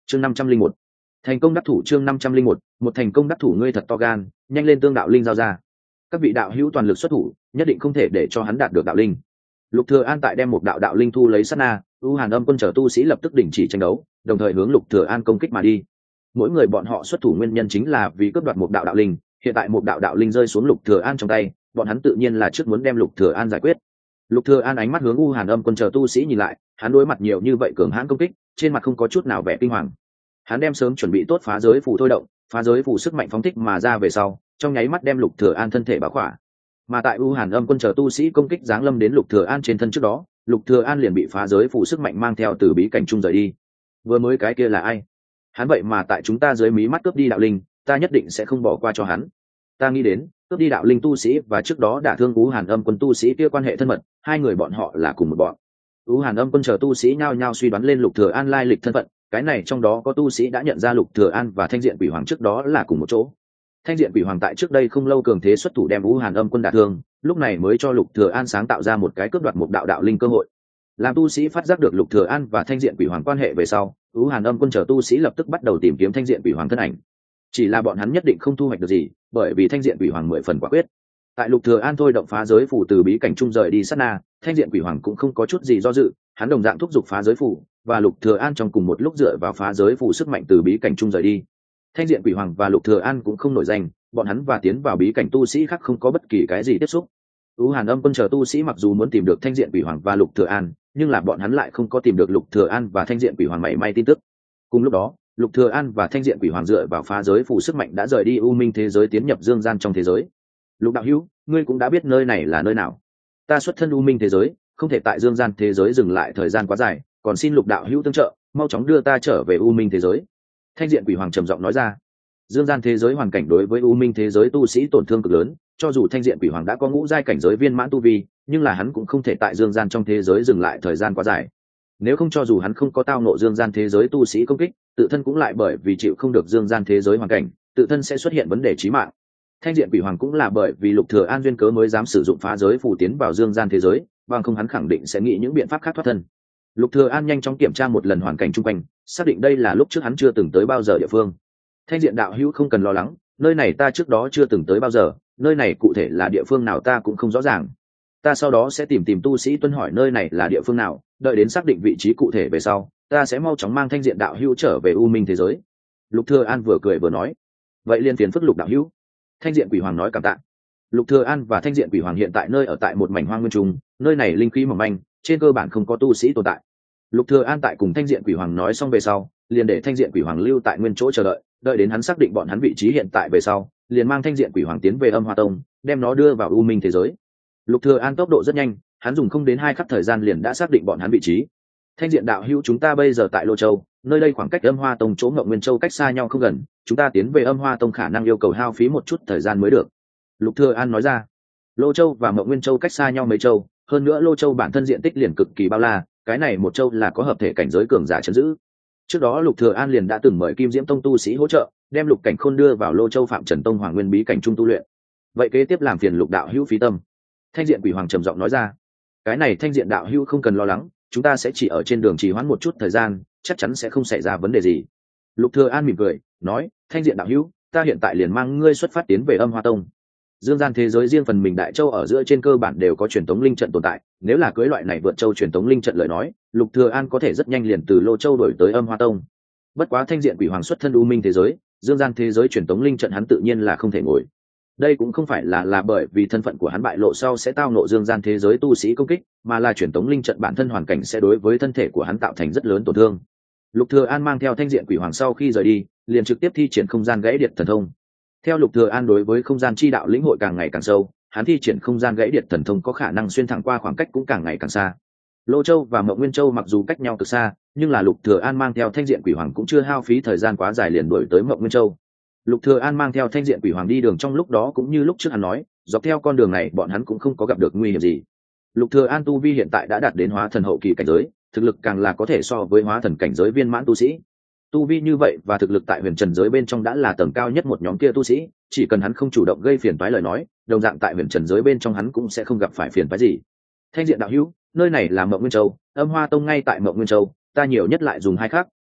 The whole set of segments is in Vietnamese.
chương 501. Thành công đắc thủ. chương 501. Một thành công đắc thủ. Ngươi thật to gan, nhanh lên tương đạo linh giao ra. Các vị đạo hữu toàn lực xuất thủ, nhất định không thể để cho hắn đạt được đạo linh. Lục Thừa An tại đem một đạo linh thu lấy sát na, U Hàn Âm quân chờ tu sĩ lập tức đình chỉ tranh đấu, đồng thời hướng Lục Thừa An công kích mà đi. Mỗi người bọn họ xuất thủ nguyên nhân chính là vì cướp đoạt một đạo linh, hiện tại một đạo linh rơi xuống Lục Thừa An trong tay, bọn hắn tự nhiên là trước muốn đem Lục Thừa An giải quyết. Lục Thừa An ánh mắt hướng U Hàn Âm quân chờ tu sĩ nhìn lại, hắn đối mặt nhiều như vậy cường hãn công kích, trên mặt không có chút nào vẻ kinh hoàng. Hắn đem sớm chuẩn bị tốt phá giới phù thôi động, phá giới phù sức mạnh phóng thích mà ra về sau, trong nháy mắt đem Lục Thừa An thân thể bảo khỏa. Mà tại U Hàn Âm quân chờ tu sĩ công kích giáng lâm đến Lục Thừa An trên thân trước đó, Lục Thừa An liền bị phá giới phù sức mạnh mang theo từ bí cảnh trung rời đi. Vừa mới cái kia là ai? Hắn vậy mà tại chúng ta dưới mí mắt cướp đi đạo linh, ta nhất định sẽ không bỏ qua cho hắn. Ta nghĩ đến, cướp đi đạo linh tu sĩ và trước đó đả thương U Hàn Âm quân tu sĩ kia quan hệ thân mật, hai người bọn họ là cùng một bọn. U Hàn Âm quân chờ tu sĩ nhao nhao suy đoán lên Lục Thừa An lai lịch thân phận, cái này trong đó có tu sĩ đã nhận ra Lục Thừa An và Thanh Diện Quỷ Hoàng trước đó là cùng một chỗ. Thanh Diện Quỷ Hoàng tại trước đây không lâu cường thế xuất thủ đem U Hàn Âm quân đả thương, lúc này mới cho Lục Thừa An sáng tạo ra một cái cướp đoạt một đạo linh cơ hội. Làm tu sĩ phát giác được Lục Thừa An và Thanh Diện Quỷ Hoàng quan hệ về sau, U Hàn Âm quân chờ tu sĩ lập tức bắt đầu tìm kiếm Thanh Diện Quỷ Hoàng thân ảnh. Chỉ là bọn hắn nhất định không thu hoạch được gì, bởi vì Thanh Diện Quỷ Hoàng 10 phần quả quyết. Tại Lục Thừa An thôi động phá giới phù từ bí cảnh trung rời đi sát na, Thanh Diện Quỷ Hoàng cũng không có chút gì do dự, hắn đồng dạng thúc giục phá giới phù, và Lục Thừa An trong cùng một lúc dựa vào phá giới phù sức mạnh từ bí cảnh trung rời đi. Thanh Diện Quỷ Hoàng và Lục Thừa An cũng không nổi danh, bọn hắn và tiến vào bí cảnh tu sĩ khác không có bất kỳ cái gì tiếp xúc. U Hàn Âm quân chờ tu sĩ mặc dù muốn tìm được Thanh Diện Quỷ Hoàng và Lục Thừa An, nhưng là bọn hắn lại không có tìm được Lục Thừa An và Thanh Diện Quỷ Hoàng mảy may tin tức. Cùng lúc đó, Lục Thừa An và Thanh Diện Quỷ Hoàng dựa vào phá giới phù sức mạnh đã rời đi U Minh thế giới tiến nhập dương gian trong thế giới. Lục đạo hữu, ngươi cũng đã biết nơi này là nơi nào. Ta xuất thân U Minh thế giới, không thể tại dương gian thế giới dừng lại thời gian quá dài, còn xin Lục đạo hữu tương trợ, mau chóng đưa ta trở về U Minh thế giới. Thanh Diện Quỷ Hoàng trầm giọng nói ra. Dương gian thế giới hoàn cảnh đối với U Minh thế giới tu sĩ tổn thương cực lớn, cho dù Thanh Diện Quỷ Hoàng đã có ngũ giai cảnh giới viên mãn tu vi, nhưng là hắn cũng không thể tại dương gian trong thế giới dừng lại thời gian quá dài. Nếu không cho dù hắn không có tao ngộ dương gian thế giới tu sĩ công kích, tự thân cũng lại bởi vì chịu không được dương gian thế giới hoàn cảnh, tự thân sẽ xuất hiện vấn đề chí mạng. Thanh Diện Quỷ Hoàng cũng là bởi vì Lục Thừa An duyên cớ mới dám sử dụng phá giới phù tiến vào dương gian thế giới, bằng không hắn khẳng định sẽ nghĩ những biện pháp khác thoát thân. Lục Thừa An nhanh chóng kiểm tra một lần hoàn cảnh xung quanh, xác định đây là lúc trước hắn chưa từng tới bao giờ địa phương. Thanh Diện đạo hữu không cần lo lắng, nơi này ta trước đó chưa từng tới bao giờ, nơi này cụ thể là địa phương nào ta cũng không rõ ràng. Ta sau đó sẽ tìm tu sĩ tuân hỏi nơi này là địa phương nào, đợi đến xác định vị trí cụ thể về sau, ta sẽ mau chóng mang Thanh Diện đạo hữu trở về U Minh thế giới. Lục Thừa An vừa cười vừa nói. Vậy liên phiền phức Lục đạo hữu. Thanh Diện Quỷ Hoàng nói cảm tạ. Lục Thừa An và Thanh Diện Quỷ Hoàng hiện tại nơi ở tại một mảnh hoang nguyên trùng, nơi này linh khí mỏng manh, trên cơ bản không có tu sĩ tồn tại. Lục Thừa An tại cùng Thanh Diện Quỷ Hoàng nói xong về sau, liền để Thanh Diện Quỷ Hoàng lưu tại nguyên chỗ chờ đợi, đợi đến hắn xác định bọn hắn vị trí hiện tại về sau, liền mang Thanh Diện Quỷ Hoàng tiến về Âm Hoa Tông, đem nó đưa vào U Minh thế giới. Lục Thừa An tốc độ rất nhanh, hắn dùng không đến 2 khắc thời gian liền đã xác định bọn hắn vị trí. Thanh Diện đạo hữu, chúng ta bây giờ tại Lô Châu, nơi đây khoảng cách Âm Hoa Tông chỗ Ngọc Nguyên Châu cách xa nhau không gần, chúng ta tiến về Âm Hoa Tông khả năng yêu cầu hao phí một chút thời gian mới được. Lục Thừa An nói ra. Lô Châu và Ngọc Nguyên Châu cách xa nhau mấy châu, hơn nữa Lô Châu bản thân diện tích liền cực kỳ bao la, cái này một châu là có hợp thể cảnh giới cường giả trấn giữ. Trước đó Lục Thừa An liền đã từng mời Kim Diễm Tông tu sĩ hỗ trợ, đem Lục Cảnh Khôn đưa vào Lô Châu Phạm Trần Tông Hoàng Nguyên bí cảnh trung tu luyện. Vậy kế tiếp làm phiền Lục đạo hữu phí tâm. Thanh Diện Quỷ Hoàng trầm giọng nói ra. Cái này Thanh Diện đạo hữu không cần lo lắng, chúng ta sẽ chỉ ở trên đường trì hoãn một chút thời gian, chắc chắn sẽ không xảy ra vấn đề gì. Lục Thừa An mỉm cười, nói, Thanh Diện đạo hữu, ta hiện tại liền mang ngươi xuất phát tiến về Âm Hoa Tông. Dương gian thế giới riêng phần mình đại châu ở giữa trên cơ bản đều có truyền tống linh trận tồn tại, nếu là cưới loại này vượt châu truyền tống linh trận lời nói, Lục Thừa An có thể rất nhanh liền từ Lô Châu đổi tới Âm Hoa Tông. Bất quá Thanh Diện Quỷ Hoàng xuất thân U Minh thế giới, dương gian thế giới truyền tống linh trận hắn tự nhiên là không thể ngồi. Đây cũng không phải là bởi vì thân phận của hắn bại lộ sau sẽ tao ngộ dương gian thế giới tu sĩ công kích, mà là truyền tống linh trận bản thân hoàn cảnh sẽ đối với thân thể của hắn tạo thành rất lớn tổn thương. Lục Thừa An mang theo Thanh Diện Quỷ Hoàng sau khi rời đi, liền trực tiếp thi triển không gian gãy điện thần thông. Theo Lục Thừa An đối với không gian chi đạo lĩnh hội càng ngày càng sâu, hắn thi triển không gian gãy điện thần thông có khả năng xuyên thẳng qua khoảng cách cũng càng ngày càng xa. Lô Châu và Mộng Nguyên Châu mặc dù cách nhau cực xa, nhưng là Lục Thừa An mang theo Thanh Diện Quỷ Hoàng cũng chưa hao phí thời gian quá dài liền đuổi tới Mộng Nguyên Châu. Lục Thừa An mang theo Thanh Diện Quỷ Hoàng đi đường trong lúc đó cũng như lúc trước hắn nói, dọc theo con đường này bọn hắn cũng không có gặp được nguy hiểm gì. Lục Thừa An tu vi hiện tại đã đạt đến hóa thần hậu kỳ cảnh giới, thực lực càng là có thể so với hóa thần cảnh giới viên mãn tu sĩ. Tu vi như vậy và thực lực tại huyền trần giới bên trong đã là tầng cao nhất một nhóm kia tu sĩ, chỉ cần hắn không chủ động gây phiền toái lời nói, đồng dạng tại huyền trần giới bên trong hắn cũng sẽ không gặp phải phiền toái gì. Thanh Diện đạo hữu, nơi này là Mộng Nguyên Châu, Âm Hoa Tông ngay tại Mộng Nguyên Châu, ta nhiều nhất lại dùng 2 khắc,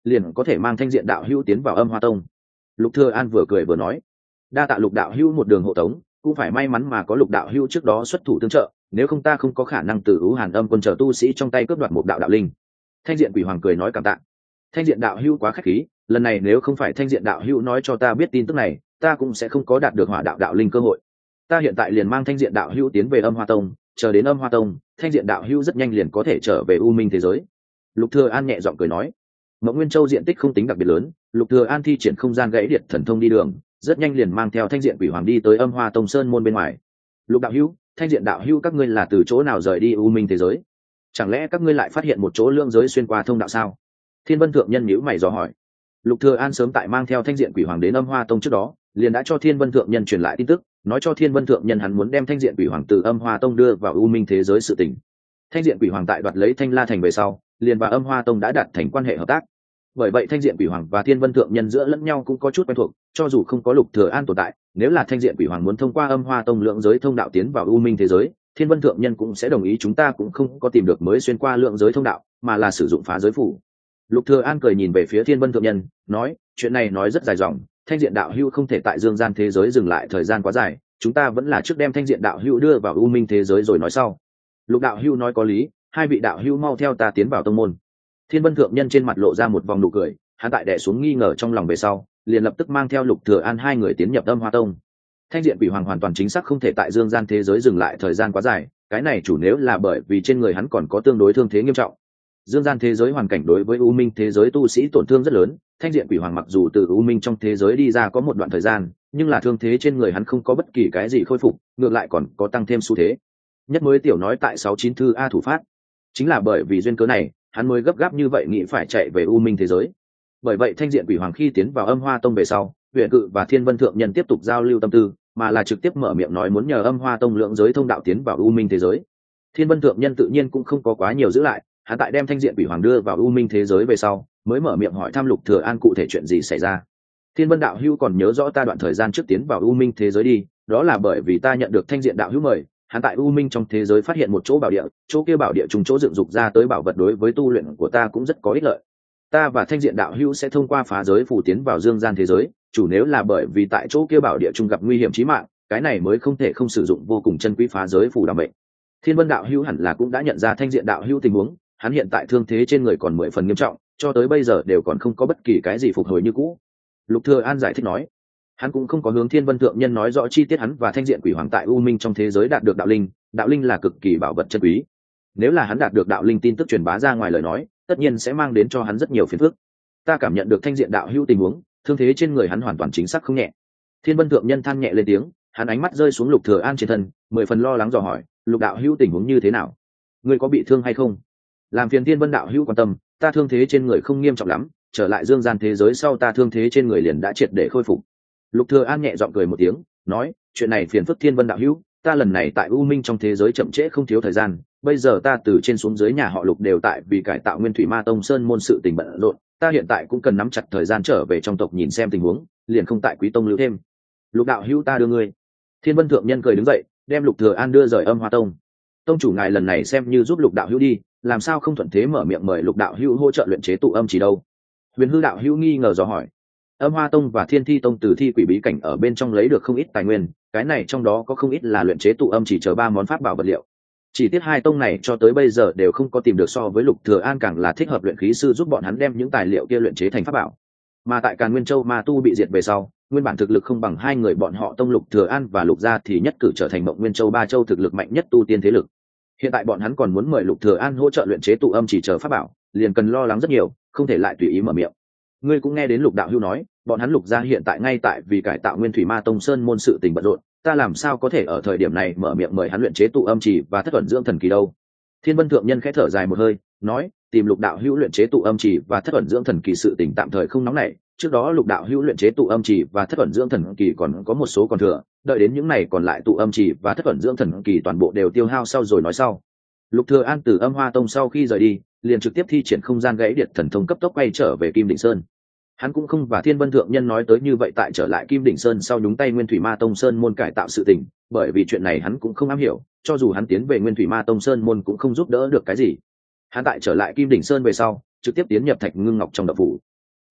liền có thể mang thanh diện đạo hữu tiến vào Âm Hoa Tông. Lục Thừa An vừa cười vừa nói, đa tạ Lục đạo hữu một đường hộ tống, cũng phải may mắn mà có Lục đạo hữu trước đó xuất thủ tương trợ, nếu không ta không có khả năng từ Ú Hàn Âm quân chờ tu sĩ trong tay cướp đoạt một đạo đạo linh. Thanh diện quỷ hoàng cười nói cảm tạ. Thanh diện đạo hữu quá khách khí, lần này nếu không phải thanh diện đạo hữu nói cho ta biết tin tức này, ta cũng sẽ không có đạt được hỏa đạo đạo linh cơ hội. Ta hiện tại liền mang thanh diện đạo hữu tiến về Âm Hoa Tông, chờ đến Âm Hoa Tông, thanh diện đạo hữu rất nhanh liền có thể trở về U Minh thế giới. Lục Thừa An nhẹ giọng cười nói. Mộng Nguyên Châu diện tích không tính đặc biệt lớn, Lục Thừa An thi triển không gian gãy điện thần thông đi đường, rất nhanh liền mang theo thanh diện quỷ hoàng đi tới Âm Hoa Tông sơn môn bên ngoài. Lục đạo hữu, thanh diện đạo hữu các ngươi là từ chỗ nào rời đi U Minh thế giới? Chẳng lẽ các ngươi lại phát hiện một chỗ lưỡng giới xuyên qua thông đạo sao? Thiên Vân thượng nhân nhíu mày dò hỏi. Lục Thừa An sớm tại mang theo thanh diện quỷ hoàng đến Âm Hoa Tông trước đó, liền đã cho Thiên Vân thượng nhân truyền lại tin tức, nói cho Thiên Vân thượng nhân hắn muốn đem thanh diện quỷ hoàng từ Âm Hoa Tông đưa vào U Minh thế giới sự tình. Thanh diện quỷ hoàng tại đoạt lấy Thanh La thành về sau, liền và Âm Hoa Tông đã đạt thành quan hệ hợp tác. Bởi vậy thanh diện quỷ hoàng và Thiên Vân thượng nhân giữa lẫn nhau cũng có chút quen thuộc, cho dù không có Lục Thừa An tồn tại, nếu là thanh diện quỷ hoàng muốn thông qua Âm Hoa Tông lượng giới thông đạo tiến vào U Minh thế giới, Thiên Vân thượng nhân cũng sẽ đồng ý, chúng ta cũng không có tìm được mới xuyên qua lượng giới thông đạo, mà là sử dụng phá giới phủ. Lục Thừa An cười nhìn về phía Thiên Vân thượng nhân, nói, chuyện này nói rất dài dòng, thanh diện đạo hữu không thể tại dương gian thế giới dừng lại thời gian quá dài, chúng ta vẫn là trước đem thanh diện đạo hữu đưa vào U Minh thế giới rồi nói sau. Lục đạo hữu nói có lý, hai vị đạo hữu mau theo ta tiến vào tông môn. Thiên Vân thượng nhân trên mặt lộ ra một vòng nụ cười, hắn tại đè xuống nghi ngờ trong lòng về sau, liền lập tức mang theo Lục Thừa An hai người tiến nhập Âm Hoa Tông. Thanh diện quỷ hoàng hoàn toàn chính xác không thể tại dương gian thế giới dừng lại thời gian quá dài, cái này chủ nếu là bởi vì trên người hắn còn có tương đối thương thế nghiêm trọng. Dương gian thế giới hoàn cảnh đối với U Minh thế giới tu sĩ tổn thương rất lớn, thanh diện quỷ hoàng mặc dù từ U Minh trong thế giới đi ra có một đoạn thời gian, nhưng là thương thế trên người hắn không có bất kỳ cái gì khôi phục, ngược lại còn có tăng thêm xu thế. Nhất mới tiểu nói tại 69 thư A thủ phát, chính là bởi vì duyên cớ này, hắn mới gấp gáp như vậy nghĩ phải chạy về U Minh thế giới. Bởi vậy thanh diện quỷ hoàng khi tiến vào Âm Hoa Tông về sau, Huyền Cự và Thiên Vân thượng nhân tiếp tục giao lưu tâm tư, mà là trực tiếp mở miệng nói muốn nhờ Âm Hoa Tông lượng giới thông đạo tiến vào U Minh thế giới. Thiên Vân thượng nhân tự nhiên cũng không có quá nhiều giữ lại, hắn tại đem thanh diện quỷ hoàng đưa vào U Minh thế giới về sau, mới mở miệng hỏi thăm Lục Thừa An cụ thể chuyện gì xảy ra. Thiên Vân đạo hữu còn nhớ rõ ta đoạn thời gian trước tiến vào U Minh thế giới đi, đó là bởi vì ta nhận được thanh diện đạo hữu mời, hắn tại U Minh trong thế giới phát hiện một chỗ bảo địa, chỗ kia bảo địa trùng chỗ dựng dục ra tới bảo vật đối với tu luyện của ta cũng rất có ích lợi. Ta và thanh diện đạo hữu sẽ thông qua phá giới phù tiến vào dương gian thế giới, chủ nếu là bởi vì tại chỗ kia bảo địa trùng gặp nguy hiểm chí mạng, cái này mới không thể không sử dụng vô cùng chân quý phá giới phù đảm mệnh. Thiên Vân đạo hữu hẳn là cũng đã nhận ra thanh diện đạo hữu tình huống, hắn hiện tại thương thế trên người còn 10 phần nghiêm trọng, cho tới bây giờ đều còn không có bất kỳ cái gì phục hồi như cũ. Lục Thừa An giải thích nói, hắn cũng không có hướng Thiên Vân thượng nhân nói rõ chi tiết hắn và thanh diện quỷ hoàng tại U Minh trong thế giới đạt được đạo linh là cực kỳ bảo vật chân quý. Nếu là hắn đạt được đạo linh tin tức truyền bá ra ngoài lời nói, tất nhiên sẽ mang đến cho hắn rất nhiều phiền phức. Ta cảm nhận được thanh diện đạo hữu tình huống, thương thế trên người hắn hoàn toàn chính xác không nhẹ. Thiên Vân thượng nhân than nhẹ lên tiếng, hắn ánh mắt rơi xuống Lục Thừa An trên thân, 10 phần lo lắng dò hỏi, Lục đạo hữu tình huống như thế nào? Ngươi có bị thương hay không? Làm phiền Thiên Vân đạo hữu quan tâm, ta thương thế trên người không nghiêm trọng lắm, trở lại dương gian thế giới sau ta thương thế trên người liền đã triệt để khôi phục. Lục Thừa An nhẹ giọng cười một tiếng, nói, chuyện này phiền phức Thiên Vân đạo hữu, ta lần này tại U Minh trong thế giới chậm trễ không thiếu thời gian, bây giờ ta từ trên xuống dưới nhà họ Lục đều tại vì cải tạo Nguyên Thủy Ma Tông sơn môn sự tình bận rộn, ta hiện tại cũng cần nắm chặt thời gian trở về trong tộc nhìn xem tình huống, liền không tại Quý Tông lưu thêm. Lục đạo hữu ta đưa ngươi. Thiên Vân thượng nhân cười đứng dậy, đem Lục Thừa An đưa rời Âm Hoa Tông. Tông chủ ngài lần này xem như giúp Lục đạo hữu đi, làm sao không thuận thế mở miệng mời Lục đạo hữu hỗ trợ luyện chế tụ âm chỉ đâu? Huyền Hư đạo hữu nghi ngờ dò hỏi. Âm Hoa Tông và Thiên Thi Tông từ thi quỷ bí cảnh ở bên trong lấy được không ít tài nguyên, cái này trong đó có không ít là luyện chế tụ âm chỉ chờ 3 món pháp bảo vật liệu. Chỉ tiếc hai tông này cho tới bây giờ đều không có tìm được so với Lục Thừa An càng là thích hợp luyện khí sư giúp bọn hắn đem những tài liệu kia luyện chế thành pháp bảo. Mà tại Càn Nguyên Châu Ma Tu bị diệt về sau, nguyên bản thực lực không bằng hai người bọn họ tông Lục Thừa An và Lục gia thì nhất cử trở thành Mộng Nguyên Châu ba châu thực lực mạnh nhất tu tiên thế lực. Hiện tại bọn hắn còn muốn mời Lục Thừa An hỗ trợ luyện chế tụ âm chỉ chờ pháp bảo, liền cần lo lắng rất nhiều, không thể lại tùy ý mở miệng. Ngươi cũng nghe đến Lục đạo hữu nói, bọn hắn Lục gia hiện tại ngay tại vì cải tạo Nguyên Thủy Ma Tông sơn môn sự tình bận rộn, ta làm sao có thể ở thời điểm này mở miệng mời hắn luyện chế tụ âm chỉ và thất ẩn dưỡng thần kỳ đâu? Thiên Vân thượng nhân khẽ thở dài một hơi, nói, tìm Lục đạo hữu luyện chế tụ âm chỉ và thất ẩn dưỡng thần kỳ sự tình tạm thời không nóng nảy, trước đó Lục đạo hữu luyện chế tụ âm chỉ và thất ẩn dưỡng thần kỳ còn có một số còn thừa, đợi đến những này còn lại tụ âm chỉ và thất ẩn dưỡng thần kỳ toàn bộ đều tiêu hao sau rồi nói sau. Lục Thừa An từ Âm Hoa Tông sau khi rời đi, liền trực tiếp thi triển không gian gãy điện thần thông cấp tốc quay trở về Kim Đỉnh Sơn. Hắn cũng không và Thiên Vân thượng nhân nói tới như vậy tại trở lại Kim Đỉnh Sơn sau nhúng tay Nguyên Thủy Ma Tông sơn môn cải tạo sự tình, bởi vì chuyện này hắn cũng không am hiểu, cho dù hắn tiến về Nguyên Thủy Ma Tông sơn môn cũng không giúp đỡ được cái gì. Hắn tại trở lại Kim Đỉnh Sơn về sau, trực tiếp tiến nhập Thạch Ngưng Ngọc trong động phủ,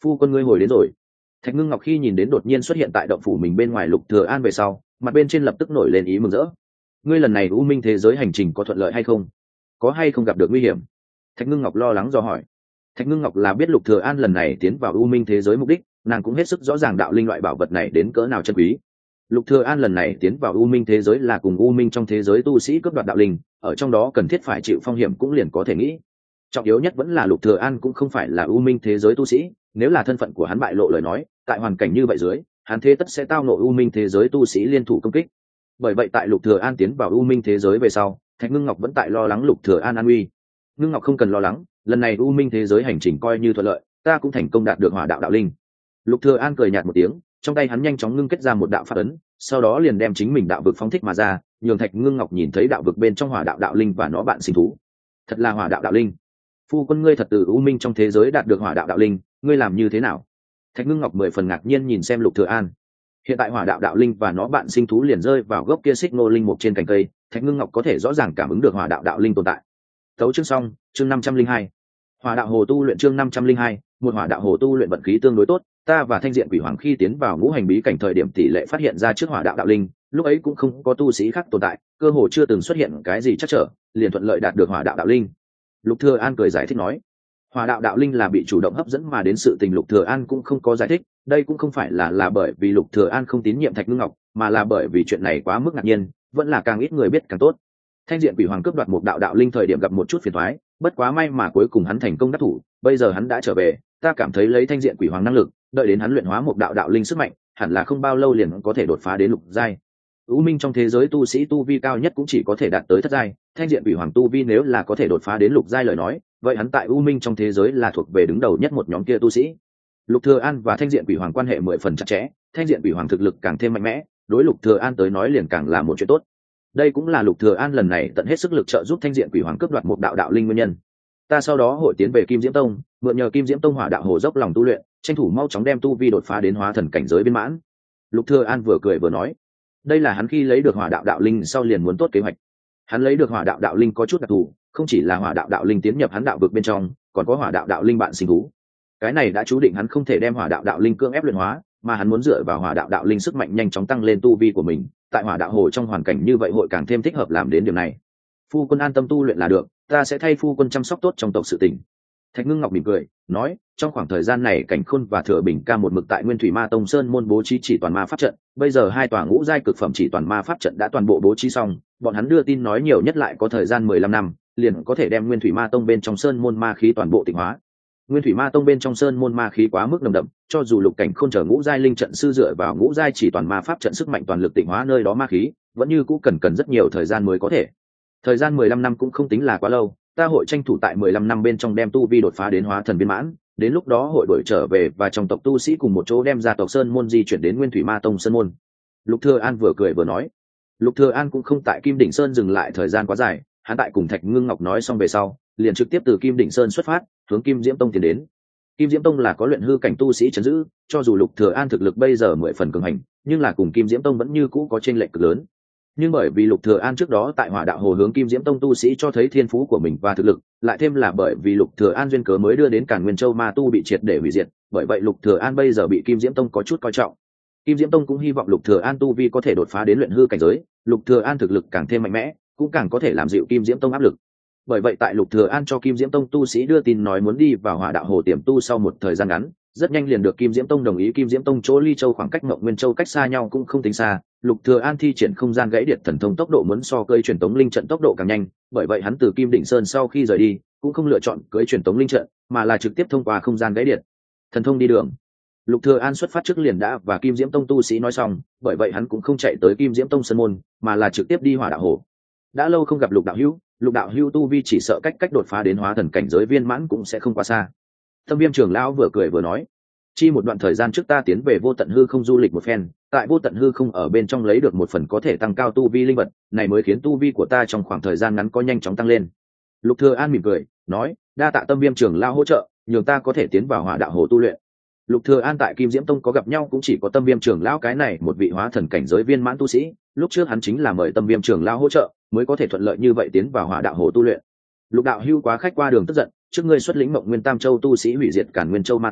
Phu quân ngươi hồi đến rồi. Thạch Ngưng Ngọc khi nhìn đến đột nhiên xuất hiện tại động phủ mình bên ngoài Lục Thừa An về sau, mặt bên trên lập tức nổi lên ý mừng rỡ. Ngươi lần này U Minh thế giới hành trình có thuận lợi hay không? Có hay không gặp được nguy hiểm? Thạch Ngưng Ngọc lo lắng dò hỏi. Thạch Ngưng Ngọc là biết Lục Thừa An lần này tiến vào U Minh thế giới mục đích, nàng cũng hết sức rõ ràng đạo linh loại bảo vật này đến cỡ nào chân quý. Lục Thừa An lần này tiến vào U Minh thế giới là cùng U Minh trong thế giới tu sĩ cướp đoạt đạo linh, ở trong đó cần thiết phải chịu phong hiểm cũng liền có thể nghĩ. Trọng yếu nhất vẫn là Lục Thừa An cũng không phải là U Minh thế giới tu sĩ, nếu là thân phận của hắn bại lộ lời nói, tại hoàn cảnh như vậy dưới, hắn thế tất sẽ tao ngộ U Minh thế giới tu sĩ liên thủ công kích. Bởi vậy tại Lục Thừa An tiến vào U Minh thế giới về sau, Thạch Ngưng Ngọc vẫn tại lo lắng Lục Thừa An an nguy. Ngưng Ngọc không cần lo lắng, lần này U Minh thế giới hành trình coi như thuận lợi, ta cũng thành công đạt được Hỏa đạo đạo linh. Lục Thừa An cười nhạt một tiếng, trong tay hắn nhanh chóng ngưng kết ra một đạo pháp ấn, sau đó liền đem chính mình đạo vực phóng thích mà ra, nhường Thạch Ngưng Ngọc nhìn thấy đạo vực bên trong Hỏa đạo đạo linh và nó bạn sinh thú. Thật là Hỏa đạo đạo linh. Phu quân ngươi thật từ U Minh trong thế giới đạt được Hỏa đạo đạo linh, ngươi làm như thế nào? Thạch Ngưng Ngọc 10 phần ngạc nhiên nhìn xem Lục Thừa An. Hiện tại Hỏa đạo đạo linh và nó bạn sinh thú liền rơi vào gốc kia xích ngô linh mục trên cành cây, Thạch Ngưng Ngọc có thể rõ ràng cảm ứng được Hỏa đạo đạo linh tồn tại. Tấu chương xong, chương 502. Hỏa đạo hồ tu luyện chương 502, một hỏa đạo hồ tu luyện vận khí tương đối tốt, ta và Thanh Diện Quỷ Hoàng khi tiến vào ngũ hành bí cảnh thời điểm tỷ lệ phát hiện ra trước hỏa đạo đạo linh, lúc ấy cũng không có tu sĩ khác tồn tại, cơ hồ chưa từng xuất hiện cái gì chắc trở, liền thuận lợi đạt được hỏa đạo đạo linh. Lục Thừa An cười giải thích nói, hỏa đạo đạo linh là bị chủ động hấp dẫn mà đến sự tình, Lục Thừa An cũng không có giải thích, đây cũng không phải là bởi vì Lục Thừa An không tín nhiệm Thạch Ngưng Ngọc, mà là bởi vì chuyện này quá mức ngạc nhiên, vẫn là càng ít người biết càng tốt. Thanh Diện Quỷ Hoàng cướp đoạt một đạo đạo linh thời điểm gặp một chút phiền toái, bất quá may mà cuối cùng hắn thành công đắc thủ, bây giờ hắn đã trở về, ta cảm thấy lấy Thanh Diện Quỷ Hoàng năng lực, đợi đến hắn luyện hóa một đạo đạo linh sức mạnh, hẳn là không bao lâu liền có thể đột phá đến lục giai. U Minh trong thế giới tu sĩ tu vi cao nhất cũng chỉ có thể đạt tới thất giai, Thanh Diện Quỷ Hoàng tu vi nếu là có thể đột phá đến lục giai lời nói, vậy hắn tại U Minh trong thế giới là thuộc về đứng đầu nhất một nhóm kia tu sĩ. Lục Thừa An và Thanh Diện Quỷ Hoàng quan hệ 10 phần chặt chẽ, Thanh Diện Quỷ Hoàng thực lực càng thêm mạnh mẽ, đối Lục Thừa An tới nói liền càng là một chuyện tốt. Đây cũng là Lục Thừa An lần này tận hết sức lực trợ giúp Thanh Diện Quỷ Hoàng cướp đoạt một đạo đạo linh nguyên nhân. Ta sau đó hội tiến về Kim Diễm Tông, mượn nhờ Kim Diễm Tông hỏa đạo hồ dốc lòng tu luyện, tranh thủ mau chóng đem tu vi đột phá đến hóa thần cảnh giới viên mãn. Lục Thừa An vừa cười vừa nói, đây là hắn khi lấy được hỏa đạo đạo linh sau liền muốn tốt kế hoạch. Hắn lấy được hỏa đạo đạo linh có chút đặc thù, không chỉ là hỏa đạo đạo linh tiến nhập hắn đạo vực bên trong, còn có hỏa đạo đạo linh bạn sinh thú. Cái này đã chú định hắn không thể đem hỏa đạo đạo linh cưỡng ép luyện hóa, mà hắn muốn dựa vào hỏa đạo đạo linh sức mạnh nhanh chóng tăng lên tu vi của mình, tại hỏa đạo hồ trong hoàn cảnh như vậy hội càng thêm thích hợp làm đến điều này. Phu quân an tâm tu luyện là được, ta sẽ thay phu quân chăm sóc tốt trong tộc sự tình. Thạch Ngưng Ngọc mỉm cười nói, trong khoảng thời gian này Cảnh Khôn và Thừa Bình ca một mực tại Nguyên Thủy Ma Tông Sơn môn bố trí chỉ toàn ma pháp trận, bây giờ hai tòa ngũ giai cực phẩm chỉ toàn ma pháp trận đã toàn bộ bố trí xong, bọn hắn đưa tin nói nhiều nhất lại có thời gian 15 năm, liền có thể đem Nguyên Thủy Ma Tông bên trong Sơn môn ma khí toàn bộ tịnh hóa. Nguyên Thủy Ma Tông bên trong Sơn môn ma khí quá mức nồng đậm, cho dù Lục Cảnh Khôn trở ngũ giai linh trận sư dựa vào ngũ giai chỉ toàn ma pháp trận sức mạnh toàn lực tịnh hóa nơi đó ma khí, vẫn như cũ cần rất nhiều thời gian mới có thể. Thời gian 15 năm cũng không tính là quá lâu, ta hội tranh thủ tại 15 năm bên trong đem tu vi đột phá đến hóa thần viên mãn, đến lúc đó hội đổi trở về và trong tộc tu sĩ cùng một chỗ đem gia tộc Sơn môn di chuyển đến Nguyên Thủy Ma Tông Sơn môn. Lục Thừa An vừa cười vừa nói. Lục Thừa An cũng không tại Kim Đỉnh Sơn dừng lại thời gian quá dài, hắn tại cùng Thạch Ngưng Ngọc nói xong về sau, liền trực tiếp từ Kim Đỉnh Sơn xuất phát, hướng Kim Diễm Tông tiến đến. Kim Diễm Tông là có luyện hư cảnh tu sĩ trấn giữ, cho dù Lục Thừa An thực lực bây giờ 10 phần cường hành, nhưng là cùng Kim Diễm Tông vẫn như cũ có chênh lệch cực lớn. Nhưng bởi vì Lục Thừa An trước đó tại Hỏa Đạo Hồ hướng Kim Diễm Tông tu sĩ cho thấy thiên phú của mình và thực lực, lại thêm là bởi vì Lục Thừa An duyên cớ mới đưa đến Càn Nguyên Châu ma tu bị triệt để hủy diệt, bởi vậy Lục Thừa An bây giờ bị Kim Diễm Tông có chút coi trọng. Kim Diễm Tông cũng hy vọng Lục Thừa An tu vi có thể đột phá đến luyện hư cảnh giới, Lục Thừa An thực lực càng thêm mạnh mẽ, cũng càng có thể làm dịu Kim Diễm Tông áp lực. Bởi vậy tại Lục Thừa An cho Kim Diễm Tông tu sĩ đưa tin nói muốn đi vào Hỏa Đạo Hồ tiềm tu sau một thời gian ngắn, rất nhanh liền được Kim Diễm Tông đồng ý. Kim Diễm Tông chỗ Ly Châu khoảng cách Ngọc Nguyên Châu cách xa nhau cũng không tính xa, Lục Thừa An thi triển không gian gãy điện thần thông tốc độ muốn so cưỡi truyền tống linh trận tốc độ càng nhanh, bởi vậy hắn từ Kim Đỉnh Sơn sau khi rời đi, cũng không lựa chọn cưỡi truyền tống linh trận, mà là trực tiếp thông qua không gian gãy điện thần thông đi đường. Lục Thừa An xuất phát trước liền đã và Kim Diễm Tông tu sĩ nói xong, bởi vậy hắn cũng không chạy tới Kim Diễm Tông sơn môn, mà là trực tiếp đi Hỏa Đạo Hồ. Đã lâu không gặp Lục đạo hữu, Lục đạo hữu tu vi chỉ sợ cách đột phá đến hóa thần cảnh giới viên mãn cũng sẽ không quá xa. Tâm Viêm trưởng lão vừa cười vừa nói, chi một đoạn thời gian trước ta tiến về Vô Tận Hư Không du lịch một phen, tại Vô Tận Hư Không ở bên trong lấy được một phần có thể tăng cao tu vi linh vật, này mới khiến tu vi của ta trong khoảng thời gian ngắn có nhanh chóng tăng lên. Lục Thừa An mỉm cười nói, đa tạ Tâm Viêm trưởng lão hỗ trợ, nhường ta có thể tiến vào Hỏa Đạo Hồ tu luyện. Lục Thừa An tại Kim Diễm Tông có gặp nhau cũng chỉ có Tâm Viêm trưởng lão cái này một vị hóa thần cảnh giới viên mãn tu sĩ, lúc trước hắn chính là mời Tâm Viêm trưởng lão hỗ trợ, mới có thể thuận lợi như vậy tiến vào Hỏa Đạo Hồ tu luyện. Lục đạo hưu quá khách qua đường tức giận, trước ngươi xuất lĩnh Mộng Nguyên Tam Châu tu sĩ hủy diệt Càn Nguyên Châu ma tu,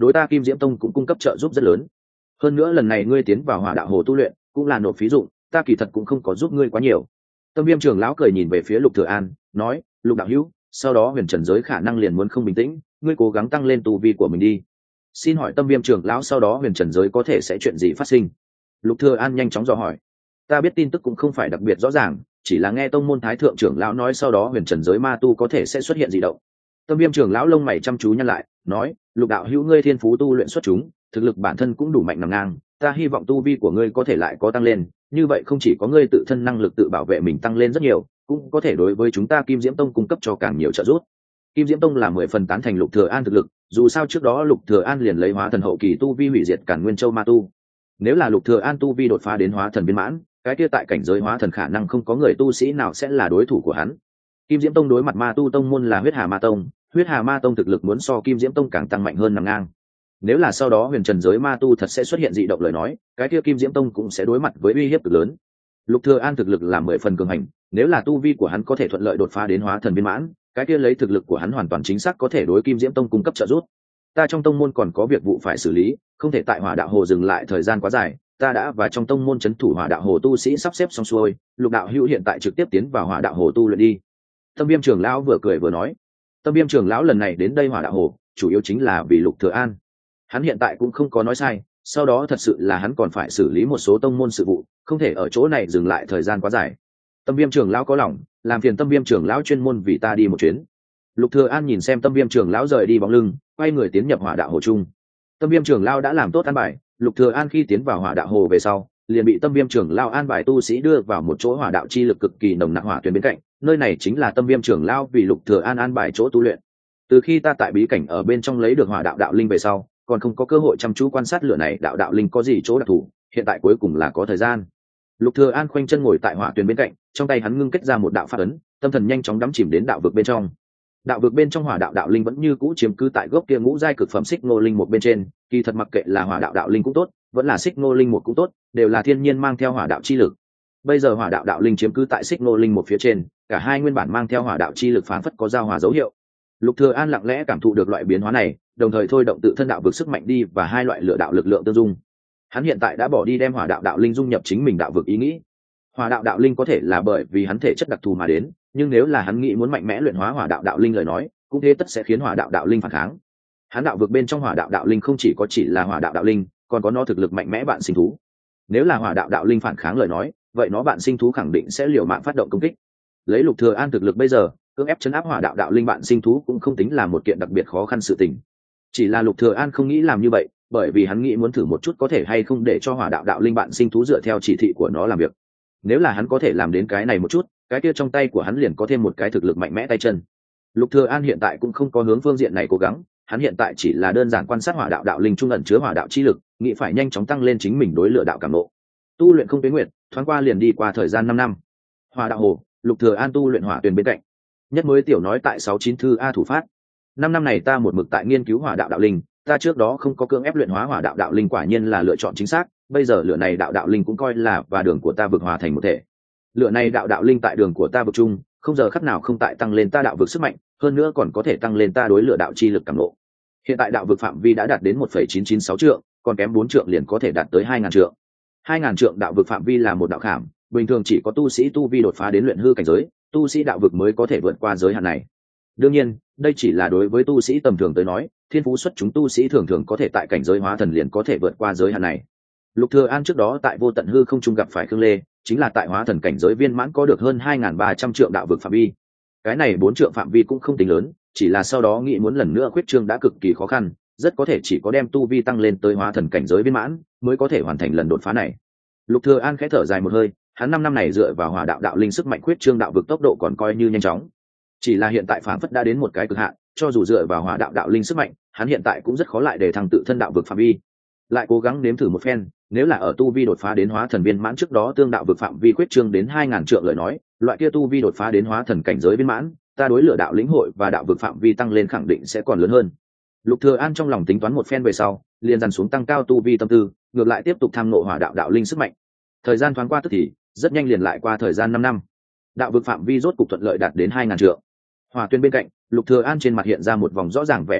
đối ta Kim Diễm Tông cũng cung cấp trợ giúp rất lớn. Hơn nữa lần này ngươi tiến vào Hỏa Đạo Hồ tu luyện cũng là nộp phí dụng, ta kỳ thật cũng không có giúp ngươi quá nhiều. Tâm Viêm trưởng lão cười nhìn về phía Lục Thừa An, nói: Lục đạo hữu, sau đó huyền trần giới khả năng liền muốn không bình tĩnh, ngươi cố gắng tăng lên tu vi của mình đi. Xin hỏi Tâm Viêm trưởng lão sau đó huyền trần giới có thể sẽ chuyện gì phát sinh? Lục Thừa An nhanh chóng dò hỏi. Ta biết tin tức cũng không phải đặc biệt rõ ràng, chỉ là nghe tông môn thái thượng trưởng lão nói sau đó huyền trần giới ma tu có thể sẽ xuất hiện dị động. Tâm Viêm trưởng lão lông mày chăm chú nhăn lại, nói: Lục đạo hữu ngươi thiên phú tu luyện xuất chúng, thực lực bản thân cũng đủ mạnh nằm ngang, ta hy vọng tu vi của ngươi có thể lại có tăng lên, như vậy không chỉ có ngươi tự thân năng lực tự bảo vệ mình tăng lên rất nhiều, cũng có thể đối với chúng ta Kim Diễm Tông cung cấp cho càng nhiều trợ giúp. Kim Diễm Tông là 10 phần tán thành Lục Thừa An thực lực, dù sao trước đó Lục Thừa An liền lấy hóa thần hậu kỳ tu vi hủy diệt Càn Nguyên Châu ma tu. Nếu là Lục Thừa An tu vi đột phá đến hóa thần viên mãn, cái kia tại cảnh giới hóa thần khả năng không có người tu sĩ nào sẽ là đối thủ của hắn. Kim Diễm Tông đối mặt ma tu tông môn là Huyết Hà Ma Tông, Huyết Hà Ma Tông thực lực muốn so Kim Diễm Tông càng tăng mạnh hơn nằm ngang. Nếu là sau đó huyền trần giới ma tu thật sẽ xuất hiện dị động lời nói, cái kia Kim Diễm Tông cũng sẽ đối mặt với uy hiếp cực lớn. Lục Thừa An thực lực là 10 phần cường hành, nếu là tu vi của hắn có thể thuận lợi đột phá đến hóa thần viên mãn, cái kia lấy thực lực của hắn hoàn toàn chính xác có thể đối Kim Diễm Tông cung cấp trợ giúp. Ta trong tông môn còn có việc vụ phải xử lý, không thể tại Hỏa Đạo Hồ dừng lại thời gian quá dài, ta đã và trong tông môn trấn thủ Hỏa Đạo Hồ tu sĩ sắp xếp xong xuôi, Lục đạo hữu hiện tại trực tiếp tiến vào Hỏa Đạo Hồ tu luyện đi. Tâm Viêm trưởng lão vừa cười vừa nói. Tâm Viêm trưởng lão lần này đến đây Hỏa Đạo Hồ, chủ yếu chính là vì Lục Thừa An. Hắn hiện tại cũng không có nói sai, sau đó thật sự là hắn còn phải xử lý một số tông môn sự vụ, không thể ở chỗ này dừng lại thời gian quá dài. Tâm Viêm trưởng lão có lòng, làm phiền Tâm Viêm trưởng lão chuyên môn vì ta đi một chuyến. Lục Thừa An nhìn xem Tâm Viêm trưởng lão rời đi bóng lưng, quay người tiến nhập Hỏa Đạo Hồ trung. Tâm Viêm trưởng lão đã làm tốt an bài, Lục Thừa An khi tiến vào Hỏa Đạo Hồ về sau, liền bị Tâm Viêm trưởng lão an bài tu sĩ đưa vào một chỗ hỏa đạo chi lực cực kỳ nồng nặc hỏa tuyến bên cạnh, nơi này chính là Tâm Viêm trưởng lão vì Lục Thừa An bài chỗ tu luyện. Từ khi ta tại bí cảnh ở bên trong lấy được hỏa đạo đạo linh về sau, còn không có cơ hội chăm chú quan sát lửa này đạo đạo linh có gì chỗ đặc thù, hiện tại cuối cùng là có thời gian. Lục Thừa An khoanh chân ngồi tại hỏa tuyến bên cạnh, trong tay hắn ngưng kết ra một đạo pháp ấn, tâm thần nhanh chóng đắm chìm đến đạo vực bên trong. Đạo vực bên trong hỏa đạo đạo linh vẫn như cũ chiếm cứ tại gốc kia ngũ giai cực phẩm xích ngô linh một bên trên, kỳ thật mặc kệ là hỏa đạo đạo linh cũng tốt, vẫn là xích ngô linh một cũng tốt, đều là thiên nhiên mang theo hỏa đạo chi lực. Bây giờ hỏa đạo đạo linh chiếm cứ tại xích ngô linh một phía trên, cả hai nguyên bản mang theo hỏa đạo chi lực phán phất có giao hòa dấu hiệu. Lục Thừa An lặng lẽ cảm thụ được loại biến hóa này, đồng thời thôi động tự thân đạo vực sức mạnh đi và hai loại lửa đạo lực lượng tương dung. Hắn hiện tại đã bỏ đi đem hỏa đạo đạo linh dung nhập chính mình đạo vực ý nghĩ. Hỏa đạo đạo linh có thể là bởi vì hắn thể chất đặc thù mà đến, nhưng nếu là hắn nghĩ muốn mạnh mẽ luyện hóa hỏa đạo đạo linh lời nói, cũng thế tất sẽ khiến hỏa đạo đạo linh phản kháng. Hắn đạo vực bên trong hỏa đạo đạo linh không chỉ có chỉ là hỏa đạo đạo linh, còn có nó thực lực mạnh mẽ bạn sinh thú. Nếu là hỏa đạo đạo linh phản kháng lời nói, vậy nó bạn sinh thú khẳng định sẽ liều mạng phát động công kích. Lấy Lục Thừa An thực lực bây giờ, cưỡng ép chấn áp hỏa đạo đạo linh bạn sinh thú cũng không tính là một kiện đặc biệt khó khăn sự tình. Chỉ là Lục Thừa An không nghĩ làm như vậy, bởi vì hắn nghĩ muốn thử một chút có thể hay không để cho hỏa đạo đạo linh bạn sinh thú dựa theo chỉ thị của nó làm việc. Nếu là hắn có thể làm đến cái này một chút, cái kia trong tay của hắn liền có thêm một cái thực lực mạnh mẽ tay chân. Lục Thừa An hiện tại cũng không có hướng phương diện này cố gắng, hắn hiện tại chỉ là đơn giản quan sát hỏa đạo đạo linh trung ẩn chứa hỏa đạo chi lực, nghĩ phải nhanh chóng tăng lên chính mình đối lửa đạo cảm ngộ. Tu luyện không tuyến nguyệt, thoáng qua liền đi qua thời gian 5 năm. Hỏa đạo hồ, Lục Thừa An tu luyện hỏa tuyển bên cạnh. Nhất mới tiểu nói tại 69 thư A thủ phát. 5 năm này ta một mực tại nghiên cứu hỏa đạo đạo linh, ta trước đó không có cưỡng ép luyện hóa hỏa đạo đạo linh quả nhiên là lựa chọn chính xác, bây giờ lửa này đạo đạo linh cũng coi là và đường của ta vực hòa thành một thể. Lửa này đạo đạo linh tại đường của ta vực chung, không giờ khắc nào không tại tăng lên ta đạo vực sức mạnh, hơn nữa còn có thể tăng lên ta đối lửa đạo chi lực cảm ngộ. Hiện tại đạo vực phạm vi đã đạt đến 1,996 trượng, còn kém 4 trượng liền có thể đạt tới 2000 trượng. 2000 trượng đạo vực phạm vi là một đạo khảm, bình thường chỉ có tu sĩ tu vi đột phá đến luyện hư cảnh giới, tu sĩ đạo vực mới có thể vượt qua giới hạn này. Đương nhiên, đây chỉ là đối với tu sĩ tầm thường tới nói, thiên phú xuất chúng tu sĩ thường thường có thể tại cảnh giới hóa thần liền có thể vượt qua giới hạn này. Lục Thừa An trước đó tại Vô Tận Hư không trung gặp phải Khương Lê, chính là tại hóa thần cảnh giới viên mãn có được hơn 2300 trượng đạo vực phạm vi. Cái này 4 trượng phạm vi cũng không tính lớn, chỉ là sau đó nghĩ muốn lần nữa khuyết trương đã cực kỳ khó khăn, rất có thể chỉ có đem tu vi tăng lên tới hóa thần cảnh giới viên mãn mới có thể hoàn thành lần đột phá này. Lục Thừa An khẽ thở dài một hơi, hắn 5 năm này dựa vào hỏa đạo đạo linh sức mạnh khuyết trương đạo vực tốc độ còn coi như nhanh chóng. Chỉ là hiện tại phản phất đã đến một cái cực hạn, cho dù dựa vào hỏa đạo đạo linh sức mạnh, hắn hiện tại cũng rất khó lại để thăng tự thân đạo vực phạm vi. Lại cố gắng nếm thử một phen, nếu là ở tu vi đột phá đến hóa thần viên mãn trước đó tương đạo vực phạm vi khuyết trương đến 2000 trượng lời nói, loại kia tu vi đột phá đến hóa thần cảnh giới viên mãn, ta đối lửa đạo lĩnh hội và đạo vực phạm vi tăng lên khẳng định sẽ còn lớn hơn. Lục Thừa An trong lòng tính toán một phen về sau, liền dần xuống tăng cao tu vi tâm tư, ngược lại tiếp tục tham ngộ hỏa đạo đạo linh sức mạnh. Thời gian thoáng qua tức thì, rất nhanh liền lại qua thời gian 5 năm. Đạo vực phạm vi rốt cục thuận lợi đạt đến 2000 trượng. Hỏa tuyên bên cạnh, Lục Thừa An trên mặt hiện ra một vòng rõ ràng vẻ vui thích,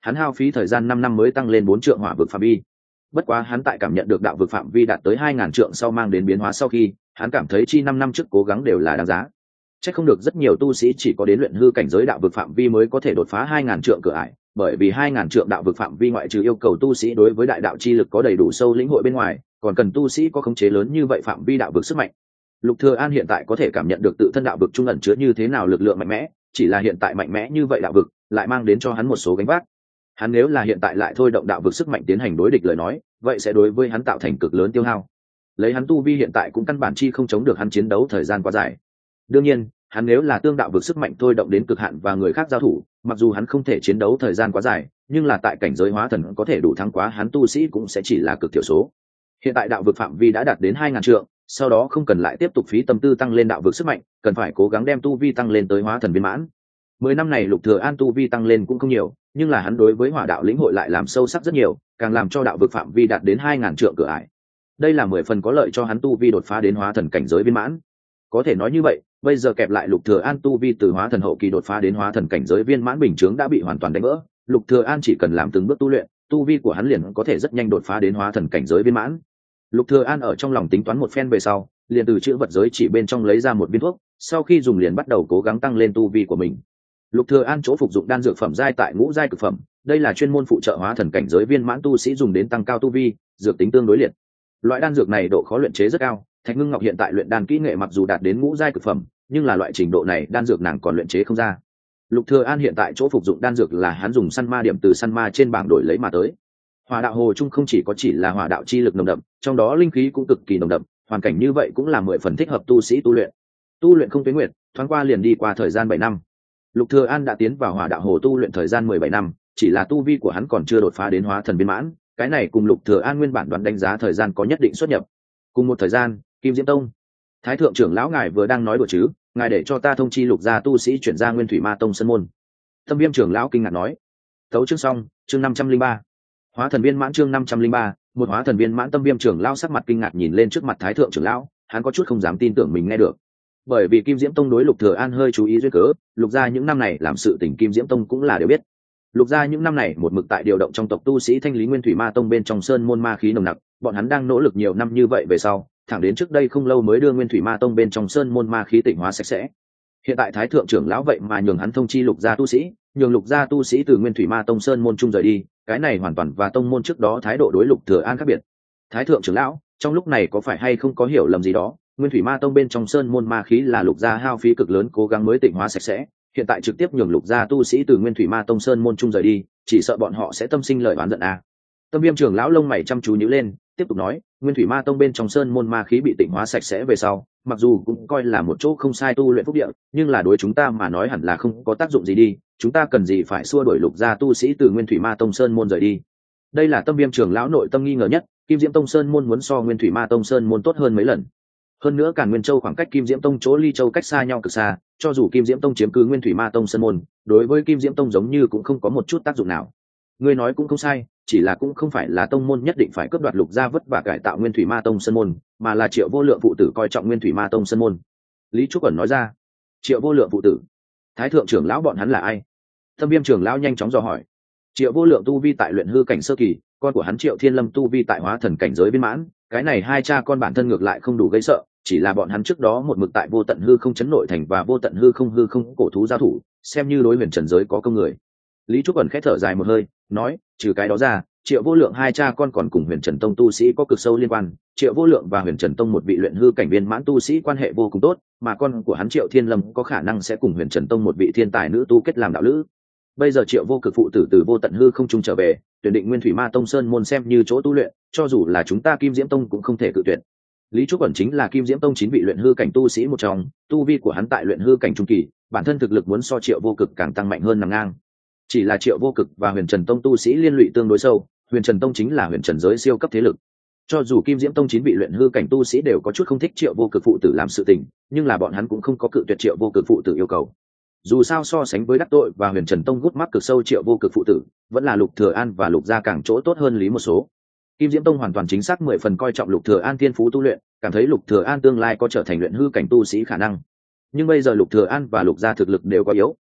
hắn hao phí thời gian 5 năm mới tăng lên 4 trượng hỏa vực phạm vi. Bất quá hắn tại cảm nhận được đạo vực phạm vi đạt tới 2000 trượng sau mang đến biến hóa sau khi, hắn cảm thấy chi 5 năm trước cố gắng đều là đáng giá. Chắc không được rất nhiều tu sĩ chỉ có đến luyện hư cảnh giới đạo vực phạm vi mới có thể đột phá 2000 trượng cửa ải, bởi vì 2000 trượng đạo vực phạm vi ngoại trừ yêu cầu tu sĩ đối với đại đạo chi lực có đầy đủ sâu lĩnh hội bên ngoài, còn cần tu sĩ có khống chế lớn như vậy phạm vi đạo vực sức mạnh. Lục Thừa An hiện tại có thể cảm nhận được tự thân đạo vực trung ẩn chứa như thế nào lực lượng mạnh mẽ, chỉ là hiện tại mạnh mẽ như vậy đạo vực lại mang đến cho hắn một số gánh vác. Hắn nếu là hiện tại lại thôi động đạo vực sức mạnh tiến hành đối địch lời nói, vậy sẽ đối với hắn tạo thành cực lớn tiêu hao. Lấy hắn tu vi hiện tại cũng căn bản chi không chống được hắn chiến đấu thời gian quá dài. Đương nhiên, hắn nếu là tương đạo vực sức mạnh thôi động đến cực hạn và người khác giao thủ, mặc dù hắn không thể chiến đấu thời gian quá dài, nhưng là tại cảnh giới hóa thần có thể đủ thắng quá hắn tu sĩ cũng sẽ chỉ là cực thiểu số. Hiện tại đạo vực phạm vi đã đạt đến 2000 trượng, sau đó không cần lại tiếp tục phí tâm tư tăng lên đạo vực sức mạnh, cần phải cố gắng đem tu vi tăng lên tới hóa thần viên mãn. 10 năm này Lục Thừa An tu vi tăng lên cũng không nhiều, nhưng là hắn đối với hỏa đạo lĩnh hội lại làm sâu sắc rất nhiều, càng làm cho đạo vực phạm vi đạt đến 2000 trượng cửa ải. Đây là 10 phần có lợi cho hắn tu vi đột phá đến hóa thần cảnh giới viên mãn. Có thể nói như vậy, bây giờ kẹp lại Lục Thừa An tu vi từ hóa thần hậu kỳ đột phá đến hóa thần cảnh giới viên mãn bình chứng đã bị hoàn toàn đánh vỡ, Lục Thừa An chỉ cần làm từng bước tu luyện, tu vi của hắn liền có thể rất nhanh đột phá đến hóa thần cảnh giới viên mãn. Lục Thừa An ở trong lòng tính toán một phen về sau, liền từ chữ vật giới chỉ bên trong lấy ra một viên thuốc, sau khi dùng liền bắt đầu cố gắng tăng lên tu vi của mình. Lục Thừa An chỗ phục dụng đan dược phẩm giai tại ngũ giai cực phẩm, đây là chuyên môn phụ trợ hóa thần cảnh giới viên mãn tu sĩ dùng đến tăng cao tu vi, dược tính tương đối liệt. Loại đan dược này độ khó luyện chế rất cao, Thạch Ngưng Ngọc hiện tại luyện đan kỹ nghệ mặc dù đạt đến ngũ giai cực phẩm, nhưng là loại trình độ này đan dược nàng còn luyện chế không ra. Lục Thừa An hiện tại chỗ phục dụng đan dược là hắn dùng săn ma điểm từ săn ma trên bảng đổi lấy mà tới. Hỏa đạo hồ trung không chỉ có chỉ là hỏa đạo chi lực nồng đậm, trong đó linh khí cũng cực kỳ nồng đậm, hoàn cảnh như vậy cũng là 10 phần thích hợp tu sĩ tu luyện. Tu luyện không tuyến nguyệt, thoáng qua liền đi qua thời gian 7 năm. Lục Thừa An đã tiến vào hỏa đạo hồ tu luyện thời gian 17 năm, chỉ là tu vi của hắn còn chưa đột phá đến hóa thần viên mãn, cái này cùng Lục Thừa An nguyên bản đoán đánh giá thời gian có nhất định xuất nhập. Cùng một thời gian, Kim Diễm Tông, Thái thượng trưởng lão ngài vừa đang nói đùa chứ, ngài để cho ta thông chi Lục gia tu sĩ chuyển ra Nguyên Thủy Ma Tông sân môn. Thâm Viêm trưởng lão kinh ngạc nói. Tấu chương xong, chương 503. Hóa thần viên mãn chương 503, một hóa thần viên mãn. Tâm Viêm trưởng lão sắc mặt kinh ngạc nhìn lên trước mặt Thái thượng trưởng lão, hắn có chút không dám tin tưởng mình nghe được. Bởi vì Kim Diễm Tông đối Lục Thừa An hơi chú ý duyên cớ, Lục gia những năm này làm sự tình Kim Diễm Tông cũng là đều biết. Lục gia những năm này một mực tại điều động trong tộc tu sĩ thanh lý Nguyên Thủy Ma Tông bên trong sơn môn ma khí nồng nặc, bọn hắn đang nỗ lực nhiều năm như vậy về sau, thẳng đến trước đây không lâu mới đưa Nguyên Thủy Ma Tông bên trong sơn môn ma khí tịnh hóa sạch sẽ. Hiện tại Thái thượng trưởng lão vậy mà nhường hắn thông chi Lục gia tu sĩ, nhường Lục gia tu sĩ từ Nguyên Thủy Ma Tông sơn môn trung rời đi, cái này hoàn toàn và tông môn trước đó thái độ đối Lục Thừa An khác biệt. Thái thượng trưởng lão, trong lúc này có phải hay không có hiểu lầm gì đó? Nguyên Thủy Ma Tông bên trong sơn môn ma khí là Lục gia hao phí cực lớn cố gắng mới tịnh hóa sạch sẽ, hiện tại trực tiếp nhường Lục gia tu sĩ từ Nguyên Thủy Ma Tông sơn môn trung rời đi, chỉ sợ bọn họ sẽ tâm sinh lời oán giận à. Tâm Viêm trưởng lão lông mày chăm chú nhíu lên, tiếp tục nói, Nguyên Thủy Ma Tông bên trong sơn môn ma khí bị tịnh hóa sạch sẽ về sau, mặc dù cũng coi là một chỗ không sai tu luyện phúc địa, nhưng là đối chúng ta mà nói hẳn là không có tác dụng gì đi, chúng ta cần gì phải xua đuổi Lục gia tu sĩ từ Nguyên Thủy Ma Tông sơn môn rời đi. Đây là Tâm Viêm trưởng lão nội tâm nghi ngờ nhất, Kim Diễm Tông sơn môn muốn so Nguyên Thủy Ma Tông sơn môn tốt hơn mấy lần. Hơn nữa Càn Nguyên Châu khoảng cách Kim Diễm Tông chỗ Ly Châu cách xa nhau cực xa, cho dù Kim Diễm Tông chiếm cứ Nguyên Thủy Ma Tông sơn môn, đối với Kim Diễm Tông giống như cũng không có một chút tác dụng nào. Ngươi nói cũng không sai, chỉ là cũng không phải là tông môn nhất định phải cướp đoạt Lục gia vất vả cải tạo Nguyên Thủy Ma Tông sơn môn, mà là Triệu Vô Lượng phụ tử coi trọng Nguyên Thủy Ma Tông sơn môn. Lý Trúc ẩn nói ra. Triệu Vô Lượng phụ tử? Thái thượng trưởng lão bọn hắn là ai? Thâm Viêm trưởng lão nhanh chóng dò hỏi. Triệu Vô Lượng tu vi tại luyện hư cảnh sơ kỳ, con của hắn Triệu Thiên Lâm tu vi tại hóa thần cảnh giới viên mãn, cái này hai cha con bản thân ngược lại không đủ gây sợ, chỉ là bọn hắn trước đó một mực tại Vô Tận Hư Không chấn nội thành và Vô Tận Hư Không cổ thú giao thủ, xem như đối huyền trần giới có công người. Lý Trúc ẩn khẽ thở dài một hơi, nói, trừ cái đó ra, Triệu Vô Lượng hai cha con còn cùng Huyền Trần Tông tu sĩ có cực sâu liên quan. Triệu Vô Lượng và Huyền Trần Tông một vị luyện hư cảnh viên mãn tu sĩ quan hệ vô cùng tốt, mà con của hắn Triệu Thiên Lâm có khả năng sẽ cùng Huyền Trần Tông một vị thiên tài nữ tu kết làm đạo lữ. Bây giờ Triệu Vô Cực phụ tử từ Vô Tận Hư Không trung trở về, tuyển định Nguyên Thủy Ma Tông sơn môn xem như chỗ tu luyện, cho dù là chúng ta Kim Diễm Tông cũng không thể cự tuyệt. Lý Trúc ẩn chính là Kim Diễm Tông 9 vị luyện hư cảnh tu sĩ một trong, tu vi của hắn tại luyện hư cảnh trung kỳ, bản thân thực lực muốn so Triệu Vô Cực càng tăng mạnh hơn nằm ngang. Chỉ là Triệu Vô Cực và Huyền Trần Tông tu sĩ liên lụy tương đối sâu, Huyền Trần Tông chính là huyền trần giới siêu cấp thế lực. Cho dù Kim Diễm Tông 9 vị luyện hư cảnh tu sĩ đều có chút không thích Triệu Vô Cực phụ tử làm sự tình, nhưng là bọn hắn cũng không có cự tuyệt Triệu Vô Cực phụ tử yêu cầu. Dù sao so sánh với đắc tội và Huyền Trần Tông gút mắt cực sâu Triệu Vô Cực phụ tử, vẫn là Lục Thừa An và Lục gia càng chỗ tốt hơn lý một số. Kim Diễm Tông hoàn toàn chính xác 10 phần coi trọng Lục Thừa An thiên phú tu luyện, cảm thấy Lục Thừa An tương lai có trở thành luyện hư cảnh tu sĩ khả năng. Nhưng bây giờ Lục Thừa An và Lục gia thực lực đều quá yếu,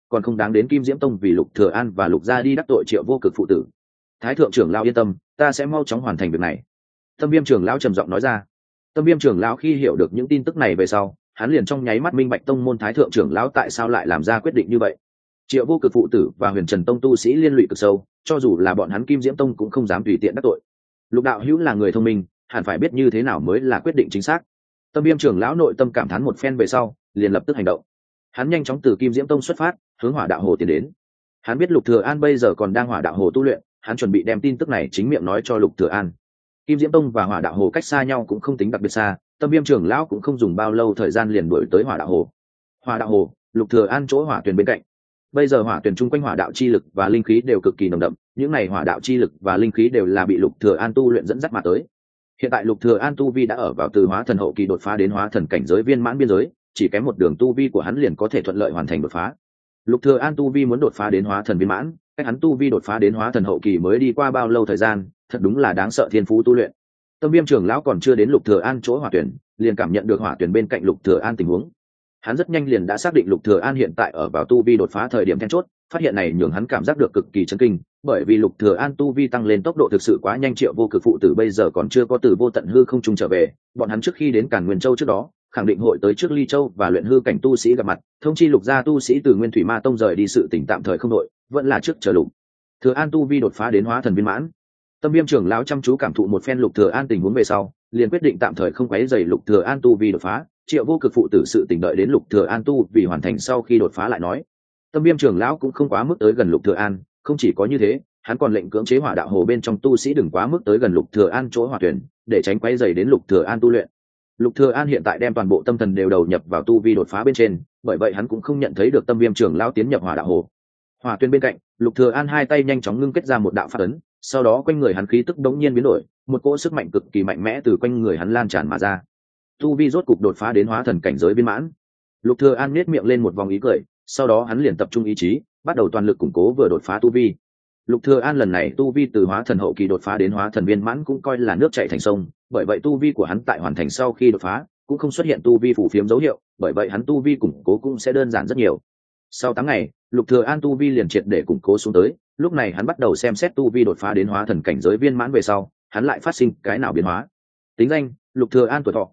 còn không đáng đến Kim Diễm Tông vì Lục Thừa An và Lục gia đi đắc tội Triệu Vô Cực phụ tử. Thái thượng trưởng lão yên tâm, ta sẽ mau chóng hoàn thành việc này. Tâm Viêm trưởng lão trầm giọng nói ra. Tâm Viêm trưởng lão khi hiểu được những tin tức này về sau, hắn liền trong nháy mắt minh bạch tông môn Thái thượng trưởng lão tại sao lại làm ra quyết định như vậy. Triệu Vô Cực phụ tử và Huyền Trần Tông tu sĩ liên lụy cực sâu, cho dù là bọn hắn Kim Diễm Tông cũng không dám tùy tiện đắc tội. Lục đạo hữu là người thông minh, hẳn phải biết như thế nào mới là quyết định chính xác. Tâm Viêm trưởng lão nội tâm cảm thán một phen về sau, liền lập tức hành động. Hắn nhanh chóng từ Kim Diễm Tông xuất phát, hướng Hỏa Đạo Hồ tiến đến. Hắn biết Lục Thừa An bây giờ còn đang Hỏa Đạo Hồ tu luyện, hắn chuẩn bị đem tin tức này chính miệng nói cho Lục Thừa An. Kim Diễm Tông và Hỏa Đạo Hồ cách xa nhau cũng không tính đặc biệt xa, Tâm Viêm trưởng lão cũng không dùng bao lâu thời gian liền đuổi tới Hỏa Đạo Hồ. Hỏa Đạo Hồ, Lục Thừa An chỗ hỏa tuyền bên cạnh. Bây giờ hỏa tuyền chung quanh hỏa đạo chi lực và linh khí đều cực kỳ nồng đậm, những này hỏa đạo chi lực và linh khí đều là bị Lục Thừa An tu luyện dẫn dắt mà tới. Hiện tại Lục Thừa An tu vi đã ở vào từ hóa thần hậu kỳ đột phá đến hóa thần cảnh giới viên mãn biên giới, chỉ kém một đường tu vi của hắn liền có thể thuận lợi hoàn thành đột phá. Lục Thừa An tu vi muốn đột phá đến hóa thần viên mãn, cách hắn tu vi đột phá đến hóa thần hậu kỳ mới đi qua bao lâu thời gian, thật đúng là đáng sợ thiên phú tu luyện. Tâm Viêm trưởng lão còn chưa đến Lục Thừa An chỗ hỏa tuyển, liền cảm nhận được hỏa tuyển bên cạnh Lục Thừa An tình huống. Hắn rất nhanh liền đã xác định Lục Thừa An hiện tại ở vào tu vi đột phá thời điểm then chốt, phát hiện này nhường hắn cảm giác được cực kỳ chấn kinh, bởi vì Lục Thừa An tu vi tăng lên tốc độ thực sự quá nhanh. Triệu Vô Cực phụ tử bây giờ còn chưa có từ vô tận hư không trung trở về, bọn hắn trước khi đến Càn Nguyên Châu trước đó, khẳng định hội tới trước Ly Châu và luyện hư cảnh tu sĩ gặp mặt, thông chi Lục gia tu sĩ từ Nguyên Thủy Ma Tông rời đi sự tỉnh tạm thời không đội, vẫn là trước chờ Lục Thừa An tu vi đột phá đến hóa thần viên mãn. Tâm Viêm trưởng lão chăm chú cảm thụ một phen Lục Thừa An tình huống về sau, liền quyết định tạm thời không quấy rầy Lục Thừa An tu vi đột phá. Triệu Vô Cực phụ tử sự tỉnh đợi đến Lục Thừa An tu vì hoàn thành sau khi đột phá lại nói. Tâm Viêm trưởng lão cũng không quá mức tới gần Lục Thừa An, không chỉ có như thế, hắn còn lệnh cưỡng chế Hỏa Đạo Hồ bên trong tu sĩ đừng quá mức tới gần Lục Thừa An chỗ hỏa tuyển, để tránh quấy rầy đến Lục Thừa An tu luyện. Lục Thừa An hiện tại đem toàn bộ tâm thần đều đầu nhập vào tu vi đột phá bên trên, bởi vậy hắn cũng không nhận thấy được Tâm Viêm trưởng lão tiến nhập Hỏa Đạo Hồ. Hỏa tuyển bên cạnh, Lục Thừa An hai tay nhanh chóng ngưng kết ra một đạo pháp ấn, sau đó quanh người hắn khí tức đống nhiên biến đổi, một cỗ sức mạnh cực kỳ mạnh mẽ từ quanh người hắn lan tràn mà ra. Tu vi rốt cục đột phá đến hóa thần cảnh giới viên mãn. Lục Thừa An nhếch miệng lên một vòng ý cười, sau đó hắn liền tập trung ý chí, bắt đầu toàn lực củng cố vừa đột phá tu vi. Lục Thừa An lần này tu vi từ hóa thần hậu kỳ đột phá đến hóa thần viên mãn cũng coi là nước chảy thành sông, bởi vậy tu vi của hắn tại hoàn thành sau khi đột phá cũng không xuất hiện tu vi phủ phiếm dấu hiệu, bởi vậy hắn tu vi củng cố cũng sẽ đơn giản rất nhiều. Sau 8 ngày, Lục Thừa An tu vi liền triệt để củng cố xuống tới, lúc này hắn bắt đầu xem xét tu vi đột phá đến hóa thần cảnh giới viên mãn về sau, hắn lại phát sinh cái nào biến hóa. Tính danh: Lục Thừa An, tuổi thọ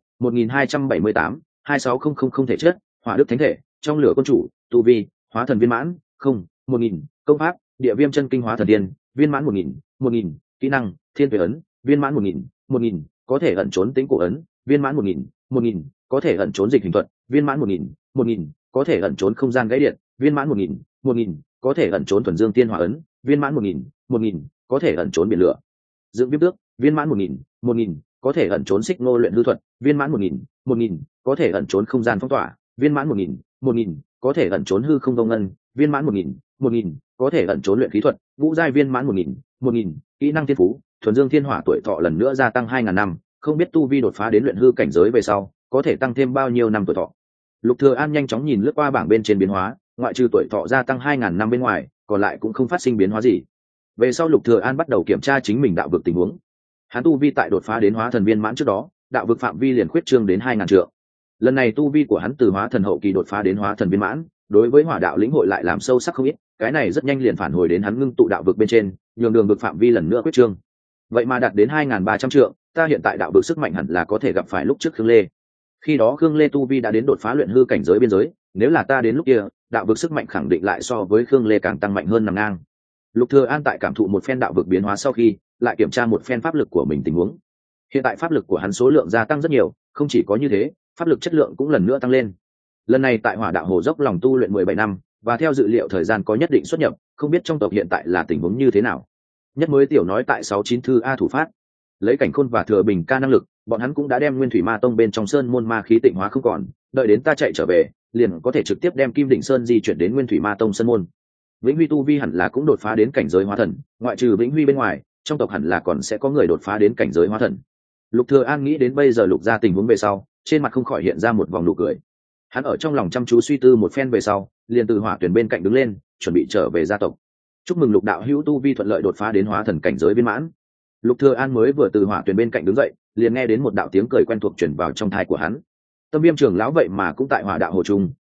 1278, 26000 thể chất, Hỏa Đức Thánh Thể, trong lửa quân chủ, tu vi hóa thần viên mãn, 1000, công pháp Địa Viêm Chân Kinh Hóa Thần Tiên, viên mãn 1000, kỹ năng Thiên Tuế Ấn, viên mãn 1000, có thể ẩn trốn Tĩnh Cổ Ấn, viên mãn 1000, có thể ẩn trốn Dịch Hình Thuật, viên mãn 1000, có thể ẩn trốn Không Gian Gãy Điện, viên mãn 1000, có thể ẩn trốn Thuần Dương Tiên Hỏa Ấn, viên mãn 1000, có thể ẩn trốn Biển Lửa, Dựng Viêm Tước, viên mãn 1000, có thể ẩn trốn Xích Ngô Luyện Hư Thuật, viên mãn 1000, có thể ẩn trốn Không Gian Phong Tỏa, viên mãn 1000, có thể ẩn trốn Hư Không Vô Ngân, viên mãn 1000, có thể ẩn trốn Luyện Khí Thuật, ngũ giai viên mãn 1000, kỹ năng Thiên Phú, Thuần Dương Thiên Hỏa, tuổi thọ lần nữa gia tăng 2000 năm, không biết tu vi đột phá đến luyện hư cảnh giới về sau, có thể tăng thêm bao nhiêu năm tuổi thọ. Lục Thừa An nhanh chóng nhìn lướt qua bảng bên trên biến hóa, ngoại trừ tuổi thọ gia tăng 2000 năm bên ngoài, còn lại cũng không phát sinh biến hóa gì. Về sau Lục Thừa An bắt đầu kiểm tra chính mình đạo vực tình huống. Hắn tu vi tại đột phá đến hóa thần viên mãn trước đó, đạo vực phạm vi liền khuyết trương đến 2000 trượng. Lần này tu vi của hắn từ hóa thần hậu kỳ đột phá đến hóa thần viên mãn, đối với hỏa đạo lĩnh hội lại làm sâu sắc không ít, cái này rất nhanh liền phản hồi đến hắn ngưng tụ đạo vực bên trên, nhường đường vực phạm vi lần nữa khuyết trương. Vậy mà đạt đến 2300 trượng, ta hiện tại đạo vực sức mạnh hẳn là có thể gặp phải lúc trước Khương Lê. Khi đó Khương Lê tu vi đã đến đột phá luyện hư cảnh giới biên giới, nếu là ta đến lúc kia, đạo vực sức mạnh khẳng định lại so với Khương Lê càng tăng mạnh hơn nằm ngang. Lục Thừa An tại cảm thụ một phen đạo vực biến hóa sau khi, lại kiểm tra một phen pháp lực của mình tình huống. Hiện tại pháp lực của hắn số lượng gia tăng rất nhiều, không chỉ có như thế, pháp lực chất lượng cũng lần nữa tăng lên. Lần này tại Hỏa Đạo Hồ dốc lòng tu luyện 17 năm, và theo dự liệu thời gian có nhất định xuất nhập, không biết trong tộc hiện tại là tình huống như thế nào. Nhất mới tiểu nói tại 69 thư A thủ phát, lấy Cảnh Khôn và Thừa Bình ca năng lực, bọn hắn cũng đã đem Nguyên Thủy Ma Tông bên trong sơn môn ma khí tịnh hóa không còn, đợi đến ta chạy trở về, liền có thể trực tiếp đem Kim Đỉnh Sơn di chuyển đến Nguyên Thủy Ma Tông sơn môn. Vĩnh Huy tu vi hẳn là cũng đột phá đến cảnh giới hóa thần, ngoại trừ Vĩnh Huy bên ngoài, trong tộc hẳn là còn sẽ có người đột phá đến cảnh giới hóa thần. Lục Thừa An nghĩ đến bây giờ Lục gia tình huống về sau, trên mặt không khỏi hiện ra một vòng nụ cười. Hắn ở trong lòng chăm chú suy tư một phen về sau, liền từ hỏa tuyển bên cạnh đứng lên, chuẩn bị trở về gia tộc. Chúc mừng Lục đạo hữu tu vi thuận lợi đột phá đến hóa thần cảnh giới viên mãn. Lục Thừa An mới vừa từ hỏa tuyển bên cạnh đứng dậy, liền nghe đến một đạo tiếng cười quen thuộc truyền vào trong tai của hắn. Tâm Viêm trưởng lão vậy mà cũng tại Hỏa Đạo Hồ trung,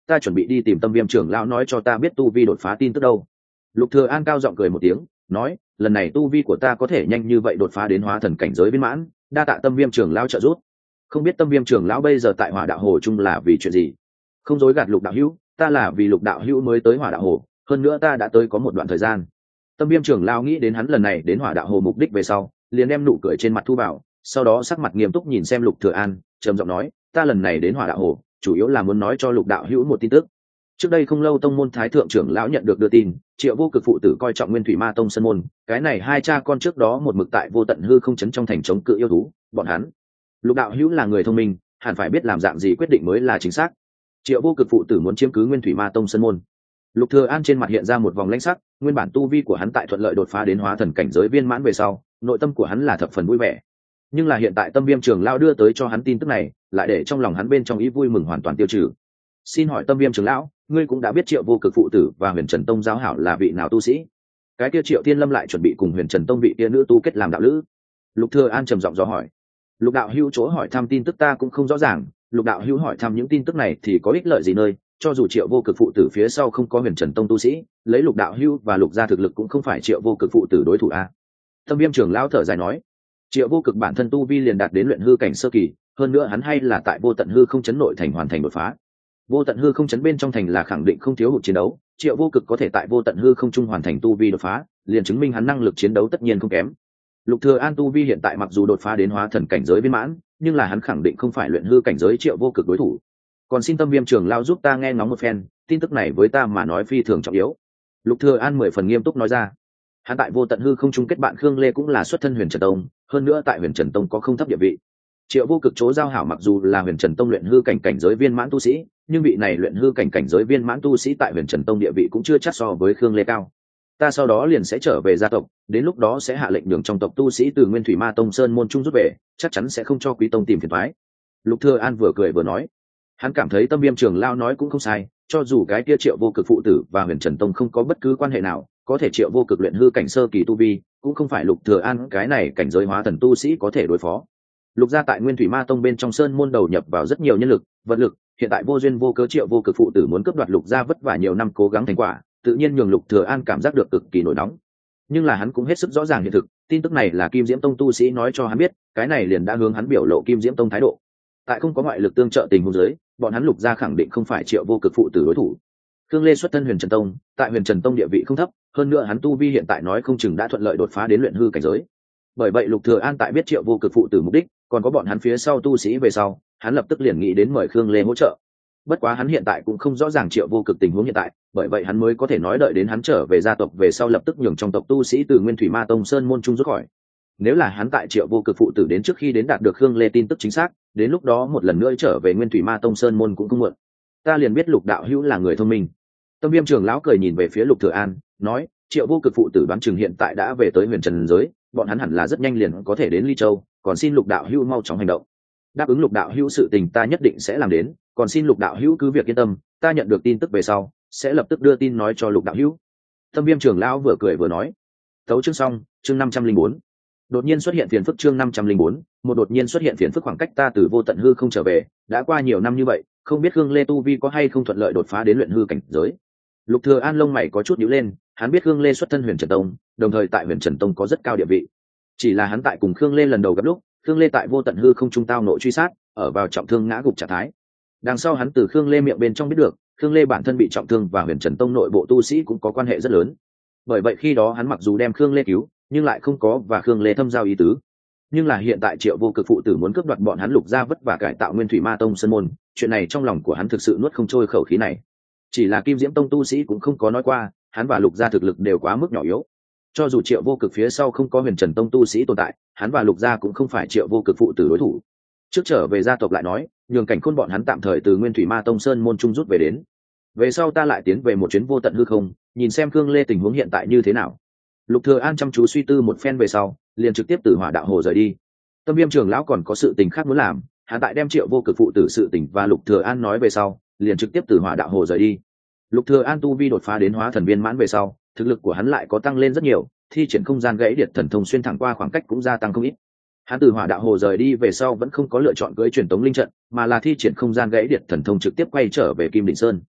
ta chuẩn bị đi tìm Tâm Viêm trưởng lão nói cho ta biết tu vi đột phá tin tức đâu. Lục Thừa An cao giọng cười một tiếng, nói, lần này tu vi của ta có thể nhanh như vậy đột phá đến hóa thần cảnh giới viên mãn, đa tạ Tâm Viêm trưởng lão trợ giúp. Không biết Tâm Viêm trưởng lão bây giờ tại Hỏa Đạo Hồ chung là vì chuyện gì? Không dối gạt Lục đạo hữu, ta là vì Lục đạo hữu mới tới Hỏa Đạo Hồ, hơn nữa ta đã tới có một đoạn thời gian. Tâm Viêm trưởng lão nghĩ đến hắn lần này đến Hỏa Đạo Hồ mục đích về sau, liền đem nụ cười trên mặt thu vào, sau đó sắc mặt nghiêm túc nhìn xem Lục Thừa An, trầm giọng nói, ta lần này đến Hỏa Đạo Hồ, chủ yếu là muốn nói cho Lục đạo hữu một tin tức. Trước đây không lâu tông môn thái thượng trưởng lão nhận được đưa tin, Triệu Vô Cực phụ tử coi trọng Nguyên Thủy Ma tông sơn môn, cái này hai cha con trước đó một mực tại vô tận hư không chấn trong thành chống cự yêu thú, bọn hắn. Lục đạo hữu là người thông minh, hẳn phải biết làm dạng gì quyết định mới là chính xác. Triệu Vô Cực phụ tử muốn chiếm cứ Nguyên Thủy Ma tông sơn môn. Lục Thừa An trên mặt hiện ra một vòng lãnh sắc, nguyên bản tu vi của hắn tại thuận lợi đột phá đến hóa thần cảnh giới viên mãn về sau, nội tâm của hắn là thập phần vui vẻ. Nhưng là hiện tại Tâm Viêm trưởng lão đưa tới cho hắn tin tức này, lại để trong lòng hắn bên trong ý vui mừng hoàn toàn tiêu trừ. Xin hỏi Tâm Viêm trưởng lão, ngươi cũng đã biết Triệu Vô Cực phụ tử và Huyền Trần tông giáo hảo là vị nào tu sĩ? Cái kia Triệu Thiên Lâm lại chuẩn bị cùng Huyền Trần tông vị kia nữ tu kết làm đạo lữ. Lục Thừa An trầm giọng dò hỏi. Lục đạo hữu chỗ hỏi thăm tin tức ta cũng không rõ ràng, Lục đạo hữu hỏi thăm những tin tức này thì có ích lợi gì nơi? Cho dù Triệu Vô Cực phụ tử phía sau không có Huyền Trần tông tu sĩ, lấy Lục đạo hữu và Lục gia thực lực cũng không phải Triệu Vô Cực phụ tử đối thủ a. Tâm Viêm trưởng lão thở dài nói, Triệu Vô Cực bản thân tu vi liền đạt đến luyện hư cảnh sơ kỳ, hơn nữa hắn hay là tại vô tận hư không chấn nội thành hoàn thành đột phá. Vô tận hư không chấn bên trong thành là khẳng định không thiếu hụt chiến đấu, Triệu Vô Cực có thể tại vô tận hư không trung hoàn thành tu vi đột phá, liền chứng minh hắn năng lực chiến đấu tất nhiên không kém. Lục Thừa An tu vi hiện tại mặc dù đột phá đến hóa thần cảnh giới viên mãn, nhưng là hắn khẳng định không phải luyện hư cảnh giới Triệu Vô Cực đối thủ. Còn xin Tâm Viêm trưởng lão giúp ta nghe ngóng một phen, tin tức này với ta mà nói phi thường trọng yếu. Lục Thừa An 10 phần nghiêm túc nói ra. Hắn tại vô tận hư không chung kết bạn Khương Lê cũng là xuất thân Huyền Trần tông, hơn nữa tại Huyền Trần tông có không thấp địa vị. Triệu Vô Cực chỗ giao hảo mặc dù là Huyền Trần tông luyện hư cảnh cảnh giới viên mãn tu sĩ, nhưng vị này luyện hư cảnh cảnh giới viên mãn tu sĩ tại Huyền Trần tông địa vị cũng chưa chắc so với Khương Lê cao. Ta sau đó liền sẽ trở về gia tộc, đến lúc đó sẽ hạ lệnh đường trong tộc tu sĩ từ Nguyên Thủy Ma tông sơn môn trung rút về, chắc chắn sẽ không cho Quý tông tìm phiền toái. Lục Thừa An vừa cười vừa nói, hắn cảm thấy Tâm Viêm trưởng lão nói cũng không sai, cho dù cái kia Triệu Vô Cực phụ tử và Huyền Trần tông không có bất cứ quan hệ nào, có thể Triệu Vô Cực luyện hư cảnh sơ kỳ tu vi, cũng không phải Lục Thừa An cái này cảnh giới hóa thần tu sĩ có thể đối phó. Lục gia tại Nguyên Thủy Ma tông bên trong sơn môn đầu nhập vào rất nhiều nhân lực, vật lực, hiện tại vô duyên vô cớ Triệu Vô Cực phụ tử muốn cướp đoạt Lục gia vất vả nhiều năm cố gắng thành quả, tự nhiên nhường Lục Thừa An cảm giác được cực kỳ nổi nóng. Nhưng là hắn cũng hết sức rõ ràng hiện thực, tin tức này là Kim Diễm tông tu sĩ nói cho hắn biết, cái này liền đã hướng hắn biểu lộ Kim Diễm tông thái độ. Tại không có ngoại lực tương trợ tình huống dưới, bọn hắn Lục gia khẳng định không phải Triệu Vô Cực phụ tử đối thủ. Khương Lê xuất thân Huyền Trần tông, tại Huyền Trần tông địa vị không thấp, hơn nữa hắn tu vi hiện tại nói không chừng đã thuận lợi đột phá đến luyện hư cảnh giới. Bởi vậy Lục Thừa An tại biết Triệu Vô Cực phụ tử mục đích, còn có bọn hắn phía sau tu sĩ về sau, hắn lập tức liền nghĩ đến mời Khương Lê hỗ trợ. Bất quá hắn hiện tại cũng không rõ ràng Triệu Vô Cực tình huống hiện tại, bởi vậy hắn mới có thể nói đợi đến hắn trở về gia tộc về sau lập tức nhường trong tộc tu sĩ từ Nguyên Thủy Ma tông sơn môn trung rút khỏi. Nếu là hắn tại Triệu Vô Cực phụ tử đến trước khi đến đạt được Khương Lê tin tức chính xác, đến lúc đó một lần nữa trở về Nguyên Thủy Ma tông sơn môn cũng không muộn. Ta liền biết Lục đạo hữu là người thông minh. Tâm Viêm trưởng lão cười nhìn về phía Lục Thừa An, nói, Triệu Vô Cực phụ tử đoán chừng hiện tại đã về tới Huyền Trần giới, bọn hắn hẳn là rất nhanh liền có thể đến Ly Châu, còn xin Lục đạo hữu mau chóng hành động. Đáp ứng Lục đạo hữu sự tình ta nhất định sẽ làm đến, còn xin Lục đạo hữu cứ việc yên tâm, ta nhận được tin tức về sau, sẽ lập tức đưa tin nói cho Lục đạo hữu. Tâm Viêm trưởng lão vừa cười vừa nói. Tấu chương xong, chương 504. Đột nhiên xuất hiện phiền phức chương 504, một đột nhiên xuất hiện phiền phức khoảng cách ta từ vô tận hư không trở về, đã qua nhiều năm như vậy, không biết Khương Lê tu vi có hay không thuận lợi đột phá đến luyện hư cảnh giới. Lục Thừa An lông mày có chút nhíu lên, hắn biết Khương Lê xuất thân Huyền Trần tông, đồng thời tại Huyền Trần tông có rất cao địa vị. Chỉ là hắn tại cùng Khương Lê lần đầu gặp lúc, Khương Lê tại vô tận hư không trung tao nội truy sát, ở vào trọng thương ngã gục trạng thái. Đằng sau hắn từ Khương Lê miệng bên trong biết được, Khương Lê bản thân bị trọng thương và Huyền Trần tông nội bộ tu sĩ cũng có quan hệ rất lớn. Bởi vậy khi đó hắn mặc dù đem Khương Lê cứu, nhưng lại không có và Khương Lê thâm giao ý tứ. Nhưng là hiện tại Triệu Vô Cực phụ tử muốn cướp đoạt bọn hắn Lục gia vất vả cải tạo Nguyên Thủy Ma tông sơn môn, chuyện này trong lòng của hắn thực sự nuốt không trôi khẩu khí này. Chỉ là Kim Diễm tông tu sĩ cũng không có nói qua, hắn và Lục gia thực lực đều quá mức nhỏ yếu. Cho dù Triệu Vô Cực phía sau không có Huyền Trần tông tu sĩ tồn tại, hắn và Lục gia cũng không phải Triệu Vô Cực phụ tử đối thủ. Trước trở về gia tộc lại nói, nhường Cảnh Khôn bọn hắn tạm thời từ Nguyên Thủy Ma tông sơn môn trung rút về đến. Về sau ta lại tiến về một chuyến vô tận hư không, nhìn xem Khương Lê tình huống hiện tại như thế nào. Lục Thừa An chăm chú suy tư một phen về sau, liền trực tiếp từ Hỏa Đạo Hồ rời đi. Tâm Viêm trưởng lão còn có sự tình khác muốn làm, hắn tại đem Triệu Vô Cực phụ tử sự tình và Lục Thừa An nói về sau, liền trực tiếp từ Hỏa Đạo Hồ rời đi. Lục Thừa An tu vi đột phá đến hóa thần viên mãn về sau, thực lực của hắn lại có tăng lên rất nhiều, thi triển không gian gãy điệt thần thông xuyên thẳng qua khoảng cách cũng gia tăng không ít. Hắn từ Hỏa Đạo Hồ rời đi về sau vẫn không có lựa chọn cưỡi truyền tống linh trận, mà là thi triển không gian gãy điệt thần thông trực tiếp quay trở về Kim Đỉnh Sơn.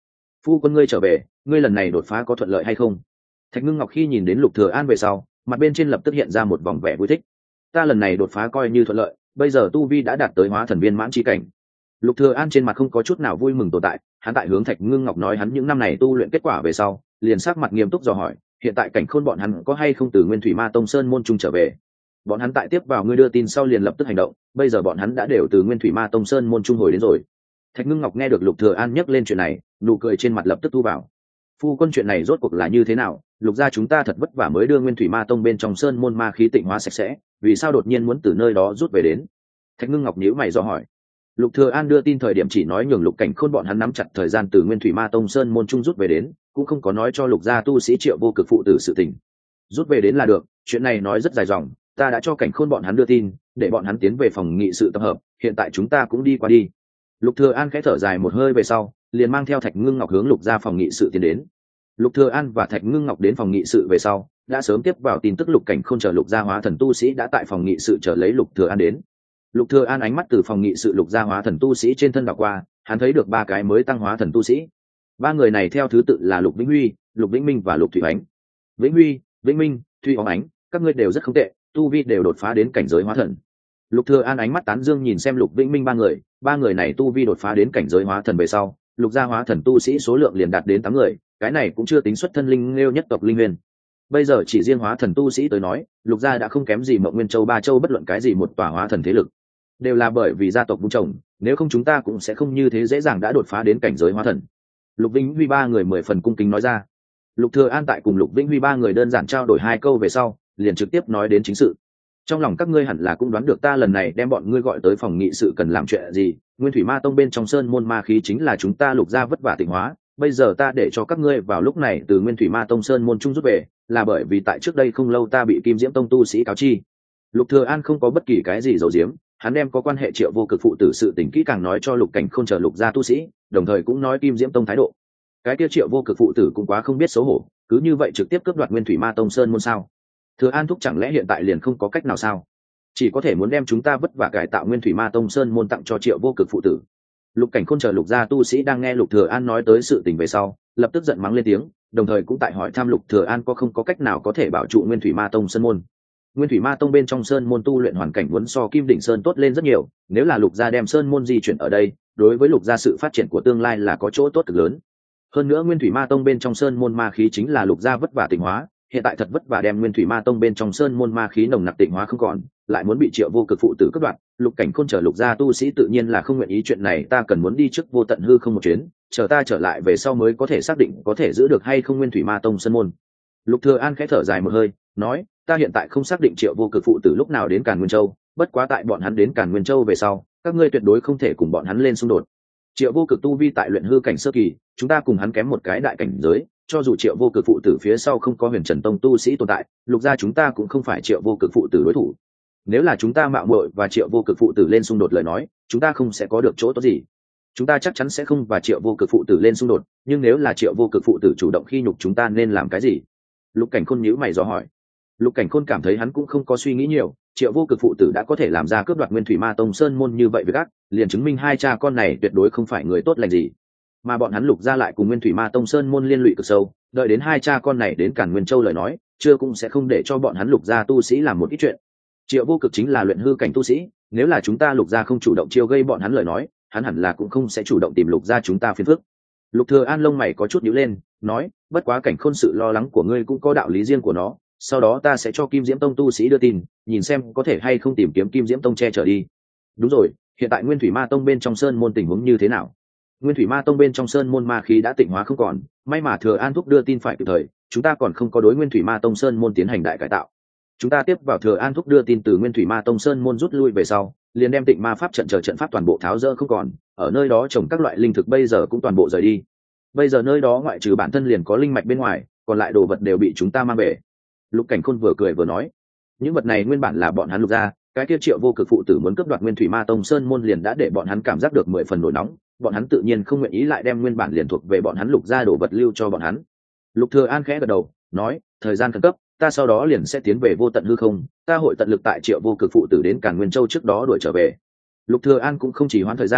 Phu quân ngươi trở về, ngươi lần này đột phá có thuận lợi hay không? Thạch Ngưng Ngọc khi nhìn đến Lục Thừa An về sau, mặt bên trên lập tức hiện ra một vòng vẻ vui thích. Ta lần này đột phá coi như thuận lợi, bây giờ tu vi đã đạt tới hóa thần viên mãn chi cảnh. Lục Thừa An trên mặt không có chút nào vui mừng tồn tại, hắn tại hướng Thạch Ngưng Ngọc nói hắn những năm này tu luyện kết quả về sau, liền sắc mặt nghiêm túc dò hỏi, hiện tại cảnh khôn bọn hắn có hay không từ Nguyên Thủy Ma Tông Sơn môn trung trở về? Bọn hắn tại tiếp vào ngươi đưa tin sau liền lập tức hành động, bây giờ bọn hắn đã đều từ Nguyên Thủy Ma Tông Sơn môn trung hồi đến rồi. Thạch Ngưng Ngọc nghe được Lục Thừa An nhắc lên chuyện này, nụ cười trên mặt lập tức thu vào. Phu quân chuyện này rốt cuộc là như thế nào? Lục gia chúng ta thật vất vả mới đưa Nguyên Thủy Ma Tông bên trong sơn môn ma khí tịnh hóa sạch sẽ, vì sao đột nhiên muốn từ nơi đó rút về đến? Thạch Ngưng Ngọc nhíu mày dò hỏi. Lục Thừa An đưa tin thời điểm chỉ nói nhường Lục Cảnh Khôn bọn hắn nắm chặt thời gian từ Nguyên Thủy Ma Tông sơn môn trung rút về đến, cũng không có nói cho Lục gia tu sĩ Triệu Vô Cực phụ tử sự tình. Rút về đến là được, chuyện này nói rất dài dòng, ta đã cho Cảnh Khôn bọn hắn đưa tin, để bọn hắn tiến về phòng nghị sự tập hợp, hiện tại chúng ta cũng đi qua đi. Lục Thừa An khẽ thở dài một hơi về sau, liền mang theo Thạch Ngưng Ngọc hướng Lục gia phòng nghị sự tiến đến. Lục Thừa An và Thạch Ngưng Ngọc đến phòng nghị sự về sau, đã sớm tiếp vào tin tức Lục Cảnh Khôn chờ Lục gia hóa thần tu sĩ đã tại phòng nghị sự chờ lấy Lục Thừa An đến. Lục Thừa An ánh mắt từ phòng nghị sự Lục gia hóa thần tu sĩ trên thân đảo qua, hắn thấy được ba cái mới tăng hóa thần tu sĩ. Ba người này theo thứ tự là Lục Vĩnh Huy, Lục Vĩnh Minh và Lục Thủy Ánh. Vĩnh Huy, Vĩnh Minh, Thủy Ánh, các ngươi đều rất không tệ, tu vi đều đột phá đến cảnh giới hóa thần. Lục Thừa An ánh mắt tán dương nhìn xem Lục Vĩnh Minh ba người này tu vi đột phá đến cảnh giới hóa thần về sau, Lục gia hóa thần tu sĩ số lượng liền đạt đến 8 người, cái này cũng chưa tính xuất thân linh liêu nhất tộc linh nguyên. Bây giờ chỉ riêng hóa thần tu sĩ tới nói, Lục gia đã không kém gì Mộng Nguyên Châu Ba Châu bất luận cái gì một tòa hóa thần thế lực. Đều là bởi vì gia tộc vun trồng, nếu không chúng ta cũng sẽ không như thế dễ dàng đã đột phá đến cảnh giới hóa thần. Lục Vĩnh Huy ba người 10 phần cung kính nói ra. Lục Thừa An tại cùng Lục Vĩnh Huy ba người đơn giản trao đổi 2 câu về sau, liền trực tiếp nói đến chính sự. Trong lòng các ngươi hẳn là cũng đoán được ta lần này đem bọn ngươi gọi tới phòng nghị sự cần làm chuyện gì. Nguyên Thủy Ma Tông bên trong sơn môn ma khí chính là chúng ta Lục gia vất vả tịnh hóa, bây giờ ta để cho các ngươi vào lúc này từ Nguyên Thủy Ma Tông sơn môn trung rút về, là bởi vì tại trước đây không lâu ta bị Kim Diễm Tông tu sĩ cáo chi. Lục Thừa An không có bất kỳ cái gì giấu giếm, hắn đem có quan hệ Triệu Vô Cực phụ tử sự tình kỹ càng nói cho Lục Cảnh Khôn chờ Lục gia tu sĩ, đồng thời cũng nói Kim Diễm Tông thái độ. Cái kia Triệu Vô Cực phụ tử cũng quá không biết xấu hổ, cứ như vậy trực tiếp cướp đoạt Nguyên Thủy Ma Tông sơn môn sao? Thừa An thúc chẳng lẽ hiện tại liền không có cách nào sao? Chỉ có thể muốn đem chúng ta vất vả cải tạo Nguyên Thủy Ma Tông sơn môn tặng cho Triệu Vô Cực phụ tử. Lục Cảnh Khôn chờ Lục gia tu sĩ đang nghe Lục Thừa An nói tới sự tình về sau, lập tức giận mắng lên tiếng, đồng thời cũng tại hỏi thăm Lục Thừa An có không có cách nào có thể bảo trụ Nguyên Thủy Ma Tông sơn môn. Nguyên Thủy Ma Tông bên trong sơn môn tu luyện hoàn cảnh muốn so Kim Đỉnh Sơn tốt lên rất nhiều, nếu là Lục gia đem sơn môn di chuyển ở đây, đối với Lục gia sự phát triển của tương lai là có chỗ tốt cực lớn. Hơn nữa Nguyên Thủy Ma Tông bên trong sơn môn ma khí chính là Lục gia vất vả tịnh hóa, hiện tại thật vất vả đem Nguyên Thủy Ma Tông bên trong sơn môn ma khí nồng nặc tịnh hóa không còn, lại muốn bị Triệu Vô Cực phụ tử cắt đoạn, Lục Cảnh Khôn chờ Lục gia tu sĩ tự nhiên là không nguyện ý chuyện này, ta cần muốn đi trước Vô Tận Hư không một chuyến, chờ ta trở lại về sau mới có thể xác định có thể giữ được hay không Nguyên Thủy Ma Tông sơn môn. Lục Thừa An khẽ thở dài một hơi, nói, ta hiện tại không xác định Triệu Vô Cực phụ tử lúc nào đến Càn Nguyên Châu, bất quá tại bọn hắn đến Càn Nguyên Châu về sau, các ngươi tuyệt đối không thể cùng bọn hắn lên xung đột. Triệu Vô Cực tu vi tại luyện hư cảnh sơ kỳ, chúng ta cùng hắn kém một cái đại cảnh giới, cho dù Triệu Vô Cực phụ tử phía sau không có Huyền Trần Tông tu sĩ tồn tại, Lục gia chúng ta cũng không phải Triệu Vô Cực phụ tử đối thủ. Nếu là chúng ta mạo muội và Triệu Vô Cực phụ tử lên xung đột lời nói, chúng ta không sẽ có được chỗ tốt gì. Chúng ta chắc chắn sẽ không và Triệu Vô Cực phụ tử lên xung đột, nhưng nếu là Triệu Vô Cực phụ tử chủ động khi nhục chúng ta nên làm cái gì? Lục Cảnh Khôn nhíu mày dò hỏi. Lục Cảnh Khôn cảm thấy hắn cũng không có suy nghĩ nhiều, Triệu Vô Cực phụ tử đã có thể làm ra cướp đoạt Nguyên Thủy Ma Tông sơn môn như vậy với ác, liền chứng minh hai cha con này tuyệt đối không phải người tốt lành gì. Mà bọn hắn Lục gia lại cùng Nguyên Thủy Ma Tông sơn môn liên lụy cực sâu, đợi đến hai cha con này đến Càn Nguyên Châu lời nói, chưa cũng sẽ không để cho bọn hắn Lục gia tu sĩ làm một ít chuyện. Triệu Vô Cực chính là luyện hư cảnh tu sĩ, nếu là chúng ta Lục gia không chủ động chiêu gây bọn hắn lời nói, hắn hẳn là cũng không sẽ chủ động tìm Lục gia chúng ta phiền phức. Lục Thừa An lông mày có chút nhíu lên, nói, bất quá Cảnh Khôn sự lo lắng của ngươi cũng có đạo lý riêng của nó, sau đó ta sẽ cho Kim Diễm Tông tu sĩ đưa tin, nhìn xem có thể hay không tìm kiếm Kim Diễm Tông che chở đi. Đúng rồi, hiện tại Nguyên Thủy Ma Tông bên trong sơn môn tình huống như thế nào? Nguyên Thủy Ma Tông bên trong sơn môn ma khí đã tịnh hóa không còn, may mà Thừa An thúc đưa tin phải kịp thời, chúng ta còn không có đối Nguyên Thủy Ma Tông sơn môn tiến hành đại cải tạo. Chúng ta tiếp vào Thừa An thúc đưa tin từ Nguyên Thủy Ma Tông sơn môn rút lui về sau, liền đem Tịnh Ma pháp trận chờ trận pháp toàn bộ tháo dỡ không còn, ở nơi đó trồng các loại linh thực bây giờ cũng toàn bộ rời đi. Bây giờ nơi đó ngoại trừ bản thân liền có linh mạch bên ngoài, còn lại đồ vật đều bị chúng ta mang về. Lục Cảnh Khôn vừa cười vừa nói, những vật này nguyên bản là bọn hắn Lục gia, cái kia Triệu Vô Cực phụ tử muốn cướp đoạt Nguyên Thủy Ma Tông sơn môn liền đã để bọn hắn cảm giác được 10 phần nổi nóng, bọn hắn tự nhiên không nguyện ý lại đem nguyên bản liền thuộc về bọn hắn Lục gia đồ vật lưu cho bọn hắn. Lục Thừa An khẽ gật đầu, nói, thời gian khẩn cấp, ta sau đó liền sẽ tiến về Vô Tận Hư không, ta hội tận lực tại Triệu Vô Cực phụ tử đến Càn Nguyên Châu trước đó đuổi trở về. Lục Thừa An cũng không chỉ hoãn thời gian,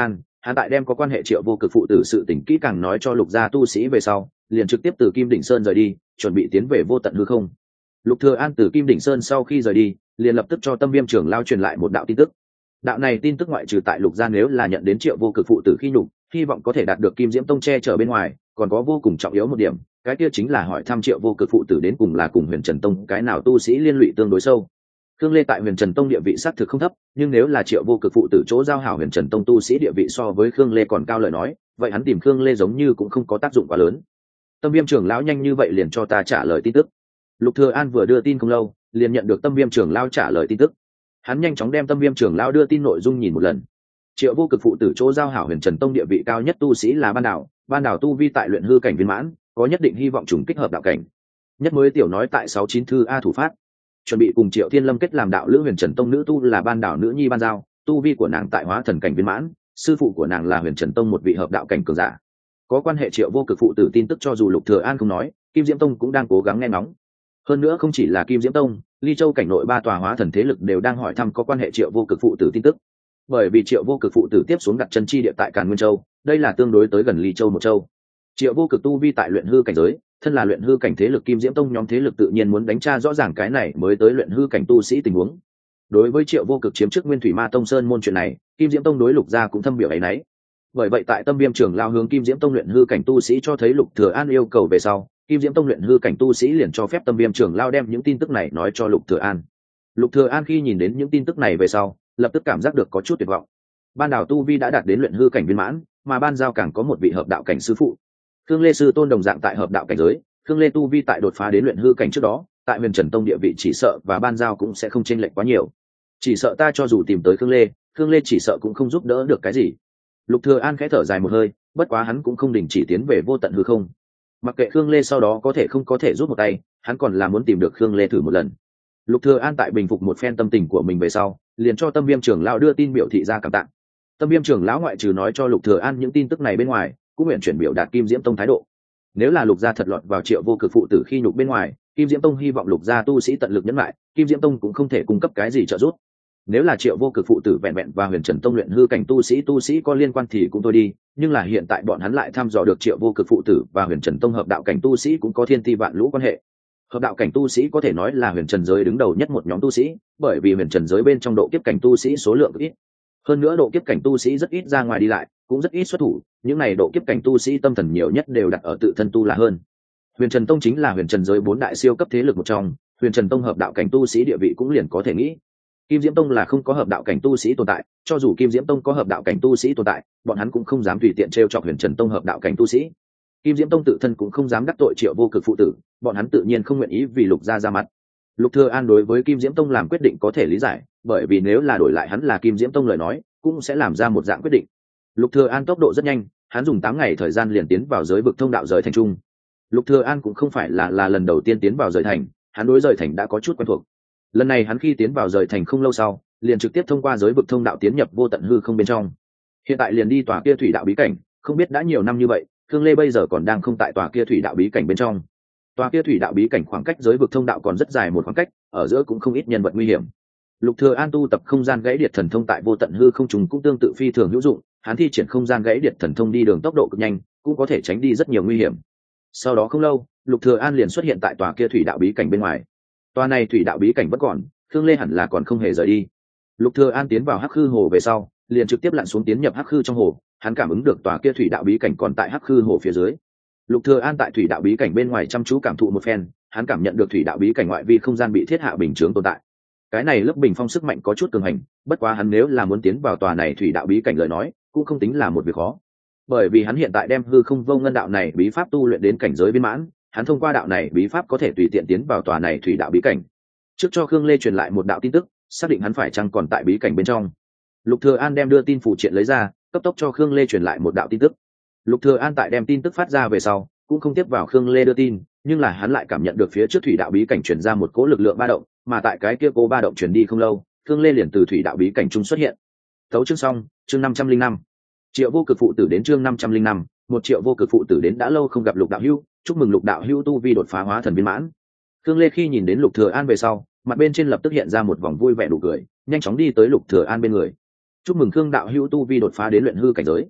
hắn tại đem có quan hệ Triệu Vô Cực phụ tử sự tình kỹ càng nói cho Lục gia tu sĩ về sau, liền trực tiếp từ Kim Đỉnh Sơn rời đi, chuẩn bị tiến về vô tận hư không. Lục Thừa An từ Kim Đỉnh Sơn sau khi rời đi, liền lập tức cho Tâm Viêm trưởng lao truyền lại một đạo tin tức. Đạo này tin tức ngoại trừ tại Lục gia nếu là nhận đến Triệu Vô Cực phụ tử khi nhục, hy vọng có thể đạt được Kim Diễm Tông che chở bên ngoài, còn có vô cùng trọng yếu một điểm, cái kia chính là hỏi thăm Triệu Vô Cực phụ tử đến cùng là cùng Huyền Trần Tông cái nào tu sĩ liên lụy tương đối sâu. Khương Lê tại Huyền Trần Tông địa vị xác thực không thấp, nhưng nếu là Triệu Vô Cực phụ tử chỗ giao hảo Huyền Trần Tông tu sĩ địa vị so với Khương Lê còn cao lời nói, vậy hắn tìm Khương Lê giống như cũng không có tác dụng quá lớn. Tâm Viêm trưởng lão nhanh như vậy liền cho ta trả lời tin tức. Lục Thừa An vừa đưa tin không lâu, liền nhận được Tâm Viêm trưởng lão trả lời tin tức. Hắn nhanh chóng đem Tâm Viêm trưởng lão đưa tin nội dung nhìn một lần. Triệu Vô Cực phụ tử chỗ giao hảo Huyền Trần Tông địa vị cao nhất tu sĩ là Ban Đảo tu vi tại luyện hư cảnh viên mãn, có nhất định hy vọng trùng kích hợp đạo cảnh. Nhất mới tiểu nói tại 69 thư A thủ phát, chuẩn bị cùng Triệu Thiên Lâm kết làm đạo lữ Huyền Trần Tông nữ tu là Ban Đảo nữ nhi Ban Giao, tu vi của nàng tại hóa thần cảnh viên mãn, sư phụ của nàng là Huyền Trần Tông một vị hợp đạo cảnh cường giả. Có quan hệ Triệu Vô Cực phụ tử tin tức cho dù Lục Thừa An không nói, Kim Diễm Tông cũng đang cố gắng nghe ngóng. Hơn nữa không chỉ là Kim Diễm Tông, Ly Châu cảnh nội 3 tòa hóa thần thế lực đều đang hỏi thăm có quan hệ Triệu Vô Cực phụ tử tin tức. Bởi vì Triệu Vô Cực phụ tử tiếp xuống đặt chân chi địa tại Càn Nguyên Châu, đây là tương đối tới gần Ly Châu một châu. Triệu Vô Cực tu vi tại luyện hư cảnh giới, thân là luyện hư cảnh thế lực Kim Diễm Tông nhóm thế lực tự nhiên muốn đánh tra rõ ràng cái này mới tới luyện hư cảnh tu sĩ tình huống. Đối với Triệu Vô Cực chiếm chức Nguyên Thủy Ma Tông Sơn môn chuyện này, Kim Diễm Tông đối Lục gia cũng thâm biểu ấy nấy. Bởi vậy tại Tâm Viêm trưởng lao hướng Kim Diễm Tông luyện hư cảnh tu sĩ cho thấy Lục Thừa An yêu cầu về sau, Kim Diễm Tông luyện hư cảnh tu sĩ liền cho phép Tâm Viêm trưởng lao đem những tin tức này nói cho Lục Thừa An. Lục Thừa An khi nhìn đến những tin tức này về sau, lập tức cảm giác được có chút tuyệt vọng. Ban Đảo tu vi đã đạt đến luyện hư cảnh viên mãn, mà Ban Giao càng có một vị hợp đạo cảnh sư phụ. Khương Lê sư tôn đồng dạng tại hợp đạo cảnh giới, Khương Lê tu vi tại đột phá đến luyện hư cảnh trước đó, tại Huyền Trần Tông địa vị chỉ sợ và Ban Giao cũng sẽ không chênh lệch quá nhiều. Chỉ sợ ta cho dù tìm tới Khương Lê chỉ sợ cũng không giúp đỡ được cái gì. Lục Thừa An khẽ thở dài một hơi, bất quá hắn cũng không đình chỉ tiến về vô tận hư không. Mặc kệ Khương Lê sau đó có thể không có thể giúp một tay, hắn còn là muốn tìm được Khương Lê thử một lần. Lục Thừa An tại bình phục một phen tâm tình của mình về sau, liền cho Tâm Viêm trưởng lão đưa tin biểu thị ra cảm tạ. Tâm Viêm trưởng lão ngoại trừ nói cho Lục Thừa An những tin tức này bên ngoài, cũng nguyện chuyển biểu đạt Kim Diễm Tông thái độ. Nếu là Lục gia thật lọt vào Triệu Vô Cực phụ tử khi nhục bên ngoài, Kim Diễm Tông hy vọng Lục gia tu sĩ tận lực nhẫn lại, Kim Diễm Tông cũng không thể cung cấp cái gì trợ giúp. Nếu là Triệu Vô Cực phụ tử vẹn vẹn và Huyền Trần Tông luyện hư cảnh tu sĩ có liên quan thì cũng thôi đi, nhưng là hiện tại bọn hắn lại thăm dò được Triệu Vô Cực phụ tử và Huyền Trần Tông hợp đạo cảnh tu sĩ cũng có thiên ti vạn lũ quan hệ. Hợp đạo cảnh tu sĩ có thể nói là Huyền Trần giới đứng đầu nhất một nhóm tu sĩ, bởi vì Huyền Trần giới bên trong độ kiếp cảnh tu sĩ số lượng ít. Hơn nữa độ kiếp cảnh tu sĩ rất ít ra ngoài đi lại, cũng rất ít xuất thủ, những này độ kiếp cảnh tu sĩ tâm thần nhiều nhất đều đặt ở tự thân tu là hơn. Huyền Trần Tông chính là Huyền Trần giới 4 đại siêu cấp thế lực một trong, Huyền Trần Tông hợp đạo cảnh tu sĩ địa vị cũng liền có thể nghĩ. Kim Diễm Tông là không có hợp đạo cảnh tu sĩ tồn tại, cho dù Kim Diễm Tông có hợp đạo cảnh tu sĩ tồn tại, bọn hắn cũng không dám tùy tiện trêu chọc Huyền Trần Tông hợp đạo cảnh tu sĩ. Kim Diễm Tông tự thân cũng không dám đắc tội Triệu Vô Cực phụ tử, bọn hắn tự nhiên không nguyện ý vì Lục gia ra mặt. Lục Thừa An đối với Kim Diễm Tông làm quyết định có thể lý giải, bởi vì nếu là đổi lại hắn là Kim Diễm Tông lời nói, cũng sẽ làm ra một dạng quyết định. Lục Thừa An tốc độ rất nhanh, hắn dùng 8 ngày thời gian liền tiến vào giới vực thông đạo giới thành trung. Lục Thừa An cũng không phải là lần đầu tiên tiến vào giới thành, hắn đối giới thành đã có chút quen thuộc. Lần này hắn khi tiến vào giới thành không lâu sau, liền trực tiếp thông qua giới vực thông đạo tiến nhập vô tận hư không bên trong. Hiện tại liền đi tòa kia thủy đạo bí cảnh, không biết đã nhiều năm như vậy, Khương Lê bây giờ còn đang không tại tòa kia thủy đạo bí cảnh bên trong. Tòa kia thủy đạo bí cảnh khoảng cách giới vực thông đạo còn rất dài một khoảng cách, ở giữa cũng không ít nhân vật nguy hiểm. Lục Thừa An tu tập không gian gãy điệt thần thông tại vô tận hư không trùng cũng tương tự phi thường hữu dụng, hắn thi triển không gian gãy điệt thần thông đi đường tốc độ cực nhanh, cũng có thể tránh đi rất nhiều nguy hiểm. Sau đó không lâu, Lục Thừa An liền xuất hiện tại tòa kia thủy đạo bí cảnh bên ngoài. Tòa này thủy đạo bí cảnh vẫn còn, Khương Lê hẳn là còn không hề rời đi. Lục Thừa An tiến vào Hắc Khư hồ về sau, liền trực tiếp lặn xuống tiến nhập Hắc Khư trong hồ, hắn cảm ứng được tòa kia thủy đạo bí cảnh còn tại Hắc Khư hồ phía dưới. Lục Thừa An tại thủy đạo bí cảnh bên ngoài chăm chú cảm thụ một phen, hắn cảm nhận được thủy đạo bí cảnh ngoại vi không gian bị thiết hạ bình chướng tồn tại. Cái này lớp bình phong sức mạnh có chút cường hành, bất quá hắn nếu là muốn tiến vào tòa này thủy đạo bí cảnh lời nói, cũng không tính là một việc khó. Bởi vì hắn hiện tại đem hư không vô ngân đạo này bí pháp tu luyện đến cảnh giới viên mãn, hắn thông qua đạo này bí pháp có thể tùy tiện tiến vào tòa này thủy đạo bí cảnh. Trước cho Khương Lê truyền lại một đạo tin tức, xác định hắn phải chăng còn tại bí cảnh bên trong. Lục Thừa An đem đưa tin phụ triện lấy ra, cấp tốc cho Khương Lê truyền lại một đạo tin tức. Lục Thừa An tại đem tin tức phát ra về sau, cũng không tiếp vào Khương Lê đưa tin, nhưng là hắn lại cảm nhận được phía trước thủy đạo bí cảnh truyền ra một cỗ lực lượng ba động, mà tại cái kia cố ba động truyền đi không lâu, Khương Lê liền từ thủy đạo bí cảnh trung xuất hiện. Tấu chương xong, chương 505. Triệu Vô Cực phụ tử đến chương 505, 1 Triệu Vô Cực phụ tử đến đã lâu không gặp Lục đạo hữu, chúc mừng Lục đạo hữu tu vi đột phá hóa thần viên mãn. Khương Lê khi nhìn đến Lục Thừa An về sau, mặt bên trên lập tức hiện ra một vòng vui vẻ nụ cười, nhanh chóng đi tới Lục Thừa An bên người. Chúc mừng Khương đạo hữu tu vi đột phá đến luyện hư cảnh giới,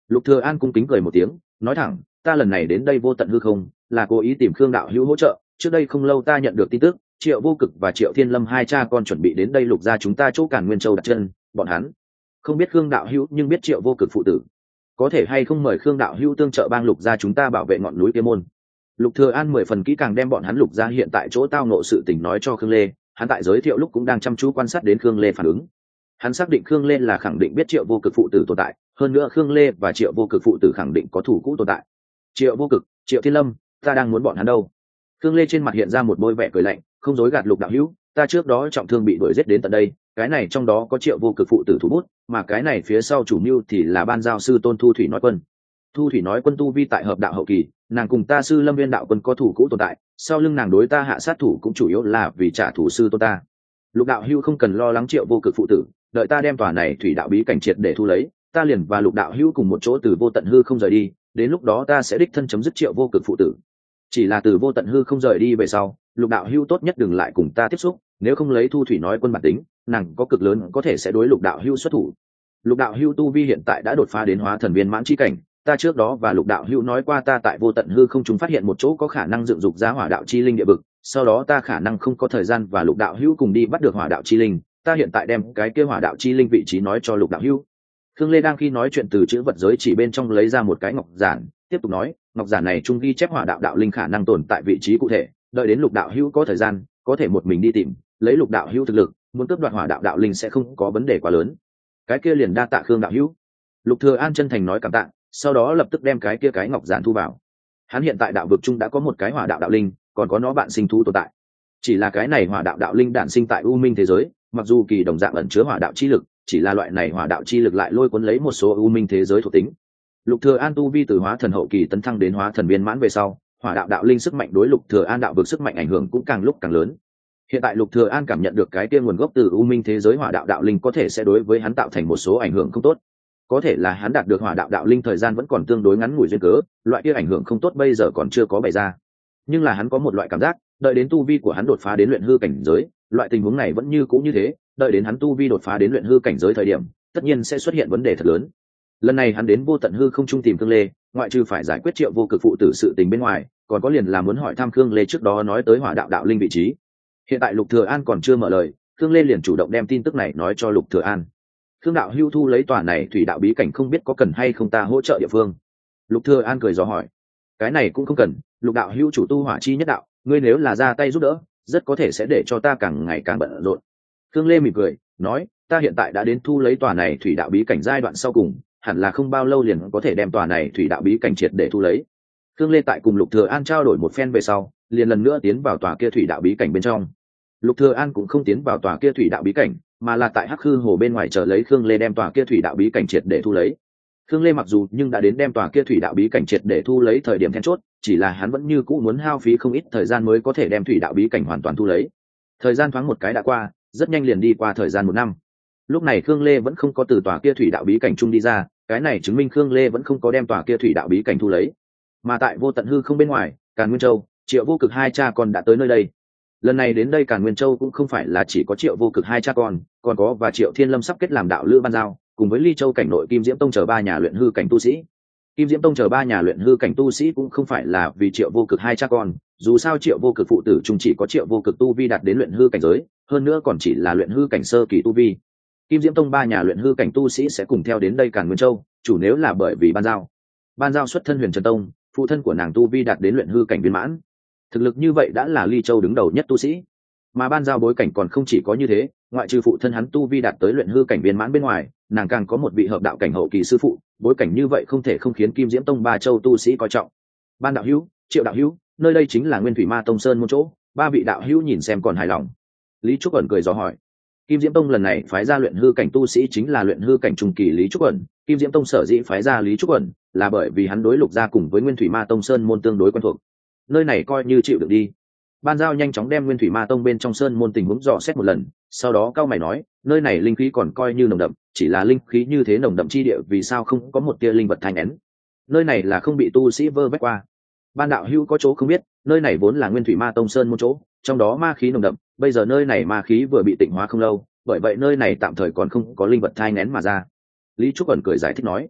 Lục Thừa An cung kính cười một tiếng, nói thẳng, ta lần này đến đây vô tận hư không, là cố ý tìm Khương đạo hữu hỗ trợ. Trước đây không lâu ta nhận được tin tức, Triệu Vô Cực và Triệu Thiên Lâm hai cha con chuẩn bị đến đây lục gia chúng ta chỗ Càn Nguyên Châu đặt chân, bọn hắn không biết Khương đạo hữu nhưng biết Triệu Vô Cực phụ tử, có thể hay không mời Khương đạo hữu tương trợ bang lục gia chúng ta bảo vệ ngọn núi kia môn. Lục Thừa An 10 phần kỹ càng đem bọn hắn lục gia hiện tại chỗ tao ngộ sự tình nói cho Khương Lê, hắn tại giới thiệu lúc cũng đang chăm chú quan sát đến Khương Lê phản ứng. Hắn xác định Khương Lê là khẳng định biết Triệu Vô Cực phụ tử tồn tại, hơn nữa Khương Lê và Triệu Vô Cực phụ tử khẳng định có thủ cũ tồn tại. Triệu Vô Cực, Triệu Thiên Lâm, ta đang muốn bọn hắn đâu? Khương Lê trên mặt hiện ra một bôi vẻ cười lạnh, không dối gạt Lục đạo hữu, ta trước đó trọng thương bị đuổi giết đến tận đây, cái này trong đó có Triệu Vô Cực phụ tử thủ bút, mà cái này phía sau chủ mưu thì là ban giao sư tôn Thu Thủy Nói Quân. Thu Thủy Nói Quân tu vi tại hợp đạo hậu kỳ, nàng cùng ta sư Lâm Viên đạo quân có thủ cũ tồn tại, sau lưng nàng đối ta hạ sát thủ cũng chủ yếu là vì trả thù sư tôn ta. Lục đạo hữu không cần lo lắng Triệu Vô Cực phụ tử, đợi ta đem tòa này thủy đạo bí cảnh triệt để thu lấy, ta liền và Lục đạo hữu cùng một chỗ từ vô tận hư không rời đi, đến lúc đó ta sẽ đích thân chấm dứt Triệu Vô Cực phụ tử. Chỉ là từ vô tận hư không rời đi về sau, Lục đạo hữu tốt nhất đừng lại cùng ta tiếp xúc, nếu không lấy Thu Thủy Nói Quân bản tính, nàng có cực lớn có thể sẽ đối Lục đạo hữu xuất thủ. Lục đạo hữu tu vi hiện tại đã đột phá đến hóa thần viên mãn chi cảnh, ta trước đó và Lục đạo hữu nói qua ta tại vô tận hư không chúng phát hiện một chỗ có khả năng dựng dục ra hỏa đạo chi linh địa vực, sau đó ta khả năng không có thời gian và Lục đạo hữu cùng đi bắt được hỏa đạo chi linh, ta hiện tại đem cái kia hỏa đạo chi linh vị trí nói cho Lục đạo hữu. Khương Lê đang khi nói chuyện từ chữ vật giới chỉ bên trong lấy ra một cái ngọc giản, tiếp tục nói, ngọc giản này trung ghi chép hỏa đạo đạo linh khả năng tồn tại vị trí cụ thể, đợi đến Lục đạo hữu có thời gian, có thể một mình đi tìm, lấy Lục đạo hữu thực lực, muốn cướp đoạt hỏa đạo đạo linh sẽ không có vấn đề quá lớn. Cái kia liền đa tạ Khương đạo hữu. Lục Thừa An chân thành nói cảm tạ, sau đó lập tức đem cái kia cái ngọc giản thu vào. Hắn hiện tại đạo vực trung đã có một cái hỏa đạo đạo linh, còn có nó bạn sinh thú tồn tại. Chỉ là cái này hỏa đạo đạo linh đản sinh tại u minh thế giới, mặc dù kỳ đồng dạng ẩn chứa hỏa đạo chi lực, chỉ là loại này hỏa đạo chi lực lại lôi cuốn lấy một số u minh thế giới thuộc tính. Lục Thừa An tu vi từ hóa thần hậu kỳ tấn thăng đến hóa thần viên mãn về sau, hỏa đạo đạo linh sức mạnh đối Lục Thừa An đạo vực sức mạnh ảnh hưởng cũng càng lúc càng lớn. Hiện tại Lục Thừa An cảm nhận được cái kia nguồn gốc từ u minh thế giới hỏa đạo đạo linh có thể sẽ đối với hắn tạo thành một số ảnh hưởng không tốt. Có thể là hắn đạt được hỏa đạo đạo linh thời gian vẫn còn tương đối ngắn ngủi duyên cớ, loại kia ảnh hưởng không tốt bây giờ còn chưa có bày ra. Nhưng là hắn có một loại cảm giác, đợi đến tu vi của hắn đột phá đến luyện hư cảnh giới, loại tình huống này vẫn như cũ như thế, đợi đến hắn tu vi đột phá đến luyện hư cảnh giới thời điểm, tất nhiên sẽ xuất hiện vấn đề thật lớn. Lần này hắn đến vô tận hư không trung tìm Khương Lê, ngoại trừ phải giải quyết Triệu Vô Cực phụ tử sự tình bên ngoài, còn có liền là muốn hỏi thăm Khương Lê trước đó nói tới hỏa đạo đạo linh vị trí. Hiện tại Lục Thừa An còn chưa mở lời, Khương Lê liền chủ động đem tin tức này nói cho Lục Thừa An. Khương đạo hưu thu lấy tòa này thủy đạo bí cảnh không biết có cần hay không ta hỗ trợ địa phương. Lục Thừa An cười dò hỏi. Cái này cũng không cần, Lục đạo hưu chủ tu hỏa chi nhất đạo, ngươi nếu là ra tay giúp đỡ, rất có thể sẽ để cho ta càng ngày càng bận rộn. Khương Lê mỉm cười, nói, ta hiện tại đã đến thu lấy tòa này thủy đạo bí cảnh giai đoạn sau cùng, hẳn là không bao lâu liền có thể đem tòa này thủy đạo bí cảnh triệt để thu lấy. Khương Lê tại cùng Lục Thừa An trao đổi một phen về sau, liền lần nữa tiến vào tòa kia thủy đạo bí cảnh bên trong. Lục Thừa An cũng không tiến vào tòa kia thủy đạo bí cảnh, mà là tại Hắc Hư Hồ bên ngoài chờ lấy Khương Lê đem tòa kia thủy đạo bí cảnh triệt để thu lấy. Khương Lê mặc dù nhưng đã đến đem tòa kia thủy đạo bí cảnh triệt để thu lấy thời điểm then chốt, chỉ là hắn vẫn như cũ muốn hao phí không ít thời gian mới có thể đem thủy đạo bí cảnh hoàn toàn thu lấy. Thời gian thoáng một cái đã qua, rất nhanh liền đi qua thời gian 1 năm. Lúc này Khương Lê vẫn không có từ tòa kia thủy đạo bí cảnh trung đi ra, cái này chứng minh Khương Lê vẫn không có đem tòa kia thủy đạo bí cảnh thu lấy. Mà tại vô tận hư không bên ngoài, Càn Nguyên Châu, Triệu Vô Cực hai cha con đã tới nơi đây. Lần này đến đây Càn Nguyên Châu cũng không phải là chỉ có Triệu Vô Cực hai cha con, còn có và Triệu Thiên Lâm sắp kết làm đạo lữ ban giao, cùng với Ly Châu cảnh nội Kim Diễm Tông chờ 3 nhà luyện hư cảnh tu sĩ. Kim Diễm Tông chờ 3 nhà luyện hư cảnh tu sĩ cũng không phải là vì Triệu Vô Cực hai cha con, dù sao Triệu Vô Cực phụ tử chung chỉ có Triệu Vô Cực tu vi đạt đến luyện hư cảnh giới, hơn nữa còn chỉ là luyện hư cảnh sơ kỳ tu vi. Kim Diễm Tông 3 nhà luyện hư cảnh tu sĩ sẽ cùng theo đến đây Càn Nguyên Châu, chủ nếu là bởi vì ban giao. Ban giao xuất thân Huyền Trần Tông, phụ thân của nàng tu vi đạt đến luyện hư cảnh viên mãn. Thực lực như vậy đã là Ly Châu đứng đầu nhất tu sĩ. Mà ban giao bối cảnh còn không chỉ có như thế, ngoại trừ phụ thân hắn tu vi đạt tới luyện hư cảnh viên mãn bên ngoài, nàng càng có một vị hợp đạo cảnh hậu kỳ sư phụ, bối cảnh như vậy không thể không khiến Kim Diễm Tông 3 châu tu sĩ coi trọng. Ban đạo hữu, Triệu đạo hữu, nơi đây chính là Nguyên Thủy Ma Tông Sơn môn chỗ, 3 vị đạo hữu nhìn xem còn hài lòng. Lý Trúc ẩn cười dò hỏi. Kim Diễm Tông lần này phái ra luyện hư cảnh tu sĩ chính là luyện hư cảnh trung kỳ Lý Trúc ẩn, Kim Diễm Tông sở dĩ phái ra Lý Trúc ẩn là bởi vì hắn đối Lục gia cùng với Nguyên Thủy Ma Tông Sơn môn tương đối quen thuộc. Nơi này coi như chịu được đi. Ban giao nhanh chóng đem Nguyên Thủy Ma Tông bên trong sơn môn tình huống dò xét một lần, sau đó cao mày nói, nơi này linh khí còn coi như nồng đậm, chỉ là linh khí như thế nồng đậm chi địa vì sao không có một tia linh vật thanh nén. Nơi này là không bị tu sĩ vơ vét qua. Ban đạo hữu có chỗ không biết, nơi này vốn là Nguyên Thủy Ma Tông sơn môn chỗ, trong đó ma khí nồng đậm, bây giờ nơi này ma khí vừa bị tịnh hóa không lâu, bởi vậy nơi này tạm thời còn không có linh vật thai nén mà ra. Lý Trúc ẩn cười giải thích nói.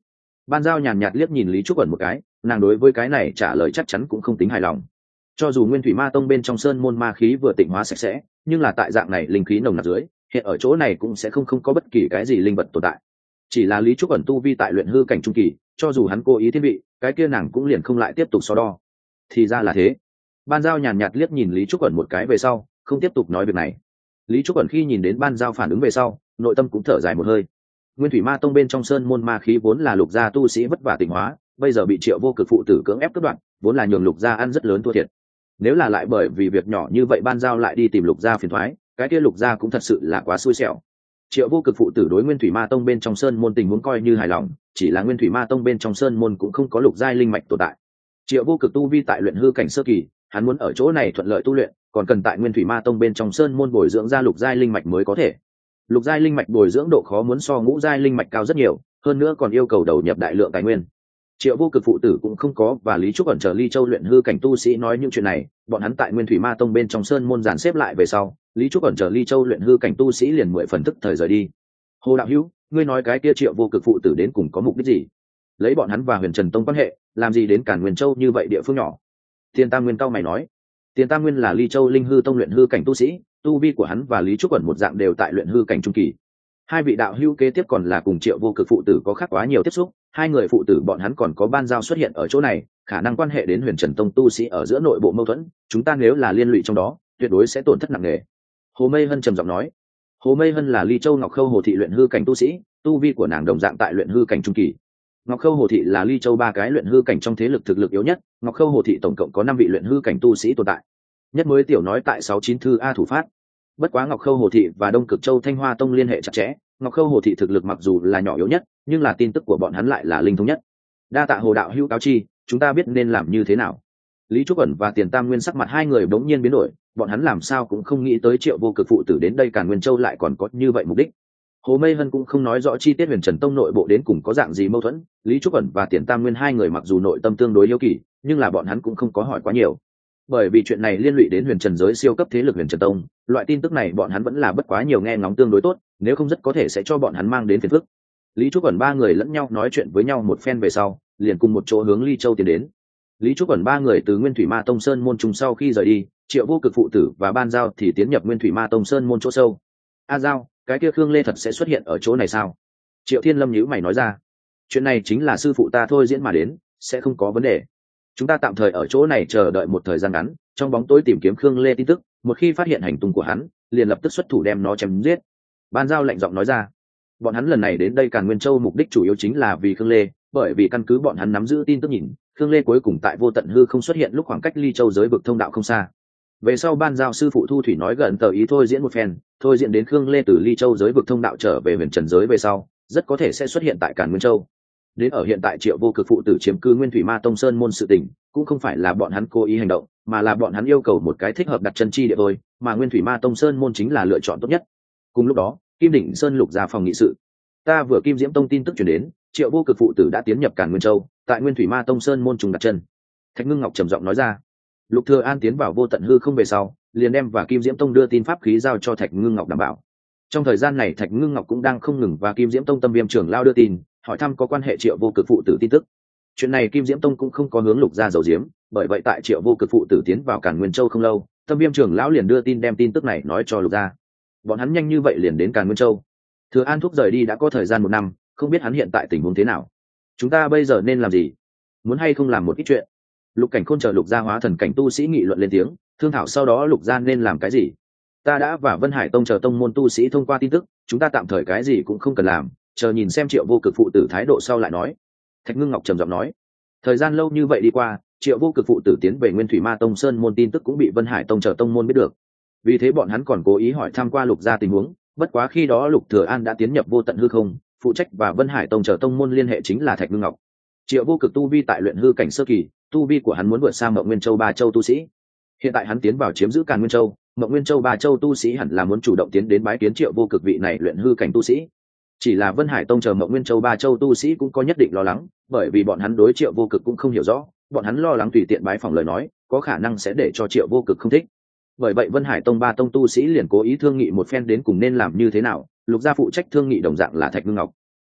Ban Giao nhàn nhạt liếc nhìn Lý Trúc ẩn một cái, nàng đối với cái này trả lời chắc chắn cũng không tính hài lòng. Cho dù Nguyên Thủy Ma Tông bên trong sơn môn ma khí vừa tịnh hóa sạch sẽ, nhưng là tại dạng này linh khí nồng nặc dưới, hiện ở chỗ này cũng sẽ không có bất kỳ cái gì linh vật tồn tại. Chỉ là Lý Trúc ẩn tu vi tại luyện hư cảnh trung kỳ, cho dù hắn cố ý thiên vị, cái kia nàng cũng liền không lại tiếp tục so đo. Thì ra là thế. Ban Giao nhàn nhạt liếc nhìn Lý Trúc ẩn một cái về sau, không tiếp tục nói việc này. Lý Trúc ẩn khi nhìn đến Ban Giao phản ứng về sau, nội tâm cũng thở dài một hơi. Nguyên Thủy Ma Tông bên trong sơn môn ma khí vốn là lục gia tu sĩ vất vả tịnh hóa, bây giờ bị Triệu Vô Cực phụ tử cưỡng ép cắt đoạn, vốn là nhường lục gia ăn rất lớn thua thiệt. Nếu là lại bởi vì việc nhỏ như vậy Ban Giao lại đi tìm lục gia phiền toái, cái kia lục gia cũng thật sự là quá xui xẻo. Triệu Vô Cực phụ tử đối Nguyên Thủy Ma Tông bên trong sơn môn tình huống coi như hài lòng, chỉ là Nguyên Thủy Ma Tông bên trong sơn môn cũng không có lục giai linh mạch tồn tại. Triệu Vô Cực tu vi tại luyện hư cảnh sơ kỳ, hắn muốn ở chỗ này thuận lợi tu luyện, còn cần tại Nguyên Thủy Ma Tông bên trong sơn môn bồi dưỡng ra lục giai linh mạch mới có thể. Lục giai linh mạch bồi dưỡng độ khó muốn so ngũ giai linh mạch cao rất nhiều, hơn nữa còn yêu cầu đầu nhập đại lượng tài nguyên. Triệu Vô Cực phụ tử cũng không có và Lý Trúc ẩn chờ Ly Châu luyện hư cảnh tu sĩ nói những chuyện này, bọn hắn tại Nguyên Thủy Ma Tông bên trong sơn môn dàn xếp lại về sau, Lý Trúc ẩn chờ Ly Châu luyện hư cảnh tu sĩ liền 10 phần tức thời rời đi. Hồ đạo hữu, ngươi nói cái kia Triệu Vô Cực phụ tử đến cùng có mục đích gì? Lấy bọn hắn và Huyền Trần Tông quan hệ, làm gì đến Càn Nguyên Châu như vậy địa phương nhỏ? Tiền Tam Nguyên cao mày nói. Tiền Tam Nguyên là Ly Châu linh hư tông luyện hư cảnh tu sĩ, tu vi của hắn và Lý Trúc ẩn một dạng đều tại luyện hư cảnh trung kỳ. Hai vị đạo hữu kế tiếp còn là cùng Triệu Vô Cực phụ tử có khác quá nhiều tiếp xúc, hai người phụ tử bọn hắn còn có Ban Giao xuất hiện ở chỗ này, khả năng quan hệ đến Huyền Trần Tông tu sĩ ở giữa nội bộ mâu thuẫn, chúng ta nếu là liên lụy trong đó, tuyệt đối sẽ tổn thất nặng nề. Hồ Mây Hân trầm giọng nói. Hồ Mây Hân là Ly Châu Ngọc Khâu Hồ thị luyện hư cảnh tu sĩ, tu vi của nàng đồng dạng tại luyện hư cảnh trung kỳ. Ngọc Khâu Hồ thị là Ly Châu ba cái luyện hư cảnh trong thế lực thực lực yếu nhất, Ngọc Khâu Hồ thị tổng cộng có 5 vị luyện hư cảnh tu sĩ tồn tại. Nhất mới tiểu nói tại 69 thư A thủ phát. Bất quá Ngọc Khâu Hồ thị và Đông Cực Châu Thanh Hoa Tông liên hệ chặt chẽ, Ngọc Khâu Hồ thị thực lực mặc dù là nhỏ yếu nhất, nhưng là tin tức của bọn hắn lại là linh thông nhất. Đa tạ Hồ đạo hữu cáo chi, chúng ta biết nên làm như thế nào. Lý Trúc ẩn và Tiền Tam Nguyên sắc mặt hai người bỗng nhiên biến đổi, bọn hắn làm sao cũng không nghĩ tới Triệu Vô Cực phụ tử đến đây Càn Nguyên Châu lại còn có như vậy mục đích. Hồ Mây Hân cũng không nói rõ chi tiết Huyền Trần Tông nội bộ đến cùng có dạng gì mâu thuẫn, Lý Trúc ẩn và Tiền Tam Nguyên hai người mặc dù nội tâm tương đối hiếu kỳ, nhưng là bọn hắn cũng không có hỏi quá nhiều. Bởi vì chuyện này liên lụy đến Huyền Trần giới siêu cấp thế lực Huyền Trần Tông, loại tin tức này bọn hắn vẫn là bất quá nhiều nghe ngóng tương đối tốt, nếu không rất có thể sẽ cho bọn hắn mang đến phiền phức. Lý Trúc ẩn ba người lẫn nhau nói chuyện với nhau một phen về sau, liền cùng một chỗ hướng Ly Châu tiến đến. Lý Trúc ẩn ba người từ Nguyên Thủy Ma Tông sơn môn trùng sau khi rời đi, Triệu Vô Cực phụ tử và Ban Giao thì tiến nhập Nguyên Thủy Ma Tông sơn môn chỗ sâu. A Giao, cái kia Khương Lê thật sẽ xuất hiện ở chỗ này sao? Triệu Thiên Lâm nhíu mày nói ra. Chuyện này chính là sư phụ ta thôi diễn mà đến, sẽ không có vấn đề. Chúng ta tạm thời ở chỗ này chờ đợi một thời gian ngắn, trong bóng tối tìm kiếm Khương Lê tin tức, một khi phát hiện hành tung của hắn, liền lập tức xuất thủ đem nó chém giết. Ban Giao lạnh giọng nói ra. Bọn hắn lần này đến đây Càn Nguyên Châu mục đích chủ yếu chính là vì Khương Lê, bởi vì căn cứ bọn hắn nắm giữ tin tức nhìn, Khương Lê cuối cùng tại Vô Tận Hư không xuất hiện lúc khoảng cách Ly Châu giới vực thông đạo không xa. Về sau Ban Giao sư phụ Thu Thủy nói gần tờ ý thôi diễn một phen, thôi diễn đến Khương Lê từ Ly Châu giới vực thông đạo trở về Huyền Trần giới về sau, rất có thể sẽ xuất hiện tại Càn Nguyên Châu. Đến ở hiện tại Triệu Vô Cực phụ tử chiếm cư Nguyên Thủy Ma Tông sơn môn sự tình, cũng không phải là bọn hắn cố ý hành động, mà là bọn hắn yêu cầu một cái thích hợp đặt chân chi địa thôi, mà Nguyên Thủy Ma Tông sơn môn chính là lựa chọn tốt nhất. Cùng lúc đó, Kim Đỉnh Sơn lục ra phòng nghị sự. Ta vừa Kim Diễm Tông tin tức truyền đến, Triệu Vô Cực phụ tử đã tiến nhập Càn Nguyên Châu, tại Nguyên Thủy Ma Tông sơn môn trùng đặt chân. Thạch Ngưng Ngọc trầm giọng nói ra. Lục Thừa An tiến vào Vô Tận Hư không về sau, liền đem và Kim Diễm Tông đưa tin pháp khí giao cho Thạch Ngưng Ngọc đảm bảo. Trong thời gian này Thạch Ngưng Ngọc cũng đang không ngừng và Kim Diễm Tông Tâm Viêm trưởng lao đưa tin, hỏi thăm có quan hệ Triệu Vô Cực phụ tử tin tức. Chuyện này Kim Diễm Tông cũng không có hướng Lục gia giấu giếm, bởi vậy tại Triệu Vô Cực phụ tử tiến vào Càn Nguyên Châu không lâu, Tâm Viêm trưởng lão liền đưa tin đem tin tức này nói cho Lục gia. Bọn hắn nhanh như vậy liền đến Càn Nguyên Châu. Thừa An thúc rời đi đã có thời gian 1 năm, không biết hắn hiện tại tình huống thế nào. Chúng ta bây giờ nên làm gì? Muốn hay không làm một ít chuyện? Lục Cảnh Khôn chờ Lục gia hóa thần cảnh tu sĩ nghị luận lên tiếng, thương thảo sau đó Lục gia nên làm cái gì. Ta đã và Vân Hải Tông chờ tông môn tu sĩ thông qua tin tức, chúng ta tạm thời cái gì cũng không cần làm, chờ nhìn xem Triệu Vô Cực phụ tử thái độ sau lại nói. Thạch Ngưng Ngọc trầm giọng nói. Thời gian lâu như vậy đi qua, Triệu Vô Cực phụ tử tiến về Nguyên Thủy Ma Tông sơn môn tin tức cũng bị Vân Hải Tông chờ tông môn biết được. Vì thế bọn hắn còn cố ý hỏi thăm qua Lục gia tình huống, bất quá khi đó Lục Thừa An đã tiến nhập Vô Tận Hư không, phụ trách và Vân Hải Tông chờ tông môn liên hệ chính là Thạch Ngưng Ngọc. Triệu Vô Cực tu vi tại luyện hư cảnh sơ kỳ, tu vi của hắn muốn vượt xa Mộng Nguyên Châu ba châu tu sĩ. Hiện tại hắn tiến vào chiếm giữ Càn Nguyên Châu, Mộng Nguyên Châu ba châu tu sĩ hẳn là muốn chủ động tiến đến bái kiến Triệu Vô Cực vị này luyện hư cảnh tu sĩ. Chỉ là Vân Hải Tông chờ Mộng Nguyên Châu ba châu tu sĩ cũng có nhất định lo lắng, bởi vì bọn hắn đối Triệu Vô Cực cũng không hiểu rõ, bọn hắn lo lắng tùy tiện bái phỏng lời nói, có khả năng sẽ để cho Triệu Vô Cực không thích. Bởi vậy Vân Hải Tông ba tông tu sĩ liền cố ý thương nghị một phen đến cùng nên làm như thế nào, Lục gia phụ trách thương nghị đồng dạng là Thạch Ngưng Ngọc.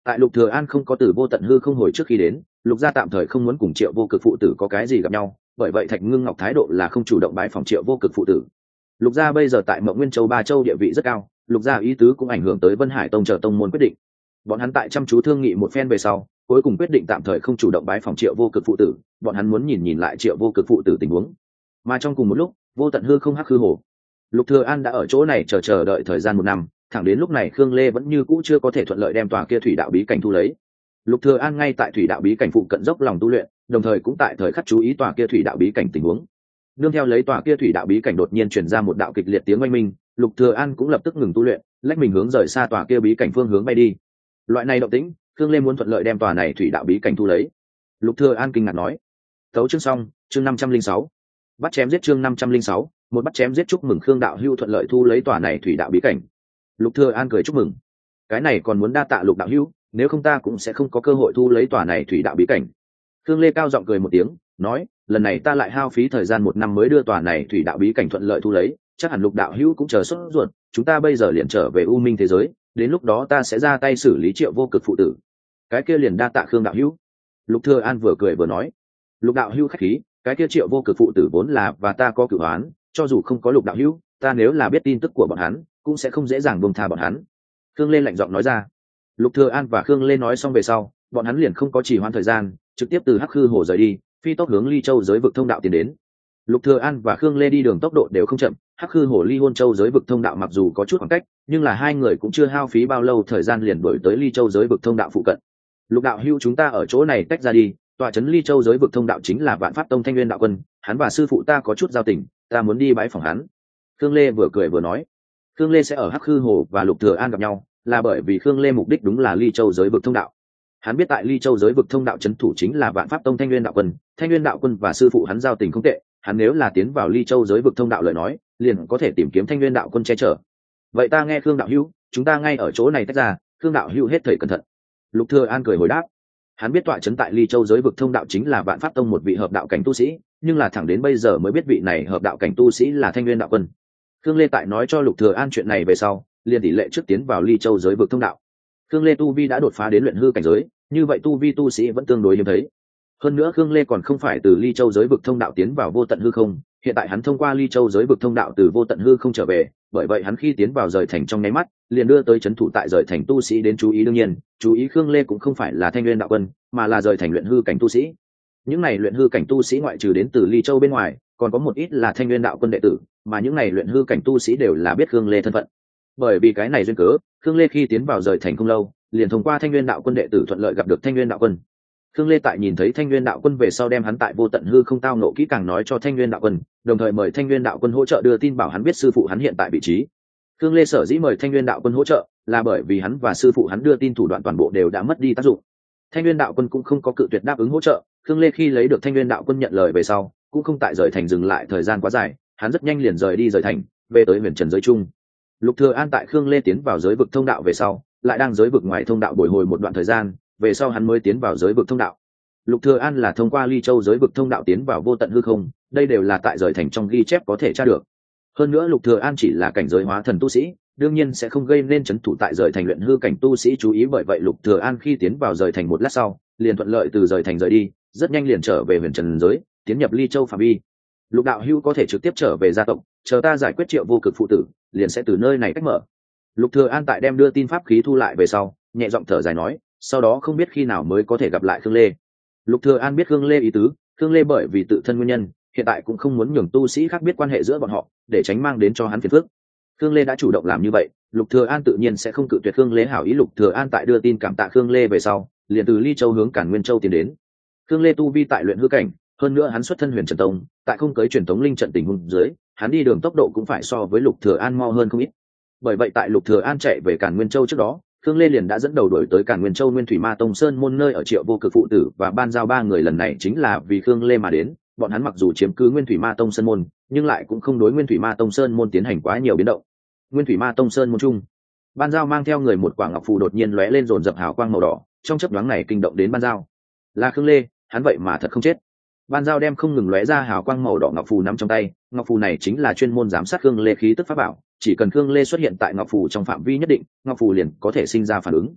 Tại Lục Thừa An không có từ Vô Tận Hư không hồi trước khi đến, Lục gia tạm thời không muốn cùng Triệu Vô Cực phụ tử có cái gì gặp nhau, bởi vậy Thạch Ngưng Ngọc thái độ là không chủ động bái phòng Triệu Vô Cực phụ tử. Lục gia bây giờ tại Mộng Nguyên Châu Ba Châu địa vị rất cao, Lục gia ý tứ cũng ảnh hưởng tới Vân Hải Tông chờ tông môn quyết định. Bọn hắn tại chăm chú thương nghị một phen về sau, cuối cùng quyết định tạm thời không chủ động bái phòng Triệu Vô Cực phụ tử, bọn hắn muốn nhìn lại Triệu Vô Cực phụ tử tình huống. Mà trong cùng một lúc, Vô Tận Hư không hắc hư hồ. Lục Thừa An đã ở chỗ này chờ đợi thời gian 1 năm, thẳng đến lúc này Khương Lê vẫn như cũ chưa có thể thuận lợi đem tòa kia thủy đạo bí cảnh thu lấy. Lục Thừa An ngay tại thủy đạo bí cảnh phụ cận dốc lòng tu luyện, đồng thời cũng tại thời khắc chú ý tòa kia thủy đạo bí cảnh tình huống. Nương theo lấy tòa kia thủy đạo bí cảnh đột nhiên truyền ra một đạo kịch liệt tiếng oanh minh, Lục Thừa An cũng lập tức ngừng tu luyện, lách mình hướng rời xa tòa kia bí cảnh phương hướng bay đi. Loại này động tĩnh, Khương Lê muốn thuận lợi đem tòa này thủy đạo bí cảnh thu lấy. Lục Thừa An kinh ngạc nói: "Tấu chương xong, chương 506. Bắt chém giết chương 506, một bắt chém giết chúc mừng Khương đạo hữu thuận lợi thu lấy tòa này thủy đạo bí cảnh." Lục Thừa An cười chúc mừng: "Cái này còn muốn đa tạ Lục đạo hữu, nếu không ta cũng sẽ không có cơ hội thu lấy tòa này thủy đạo bí cảnh." Khương Lê cao giọng cười một tiếng, nói: "Lần này ta lại hao phí thời gian 1 năm mới đưa tòa này thủy đạo bí cảnh thuận lợi thu lấy, chắc hẳn Lục đạo hữu cũng chờ sốt ruột, chúng ta bây giờ liền trở về U Minh thế giới, đến lúc đó ta sẽ ra tay xử lý Triệu Vô Cực phụ tử." "Cái kia liền đa tạ Khương đạo hữu." Lục Thừa An vừa cười vừa nói: "Lục đạo hữu khách khí, cái kia Triệu Vô Cực phụ tử vốn là và ta có cửu oán, cho dù không có Lục đạo hữu, ta nếu là biết tin tức của bọn hắn, cũng sẽ không dễ dàng buông tha bọn hắn." Khương Lê lạnh giọng nói ra. Lục Thừa An và Khương Lê nói xong về sau, bọn hắn liền không có trì hoãn thời gian, trực tiếp từ Hắc Khư Hồ rời đi, phi tốc hướng Ly Châu giới vực thông đạo tiến đến. Lục Thừa An và Khương Lê đi đường tốc độ đều không chậm, Hắc Khư Hồ Ly Hôn Châu giới vực thông đạo mặc dù có chút khoảng cách, nhưng là hai người cũng chưa hao phí bao lâu thời gian liền đuổi tới Ly Châu giới vực thông đạo phụ cận. "Lục đạo hữu, chúng ta ở chỗ này tách ra đi, tọa trấn Ly Châu giới vực thông đạo chính là Vạn Pháp Tông Thanh Nguyên đạo quân, hắn và sư phụ ta có chút giao tình, ta muốn đi bái phỏng hắn." Khương Lê vừa cười vừa nói. Khương Lê sẽ ở Hắc Khư Hồ và Lục Thừa An gặp nhau, là bởi vì Khương Lê mục đích đúng là Ly Châu giới vực thông đạo. Hắn biết tại Ly Châu giới vực thông đạo trấn thủ chính là Vạn Pháp Tông Thanh Nguyên đạo quân, Thanh Nguyên đạo quân và sư phụ hắn giao tình không tệ, hắn nếu là tiến vào Ly Châu giới vực thông đạo lời nói, liền có thể tìm kiếm Thanh Nguyên đạo quân che chở. "Vậy ta nghe Khương đạo hữu, chúng ta ngay ở chỗ này tách ra, Khương đạo hữu hết thảy cẩn thận." Lục Thừa An cười hồi đáp. Hắn biết tọa trấn tại Ly Châu giới vực thông đạo chính là Vạn Pháp Tông một vị hợp đạo cảnh tu sĩ, nhưng là thẳng đến bây giờ mới biết vị này hợp đạo cảnh tu sĩ là Thanh Nguyên đạo quân. Khương Lê tại nói cho Lục Thừa An chuyện này về sau, liền tỷ lệ trước tiến vào Ly Châu giới vực thông đạo. Khương Lê tu vi đã đột phá đến luyện hư cảnh giới, như vậy tu vi tu sĩ vẫn tương đối hiếm thấy. Hơn nữa Khương Lê còn không phải từ Ly Châu giới vực thông đạo tiến vào Vô Tận hư không, hiện tại hắn thông qua Ly Châu giới vực thông đạo từ Vô Tận hư không trở về, bởi vậy hắn khi tiến vào rời thành trong nháy mắt, liền đưa tới trấn thủ tại rời thành tu sĩ đến chú ý. Đương nhiên, chú ý Khương Lê cũng không phải là Thanh Nguyên đạo quân, mà là rời thành luyện hư cảnh tu sĩ. Những này luyện hư cảnh tu sĩ ngoại trừ đến từ Ly Châu bên ngoài, còn có một ít là Thanh Nguyên đạo quân đệ tử, mà những này luyện hư cảnh tu sĩ đều là biết Khương Lê thân phận. Bởi vì cái này duyên cớ, Khương Lê khi tiến vào rời thành không lâu, liền thông qua Thanh Nguyên đạo quân đệ tử thuận lợi gặp được Thanh Nguyên đạo quân. Khương Lê tại nhìn thấy Thanh Nguyên đạo quân về sau đem hắn tại Vô Tận hư không tao nộ kỹ càng nói cho Thanh Nguyên đạo quân, đồng thời mời Thanh Nguyên đạo quân hỗ trợ đưa tin bảo hắn biết sư phụ hắn hiện tại vị trí. Khương Lê sở dĩ mời Thanh Nguyên đạo quân hỗ trợ, là bởi vì hắn và sư phụ hắn đưa tin thủ đoạn toàn bộ đều đã mất đi tác dụng. Thanh Nguyên đạo quân cũng không có cự tuyệt đáp ứng hỗ trợ, Khương Lê khi lấy được Thanh Nguyên đạo quân nhận lời về sau, cũng không tại rời thành dừng lại thời gian quá dài, hắn rất nhanh liền rời đi rời thành, về tới Huyền Trần giới trung. Lục Thừa An tại Khương Lê tiến vào giới vực thông đạo về sau, lại đang giới vực ngoài thông đạo bồi hồi một đoạn thời gian, về sau hắn mới tiến vào giới vực thông đạo. Lục Thừa An là thông qua Ly Châu giới vực thông đạo tiến vào Vô Tận hư không, đây đều là tại rời thành trong ghi chép có thể tra được. Hơn nữa Lục Thừa An chỉ là cảnh giới hóa thần tu sĩ, đương nhiên sẽ không gây nên chấn thủ tại rời thành luyện hư cảnh tu sĩ chú ý, bởi vậy Lục Thừa An khi tiến vào rời thành một lát sau, liền thuận lợi từ rời thành rời đi, rất nhanh liền trở về Huyền Trần giới, tiến nhập Ly Châu phạm vi. Lục đạo hữu có thể trực tiếp trở về gia tộc, chờ ta giải quyết Triệu Vô Cực phụ tử, liền sẽ từ nơi này cách mở. Lục Thừa An tại đem đưa tin pháp khí thu lại về sau, nhẹ giọng thở dài nói, sau đó không biết khi nào mới có thể gặp lại Khương Lê. Lục Thừa An biết Khương Lê ý tứ, Khương Lê bởi vì tự thân nguyên nhân, hiện tại cũng không muốn nhường tu sĩ khác biết quan hệ giữa bọn họ, để tránh mang đến cho hắn phiền phức. Khương Lê đã chủ động làm như vậy, Lục Thừa An tự nhiên sẽ không cự tuyệt Khương Lê hảo ý. Lục Thừa An tại đưa tin cảm tạ Khương Lê về sau, liền từ Ly Châu hướng Càn Nguyên Châu tiến đến. Khương Lê tu vi tại luyện hư cảnh, hơn nữa hắn xuất thân Huyền Trần Tông, tại không cưới truyền thống linh trận tình huống dưới, hắn đi đường tốc độ cũng phải so với Lục Thừa An mau hơn không ít. Bởi vậy tại Lục Thừa An chạy về Càn Nguyên Châu trước đó, Khương Lê liền đã dẫn đầu đuổi tới Càn Nguyên Châu Nguyên Thủy Ma Tông Sơn môn nơi ở Triệu Vô Cực phụ tử và Ban Giao ba người lần này chính là vì Khương Lê mà đến. Bọn hắn mặc dù chiếm cứ Nguyên Thủy Ma Tông Sơn môn, nhưng lại cũng không đối Nguyên Thủy Ma Tông Sơn môn tiến hành quá nhiều biến động. Nguyên Thủy Ma Tông Sơn môn trung, Ban Giao mang theo người một quả ngọc phù đột nhiên lóe lên dồn dập hào quang màu đỏ, trong chớp nhoáng này kinh động đến Ban Giao. Là Khương Lê, hắn vậy mà thật không chết. Ban Giao đem không ngừng lóe ra hào quang màu đỏ ngọc phù nắm trong tay, ngọc phù này chính là chuyên môn giám sát Khương Lê khí tức pháp bảo, chỉ cần Khương Lê xuất hiện tại ngọc phù trong phạm vi nhất định, ngọc phù liền có thể sinh ra phản ứng.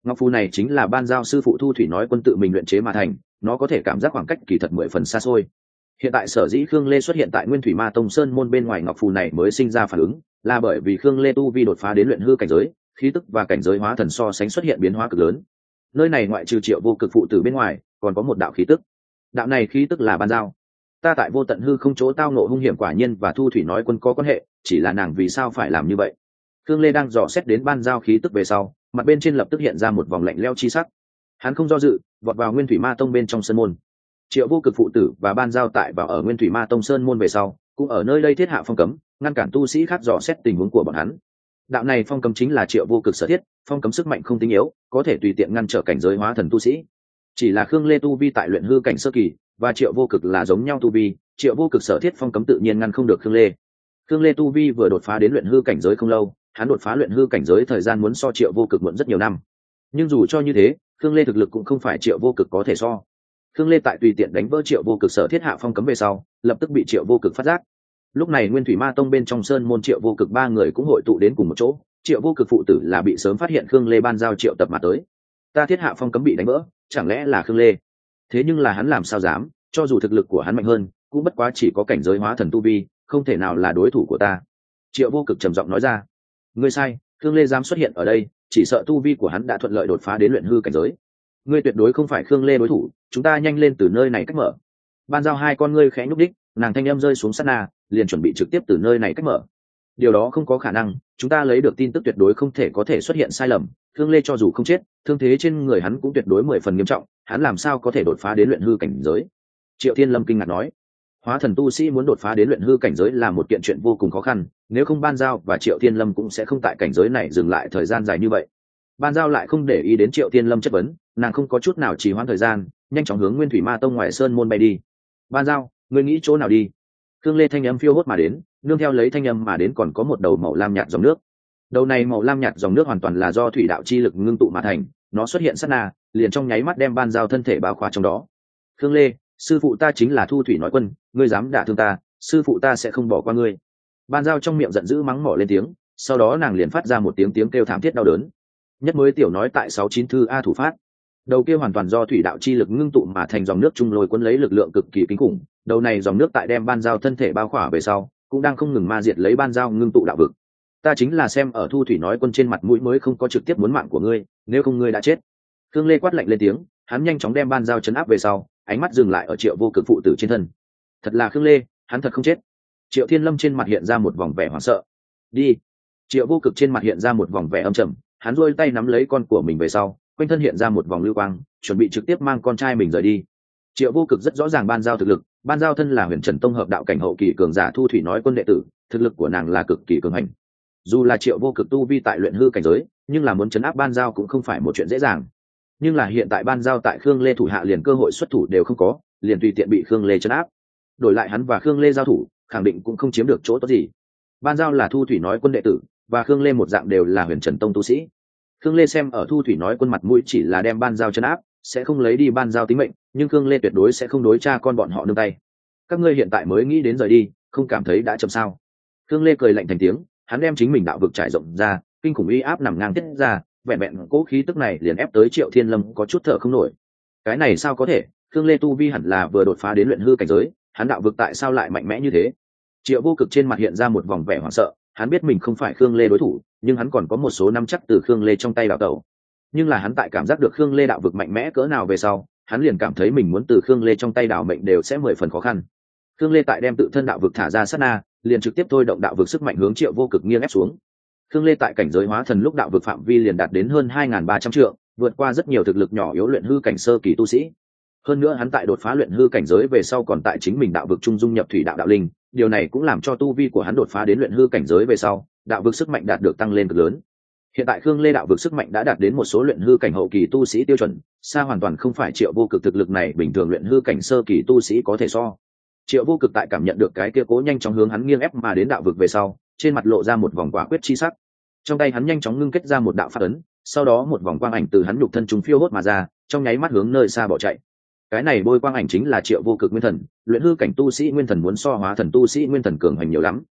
ngọc phù này chính là ban giao sư phụ Thu Thủy nói quân tự mình luyện chế mà thành, nó có thể cảm giác khoảng cách kỳ thật 10 phần xa xôi. Hiện tại sở dĩ Khương Lê xuất hiện tại Nguyên Thủy Ma Tông Sơn môn bên ngoài ngọc phù này mới sinh ra phản ứng, là bởi vì Khương Lê tu vi đột phá đến luyện hư cảnh giới, khí tức và cảnh giới hóa thần so sánh xuất hiện biến hóa cực lớn. Nơi này ngoại trừ Triệu Vô Cực phụ tử bên ngoài, còn có một đạo khí tức. Đạo này khí tức là ban giao. Ta tại Vô Tận Hư không chỗ tao ngộ hung hiểm quả nhiên và Thu Thủy nói quân có quan hệ, chỉ là nàng vì sao phải làm như vậy? Khương Lê đang dò xét đến ban giao khí tức về sau, mặt bên trên lập tức hiện ra một vòng lạnh lẽo chi sắc. Hắn không do dự, vọt vào Nguyên Thủy Ma Tông bên trong sơn môn. Triệu Vô Cực phụ tử và ban giao tại vào ở Nguyên Thủy Ma Tông sơn môn về sau, cũng ở nơi đây thiết hạ phong cấm, ngăn cản tu sĩ khác dò xét tình huống của bọn hắn. Đạo này phong cấm chính là Triệu Vô Cực sở thiết, phong cấm sức mạnh không tinh yếu, có thể tùy tiện ngăn trở cảnh giới hóa thần tu sĩ. Chỉ là Khương Lê tu vi tại luyện hư cảnh sơ kỳ, và Triệu Vô Cực là giống nhau tu vi, Triệu Vô Cực sở thiết phong cấm tự nhiên ngăn không được Khương Lê. Khương Lê tu vi vừa đột phá đến luyện hư cảnh giới không lâu, hắn đột phá luyện hư cảnh giới thời gian muốn so Triệu Vô Cực muộn rất nhiều năm. Nhưng dù cho như thế, Khương Lê thực lực cũng không phải Triệu Vô Cực có thể so. Khương Lê tại tùy tiện đánh vỡ Triệu Vô Cực sở thiết hạ phong cấm về sau, lập tức bị Triệu Vô Cực phát giác. Lúc này Nguyên Thủy Ma Tông bên trong sơn môn Triệu Vô Cực ba người cũng hội tụ đến cùng một chỗ. Triệu Vô Cực phụ tử là bị sớm phát hiện Khương Lê ban giao triệu tập mà tới. Ta thiết hạ phong cấm bị đánh vỡ, chẳng lẽ là Khương Lê? Thế nhưng là hắn làm sao dám, cho dù thực lực của hắn mạnh hơn, cũng bất quá chỉ có cảnh giới hóa thần tu vi, không thể nào là đối thủ của ta. Triệu Vô Cực trầm giọng nói ra. Ngươi sai, Khương Lê dám xuất hiện ở đây, chỉ sợ tu vi của hắn đã thuận lợi đột phá đến luyện hư cảnh giới. Ngươi tuyệt đối không phải Khương Lê đối thủ, chúng ta nhanh lên từ nơi này cách mở. Ban giao hai con ngươi khẽ nhúc đích, nàng thanh âm rơi xuống sát na, liền chuẩn bị trực tiếp từ nơi này cách mở. Điều đó không có khả năng, chúng ta lấy được tin tức tuyệt đối không thể có thể xuất hiện sai lầm. Khương Lê cho dù không chết, thương thế trên người hắn cũng tuyệt đối 10 phần nghiêm trọng, hắn làm sao có thể đột phá đến luyện hư cảnh giới? Triệu Thiên Lâm kinh ngạc nói. Hóa thần tu sĩ muốn đột phá đến luyện hư cảnh giới là một kiện chuyện vô cùng khó khăn, nếu không Ban Giao và Triệu Thiên Lâm cũng sẽ không tại cảnh giới này dừng lại thời gian dài như vậy. Ban Giao lại không để ý đến Triệu Thiên Lâm chất vấn, nàng không có chút nào trì hoãn thời gian, nhanh chóng hướng Nguyên Thủy Ma Tông ngoài sơn môn bay đi. Ban Giao, ngươi nghĩ chỗ nào đi? Khương Lê thanh âm phiêu hốt mà đến, nương theo lấy thanh âm mà đến còn có một đầu màu lam nhạt dòng nước. Đầu này màu lam nhạt dòng nước hoàn toàn là do thủy đạo chi lực ngưng tụ mà thành, nó xuất hiện sát na, liền trong nháy mắt đem Ban Giao thân thể bao khóa trong đó. Khương Lê, sư phụ ta chính là Thu Thủy nói quân, ngươi dám đả thương ta, sư phụ ta sẽ không bỏ qua ngươi. Ban Giao trong miệng giận dữ mắng mỏ lên tiếng, sau đó nàng liền phát ra một tiếng kêu thảm thiết đau đớn. Nhất mới tiểu nói tại 69 thư a thủ phát. Đầu kia hoàn toàn do thủy đạo chi lực ngưng tụ mà thành dòng nước trung lôi cuốn lấy lực lượng cực kỳ kinh khủng, đầu này dòng nước tại đem Ban Giao thân thể bao khỏa về sau, cũng đang không ngừng ma diệt lấy Ban Giao ngưng tụ đạo vực. Ta chính là xem ở Thu Thủy nói quân trên mặt mũi mới không có trực tiếp muốn mạng của ngươi, nếu không ngươi đã chết. Khương Lê quát lạnh lên tiếng, hắn nhanh chóng đem Ban Giao chấn áp về sau, ánh mắt dừng lại ở Triệu Vô Cực phụ tử trên thân. Thật là Khương Lê, hắn thật không chết. Triệu Thiên Lâm trên mặt hiện ra một vòng vẻ hoảng sợ. Đi. Triệu Vô Cực trên mặt hiện ra một vòng vẻ âm trầm, hắn duỗi tay nắm lấy con của mình về sau, quanh thân hiện ra một vòng lưu quang, chuẩn bị trực tiếp mang con trai mình rời đi. Triệu Vô Cực rất rõ ràng Ban Giao thực lực, Ban Giao thân là Huyền Trần Tông hợp đạo cảnh hậu kỳ cường giả Thu Thủy nói quân đệ tử, thực lực của nàng là cực kỳ cường hành. Dù là Triệu Vô Cực tu vi tại luyện hư cảnh giới, nhưng là muốn chấn áp Ban Giao cũng không phải một chuyện dễ dàng. Nhưng là hiện tại Ban Giao tại Khương Lê thủ hạ liền cơ hội xuất thủ đều không có, liền tùy tiện bị Khương Lê chấn áp. Đổi lại hắn và Khương Lê giao thủ, khẳng định cũng không chiếm được chỗ tốt gì. Ban Giao là Thu Thủy nói quân đệ tử, và Khương Lê một dạng đều là Huyền Trần Tông tu sĩ. Khương Lê xem ở Thu Thủy nói quân mặt mũi chỉ là đem Ban Giao chấn áp, sẽ không lấy đi Ban Giao tính mệnh, nhưng Khương Lê tuyệt đối sẽ không đối cha con bọn họ nương tay. Các ngươi hiện tại mới nghĩ đến rời đi, không cảm thấy đã chậm sao? Khương Lê cười lạnh thành tiếng, hắn đem chính mình đạo vực trải rộng ra, kinh khủng uy áp nằm ngang tiết ra, vẹn vẹn cố khí tức này liền ép tới Triệu Thiên Lâm có chút thở không nổi. Cái này sao có thể? Khương Lê tu vi hẳn là vừa đột phá đến luyện hư cảnh giới, hắn đạo vực tại sao lại mạnh mẽ như thế? Triệu Vô Cực trên mặt hiện ra một vòng vẻ hoảng sợ, hắn biết mình không phải Khương Lê đối thủ, nhưng hắn còn có một số nắm chắc từ Khương Lê trong tay đào tẩu. Nhưng là hắn tại cảm giác được Khương Lê đạo vực mạnh mẽ cỡ nào về sau, hắn liền cảm thấy mình muốn từ Khương Lê trong tay đào mệnh đều sẽ 10 phần khó khăn. Khương Lê tại đem tự thân đạo vực thả ra sát na, liền trực tiếp thôi động đạo vực sức mạnh hướng Triệu Vô Cực nghiêng ép xuống. Khương Lê tại cảnh giới hóa thần lúc đạo vực phạm vi liền đạt đến hơn 2.300 trượng, vượt qua rất nhiều thực lực nhỏ yếu luyện hư cảnh sơ kỳ tu sĩ. Hơn nữa hắn tại đột phá luyện hư cảnh giới về sau còn tại chính mình đạo vực trung dung nhập thủy đạo đạo linh, điều này cũng làm cho tu vi của hắn đột phá đến luyện hư cảnh giới về sau, đạo vực sức mạnh đạt được tăng lên cực lớn. Hiện tại Khương Lê đạo vực sức mạnh đã đạt đến một số luyện hư cảnh hậu kỳ tu sĩ tiêu chuẩn, xa hoàn toàn không phải Triệu Vô Cực thực lực này bình thường luyện hư cảnh sơ kỳ tu sĩ có thể so. Triệu Vô Cực tại cảm nhận được cái kia cố nhanh chóng hướng hắn nghiêng ép mà đến đạo vực về sau, trên mặt lộ ra một vòng quả quyết chi sắc. Trong tay hắn nhanh chóng ngưng kết ra một đạo pháp ấn, sau đó một vòng quang ảnh từ hắn nhục thân trùng phiêu hốt mà ra, trong nháy mắt hướng nơi xa bỏ chạy. Cái này bôi quang ảnh chính là Triệu Vô Cực nguyên thần, luyện hư cảnh tu sĩ nguyên thần muốn so hóa thần tu sĩ nguyên thần cường hành nhiều lắm.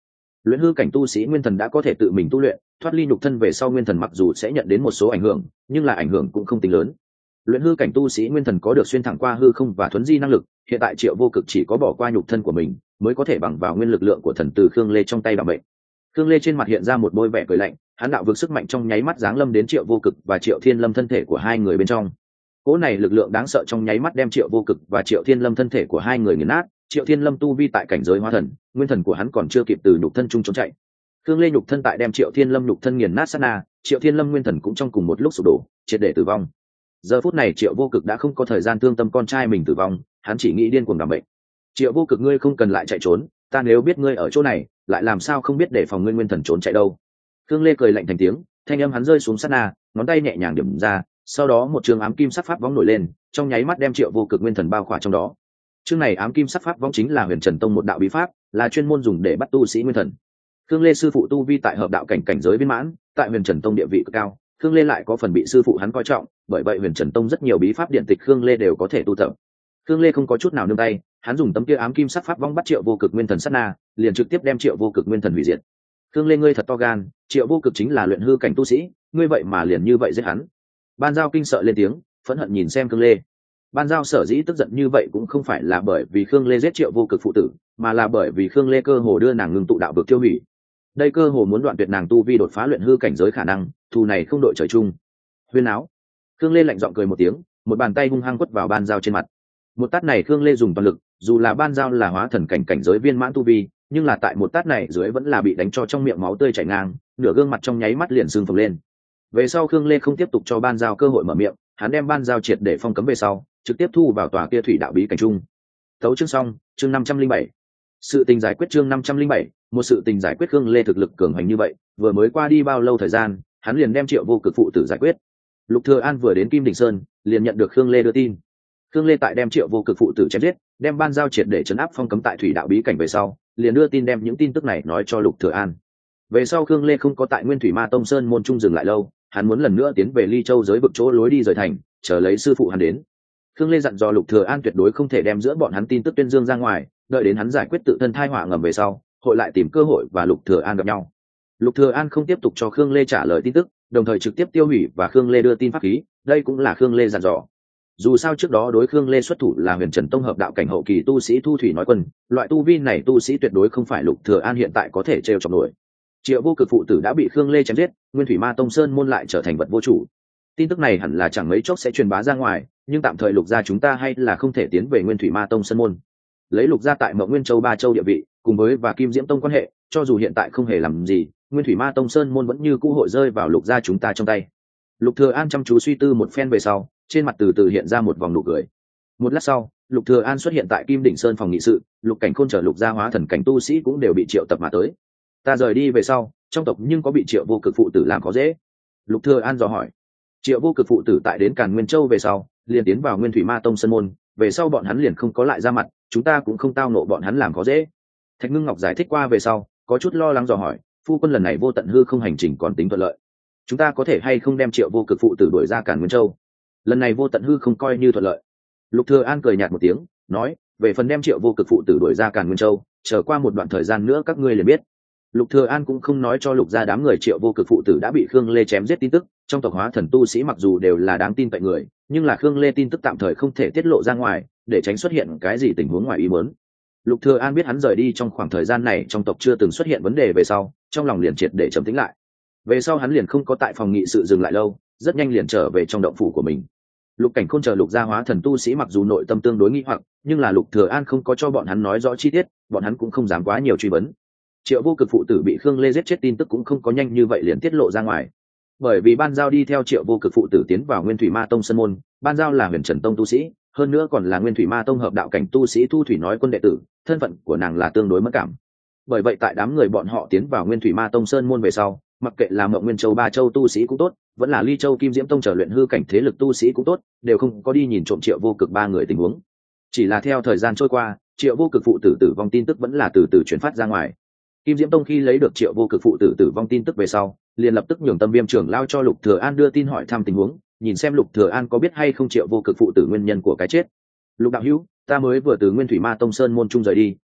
luyện hư cảnh tu sĩ nguyên thần đã có thể tự mình tu luyện, thoát ly nhục thân về sau nguyên thần mặc dù sẽ nhận đến một số ảnh hưởng, nhưng là ảnh hưởng cũng không tính lớn. Luyện hư cảnh tu sĩ nguyên thần có được xuyên thẳng qua hư không và thuấn di năng lực, hiện tại Triệu Vô Cực chỉ có bỏ qua nhục thân của mình mới có thể bằng vào nguyên lực lượng của thần từ Khương Lê trong tay bảo mệnh. Khương Lê trên mặt hiện ra một bôi vẻ cười lạnh, hắn đạo vực sức mạnh trong nháy mắt giáng lâm đến Triệu Vô Cực và Triệu Thiên Lâm thân thể của hai người bên trong. Cỗ này lực lượng đáng sợ trong nháy mắt đem Triệu Vô Cực và Triệu Thiên Lâm thân thể của hai người nghiền nát. Triệu Thiên Lâm tu vi tại cảnh giới hóa thần, nguyên thần của hắn còn chưa kịp từ nhục thân trung trốn chạy. Khương Lê nhục thân tại đem Triệu Thiên Lâm nhục thân nghiền nát sát na, Triệu Thiên Lâm nguyên thần cũng trong cùng một lúc sụp đổ, triệt để tử vong. Giờ phút này Triệu Vô Cực đã không có thời gian thương tâm con trai mình tử vong, hắn chỉ nghĩ điên cuồng đảm bệnh. Triệu Vô Cực, ngươi không cần lại chạy trốn, ta nếu biết ngươi ở chỗ này, lại làm sao không biết để phòng ngươi nguyên thần trốn chạy đâu. Khương Lê cười lạnh thành tiếng, thanh âm hắn rơi xuống sát na, ngón tay nhẹ nhàng điểm ra, sau đó một trường ám kim sắc pháp võng nổi lên, trong nháy mắt đem Triệu Vô Cực nguyên thần bao khỏa trong đó. Chương này ám kim sắc pháp võng chính là Huyền Trần Tông một đạo bí pháp, là chuyên môn dùng để bắt tu sĩ nguyên thần. Khương Lê sư phụ tu vi tại hợp đạo cảnh cảnh giới viên mãn, tại Huyền Trần Tông địa vị cực cao, Khương Lê lại có phần bị sư phụ hắn coi trọng, bởi vậy Huyền Trần Tông rất nhiều bí pháp điện tịch Khương Lê đều có thể tu tập. Khương Lê không có chút nào nương tay, hắn dùng tấm kia ám kim sắc pháp vong bắt Triệu Vô Cực nguyên thần sát na, liền trực tiếp đem Triệu Vô Cực nguyên thần hủy diệt. Khương Lê, ngươi thật to gan, Triệu Vô Cực chính là luyện hư cảnh tu sĩ, ngươi vậy mà liền như vậy giết hắn. Ban Giao kinh sợ lên tiếng, phẫn hận nhìn xem Khương Lê. Ban Giao sở dĩ tức giận như vậy cũng không phải là bởi vì Khương Lê giết Triệu Vô Cực phụ tử, mà là bởi vì Khương Lê cơ hồ đưa nàng ngưng tụ đạo vực tiêu hủy. Đây cơ hồ muốn đoạn tuyệt nàng tu vi đột phá luyện hư cảnh giới khả năng, thù này không đội trời chung. Huyên áo. Khương Lê lạnh giọng cười một tiếng, một bàn tay hung hăng quất vào Ban Giao trên mặt. Một tát này Khương Lê dùng toàn lực, dù là Ban Giao là hóa thần cảnh cảnh giới viên mãn tu vi, nhưng là tại một tát này dưới vẫn là bị đánh cho trong miệng máu tươi chảy ngang, nửa gương mặt trong nháy mắt liền sưng phồng lên. Về sau Khương Lê không tiếp tục cho Ban Giao cơ hội mở miệng, hắn đem Ban Giao triệt để phong cấm về sau, trực tiếp thu vào tòa kia thủy đạo bí cảnh trung. Tấu chương xong, chương 507. Sự tình giải quyết chương 507, một sự tình giải quyết. Khương Lê thực lực cường hành như vậy, vừa mới qua đi bao lâu thời gian, hắn liền đem Triệu Vô Cực phụ tử giải quyết. Lục Thừa An vừa đến Kim Đỉnh Sơn, liền nhận được Khương Lê đưa tin. Khương Lê tại đem Triệu Vô Cực phụ tử chém giết, đem Ban Giao triệt để trấn áp phong cấm tại thủy đạo bí cảnh về sau, liền đưa tin đem những tin tức này nói cho Lục Thừa An. Về sau Khương Lê không có tại Nguyên Thủy Ma Tông Sơn môn trung dừng lại lâu, hắn muốn lần nữa tiến về Ly Châu giới vực chỗ lối đi rời thành, chờ lấy sư phụ hắn đến. Khương Lê dặn dò Lục Thừa An tuyệt đối không thể đem giữa bọn hắn tin tức tuyên dương ra ngoài, đợi đến hắn giải quyết tự thân tai họa ngầm về sau, hội lại tìm cơ hội và Lục Thừa An gặp nhau. Lục Thừa An không tiếp tục cho Khương Lê trả lời tin tức, đồng thời trực tiếp tiêu hủy và Khương Lê đưa tin pháp khí, đây cũng là Khương Lê dặn dò. Dù sao trước đó đối Khương Lê xuất thủ là Huyền Trần Tông hợp đạo cảnh hậu kỳ tu sĩ Thu Thủy nói quân, loại tu vi này tu sĩ tuyệt đối không phải Lục Thừa An hiện tại có thể trêu chọc nổi. Triệu Vô Cực phụ tử đã bị Khương Lê chém giết, Nguyên Thủy Ma Tông Sơn môn lại trở thành vật vô chủ. Tin tức này hẳn là chẳng mấy chốc sẽ truyền bá ra ngoài, nhưng tạm thời Lục gia chúng ta hay là không thể tiến về Nguyên Thủy Ma Tông Sơn môn. Lấy Lục gia tại Mộng Nguyên Châu Ba Châu địa vị, cùng với và Kim Diễm Tông quan hệ, cho dù hiện tại không hề làm gì, Nguyên Thủy Ma Tông Sơn môn vẫn như cũ hội rơi vào Lục gia chúng ta trong tay. Lục Thừa An chăm chú suy tư một phen về sau, trên mặt từ từ hiện ra một vòng nụ cười. Một lát sau, Lục Thừa An xuất hiện tại Kim Đỉnh Sơn phòng nghị sự, Lục Cảnh Khôn chờ Lục gia hóa thần cảnh tu sĩ cũng đều bị triệu tập mà tới. Ta rời đi về sau, trong tộc nhưng có bị Triệu Vô Cực phụ tử làm khó dễ? Lục Thừa An dò hỏi. Triệu Vô Cực phụ tử tại đến Càn Nguyên Châu về sau, liền tiến vào Nguyên Thủy Ma Tông Sơn môn, về sau bọn hắn liền không có lại ra mặt, chúng ta cũng không tao nộ bọn hắn làm khó dễ. Thạch Ngưng Ngọc giải thích qua về sau, có chút lo lắng dò hỏi, phu quân lần này vô tận hư không hành trình còn tính thuận lợi, chúng ta có thể hay không đem Triệu Vô Cực phụ tử đuổi ra Càn Nguyên Châu? Lần này vô tận hư không coi như thuận lợi. Lục Thừa An cười nhạt một tiếng, nói, về phần đem Triệu Vô Cực phụ tử đuổi ra Càn Nguyên Châu, chờ qua một đoạn thời gian nữa các ngươi liền biết. Lục Thừa An cũng không nói cho Lục gia đám người Triệu Vô Cực phụ tử đã bị Khương Lê chém giết tin tức, trong tộc hóa thần tu sĩ mặc dù đều là đáng tin cậy người, nhưng là Khương Lê tin tức tạm thời không thể tiết lộ ra ngoài, để tránh xuất hiện cái gì tình huống ngoài ý muốn. Lục Thừa An biết hắn rời đi trong khoảng thời gian này trong tộc chưa từng xuất hiện vấn đề về sau, trong lòng liền triệt để trầm tĩnh lại. Về sau hắn liền không có tại phòng nghị sự dừng lại lâu, rất nhanh liền trở về trong động phủ của mình. Lục Cảnh Khôn chờ Lục gia hóa thần tu sĩ mặc dù nội tâm tương đối nghi hoặc, nhưng là Lục Thừa An không có cho bọn hắn nói rõ chi tiết, bọn hắn cũng không dám quá nhiều truy vấn. Triệu Vô Cực phụ tử bị Khương Lê giết chết tin tức cũng không có nhanh như vậy liền tiết lộ ra ngoài. Bởi vì Ban Giao đi theo Triệu Vô Cực phụ tử tiến vào Nguyên Thủy Ma Tông Sơn môn, Ban Giao là Huyền Trần Tông tu sĩ, hơn nữa còn là Nguyên Thủy Ma Tông hợp đạo cảnh tu sĩ Thu Thủy nói quân đệ tử, thân phận của nàng là tương đối mất cảm. Bởi vậy tại đám người bọn họ tiến vào Nguyên Thủy Ma Tông Sơn môn về sau, mặc kệ là Mộng Nguyên Châu Ba Châu tu sĩ cũng tốt, vẫn là Ly Châu Kim Diễm Tông trở luyện hư cảnh thế lực tu sĩ cũng tốt, đều không có đi nhìn trộm Triệu Vô Cực ba người tình huống. Chỉ là theo thời gian trôi qua, Triệu Vô Cực phụ tử tử vong tin tức vẫn là từ từ truyền phát ra ngoài. Kim Diễm Tông khi lấy được Triệu Vô Cực phụ tử tử vong tin tức về sau, liền lập tức nhường Tâm Viêm trưởng lao cho Lục Thừa An đưa tin hỏi thăm tình huống, nhìn xem Lục Thừa An có biết hay không Triệu Vô Cực phụ tử nguyên nhân của cái chết. Lục đạo hữu, ta mới vừa từ Nguyên Thủy Ma Tông Sơn môn trung rời đi,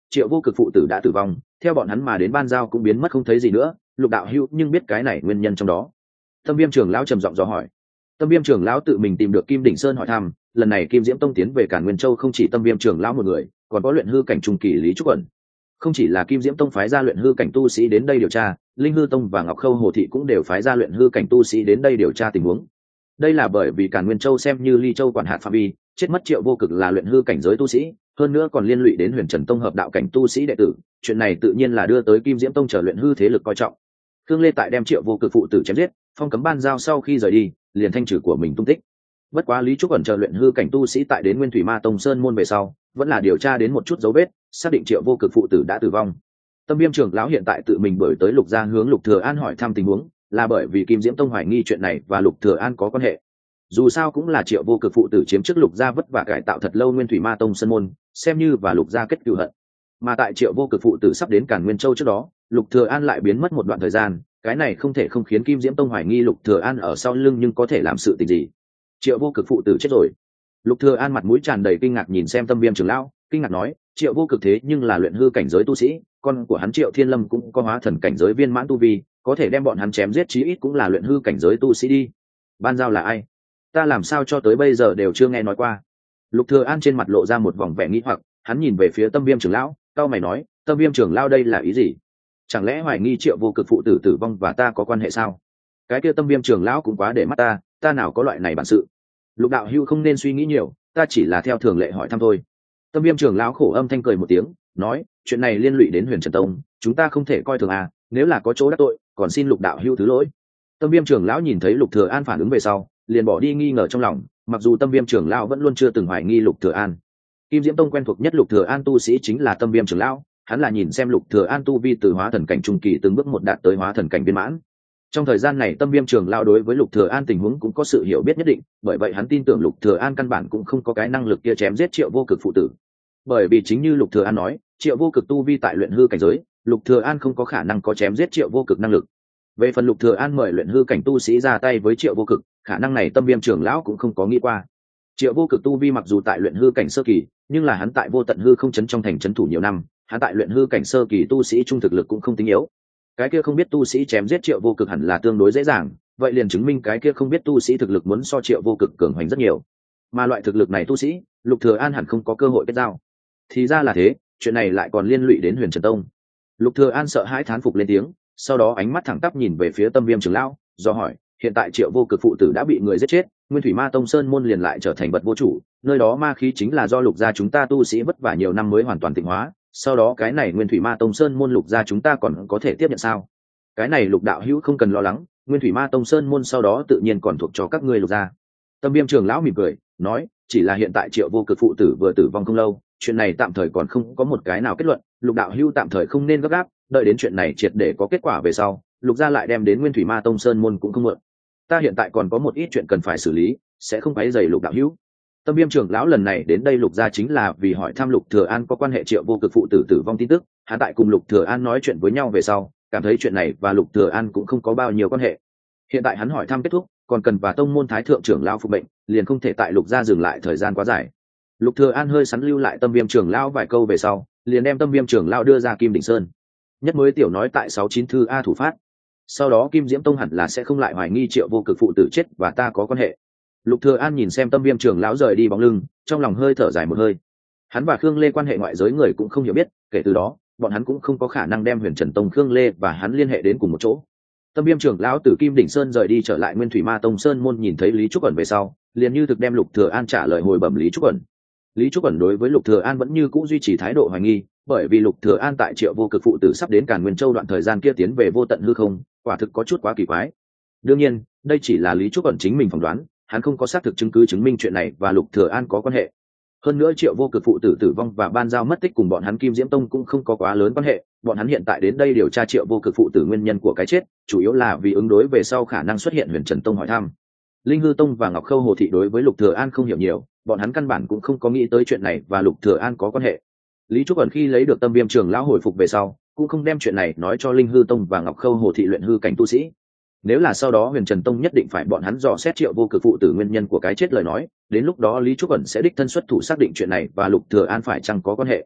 Triệu Vô Cực phụ tử đã tử vong, theo bọn hắn mà đến ban giao cũng biến mất không thấy gì nữa. Lục đạo hữu nhưng biết cái này nguyên nhân trong đó. Tâm Viêm trưởng lão trầm giọng dò hỏi. Tâm Viêm trưởng lão tự mình tìm được Kim Đỉnh Sơn hỏi thăm, lần này Kim Diễm Tông tiến về Càn Nguyên Châu không chỉ Tâm Viêm trưởng lão một người, còn có luyện hư cảnh trung kỳ Lý Trúc Ẩn. Không chỉ là Kim Diễm Tông phái ra luyện hư cảnh tu sĩ đến đây điều tra, Linh Hư Tông và Ngọc Khâu Hồ Thị cũng đều phái ra luyện hư cảnh tu sĩ đến đây điều tra tình huống. Đây là bởi vì Càn Nguyên Châu xem như Ly Châu quản hạt phạm vi, chết mất Triệu Vô Cực là luyện hư cảnh giới tu sĩ, hơn nữa còn liên lụy đến Huyền Trần Tông hợp đạo cảnh tu sĩ đệ tử, chuyện này tự nhiên là đưa tới Kim Diễm Tông trở luyện hư thế lực coi trọng. Khương Lê tại đem Triệu Vô Cực phụ tử chém giết, phong cấm ban giao sau khi rời đi, liền thanh trừ của mình tung tích. Bất quá Lý Trúc ẩn chờ luyện hư cảnh tu sĩ tại đến Nguyên Thủy Ma Tông Sơn môn về sau, vẫn là điều tra đến một chút dấu vết, xác định Triệu Vô Cực phụ tử đã tử vong. Tâm Viêm trưởng lão hiện tại tự mình bởi tới Lục gia hướng Lục Thừa An hỏi thăm tình huống, là bởi vì Kim Diễm Tông hoài nghi chuyện này và Lục Thừa An có quan hệ. Dù sao cũng là Triệu Vô Cực phụ tử chiếm trước Lục gia vất vả cải tạo thật lâu Nguyên Thủy Ma Tông Sơn môn, xem như và Lục gia kết cừu hận. Mà tại Triệu Vô Cực phụ tử sắp đến Càn Nguyên Châu trước đó, Lục Thừa An lại biến mất một đoạn thời gian, cái này không thể không khiến Kim Diễm Tông hoài nghi Lục Thừa An ở sau lưng nhưng có thể làm sự tình gì. Triệu Vô Cực phụ tử chết rồi. Lục Thừa An mặt mũi tràn đầy kinh ngạc nhìn xem Tâm Viêm trưởng lão, kinh ngạc nói, Triệu Vô Cực thế nhưng là luyện hư cảnh giới tu sĩ, con của hắn Triệu Thiên Lâm cũng có hóa thần cảnh giới viên mãn tu vi, có thể đem bọn hắn chém giết chí ít cũng là luyện hư cảnh giới tu sĩ đi. Ban giao là ai? Ta làm sao cho tới bây giờ đều chưa nghe nói qua. Lục Thừa An trên mặt lộ ra một vòng vẻ nghi hoặc, hắn nhìn về phía Tâm Viêm trưởng lão, cau mày nói, Tâm Viêm trưởng lão đây là ý gì? Chẳng lẽ hoài nghi Triệu Vô Cực phụ tử tử vong và ta có quan hệ sao? Cái kia Tâm Viêm trưởng lão cũng quá để mắt ta nào có loại này bản sự. Lục đạo hữu không nên suy nghĩ nhiều, ta chỉ là theo thường lệ hỏi thăm thôi. Tâm Viêm trưởng lão khổ âm thanh cười một tiếng, nói, chuyện này liên lụy đến Huyền Trần Tông, chúng ta không thể coi thường à, nếu là có chỗ đắc tội, còn xin Lục đạo hữu thứ lỗi. Tâm Viêm trưởng lão nhìn thấy Lục Thừa An phản ứng về sau, liền bỏ đi nghi ngờ trong lòng, mặc dù Tâm Viêm trưởng lão vẫn luôn chưa từng hoài nghi Lục Thừa An. Kim Diễm Tông quen thuộc nhất Lục Thừa An tu sĩ chính là Tâm Viêm trưởng lão, hắn là nhìn xem Lục Thừa An tu vi từ hóa thần cảnh trung kỳ từng bước một đạt tới hóa thần cảnh viên mãn. Trong thời gian này Tâm Viêm trưởng lão đối với Lục Thừa An tình huống cũng có sự hiểu biết nhất định, bởi vậy hắn tin tưởng Lục Thừa An căn bản cũng không có cái năng lực kia chém giết Triệu Vô Cực phụ tử. Bởi vì chính như Lục Thừa An nói, Triệu Vô Cực tu vi tại luyện hư cảnh giới, Lục Thừa An không có khả năng có chém giết Triệu Vô Cực năng lực. Về phần Lục Thừa An mời luyện hư cảnh tu sĩ ra tay với Triệu Vô Cực, khả năng này Tâm Viêm trưởng lão cũng không có nghĩ qua. Triệu Vô Cực tu vi mặc dù tại luyện hư cảnh sơ kỳ, nhưng là hắn tại Vô Tận hư không chấn trong thành chấn thủ nhiều năm, hắn tại luyện hư cảnh sơ kỳ tu sĩ trung thực lực cũng không tính yếu. Cái kia không biết tu sĩ chém giết Triệu Vô Cực hẳn là tương đối dễ dàng, vậy liền chứng minh cái kia không biết tu sĩ thực lực muốn so Triệu Vô Cực cường hoành rất nhiều. Mà loại thực lực này tu sĩ, Lục Thừa An hẳn không có cơ hội kết giao. Thì ra là thế, chuyện này lại còn liên lụy đến Huyền Trần Tông. Lục Thừa An sợ hãi thán phục lên tiếng, sau đó ánh mắt thẳng tắp nhìn về phía Tâm Viêm trưởng lão, do hỏi, hiện tại Triệu Vô Cực phụ tử đã bị người giết chết, Nguyên Thủy Ma Tông Sơn môn liền lại trở thành vật vô chủ, nơi đó ma khí chính là do Lục gia chúng ta tu sĩ vất vả nhiều năm mới hoàn toàn tịnh hóa, sau đó cái này Nguyên Thủy Ma Tông Sơn môn Lục gia chúng ta còn có thể tiếp nhận sao? Cái này Lục đạo hữu không cần lo lắng, Nguyên Thủy Ma Tông Sơn môn sau đó tự nhiên còn thuộc cho các ngươi Lục gia. Tâm Viêm trưởng lão mỉm cười, nói, chỉ là hiện tại Triệu Vô Cực phụ tử vừa tử vong không lâu, chuyện này tạm thời còn không có một cái nào kết luận, Lục đạo hữu tạm thời không nên gấp gáp, đợi đến chuyện này triệt để có kết quả về sau, Lục gia lại đem đến Nguyên Thủy Ma Tông Sơn môn cũng không muộn. Ta hiện tại còn có một ít chuyện cần phải xử lý, sẽ không quấy rầy Lục đạo hữu. Tâm Viêm trưởng lão lần này đến đây Lục gia chính là vì hỏi thăm Lục Thừa An có quan hệ Triệu Vô Cực phụ tử tử vong tin tức, hắn tại cùng Lục Thừa An nói chuyện với nhau về sau, cảm thấy chuyện này và Lục Thừa An cũng không có bao nhiêu quan hệ. Hiện tại hắn hỏi thăm kết thúc, còn cần và tông môn thái thượng trưởng lão phục mệnh, liền không thể tại Lục gia dừng lại thời gian quá dài. Lục Thừa An hơi sắn lưu lại Tâm Viêm trưởng lão vài câu về sau, liền đem Tâm Viêm trưởng lão đưa ra Kim Đỉnh Sơn. Nhất mới tiểu nói tại 69 thư a thủ phát. Sau đó Kim Diễm Tông hẳn là sẽ không lại hoài nghi Triệu Vô Cực phụ tử chết và ta có quan hệ. Lục Thừa An nhìn xem Tâm Viêm trưởng lão rời đi bóng lưng, trong lòng hơi thở dài một hơi. Hắn và Khương Lê quan hệ ngoại giới người cũng không hiểu biết, kể từ đó, bọn hắn cũng không có khả năng đem Huyền Trần Tông Khương Lê và hắn liên hệ đến cùng một chỗ. Tâm Viêm trưởng lão từ Kim Đỉnh Sơn rời đi trở lại Nguyên Thủy Ma Tông Sơn môn nhìn thấy Lý Trúc ẩn về sau, liền như thực đem Lục Thừa An trả lời hồi bẩm Lý Trúc ẩn. Lý Trúc ẩn đối với Lục Thừa An vẫn như cũ duy trì thái độ hoài nghi, bởi vì Lục Thừa An tại Triệu Vô Cực phụ tử sắp đến Càn Nguyên Châu đoạn thời gian kia tiến về Vô Tận hư không, quả thực có chút quá kỳ quái. Đương nhiên, đây chỉ là Lý Trúc ẩn chính mình phỏng đoán, hắn không có xác thực chứng cứ chứng minh chuyện này và Lục Thừa An có quan hệ. Hơn nữa Triệu Vô Cực phụ tử tử vong và ban giao mất tích cùng bọn hắn Kim Diễm Tông cũng không có quá lớn quan hệ, bọn hắn hiện tại đến đây điều tra Triệu Vô Cực phụ tử nguyên nhân của cái chết, chủ yếu là vì ứng đối về sau khả năng xuất hiện Huyền Trần Tông hỏi thăm. Linh Hư Tông và Ngọc Khâu Hồ Thị đối với Lục Thừa An không hiểu nhiều, bọn hắn căn bản cũng không có nghĩ tới chuyện này và Lục Thừa An có quan hệ. Lý Trúc ẩn khi lấy được Tâm Viêm trưởng lão hồi phục về sau, cũng không đem chuyện này nói cho Linh Hư Tông và Ngọc Khâu Hồ Thị luyện hư cảnh tu sĩ. Nếu là sau đó Huyền Trần Tông nhất định phải bọn hắn dò xét Triệu Vô Cực phụ tử nguyên nhân của cái chết lời nói, đến lúc đó Lý Trúc ẩn sẽ đích thân xuất thủ xác định chuyện này và Lục Thừa An phải chăng có quan hệ.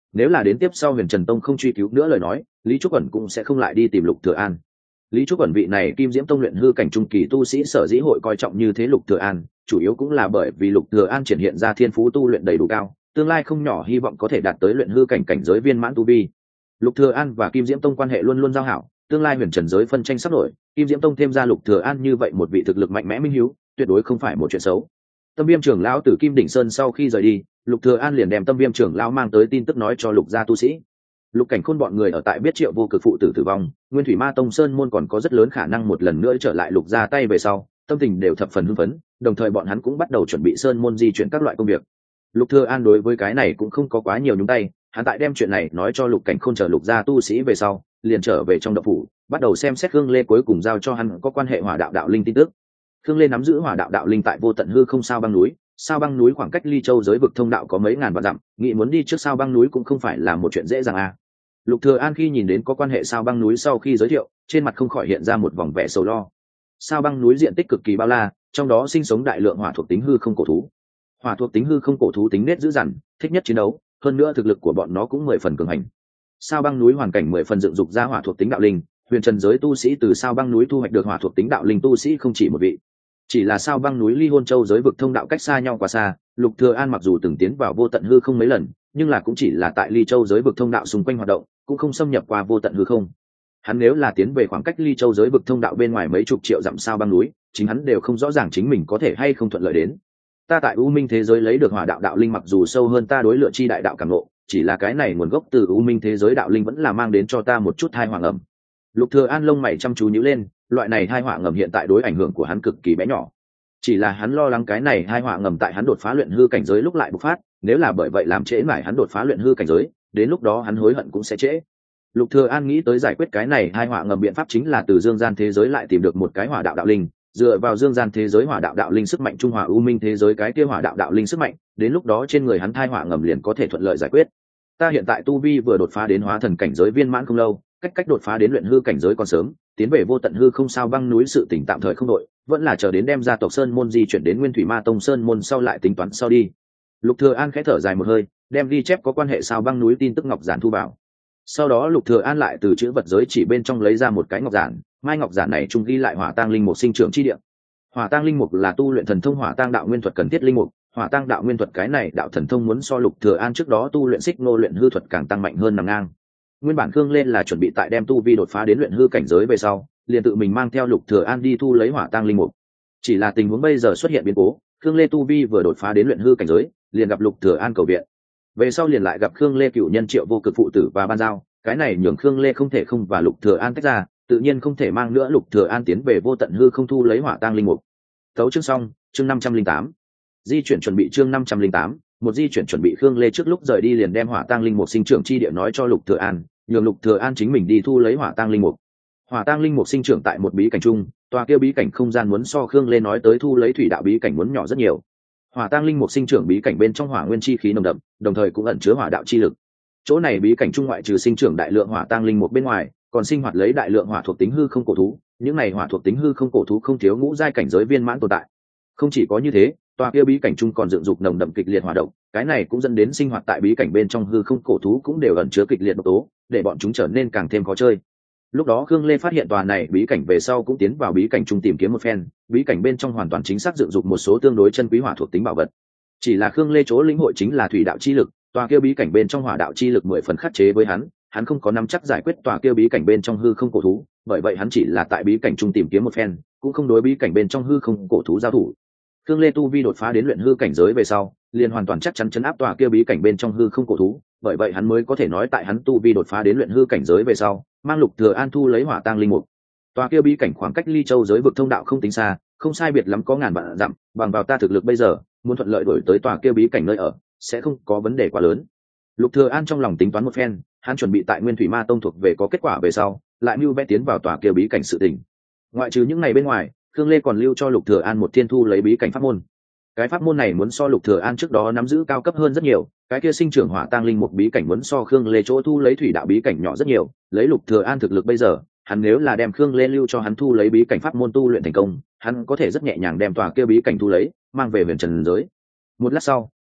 Nếu là đến tiếp sau Huyền Trần Tông không truy cứu nữa lời nói, Lý Trúc ẩn cũng sẽ không lại đi tìm Lục Thừa An. Lý Trúc ẩn vị này Kim Diễm Tông luyện hư cảnh trung kỳ tu sĩ sở dĩ hội coi trọng như thế Lục Thừa An, chủ yếu cũng là bởi vì Lục Thừa An triển hiện ra thiên phú tu luyện đầy đủ cao, tương lai không nhỏ hy vọng có thể đạt tới luyện hư cảnh cảnh giới viên mãn tu vi. Lục Thừa An và Kim Diễm Tông quan hệ luôn luôn giao hảo, tương lai Huyền Trần giới phân tranh sắp nổi, Kim Diễm Tông thêm ra Lục Thừa An như vậy một vị thực lực mạnh mẽ minh hiếu, tuyệt đối không phải một chuyện xấu. Tâm Viêm trưởng lão từ Kim Đỉnh Sơn sau khi rời đi, Lục Thừa An liền đem Tâm Viêm trưởng lão mang tới tin tức nói cho Lục gia tu sĩ. Lục Cảnh Khôn bọn người ở tại biết Triệu Vô Cực phụ tử tử vong, Nguyên Thủy Ma Tông Sơn môn còn có rất lớn khả năng một lần nữa trở lại Lục gia tay về sau, tâm tình đều thập phần hưng phấn, đồng thời bọn hắn cũng bắt đầu chuẩn bị Sơn môn di chuyển các loại công việc. Lục Thừa An đối với cái này cũng không có quá nhiều nhúng tay, hắn tại đem chuyện này nói cho Lục Cảnh Khôn chờ Lục gia tu sĩ về sau, liền trở về trong động phủ, bắt đầu xem xét Khương Lê cuối cùng giao cho hắn có quan hệ Hỏa Đạo Đạo Linh tin tức. Khương Lê nắm giữ Hỏa Đạo Đạo Linh tại Vô Tận Hư không sao băng núi, sao băng núi khoảng cách Ly Châu giới vực thông đạo có mấy ngàn vạn dặm, nghĩ muốn đi trước sao băng núi cũng không phải là một chuyện dễ dàng à. Lục Thừa An khi nhìn đến có quan hệ sao băng núi sau khi giới thiệu, trên mặt không khỏi hiện ra một vòng vẻ sầu lo. Sao băng núi diện tích cực kỳ bao la, trong đó sinh sống đại lượng hỏa thuộc tính hư không cổ thú. Hỏa thuộc tính hư không cổ thú tính nết dữ dằn, thích nhất chiến đấu, hơn nữa thực lực của bọn nó cũng 10 phần cường hành. Sao băng núi hoàn cảnh 10 phần dựng dục ra hỏa thuộc tính đạo linh, Huyền Trần giới tu sĩ từ sao băng núi thu hoạch được hỏa thuộc tính đạo linh tu sĩ không chỉ một vị. Chỉ là sao băng núi Ly Hôn Châu giới vực thông đạo cách xa nhau quá xa, Lục Thừa An mặc dù từng tiến vào Vô Tận Hư không mấy lần, nhưng là cũng chỉ là tại Ly Châu giới vực thông đạo xung quanh hoạt động, cũng không xâm nhập qua Vô Tận Hư không. Hắn nếu là tiến về khoảng cách Ly Châu giới vực thông đạo bên ngoài mấy chục triệu dặm sao băng núi, chính hắn đều không rõ ràng chính mình có thể hay không thuận lợi đến. Ta tại U Minh thế giới lấy được hỏa đạo đạo linh mặc dù sâu hơn ta đối lựa chi đại đạo cảm ngộ, chỉ là cái này nguồn gốc từ U Minh thế giới đạo linh vẫn là mang đến cho ta một chút tai họa ngầm. Lục Thừa An lông mày chăm chú nhíu lên, loại này tai họa ngầm hiện tại đối ảnh hưởng của hắn cực kỳ bé nhỏ. Chỉ là hắn lo lắng cái này tai họa ngầm tại hắn đột phá luyện hư cảnh giới lúc lại bộc phát, nếu là bởi vậy làm trễ mãi hắn đột phá luyện hư cảnh giới, đến lúc đó hắn hối hận cũng sẽ trễ. Lục Thừa An nghĩ tới giải quyết cái này tai họa ngầm biện pháp chính là từ dương gian thế giới lại tìm được một cái hỏa đạo đạo linh, dựa vào dương gian thế giới hỏa đạo đạo linh sức mạnh trung hòa u minh thế giới cái kia hỏa đạo đạo linh sức mạnh, đến lúc đó trên người hắn tai họa ngầm liền có thể thuận lợi giải quyết. Ta hiện tại tu vi vừa đột phá đến hóa thần cảnh giới viên mãn không lâu, cách đột phá đến luyện hư cảnh giới còn sớm, tiến về Vô Tận Hư không sao băng núi sự tỉnh tạm thời không đội, vẫn là chờ đến đem gia tộc Sơn môn di chuyển đến Nguyên Thủy Ma Tông Sơn môn sau lại tính toán sau đi. Lục Thừa An khẽ thở dài một hơi, đem ghi chép có quan hệ sao băng núi tin tức ngọc giản thu vào. Sau đó Lục Thừa An lại từ chữ vật giới chỉ bên trong lấy ra một cái ngọc giản, mai ngọc giản này trung ghi lại hỏa tang linh mục sinh trưởng chi địa. Hỏa tang linh mục là tu luyện thần thông hỏa tang đạo nguyên thuật cần thiết linh mục, hỏa tang đạo nguyên thuật cái này đạo thần thông muốn so Lục Thừa An trước đó tu luyện xích nô luyện hư thuật càng tăng mạnh hơn nằm ngang. Nguyên bản Khương lên là chuẩn bị tại đem tu vi đột phá đến luyện hư cảnh giới về sau, liền tự mình mang theo Lục Thừa An đi thu lấy hỏa tang linh mục. Chỉ là tình huống bây giờ xuất hiện biến cố, Khương Lê tu vi vừa đột phá đến luyện hư cảnh giới, liền gặp Lục Thừa An cầu viện. Về sau liền lại gặp Khương Lê cựu nhân Triệu Vô Cực phụ tử và Ban Giao, cái này nhường Khương Lê không thể không và Lục Thừa An tách ra, tự nhiên không thể mang nữa Lục Thừa An tiến về Vô Tận Hư không thu lấy hỏa tang linh mục. Tấu chương xong, chương 508. Di chuyển chuẩn bị chương 508, một di chuyển chuẩn bị Khương Lê trước lúc rời đi liền đem hỏa tang linh mục sinh trưởng chi địa nói cho Lục Thừa An, nhường Lục Thừa An chính mình đi thu lấy hỏa tang linh mục. Hỏa tang linh mục sinh trưởng tại một bí cảnh chung, tòa kia bí cảnh không gian muốn so Khương Lê nói tới thu lấy thủy đạo bí cảnh muốn nhỏ rất nhiều. Hỏa tang linh mục sinh trưởng bí cảnh bên trong hỏa nguyên chi khí nồng đậm, đồng thời cũng ẩn chứa hỏa đạo chi lực. Chỗ này bí cảnh trung ngoại trừ sinh trưởng đại lượng hỏa tang linh mục bên ngoài, còn sinh hoạt lấy đại lượng hỏa thuộc tính hư không cổ thú, những này hỏa thuộc tính hư không cổ thú không thiếu ngũ giai cảnh giới viên mãn tồn tại. Không chỉ có như thế, tòa kia bí cảnh trung còn dựng dục nồng đậm kịch liệt hỏa độc, cái này cũng dẫn đến sinh hoạt tại bí cảnh bên trong hư không cổ thú cũng đều ẩn chứa kịch liệt độc tố, để bọn chúng trở nên càng thêm khó chơi. Lúc đó Khương Lê phát hiện tòa này bí cảnh về sau cũng tiến vào bí cảnh trung tìm kiếm một phen, bí cảnh bên trong hoàn toàn chính xác dựng dục một số tương đối chân quý hỏa thuộc tính bảo vật. Chỉ là Khương Lê chỗ lĩnh hội chính là thủy đạo chi lực, tòa kia bí cảnh bên trong hỏa đạo chi lực 10 phần khắc chế với hắn không có nắm chắc giải quyết tòa kia bí cảnh bên trong hư không cổ thú, bởi vậy hắn chỉ là tại bí cảnh trung tìm kiếm một phen, cũng không đối bí cảnh bên trong hư không cổ thú giao thủ. Khương Lê tu vi đột phá đến luyện hư cảnh giới về sau, liền hoàn toàn chắc chắn chấn áp tòa kia bí cảnh bên trong hư không cổ thú, bởi vậy hắn mới có thể nói tại hắn tu vi đột phá đến luyện hư cảnh giới về sau, mang Lục Thừa An thu lấy hỏa tang linh mục. Tòa kia bí cảnh khoảng cách Ly Châu giới vực thông đạo không tính xa, không sai biệt lắm có ngàn vạn dặm, bằng vào ta thực lực bây giờ, muốn thuận lợi đổi tới tòa kia bí cảnh nơi ở, sẽ không có vấn đề quá lớn. Lục Thừa An trong lòng tính toán một phen, hắn chuẩn bị tại Nguyên Thủy Ma Tông thuộc về có kết quả về sau, lại mưu vẽ tiến vào tòa kia bí cảnh sự tình. Ngoại trừ những ngày bên ngoài, Khương Lê còn lưu cho Lục Thừa An một thiên thu lấy bí cảnh pháp môn. Cái pháp môn này muốn so Lục Thừa An trước đó nắm giữ cao cấp hơn rất nhiều, cái kia sinh trưởng hỏa tang linh một bí cảnh muốn so Khương Lê chỗ thu lấy thủy đạo bí cảnh nhỏ rất nhiều, lấy Lục Thừa An thực lực bây giờ, hắn nếu là đem Khương Lê lưu cho hắn thu lấy bí cảnh pháp môn tu luyện thành công, hắn có thể rất nhẹ nhàng đem tòa kia bí cảnh thu lấy, mang về Huyền Trần giới. Một lát sau,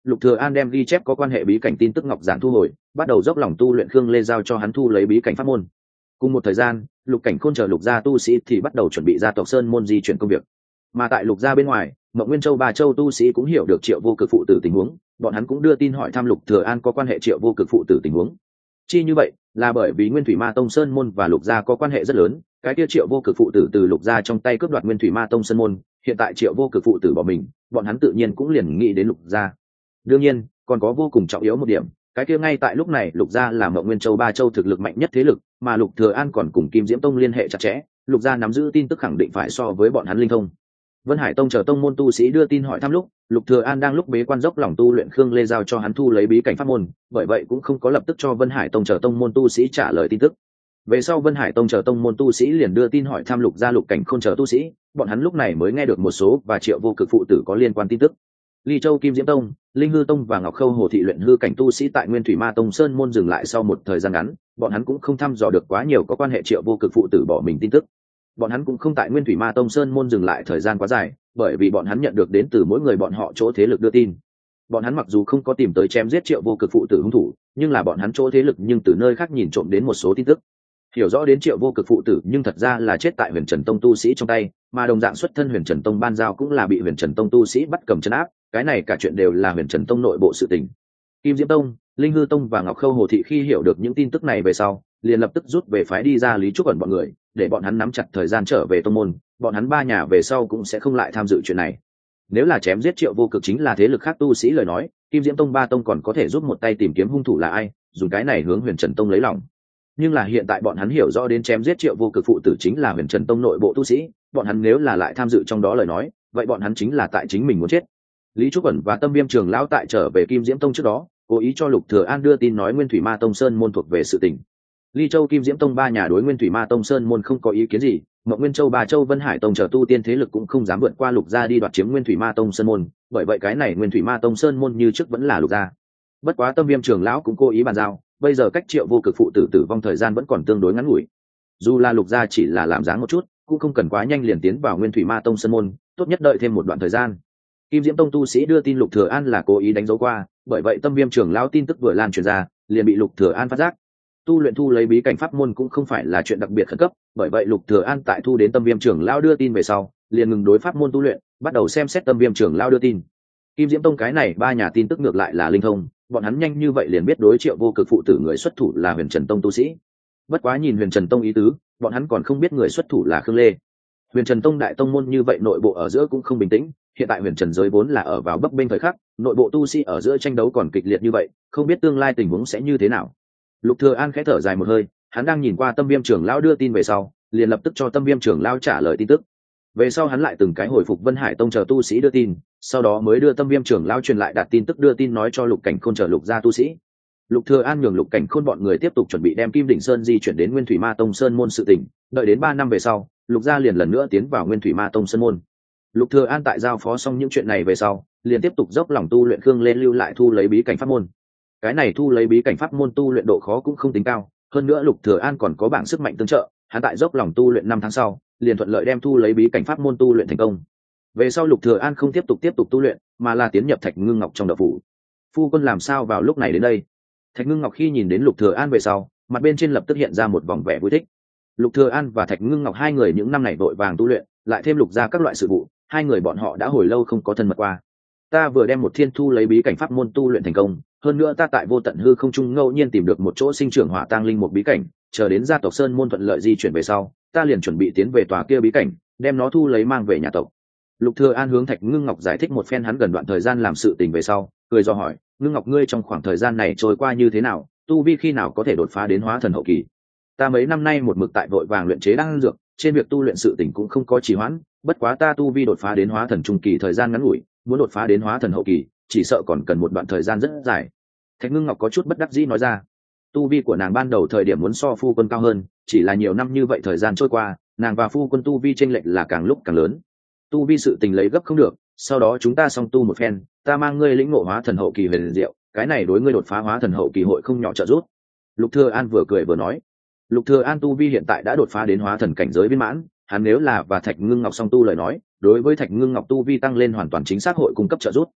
Lục Thừa An đem ghi chép có quan hệ bí cảnh tin tức ngọc giản thu hồi, bắt đầu dốc lòng tu luyện Khương Lê giao cho hắn thu lấy bí cảnh pháp môn. Cùng một thời gian, Lục Cảnh Khôn chờ Lục gia tu sĩ thì bắt đầu chuẩn bị gia tộc Sơn môn di chuyển công việc. Mà tại Lục gia bên ngoài, Mộng Nguyên Châu Ba Châu tu sĩ cũng hiểu được Triệu Vô Cực phụ tử tình huống, bọn hắn cũng đưa tin hỏi thăm Lục Thừa An có quan hệ Triệu Vô Cực phụ tử tình huống. Chi như vậy, là bởi vì Nguyên Thủy Ma Tông Sơn môn và Lục gia có quan hệ rất lớn, cái kia Triệu Vô Cực phụ tử từ Lục gia trong tay cướp đoạt Nguyên Thủy Ma Tông Sơn môn, hiện tại Triệu Vô Cực phụ tử bỏ mình, bọn hắn tự nhiên cũng liền nghĩ đến Lục gia. Đương nhiên, còn có vô cùng trọng yếu một điểm, cái kia ngay tại lúc này Lục gia là Mộng Nguyên Châu Ba Châu thực lực mạnh nhất thế lực, mà Lục Thừa An còn cùng Kim Diễm Tông liên hệ chặt chẽ, Lục gia nắm giữ tin tức khẳng định phải so với bọn hắn linh thông. Vân Hải Tông chờ tông môn tu sĩ đưa tin hỏi thăm lúc, Lục Thừa An đang lúc bế quan dốc lòng tu luyện Khương Lê giao cho hắn thu lấy bí cảnh pháp môn, bởi vậy cũng không có lập tức cho Vân Hải Tông chờ tông môn tu sĩ trả lời tin tức. Về sau Vân Hải Tông chờ tông môn tu sĩ liền đưa tin hỏi thăm Lục gia Lục Cảnh Khôn chờ tu sĩ, bọn hắn lúc này mới nghe được một số và Triệu Vô Cực phụ tử có liên quan tin tức. Ly Châu Kim Diễm Tông, Linh Hư Tông và Ngọc Khâu Hồ thị luyện hư cảnh tu sĩ tại Nguyên Thủy Ma Tông Sơn môn dừng lại sau một thời gian ngắn, bọn hắn cũng không thăm dò được quá nhiều có quan hệ Triệu Vô Cực phụ tử bỏ mình tin tức. Bọn hắn cũng không tại Nguyên Thủy Ma Tông Sơn môn dừng lại thời gian quá dài, bởi vì bọn hắn nhận được đến từ mỗi người bọn họ chỗ thế lực đưa tin. Bọn hắn mặc dù không có tìm tới chém giết Triệu Vô Cực phụ tử hung thủ, nhưng là bọn hắn chỗ thế lực nhưng từ nơi khác nhìn trộm đến một số tin tức. Hiểu rõ đến Triệu Vô Cực phụ tử nhưng thật ra là chết tại Huyền Trần Tông tu sĩ trong tay, mà đồng dạng xuất thân Huyền Trần Tông ban giao cũng là bị Huyền Trần Tông tu sĩ bắt cầm trấn áp, cái này cả chuyện đều là Huyền Trần Tông nội bộ sự tình. Kim Diễm Tông, Linh Hư Tông và Ngọc Khâu Hồ thị khi hiểu được những tin tức này về sau, liền lập tức rút về phái đi ra Lý Trúc ẩn bọn người, để bọn hắn nắm chặt thời gian trở về tông môn, bọn hắn ba nhà về sau cũng sẽ không lại tham dự chuyện này. Nếu là chém giết Triệu Vô Cực chính là thế lực khác tu sĩ lời nói, Kim Diễm Tông ba tông còn có thể giúp một tay tìm kiếm hung thủ là ai, dùng cái này hướng Huyền Trần Tông lấy lòng. Nhưng là hiện tại bọn hắn hiểu rõ đến chém giết Triệu Vô Cực phụ tử chính là Huyền Trần Tông nội bộ tu sĩ, bọn hắn nếu là lại tham dự trong đó lời nói, vậy bọn hắn chính là tại chính mình muốn chết. Lý Trúc ẩn và Tâm Viêm Trường lão tại trở về Kim Diễm Tông trước đó, cố ý cho Lục Thừa An đưa tin nói Nguyên Thủy Ma Tông Sơn môn thuộc về sự tình. Ly Châu Kim Diễm Tông ba nhà đối Nguyên Thủy Ma Tông Sơn môn không có ý kiến gì, Mộng Nguyên Châu Ba Châu Vân Hải Tông chờ tu tiên thế lực cũng không dám vượt qua Lục gia đi đoạt chiếm Nguyên Thủy Ma Tông Sơn môn, bởi vậy cái này Nguyên Thủy Ma Tông Sơn môn như trước vẫn là Lục gia. Bất quá Tâm Viêm Trường lão cũng cố ý bàn giao, bây giờ cách Triệu Vô Cực phụ tử tử vong thời gian vẫn còn tương đối ngắn ngủi. Dù là Lục gia chỉ là làm dáng một chút, cũng không cần quá nhanh liền tiến vào Nguyên Thủy Ma Tông Sơn môn, tốt nhất đợi thêm một đoạn thời gian. Kim Diễm Tông tu sĩ đưa tin Lục Thừa An là cố ý đánh dấu qua, bởi vậy Tâm Viêm Trường lão tin tức vừa lan truyền ra, liền bị Lục Thừa An phát giác. Tu luyện thu lấy bí cảnh pháp môn cũng không phải là chuyện đặc biệt khẩn cấp, bởi vậy Lục Thừa An tại thu đến Tâm Viêm Trường lão đưa tin về sau, liền ngừng đối pháp môn tu luyện, bắt đầu xem xét Tâm Viêm Trường lão đưa tin. Kim Diễm Tông cái này ba nhà tin tức ngược lại là linh thông, bọn hắn nhanh như vậy liền biết đối Triệu Vô Cực phụ tử người xuất thủ là Huyền Trần Tông tu sĩ. Bất quá nhìn Huyền Trần Tông ý tứ, bọn hắn còn không biết người xuất thủ là Khương Lê. Huyền Trần Tông đại tông môn như vậy nội bộ ở giữa cũng không bình tĩnh, hiện tại Huyền Trần giới vốn là ở vào bấp bênh thời khắc, nội bộ tu sĩ ở giữa tranh đấu còn kịch liệt như vậy, không biết tương lai tình huống sẽ như thế nào. Lục Thừa An khẽ thở dài một hơi, hắn đang nhìn qua Tâm Viêm Trường lão đưa tin về sau, liền lập tức cho Tâm Viêm Trường lão trả lời tin tức. Về sau hắn lại từng cái hồi phục Vân Hải Tông chờ tu sĩ đưa tin, sau đó mới đưa Tâm Viêm Trường lão truyền lại đạt tin tức đưa tin nói cho Lục Cảnh Khôn chờ Lục gia tu sĩ. Lục Thừa An nhường Lục Cảnh Khôn bọn người tiếp tục chuẩn bị đem Kim Đỉnh Sơn di chuyển đến Nguyên Thủy Ma Tông Sơn môn sự tình, đợi đến 3 năm về sau, Lục gia liền lần nữa tiến vào Nguyên Thủy Ma Tông Sơn môn. Lục Thừa An tại giao phó xong những chuyện này về sau, liền tiếp tục dốc lòng tu luyện Khương Lên lưu lại thu lấy bí cảnh pháp môn. Cái này thu lấy bí cảnh pháp môn tu luyện độ khó cũng không tính cao, hơn nữa Lục Thừa An còn có bảng sức mạnh tương trợ, hắn tại dốc lòng tu luyện 5 tháng sau, liền thuận lợi đem thu lấy bí cảnh pháp môn tu luyện thành công. Về sau Lục Thừa An không tiếp tục tu luyện, mà là tiến nhập Thạch Ngưng Ngọc trong đạo phủ. Phu quân làm sao vào lúc này đến đây? Thạch Ngưng Ngọc khi nhìn đến Lục Thừa An về sau, mặt bên trên lập tức hiện ra một vòng vẻ vui thích. Lục Thừa An và Thạch Ngưng Ngọc hai người những năm này vội vàng tu luyện, lại thêm Lục gia các loại sự vụ, hai người bọn họ đã hồi lâu không có thân mật qua. Ta vừa đem một thiên thu lấy bí cảnh pháp môn tu luyện thành công, hơn nữa ta tại vô tận hư không trung ngẫu nhiên tìm được một chỗ sinh trưởng hỏa tang linh một bí cảnh, chờ đến gia tộc Sơn môn thuận lợi di chuyển về sau, ta liền chuẩn bị tiến về tòa kia bí cảnh, đem nó thu lấy mang về nhà tộc. Lục Thừa An hướng Thạch Ngưng Ngọc giải thích một phen hắn gần đoạn thời gian làm sự tình về sau, cười do hỏi, Ngưng Ngọc ngươi trong khoảng thời gian này trôi qua như thế nào, tu vi khi nào có thể đột phá đến hóa thần hậu kỳ? Ta mấy năm nay một mực tại vội vàng luyện chế đan dược, trên việc tu luyện sự tình cũng không có trì hoãn, bất quá ta tu vi đột phá đến hóa thần trung kỳ thời gian ngắn ngủi, muốn đột phá đến hóa thần hậu kỳ, chỉ sợ còn cần một đoạn thời gian rất dài. Thạch Ngưng Ngọc có chút bất đắc dĩ nói ra, tu vi của nàng ban đầu thời điểm muốn so phu quân cao hơn, chỉ là nhiều năm như vậy thời gian trôi qua, nàng và phu quân tu vi chênh lệch là càng lúc càng lớn. Tu vi sự tình lấy gấp không được, sau đó chúng ta song tu một phen, ta mang ngươi lĩnh ngộ hóa thần hậu kỳ huyền diệu, cái này đối ngươi đột phá hóa thần hậu kỳ hội không nhỏ trợ giúp. Lục Thừa An vừa cười vừa nói. Lục Thừa An tu vi hiện tại đã đột phá đến hóa thần cảnh giới viên mãn, hắn nếu là và Thạch Ngưng Ngọc song tu lời nói, đối với Thạch Ngưng Ngọc tu vi tăng lên hoàn toàn chính xác hội cung cấp trợ giúp.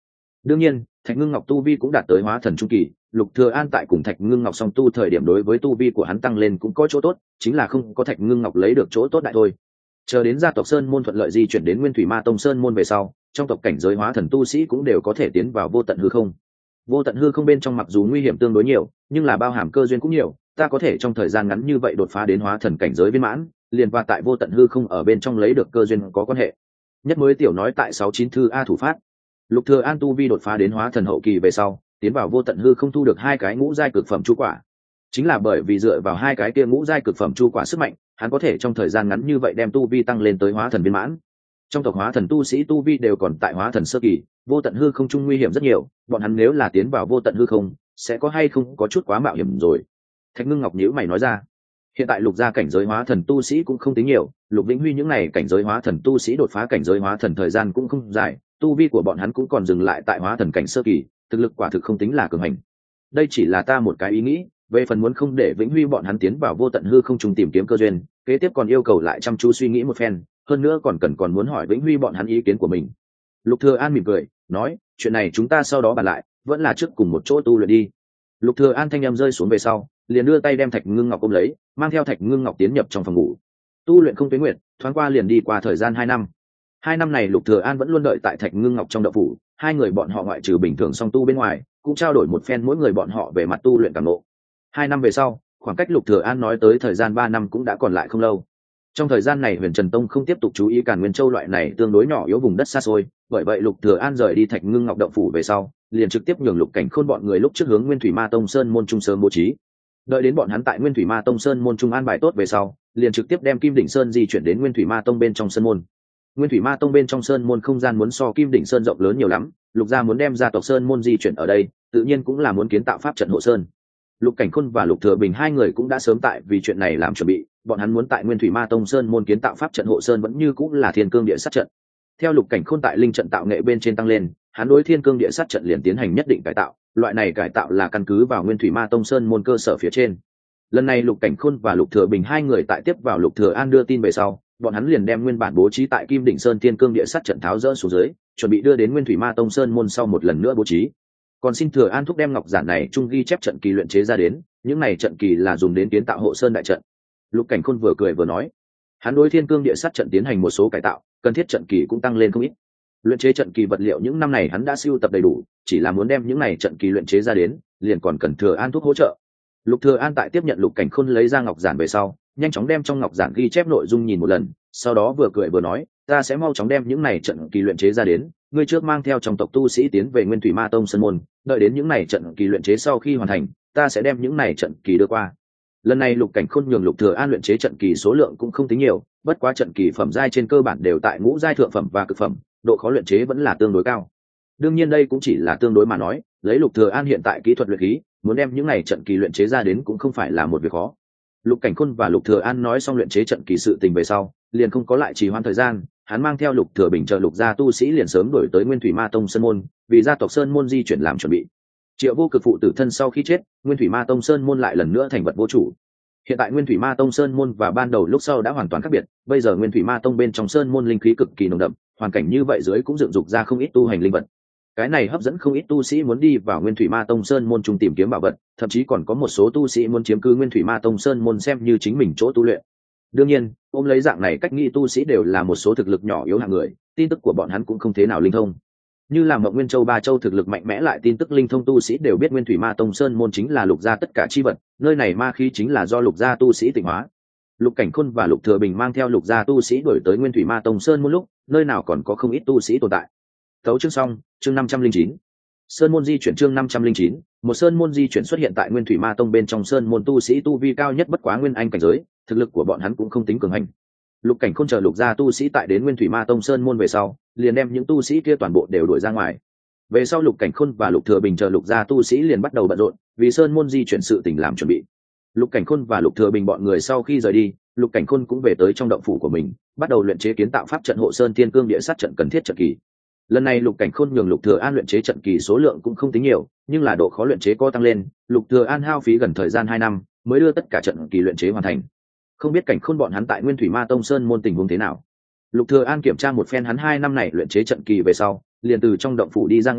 Đương nhiên Thạch Ngưng Ngọc tu vi cũng đạt tới hóa thần trung kỳ, Lục Thừa An tại cùng Thạch Ngưng Ngọc song tu thời điểm đối với tu vi của hắn tăng lên cũng có chỗ tốt, chính là không có Thạch Ngưng Ngọc lấy được chỗ tốt đại thôi. Chờ đến gia tộc Sơn môn thuận lợi di chuyển đến Nguyên Thủy Ma Tông Sơn môn về sau, trong tộc cảnh giới hóa thần tu sĩ cũng đều có thể tiến vào vô tận hư không. Vô tận hư không bên trong mặc dù nguy hiểm tương đối nhiều, nhưng là bao hàm cơ duyên cũng nhiều, ta có thể trong thời gian ngắn như vậy đột phá đến hóa thần cảnh giới viên mãn, liền và tại vô tận hư không ở bên trong lấy được cơ duyên có quan hệ. Nhất mới tiểu nói tại 69 thư A thủ phát. Lục Thừa An tu vi đột phá đến hóa thần hậu kỳ về sau, tiến vào vô tận hư không thu được 2 cái ngũ giai cực phẩm chu quả. Chính là bởi vì dựa vào 2 cái kia ngũ giai cực phẩm chu quả sức mạnh, hắn có thể trong thời gian ngắn như vậy đem tu vi tăng lên tới hóa thần viên mãn. Trong tộc hóa thần tu sĩ tu vi đều còn tại hóa thần sơ kỳ, vô tận hư không trung nguy hiểm rất nhiều, bọn hắn nếu là tiến vào vô tận hư không, sẽ có hay không có chút quá mạo hiểm rồi. Thạch Ngưng Ngọc nhíu mày nói ra, hiện tại Lục gia cảnh giới hóa thần tu sĩ cũng không tính nhiều, Lục Vĩnh Huy những này cảnh giới hóa thần tu sĩ đột phá cảnh giới hóa thần thời gian cũng không dài, tu vi của bọn hắn cũng còn dừng lại tại hóa thần cảnh sơ kỳ, thực lực quả thực không tính là cường hành. Đây chỉ là ta một cái ý nghĩ, về phần muốn không để Vĩnh Huy bọn hắn tiến vào vô tận hư không trung tìm kiếm cơ duyên, kế tiếp còn yêu cầu lại chăm chú suy nghĩ một phen, hơn nữa còn muốn hỏi Vĩnh Huy bọn hắn ý kiến của mình. Lục Thừa An mỉm cười nói, chuyện này chúng ta sau đó bàn lại, vẫn là trước cùng một chỗ tu luyện đi. Lục Thừa An thanh âm rơi xuống về sau, liền đưa tay đem Thạch Ngưng Ngọc ôm lấy, mang theo Thạch Ngưng Ngọc tiến nhập trong phòng ngủ. Tu luyện không tuyến nguyện, thoáng qua liền đi qua thời gian 2 năm. 2 năm này Lục Thừa An vẫn luôn đợi tại Thạch Ngưng Ngọc trong động phủ, hai người bọn họ ngoại trừ bình thường song tu bên ngoài, cũng trao đổi một phen mỗi người bọn họ về mặt tu luyện cảm ngộ. 2 năm về sau, khoảng cách Lục Thừa An nói tới thời gian 3 năm cũng đã còn lại không lâu. Trong thời gian này Huyền Trần Tông không tiếp tục chú ý Càn Nguyên Châu loại này tương đối nhỏ yếu vùng đất xa xôi, bởi vậy Lục Thừa An rời đi Thạch Ngưng Ngọc động phủ về sau, liền trực tiếp nhường Lục Cảnh Khôn bọn người lúc trước hướng Nguyên Thủy Ma Tông Sơn môn trung sớm bố trí. Đợi đến bọn hắn tại Nguyên Thủy Ma Tông Sơn môn trung an bài tốt về sau, liền trực tiếp đem Kim Đỉnh Sơn di chuyển đến Nguyên Thủy Ma Tông bên trong sơn môn. Nguyên Thủy Ma Tông bên trong sơn môn không gian muốn so Kim Đỉnh Sơn rộng lớn nhiều lắm, Lục gia muốn đem gia tộc Sơn môn di chuyển ở đây, tự nhiên cũng là muốn kiến tạo pháp trận hộ sơn. Lục Cảnh Khôn và Lục Thừa Bình hai người cũng đã sớm tại vì chuyện này làm chuẩn bị, bọn hắn muốn tại Nguyên Thủy Ma Tông Sơn môn kiến tạo pháp trận hộ sơn vẫn như cũng là Thiên Cương Địa Sát trận. Theo Lục Cảnh Khôn tại linh trận tạo nghệ bên trên tăng lên, hắn đối Thiên Cương Địa Sát trận liền tiến hành nhất định cải tạo, loại này cải tạo là căn cứ vào Nguyên Thủy Ma Tông Sơn môn cơ sở phía trên. Lần này Lục Cảnh Khôn và Lục Thừa Bình hai người tại tiếp vào Lục Thừa An đưa tin về sau, bọn hắn liền đem nguyên bản bố trí tại Kim Đỉnh Sơn Thiên Cương Địa Sát trận tháo dỡ xuống dưới, chuẩn bị đưa đến Nguyên Thủy Ma Tông Sơn môn sau một lần nữa bố trí. Còn xin Thừa An thúc đem ngọc giản này trung ghi chép trận kỳ luyện chế ra đến, những này trận kỳ là dùng đến kiến tạo hộ sơn đại trận. Lục Cảnh Khôn vừa cười vừa nói, hắn đối Thiên Cương Địa Sát trận tiến hành một số cải tạo, cần thiết trận kỳ cũng tăng lên không ít. Luyện chế trận kỳ vật liệu những năm này hắn đã sưu tập đầy đủ, chỉ là muốn đem những này trận kỳ luyện chế ra đến, liền còn cần Thừa An thúc hỗ trợ. Lục Thừa An tại tiếp nhận Lục Cảnh Khôn lấy ra ngọc giản về sau, nhanh chóng đem trong ngọc giản ghi chép nội dung nhìn một lần, sau đó vừa cười vừa nói, ta sẽ mau chóng đem những này trận kỳ luyện chế ra đến, ngươi trước mang theo trong tộc tu sĩ tiến về Nguyên Thủy Ma Tông sơn môn, đợi đến những này trận kỳ luyện chế sau khi hoàn thành, ta sẽ đem những này trận kỳ đưa qua. Lần này Lục Cảnh Khôn nhường Lục Thừa An luyện chế trận kỳ số lượng cũng không tính nhiều, bất quá trận kỳ phẩm giai trên cơ bản đều tại ngũ giai thượng phẩm và cực phẩm, độ khó luyện chế vẫn là tương đối cao. Đương nhiên đây cũng chỉ là tương đối mà nói, lấy Lục Thừa An hiện tại kỹ thuật luyện khí, muốn đem những này trận kỳ luyện chế ra đến cũng không phải là một việc khó. Lục Cảnh Khôn và Lục Thừa An nói xong luyện chế trận kỳ sự tình về sau, liền không có lại trì hoãn thời gian, hắn mang theo Lục Thừa Bình chờ Lục gia tu sĩ liền sớm đổi tới Nguyên Thủy Ma Tông sơn môn, vì gia tộc sơn môn di chuyển làm chuẩn bị. Triệu Vô Cực phụ tử thân sau khi chết, Nguyên Thủy Ma Tông sơn môn lại lần nữa thành vật vô chủ. Hiện tại Nguyên Thủy Ma Tông sơn môn và ban đầu lúc sau đã hoàn toàn khác biệt, bây giờ Nguyên Thủy Ma Tông bên trong sơn môn linh khí cực kỳ nồng đậm, hoàn cảnh như vậy dưới cũng dựng dục ra không ít tu hành linh vật. Cái này hấp dẫn không ít tu sĩ muốn đi vào Nguyên Thủy Ma Tông sơn môn trung tìm kiếm bảo vật, thậm chí còn có một số tu sĩ muốn chiếm cứ Nguyên Thủy Ma Tông sơn môn xem như chính mình chỗ tu luyện. Đương nhiên, ôm lấy dạng này cách nghĩ tu sĩ đều là một số thực lực nhỏ yếu hạng người, tin tức của bọn hắn cũng không thế nào linh thông. Như là Mộng Nguyên Châu Ba Châu thực lực mạnh mẽ lại tin tức linh thông tu sĩ đều biết Nguyên Thủy Ma Tông sơn môn chính là Lục gia tất cả chi vật, nơi này ma khí chính là do Lục gia tu sĩ tịnh hóa. Lục Cảnh Khôn và Lục Thừa Bình mang theo Lục gia tu sĩ đuổi tới Nguyên Thủy Ma Tông sơn môn lúc, nơi nào còn có không ít tu sĩ tồn tại. Tấu chương xong, chương 509. Sơn môn di chuyển chương 509, một sơn môn di chuyển xuất hiện tại Nguyên Thủy Ma Tông bên trong sơn môn tu sĩ tu vi cao nhất bất quá nguyên anh cảnh giới, thực lực của bọn hắn cũng không tính cường hành. Lục Cảnh Khôn chờ Lục gia tu sĩ tại đến Nguyên Thủy Ma Tông sơn môn về sau, liền đem những tu sĩ kia toàn bộ đều đuổi ra ngoài. Về sau Lục Cảnh Khôn và Lục Thừa Bình chờ Lục gia tu sĩ liền bắt đầu bận rộn, vì sơn môn di chuyển sự tình làm chuẩn bị. Lục Cảnh Khôn và Lục Thừa Bình bọn người sau khi rời đi, Lục Cảnh Khôn cũng về tới trong động phủ của mình, bắt đầu luyện chế kiến tạo pháp trận hộ sơn Thiên Cương Địa Sát trận cần thiết trận kỳ. Lần này Lục Cảnh Khôn nhường Lục Thừa An luyện chế trận kỳ số lượng cũng không tính nhiều, nhưng là độ khó luyện chế có tăng lên, Lục Thừa An hao phí gần thời gian 2 năm mới đưa tất cả trận kỳ luyện chế hoàn thành. Không biết Cảnh Khôn bọn hắn tại Nguyên Thủy Ma Tông sơn môn tình huống thế nào. Lục Thừa An kiểm tra một phen hắn 2 năm này luyện chế trận kỳ về sau, liền từ trong động phủ đi ra ngoài,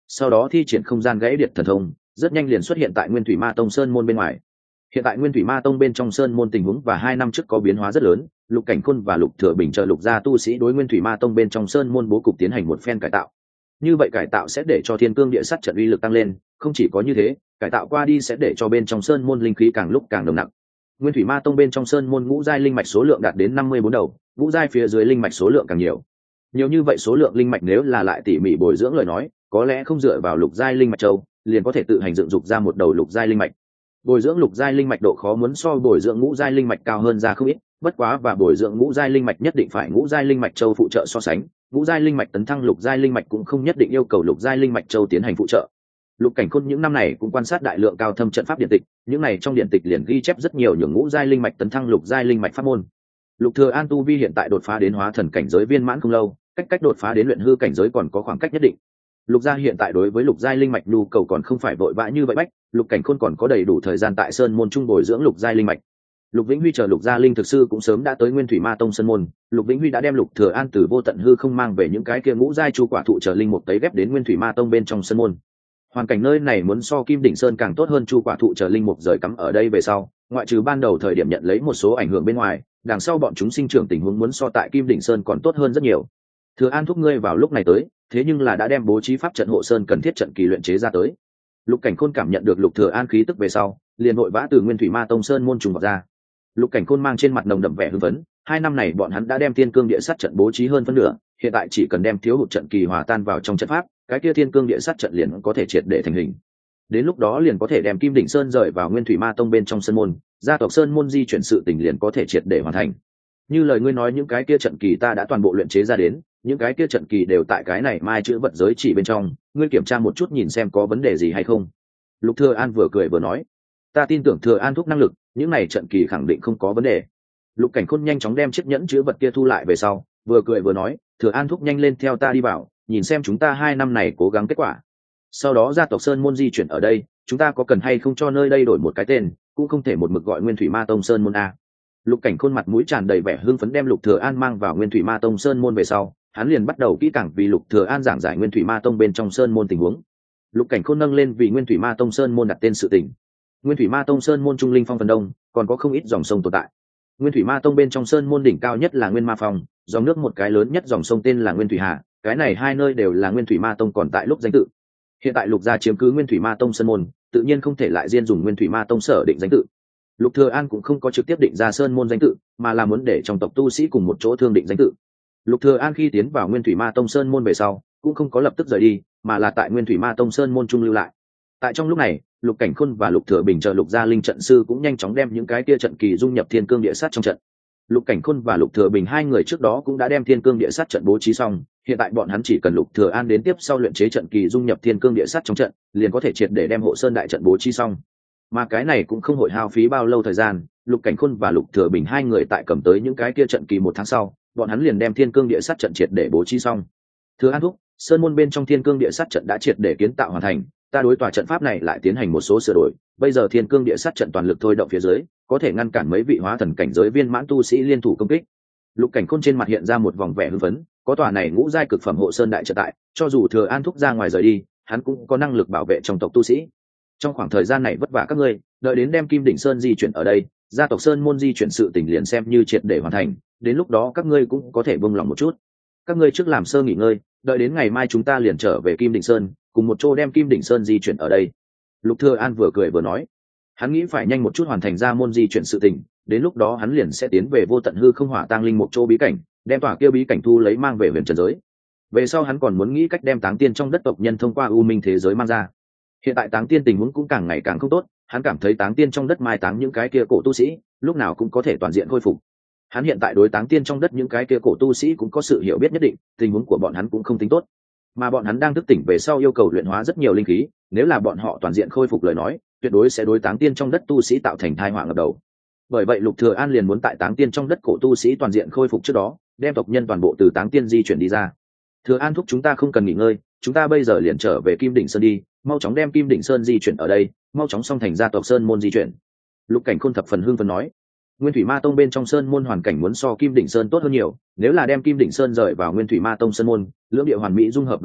sau đó thi triển không gian gãy điện thần thông, rất nhanh liền xuất hiện tại Nguyên Thủy Ma Tông sơn môn bên ngoài. Hiện tại Nguyên Thủy Ma Tông bên trong sơn môn tình huống và 2 năm trước có biến hóa rất lớn, Lục Cảnh Khôn và Lục Thừa Bình trợ Lục gia tu sĩ đối Nguyên Thủy Ma Tông bên trong sơn môn bố cục tiến hành một phen cải tạo. Như vậy cải tạo sẽ để cho Thiên Cương Địa Sắt trận uy lực tăng lên, không chỉ có như thế, cải tạo qua đi sẽ để cho bên trong sơn môn linh khí càng lúc càng nồng nặc. Nguyên Thủy Ma Tông bên trong sơn môn ngũ giai linh mạch số lượng đạt đến 54 đầu, ngũ giai phía dưới linh mạch số lượng càng nhiều. Nhiều như vậy số lượng linh mạch nếu là lại tỉ mỉ bồi dưỡng lời nói, có lẽ không dựa vào lục giai linh mạch châu, liền có thể tự hành dựng dục ra một đầu lục giai linh mạch. Bồi dưỡng lục giai linh mạch độ khó muốn so bồi dưỡng ngũ giai linh mạch cao hơn ra không ít, bất quá và bồi dưỡng ngũ giai linh mạch nhất định phải ngũ giai linh mạch châu phụ trợ so sánh, ngũ giai linh mạch tấn thăng lục giai linh mạch cũng không nhất định yêu cầu lục giai linh mạch châu tiến hành phụ trợ. Lục Cảnh Khôn những năm này cũng quan sát đại lượng cao thâm trận pháp điện tịch, những này trong điện tịch liền ghi chép rất nhiều những ngũ giai linh mạch tấn thăng lục giai linh mạch pháp môn. Lục Thừa An tu vi hiện tại đột phá đến hóa thần cảnh giới viên mãn không lâu, cách đột phá đến luyện hư cảnh giới còn có khoảng cách nhất định. Lục gia hiện tại đối với lục giai linh mạch nhu cầu còn không phải vội vã như vậy bách, Lục Cảnh Khôn còn có đầy đủ thời gian tại sơn môn trung bồi dưỡng lục giai linh mạch. Lục Vĩnh Huy chờ lục gia linh thực sư cũng sớm đã tới Nguyên Thủy Ma Tông sơn môn, Lục Vĩnh Huy đã đem Lục Thừa An từ vô tận hư không mang về những cái kia ngũ giai chu quả thụ chờ linh mục tấy ghép đến Nguyên Thủy Ma Tông bên trong sơn môn. Hoàn cảnh nơi này muốn so Kim Đỉnh Sơn càng tốt hơn, chu quả thụ chờ linh mục rời cắm ở đây về sau, ngoại trừ ban đầu thời điểm nhận lấy một số ảnh hưởng bên ngoài, đằng sau bọn chúng sinh trưởng tình huống muốn so tại Kim Đỉnh Sơn còn tốt hơn rất nhiều. Thừa An thúc ngươi vào lúc này tới, thế nhưng là đã đem bố trí pháp trận hộ sơn cần thiết trận kỳ luyện chế ra tới. Lục Cảnh Khôn cảm nhận được Lục Thừa An khí tức về sau, liền vội vã từ Nguyên Thủy Ma Tông sơn môn trùng vào ra. Lục Cảnh Khôn mang trên mặt nồng đậm vẻ hưng phấn, 2 năm này bọn hắn đã đem Thiên Cương Địa Sắt trận bố trí hơn phân nửa, hiện tại chỉ cần đem thiếu hụt trận kỳ hòa tan vào trong trận pháp, cái kia Thiên Cương Địa Sắt trận liền có thể triệt để thành hình. Đến lúc đó liền có thể đem Kim Đỉnh Sơn rời vào Nguyên Thủy Ma Tông bên trong sơn môn, gia tộc sơn môn di chuyển sự tình liền có thể triệt để hoàn thành. Như lời ngươi nói những cái kia trận kỳ ta đã toàn bộ luyện chế ra đến, những cái kia trận kỳ đều tại cái này mai chữ vật giới chỉ bên trong, ngươi kiểm tra một chút nhìn xem có vấn đề gì hay không. Lục Thừa An vừa cười vừa nói, ta tin tưởng Thừa An thúc năng lực, những này trận kỳ khẳng định không có vấn đề. Lục Cảnh Khôn nhanh chóng đem chiếc nhẫn chữ vật kia thu lại về sau, vừa cười vừa nói, Thừa An thúc nhanh lên theo ta đi vào, nhìn xem chúng ta 2 năm này cố gắng kết quả. Sau đó gia tộc sơn môn di chuyển ở đây, chúng ta có cần hay không cho nơi đây đổi một cái tên, cũng không thể một mực gọi Nguyên Thủy Ma Tông sơn môn a. Lục Cảnh Khôn mặt mũi tràn đầy vẻ hưng phấn đem Lục Thừa An mang vào Nguyên Thủy Ma Tông sơn môn về sau, hắn liền bắt đầu kỹ càng vì Lục Thừa An giảng giải Nguyên Thủy Ma Tông bên trong sơn môn tình huống. Lục Cảnh Khôn nâng lên vì Nguyên Thủy Ma Tông sơn môn đặt tên sự tình. Nguyên Thủy Ma Tông sơn môn trung linh phong phần đông, còn có không ít dòng sông tồn tại. Nguyên Thủy Ma Tông bên trong sơn môn đỉnh cao nhất là Nguyên Ma Phong, dòng nước một cái lớn nhất dòng sông tên là Nguyên Thủy Hà, cái này 2 nơi đều là Nguyên Thủy Ma Tông còn tại lúc danh tự. Hiện tại Lục gia chiếm cứ Nguyên Thủy Ma Tông sơn môn, tự nhiên không thể lại riêng dùng Nguyên Thủy Ma Tông sở định danh tự. Lục Thừa An cũng không có trực tiếp định ra sơn môn danh tự, mà là muốn để trong tộc tu sĩ cùng một chỗ thương định danh tự. Lục Thừa An khi tiến vào Nguyên Thủy Ma Tông sơn môn về sau, cũng không có lập tức rời đi, mà là tại Nguyên Thủy Ma Tông sơn môn trung lưu lại. Tại trong lúc này, Lục Cảnh Khôn và Lục Thừa Bình chờ Lục gia linh trận sư cũng nhanh chóng đem những cái kia trận kỳ dung nhập Thiên Cương Địa Sắt trong trận. Lục Cảnh Khôn và Lục Thừa Bình 2 người trước đó cũng đã đem Thiên Cương Địa Sắt trận bố trí xong, hiện tại bọn hắn chỉ cần Lục Thừa An đến tiếp sau luyện chế trận kỳ dung nhập Thiên Cương Địa Sắt trong trận, liền có thể triệt để đem hộ sơn đại trận bố trí xong. Mà cái này cũng không hội hao phí bao lâu thời gian, Lục Cảnh Khôn và Lục Thừa Bình 2 người tại cầm tới những cái kia trận kỳ 1 tháng sau, bọn hắn liền đem Thiên Cương Địa Sắt trận triệt để bố trí xong. Thừa An thúc, sơn môn bên trong Thiên Cương Địa Sắt trận đã triệt để kiến tạo hoàn thành, ta đối tòa trận pháp này lại tiến hành một số sửa đổi, bây giờ Thiên Cương Địa Sắt trận toàn lực thôi động phía dưới, có thể ngăn cản mấy vị hóa thần cảnh giới viên mãn tu sĩ liên thủ công kích. Lục Cảnh Khôn trên mặt hiện ra một vòng vẻ hưng phấn, có tòa này ngũ giai cực phẩm hộ sơn đại trận tại, cho dù Thừa An thúc ra ngoài rời đi, hắn cũng có năng lực bảo vệ trong tộc tu sĩ. Trong khoảng thời gian này vất vả các ngươi, đợi đến đem Kim Đỉnh Sơn di chuyển ở đây, gia tộc sơn môn di chuyển sự tình liền xem như triệt để hoàn thành, đến lúc đó các ngươi cũng có thể buông lòng một chút. Các ngươi trước làm sơ nghỉ ngơi, đợi đến ngày mai chúng ta liền trở về Kim Đỉnh Sơn, cùng một chỗ đem Kim Đỉnh Sơn di chuyển ở đây. Lục Thừa An vừa cười vừa nói, hắn nghĩ phải nhanh một chút hoàn thành gia môn di chuyển sự tình, đến lúc đó hắn liền sẽ tiến về vô tận hư không hỏa tang linh một chỗ bí cảnh, đem tòa kia bí cảnh thu lấy mang về huyền trần giới. Về sau hắn còn muốn nghĩ cách đem táng tiên trong đất tộc nhân thông qua u minh thế giới mang ra. Hiện tại táng tiên tình huống cũng càng ngày càng không tốt, hắn cảm thấy táng tiên trong đất mai táng những cái kia cổ tu sĩ, lúc nào cũng có thể toàn diện khôi phục. Hắn hiện tại đối táng tiên trong đất những cái kia cổ tu sĩ cũng có sự hiểu biết nhất định, tình huống của bọn hắn cũng không tính tốt. Mà bọn hắn đang thức tỉnh về sau yêu cầu luyện hóa rất nhiều linh khí, nếu là bọn họ toàn diện khôi phục lời nói, tuyệt đối sẽ đối táng tiên trong đất tu sĩ tạo thành tai họa ngập đầu. Bởi vậy Lục Thừa An liền muốn tại táng tiên trong đất cổ tu sĩ toàn diện khôi phục trước đó, đem tộc nhân toàn bộ từ táng tiên di chuyển đi ra. Thừa An thúc chúng ta không cần nghỉ ngơi, chúng ta bây giờ liền trở về Kim Đỉnh Sơn đi, mau chóng đem Kim Đỉnh Sơn di chuyển ở đây, mau chóng xong thành gia tộc sơn môn di chuyển. Lục Cảnh Khôn thập phần hưng phấn nói, Nguyên Thủy Ma Tông bên trong sơn môn hoàn cảnh muốn so Kim Đỉnh Sơn tốt hơn nhiều, nếu là đem Kim Đỉnh Sơn rời vào Nguyên Thủy Ma Tông sơn môn, lưỡng địa hoàn mỹ dung hợp về sau,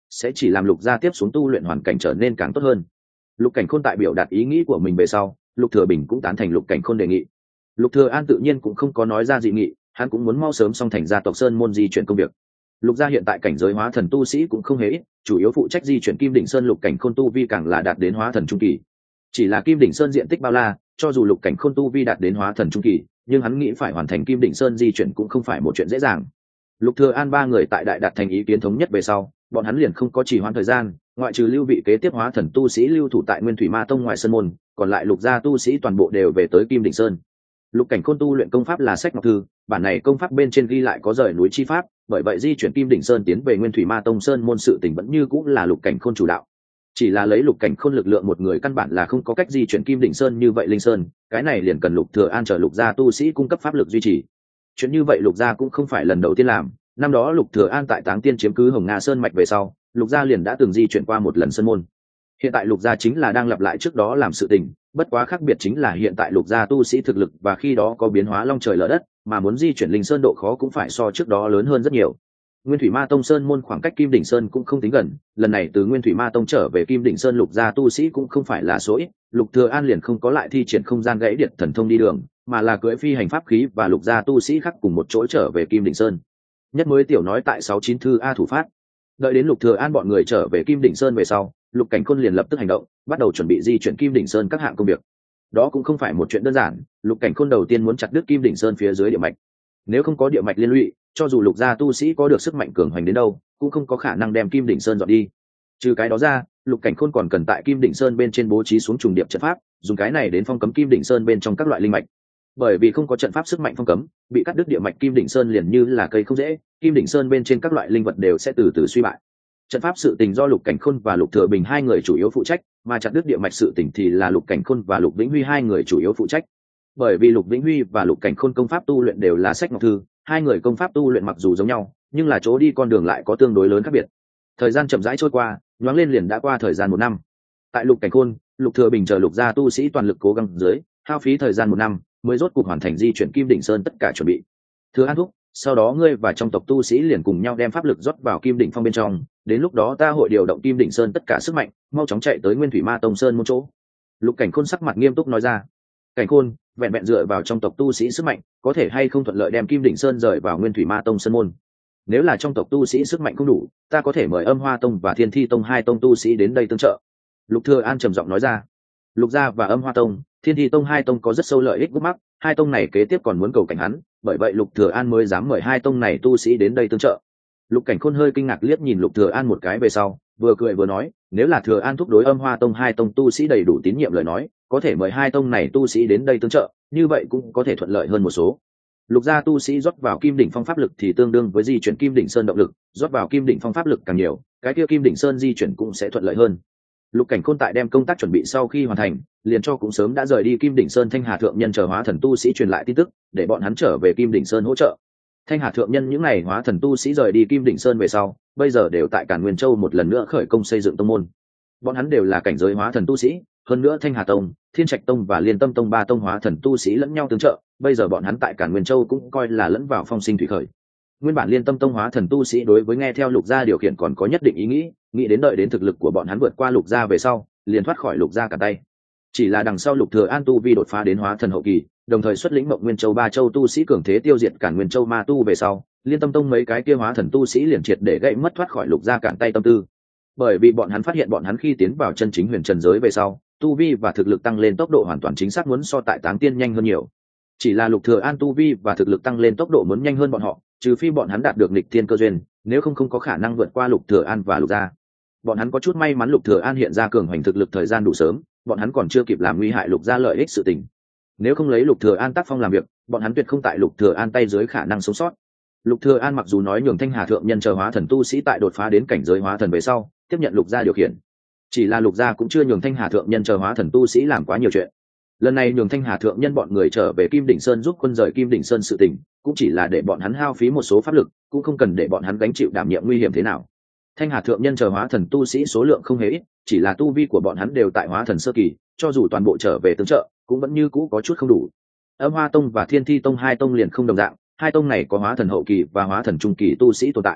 sẽ chỉ làm Lục gia tiếp xuống tu luyện hoàn cảnh trở nên càng tốt hơn. Lục Cảnh Khôn tại biểu đạt ý nghĩ của mình về sau, Lục Thừa Bình cũng tán thành Lục Cảnh Khôn đề nghị. Lục Thừa An tự nhiên cũng không có nói ra dị nghị, hắn cũng muốn mau sớm xong thành gia tộc Sơn môn di chuyển công việc. Lục gia hiện tại cảnh giới hóa thần tu sĩ cũng không hề ít, chủ yếu phụ trách di chuyển Kim Đỉnh Sơn. Lục Cảnh Khôn tu vi càng là đạt đến hóa thần trung kỳ. Chỉ là Kim Đỉnh Sơn diện tích bao la, cho dù Lục Cảnh Khôn tu vi đạt đến hóa thần trung kỳ, nhưng hắn nghĩ phải hoàn thành Kim Đỉnh Sơn di chuyển cũng không phải một chuyện dễ dàng. Lục Thừa An ba người tại đại đạt thành ý kiến thống nhất về sau, bọn hắn liền không có trì hoãn thời gian, ngoại trừ lưu vị kế tiếp hóa thần tu sĩ lưu thủ tại Nguyên Thủy Ma Tông ngoài sân môn, còn lại Lục gia tu sĩ toàn bộ đều về tới Kim Đỉnh Sơn. Lục Cảnh Khôn tu luyện công pháp là sách ngọc thư, bản này công pháp bên trên ghi lại có rời núi chi pháp, bởi vậy di chuyển Kim Đỉnh Sơn tiến về Nguyên Thủy Ma Tông sơn môn sự tình vẫn như cũng là Lục Cảnh Khôn chủ đạo. Chỉ là lấy Lục Cảnh Khôn lực lượng một người căn bản là không có cách di chuyển Kim Đỉnh Sơn như vậy linh sơn, cái này liền cần Lục Thừa An chờ Lục gia tu sĩ cung cấp pháp lực duy trì. Chuyện như vậy Lục gia cũng không phải lần đầu tiên làm, năm đó Lục Thừa An tại Táng Tiên chiếm cứ Hồng Nga Sơn mạch về sau, Lục gia liền đã từng di chuyển qua một lần sơn môn. Hiện tại Lục gia chính là đang lặp lại trước đó làm sự tình, bất quá khác biệt chính là hiện tại Lục gia tu sĩ thực lực và khi đó có biến hóa long trời lở đất, mà muốn di chuyển linh sơn độ khó cũng phải so trước đó lớn hơn rất nhiều. Nguyên Thủy Ma Tông sơn môn khoảng cách Kim Đỉnh Sơn cũng không tính gần, lần này từ Nguyên Thủy Ma Tông trở về Kim Đỉnh Sơn Lục gia tu sĩ cũng không phải là số ít, Lục Thừa An liền không có lại thi triển không gian gãy điện thần thông đi đường, mà là cưỡi phi hành pháp khí và Lục gia tu sĩ khác cùng một chỗ trở về Kim Đỉnh Sơn. Nhất mới tiểu nói tại 69 thư A thủ phát. Đợi đến Lục Thừa An bọn người trở về Kim Đỉnh Sơn về sau, Lục Cảnh Khôn liền lập tức hành động, bắt đầu chuẩn bị di chuyển Kim Đỉnh Sơn các hạng công việc. Đó cũng không phải một chuyện đơn giản, Lục Cảnh Khôn đầu tiên muốn chặt đứt Kim Đỉnh Sơn phía dưới địa mạch. Nếu không có địa mạch liên lụy, cho dù Lục gia tu sĩ có được sức mạnh cường hoành đến đâu, cũng không có khả năng đem Kim Đỉnh Sơn dọn đi. Trừ cái đó ra, Lục Cảnh Khôn còn cần tại Kim Đỉnh Sơn bên trên bố trí xuống trùng điệp trận pháp, dùng cái này đến phong cấm Kim Đỉnh Sơn bên trong các loại linh mạch. Bởi vì không có trận pháp sức mạnh phong cấm, bị cắt đứt địa mạch Kim Đỉnh Sơn liền như là cây không dễ, Kim Đỉnh Sơn bên trên các loại linh vật đều sẽ từ từ suy bại. Trận pháp sự tình do Lục Cảnh Khôn và Lục Thừa Bình hai người chủ yếu phụ trách, mà chặt đứt địa mạch sự tình thì là Lục Cảnh Khôn và Lục Vĩnh Huy hai người chủ yếu phụ trách. Bởi vì Lục Vĩnh Huy và Lục Cảnh Khôn công pháp tu luyện đều là sách ngọc thư, hai người công pháp tu luyện mặc dù giống nhau, nhưng là chỗ đi con đường lại có tương đối lớn khác biệt. Thời gian chậm rãi trôi qua, nhoáng lên liền đã qua thời gian 1 năm. Tại Lục Cảnh Khôn, Lục Thừa Bình chờ Lục gia tu sĩ toàn lực cố gắng dưới, hao phí thời gian 1 năm, mới rốt cuộc hoàn thành di chuyển Kim Đỉnh Sơn tất cả chuẩn bị. Thừa An thúc, sau đó ngươi và trong tộc tu sĩ liền cùng nhau đem pháp lực rót vào Kim Đỉnh Phong bên trong, đến lúc đó ta hội điều động Kim Đỉnh Sơn tất cả sức mạnh, mau chóng chạy tới Nguyên Thủy Ma Tông Sơn môn chỗ. Lục Cảnh Khôn sắc mặt nghiêm túc nói ra. Cảnh Khôn, vẹn vẹn dựa vào trong tộc tu sĩ sức mạnh, có thể hay không thuận lợi đem Kim Đỉnh Sơn rời vào Nguyên Thủy Ma Tông Sơn môn? Nếu là trong tộc tu sĩ sức mạnh không đủ, ta có thể mời Âm Hoa Tông và Thiên Thi Tông hai tông tu sĩ đến đây tương trợ. Lục Thừa An trầm giọng nói ra. Lục gia và Âm Hoa Tông, Thiên Thi Tông hai tông có rất sâu lợi ích gút mắc, hai tông này kế tiếp còn muốn cầu cảnh hắn, bởi vậy Lục Thừa An mới dám mời hai tông này tu sĩ đến đây tương trợ. Lục Cảnh Khôn hơi kinh ngạc liếc nhìn Lục Thừa An một cái về sau, vừa cười vừa nói, nếu là Thừa An thúc đối Âm Hoa Tông hai tông tu sĩ đầy đủ tín nhiệm lời nói, có thể mời hai tông này tu sĩ đến đây tương trợ, như vậy cũng có thể thuận lợi hơn một số. Lục gia tu sĩ rót vào Kim Đỉnh Phong pháp lực thì tương đương với di chuyển Kim Đỉnh Sơn động lực, rót vào Kim Đỉnh Phong pháp lực càng nhiều, cái kia Kim Đỉnh Sơn di chuyển cũng sẽ thuận lợi hơn. Lục Cảnh Khôn tại đem công tác chuẩn bị sau khi hoàn thành, liền cho cũng sớm đã rời đi Kim Đỉnh Sơn Thanh Hà thượng nhân chờ hóa thần tu sĩ truyền lại tin tức, để bọn hắn trở về Kim Đỉnh Sơn hỗ trợ. Thanh Hà thượng nhân những ngày hóa thần tu sĩ rời đi Kim Đỉnh Sơn về sau, bây giờ đều tại Càn Nguyên Châu một lần nữa khởi công xây dựng tông môn. Bọn hắn đều là cảnh giới hóa thần tu sĩ, hơn nữa Thanh Hà Tông, Thiên Trạch Tông và Liên Tâm Tông ba tông hóa thần tu sĩ lẫn nhau tương trợ, bây giờ bọn hắn tại Càn Nguyên Châu cũng coi là lẫn vào phong sinh thủy khởi. Nguyên bản Liên Tâm Tông hóa thần tu sĩ đối với nghe theo Lục gia điều khiển còn có nhất định ý nghĩ đến đợi đến thực lực của bọn hắn vượt qua Lục gia về sau, liền thoát khỏi Lục gia cả tay. Chỉ là đằng sau Lục Thừa An tu vi đột phá đến hóa thần hậu kỳ, đồng thời xuất lĩnh Mộng Nguyên Châu ba châu tu sĩ cường thế tiêu diệt Càn Nguyên Châu ma tu về sau, Liên Tâm Tông mấy cái kia hóa thần tu sĩ liền triệt để gãy mất thoát khỏi Lục gia cản tay tâm tư. Bởi vì bọn hắn phát hiện bọn hắn khi tiến vào chân chính huyền trần giới về sau, tu vi và thực lực tăng lên tốc độ hoàn toàn chính xác muốn so tại Táng Tiên nhanh hơn nhiều. Chỉ là Lục Thừa An tu vi và thực lực tăng lên tốc độ muốn nhanh hơn bọn họ, trừ phi bọn hắn đạt được nghịch thiên cơ duyên, nếu không có khả năng vượt qua Lục Thừa An và Lục gia. Bọn hắn có chút may mắn Lục Thừa An hiện ra cường hành thực lực thời gian đủ sớm, bọn hắn còn chưa kịp làm nguy hại Lục gia lợi ích sự tình. Nếu không lấy Lục Thừa An tác phong làm việc, bọn hắn tuyệt không tại Lục Thừa An tay dưới khả năng sống sót. Lục Thừa An mặc dù nói nhường Thanh Hà thượng nhân chờ hóa thần tu sĩ tại đột phá đến cảnh giới hóa thần về sau, tiếp nhận Lục gia điều khiển. Chỉ là Lục gia cũng chưa nhường Thanh Hà thượng nhân chờ hóa thần tu sĩ làm quá nhiều chuyện. Lần này nhường Thanh Hà thượng nhân bọn người trở về Kim Đỉnh Sơn giúp quân rời Kim Đỉnh Sơn sự tình, cũng chỉ là để bọn hắn hao phí một số pháp lực, cũng không cần để bọn hắn gánh chịu đảm nhiệm nguy hiểm thế nào. Thanh Hà thượng nhân chờ hóa thần tu sĩ số lượng không hề ít, chỉ là tu vi của bọn hắn đều tại hóa thần sơ kỳ, cho dù toàn bộ trở về tương trợ, cũng vẫn như cũ có chút không đủ. Âm Hoa Tông và Thiên Thi Tông hai tông liền không đồng dạng, hai tông này có hóa thần hậu kỳ và hóa thần trung kỳ tu sĩ tồn tại.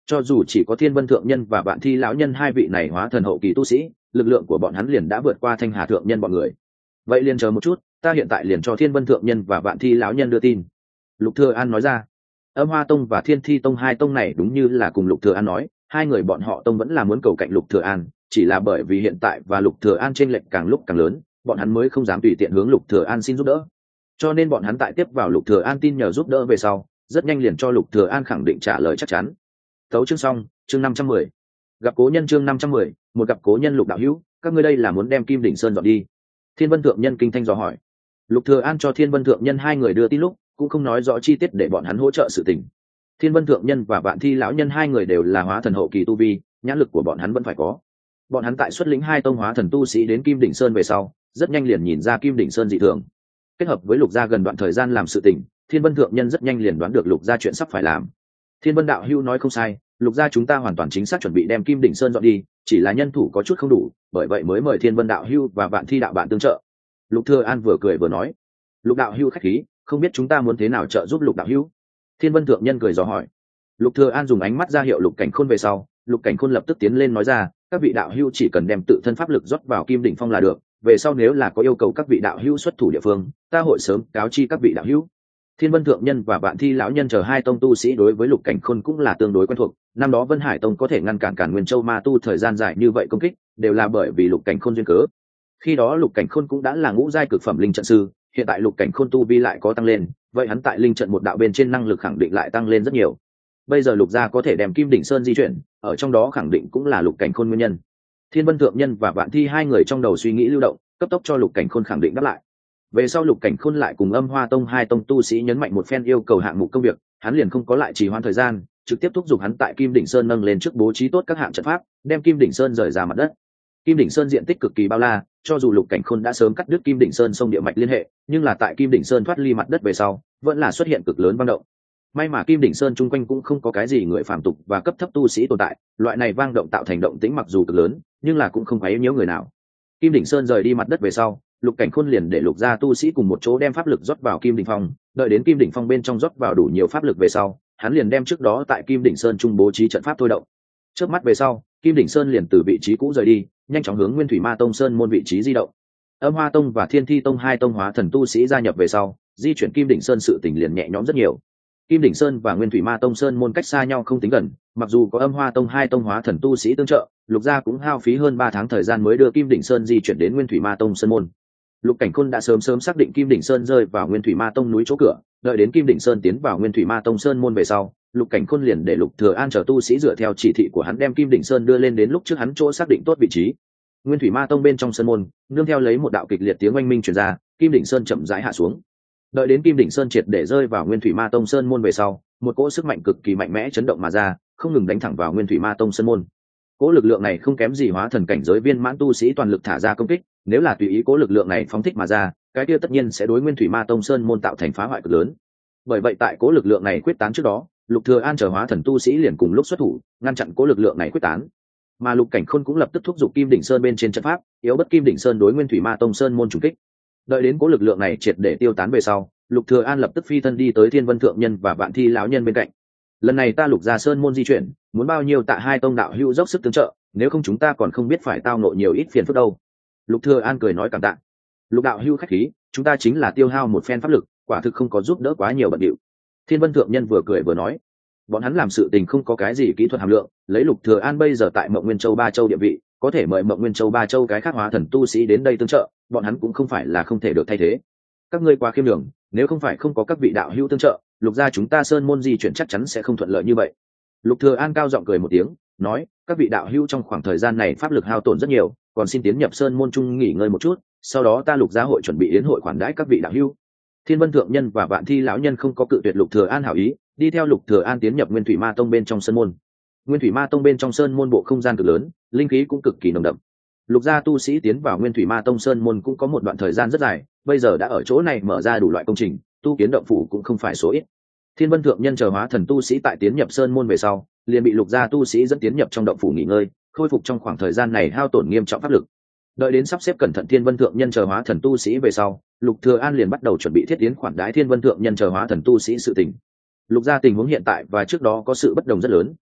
Cho dù chỉ có Thiên Vân thượng nhân và Vạn Thi lão nhân hai vị này hóa thần hậu kỳ tu sĩ, lực lượng của bọn hắn liền đã vượt qua Thanh Hà thượng nhân bọn người. Vậy liền chờ một chút, ta hiện tại liền cho Thiên Vân thượng nhân và Vạn Thi lão nhân đưa tin. Lục Thừa An nói ra. Âm Hoa tông và Thiên Thi tông hai tông này đúng như là cùng Lục Thừa An nói, hai người bọn họ tông vẫn là muốn cầu cạnh Lục Thừa An, chỉ là bởi vì hiện tại và Lục Thừa An chênh lệch càng lúc càng lớn, bọn hắn mới không dám tùy tiện hướng Lục Thừa An xin giúp đỡ. Cho nên bọn hắn tại tiếp vào Lục Thừa An tin nhờ giúp đỡ về sau, rất nhanh liền cho Lục Thừa An khẳng định trả lời chắc chắn. Tấu chương xong, chương 510. Gặp cố nhân chương 510, một gặp cố nhân Lục đạo hữu, các ngươi đây là muốn đem Kim Đỉnh Sơn dọn đi? Thiên Vân thượng nhân kinh thanh dò hỏi. Lục Thừa An cho Thiên Vân thượng nhân hai người đưa tin lúc, cũng không nói rõ chi tiết để bọn hắn hỗ trợ sự tình. Thiên Vân thượng nhân và Vạn Thi lão nhân hai người đều là hóa thần hậu kỳ tu vi, nhãn lực của bọn hắn vẫn phải có. Bọn hắn tại xuất lĩnh hai tông hóa thần tu sĩ đến Kim Đỉnh Sơn về sau, rất nhanh liền nhìn ra Kim Đỉnh Sơn dị thường. Kết hợp với Lục gia gần đoạn thời gian làm sự tình, Thiên Vân thượng nhân rất nhanh liền đoán được Lục gia chuyện sắp phải làm. Thiên Vân đạo hữu nói không sai, Lục gia chúng ta hoàn toàn chính xác chuẩn bị đem Kim Đỉnh Sơn dọn đi, chỉ là nhân thủ có chút không đủ, bởi vậy mới mời Thiên Vân đạo hữu và Vạn Thi đạo bạn tương trợ. Lục Thừa An vừa cười vừa nói. Lục đạo hữu khách khí, không biết chúng ta muốn thế nào trợ giúp Lục đạo hữu? Thiên Vân thượng nhân cười dò hỏi. Lục Thừa An dùng ánh mắt ra hiệu Lục Cảnh Khôn về sau, Lục Cảnh Khôn lập tức tiến lên nói ra, các vị đạo hữu chỉ cần đem tự thân pháp lực rót vào Kim Đỉnh Phong là được, về sau nếu là có yêu cầu các vị đạo hữu xuất thủ địa phương, ta hội sớm cáo chi các vị đạo hữu. Thiên Vân thượng nhân và Vạn Thi lão nhân chờ hai tông tu sĩ đối với Lục Cảnh Khôn cũng là tương đối quen thuộc, năm đó Vân Hải tông có thể ngăn cản Càn Nguyên Châu ma tu thời gian dài như vậy công kích, đều là bởi vì Lục Cảnh Khôn duyên cớ. Khi đó Lục Cảnh Khôn cũng đã là ngũ giai cực phẩm linh trận sư, hiện tại Lục Cảnh Khôn tu vi lại có tăng lên, vậy hắn tại linh trận một đạo bên trên năng lực khẳng định lại tăng lên rất nhiều. Bây giờ Lục gia có thể đem Kim Đỉnh Sơn di chuyển, ở trong đó khẳng định cũng là Lục Cảnh Khôn nguyên nhân. Thiên Vân thượng nhân và Vạn Thi hai người trong đầu suy nghĩ lưu động, cấp tốc cho Lục Cảnh Khôn khẳng định đáp lại. Về sau Lục Cảnh Khôn lại cùng Âm Hoa tông hai tông tu sĩ nhấn mạnh một phen yêu cầu hạng mục công việc, hắn liền không có lại trì hoãn thời gian, trực tiếp thúc giục hắn tại Kim Đỉnh Sơn nâng lên trước bố trí tốt các hạng trận pháp, đem Kim Đỉnh Sơn rời ra mặt đất. Kim Đỉnh Sơn diện tích cực kỳ bao la, cho dù Lục Cảnh Khôn đã sớm cắt đứt Kim Đỉnh Sơn sông địa mạch liên hệ, nhưng là tại Kim Đỉnh Sơn thoát ly mặt đất về sau, vẫn là xuất hiện cực lớn vang động. May mà Kim Đỉnh Sơn chung quanh cũng không có cái gì người phàm tục và cấp thấp tu sĩ tồn tại, loại này vang động tạo thành động tĩnh mặc dù cực lớn, nhưng là cũng không quấy nhiễu người nào. Kim Đỉnh Sơn rời đi mặt đất về sau, Lục Cảnh Khôn liền để Lục gia tu sĩ cùng một chỗ đem pháp lực rót vào Kim Đỉnh Phong, đợi đến Kim Đỉnh Phong bên trong rót vào đủ nhiều pháp lực về sau, hắn liền đem trước đó tại Kim Đỉnh Sơn trung bố trí trận pháp thôi động. Trước mắt về sau, Kim Đỉnh Sơn liền từ vị trí cũ rời đi, nhanh chóng hướng Nguyên Thủy Ma Tông Sơn môn vị trí di động. Âm Hoa Tông và Thiên Thi Tông hai tông hóa thần tu sĩ gia nhập về sau, di chuyển Kim Đỉnh Sơn sự tình liền nhẹ nhõm rất nhiều. Kim Đỉnh Sơn và Nguyên Thủy Ma Tông Sơn môn cách xa nhau không tính gần, mặc dù có Âm Hoa Tông hai tông hóa thần tu sĩ tương trợ, Lục gia cũng hao phí hơn 3 tháng thời gian mới đưa Kim Đỉnh Sơn di chuyển đến Nguyên Thủy Ma Tông Sơn môn. Lục Cảnh Khôn đã sớm xác định Kim Đỉnh Sơn rơi vào Nguyên Thủy Ma Tông núi chỗ cửa, đợi đến Kim Đỉnh Sơn tiến vào Nguyên Thủy Ma Tông Sơn môn về sau, Lục Cảnh Khôn liền để Lục Thừa An chờ tu sĩ dựa theo chỉ thị của hắn đem Kim Đỉnh Sơn đưa lên đến lúc trước hắn chỗ xác định tốt vị trí. Nguyên Thủy Ma Tông bên trong sơn môn, nương theo lấy một đạo kịch liệt tiếng oanh minh truyền ra, Kim Đỉnh Sơn chậm rãi hạ xuống. Đợi đến Kim Đỉnh Sơn triệt để rơi vào Nguyên Thủy Ma Tông Sơn môn về sau, một cỗ sức mạnh cực kỳ mạnh mẽ chấn động mà ra, không ngừng đánh thẳng vào Nguyên Thủy Ma Tông Sơn môn. Cỗ lực lượng này không kém gì hóa thần cảnh giới viên mãn tu sĩ toàn lực thả ra công kích, nếu là tùy ý cỗ lực lượng này phóng thích mà ra, cái kia tất nhiên sẽ đối Nguyên Thủy Ma Tông Sơn môn tạo thành phá hoại cực lớn. Bởi vậy tại cỗ lực lượng này quyết tán trước đó, Lục Thừa An chờ hóa thần tu sĩ liền cùng lúc xuất thủ, ngăn chặn cỗ lực lượng này quyết tán. Mà Lục Cảnh Khôn cũng lập tức thúc giục Kim Đỉnh Sơn bên trên trận pháp, yếu bất Kim Đỉnh Sơn đối Nguyên Thủy Ma Tông Sơn môn trùng kích. Đợi đến cỗ lực lượng này triệt để tiêu tán về sau, Lục Thừa An lập tức phi thân đi tới Thiên Vân thượng nhân và Vạn Thi lão nhân bên cạnh. Lần này ta Lục gia sơn môn di chuyển, muốn bao nhiêu tạ hai tông đạo hữu dốc sức tương trợ, nếu không chúng ta còn không biết phải tao ngộ nhiều ít phiền phức đâu. Lục Thừa An cười nói cảm tạ. Lục đạo hữu khách khí, chúng ta chính là tiêu hao một phen pháp lực, quả thực không có giúp đỡ quá nhiều bận điệu. Thiên Vân thượng nhân vừa cười vừa nói, bọn hắn làm sự tình không có cái gì kỹ thuật hàm lượng, lấy Lục Thừa An bây giờ tại Mộng Nguyên Châu Ba Châu địa vị, có thể mời Mộng Nguyên Châu Ba Châu cái khác hóa thần tu sĩ đến đây tương trợ, bọn hắn cũng không phải là không thể được thay thế. Các ngươi quá khiêm nhường, nếu không phải không có các vị đạo hữu tương trợ, Lục gia chúng ta sơn môn di chuyển chắc chắn sẽ không thuận lợi như vậy. Lục Thừa An cao giọng cười một tiếng, nói, các vị đạo hữu trong khoảng thời gian này pháp lực hao tổn rất nhiều, còn xin tiến nhập sơn môn trung nghỉ ngơi một chút, sau đó ta Lục gia hội chuẩn bị yến hội khoản đãi các vị đạo hữu. Thiên Vân thượng nhân và Vạn Thi lão nhân không có cự tuyệt Lục Thừa An hảo ý, đi theo Lục Thừa An tiến nhập Nguyên Thủy Ma Tông bên trong sơn môn. Nguyên Thủy Ma Tông bên trong sơn môn bộ không gian cực lớn, linh khí cũng cực kỳ nồng đậm. Lục gia tu sĩ tiến vào Nguyên Thủy Ma Tông sơn môn cũng có một đoạn thời gian rất dài, bây giờ đã ở chỗ này mở ra đủ loại công trình, tu kiến động phủ cũng không phải số ít. Thiên Vân thượng nhân chờ hóa thần tu sĩ tại tiến nhập sơn môn về sau, liền bị Lục gia tu sĩ dẫn tiến nhập trong động phủ nghỉ ngơi, khôi phục trong khoảng thời gian này hao tổn nghiêm trọng pháp lực. Đợi đến sắp xếp cẩn thận Thiên Vân thượng nhân chờ hóa thần tu sĩ về sau, Lục Thừa An liền bắt đầu chuẩn bị thiết tiến khoản đái Thiên Vân thượng nhân chờ hóa thần tu sĩ sự tình. Lục gia tình huống hiện tại và trước đó có sự bất đồng rất lớn,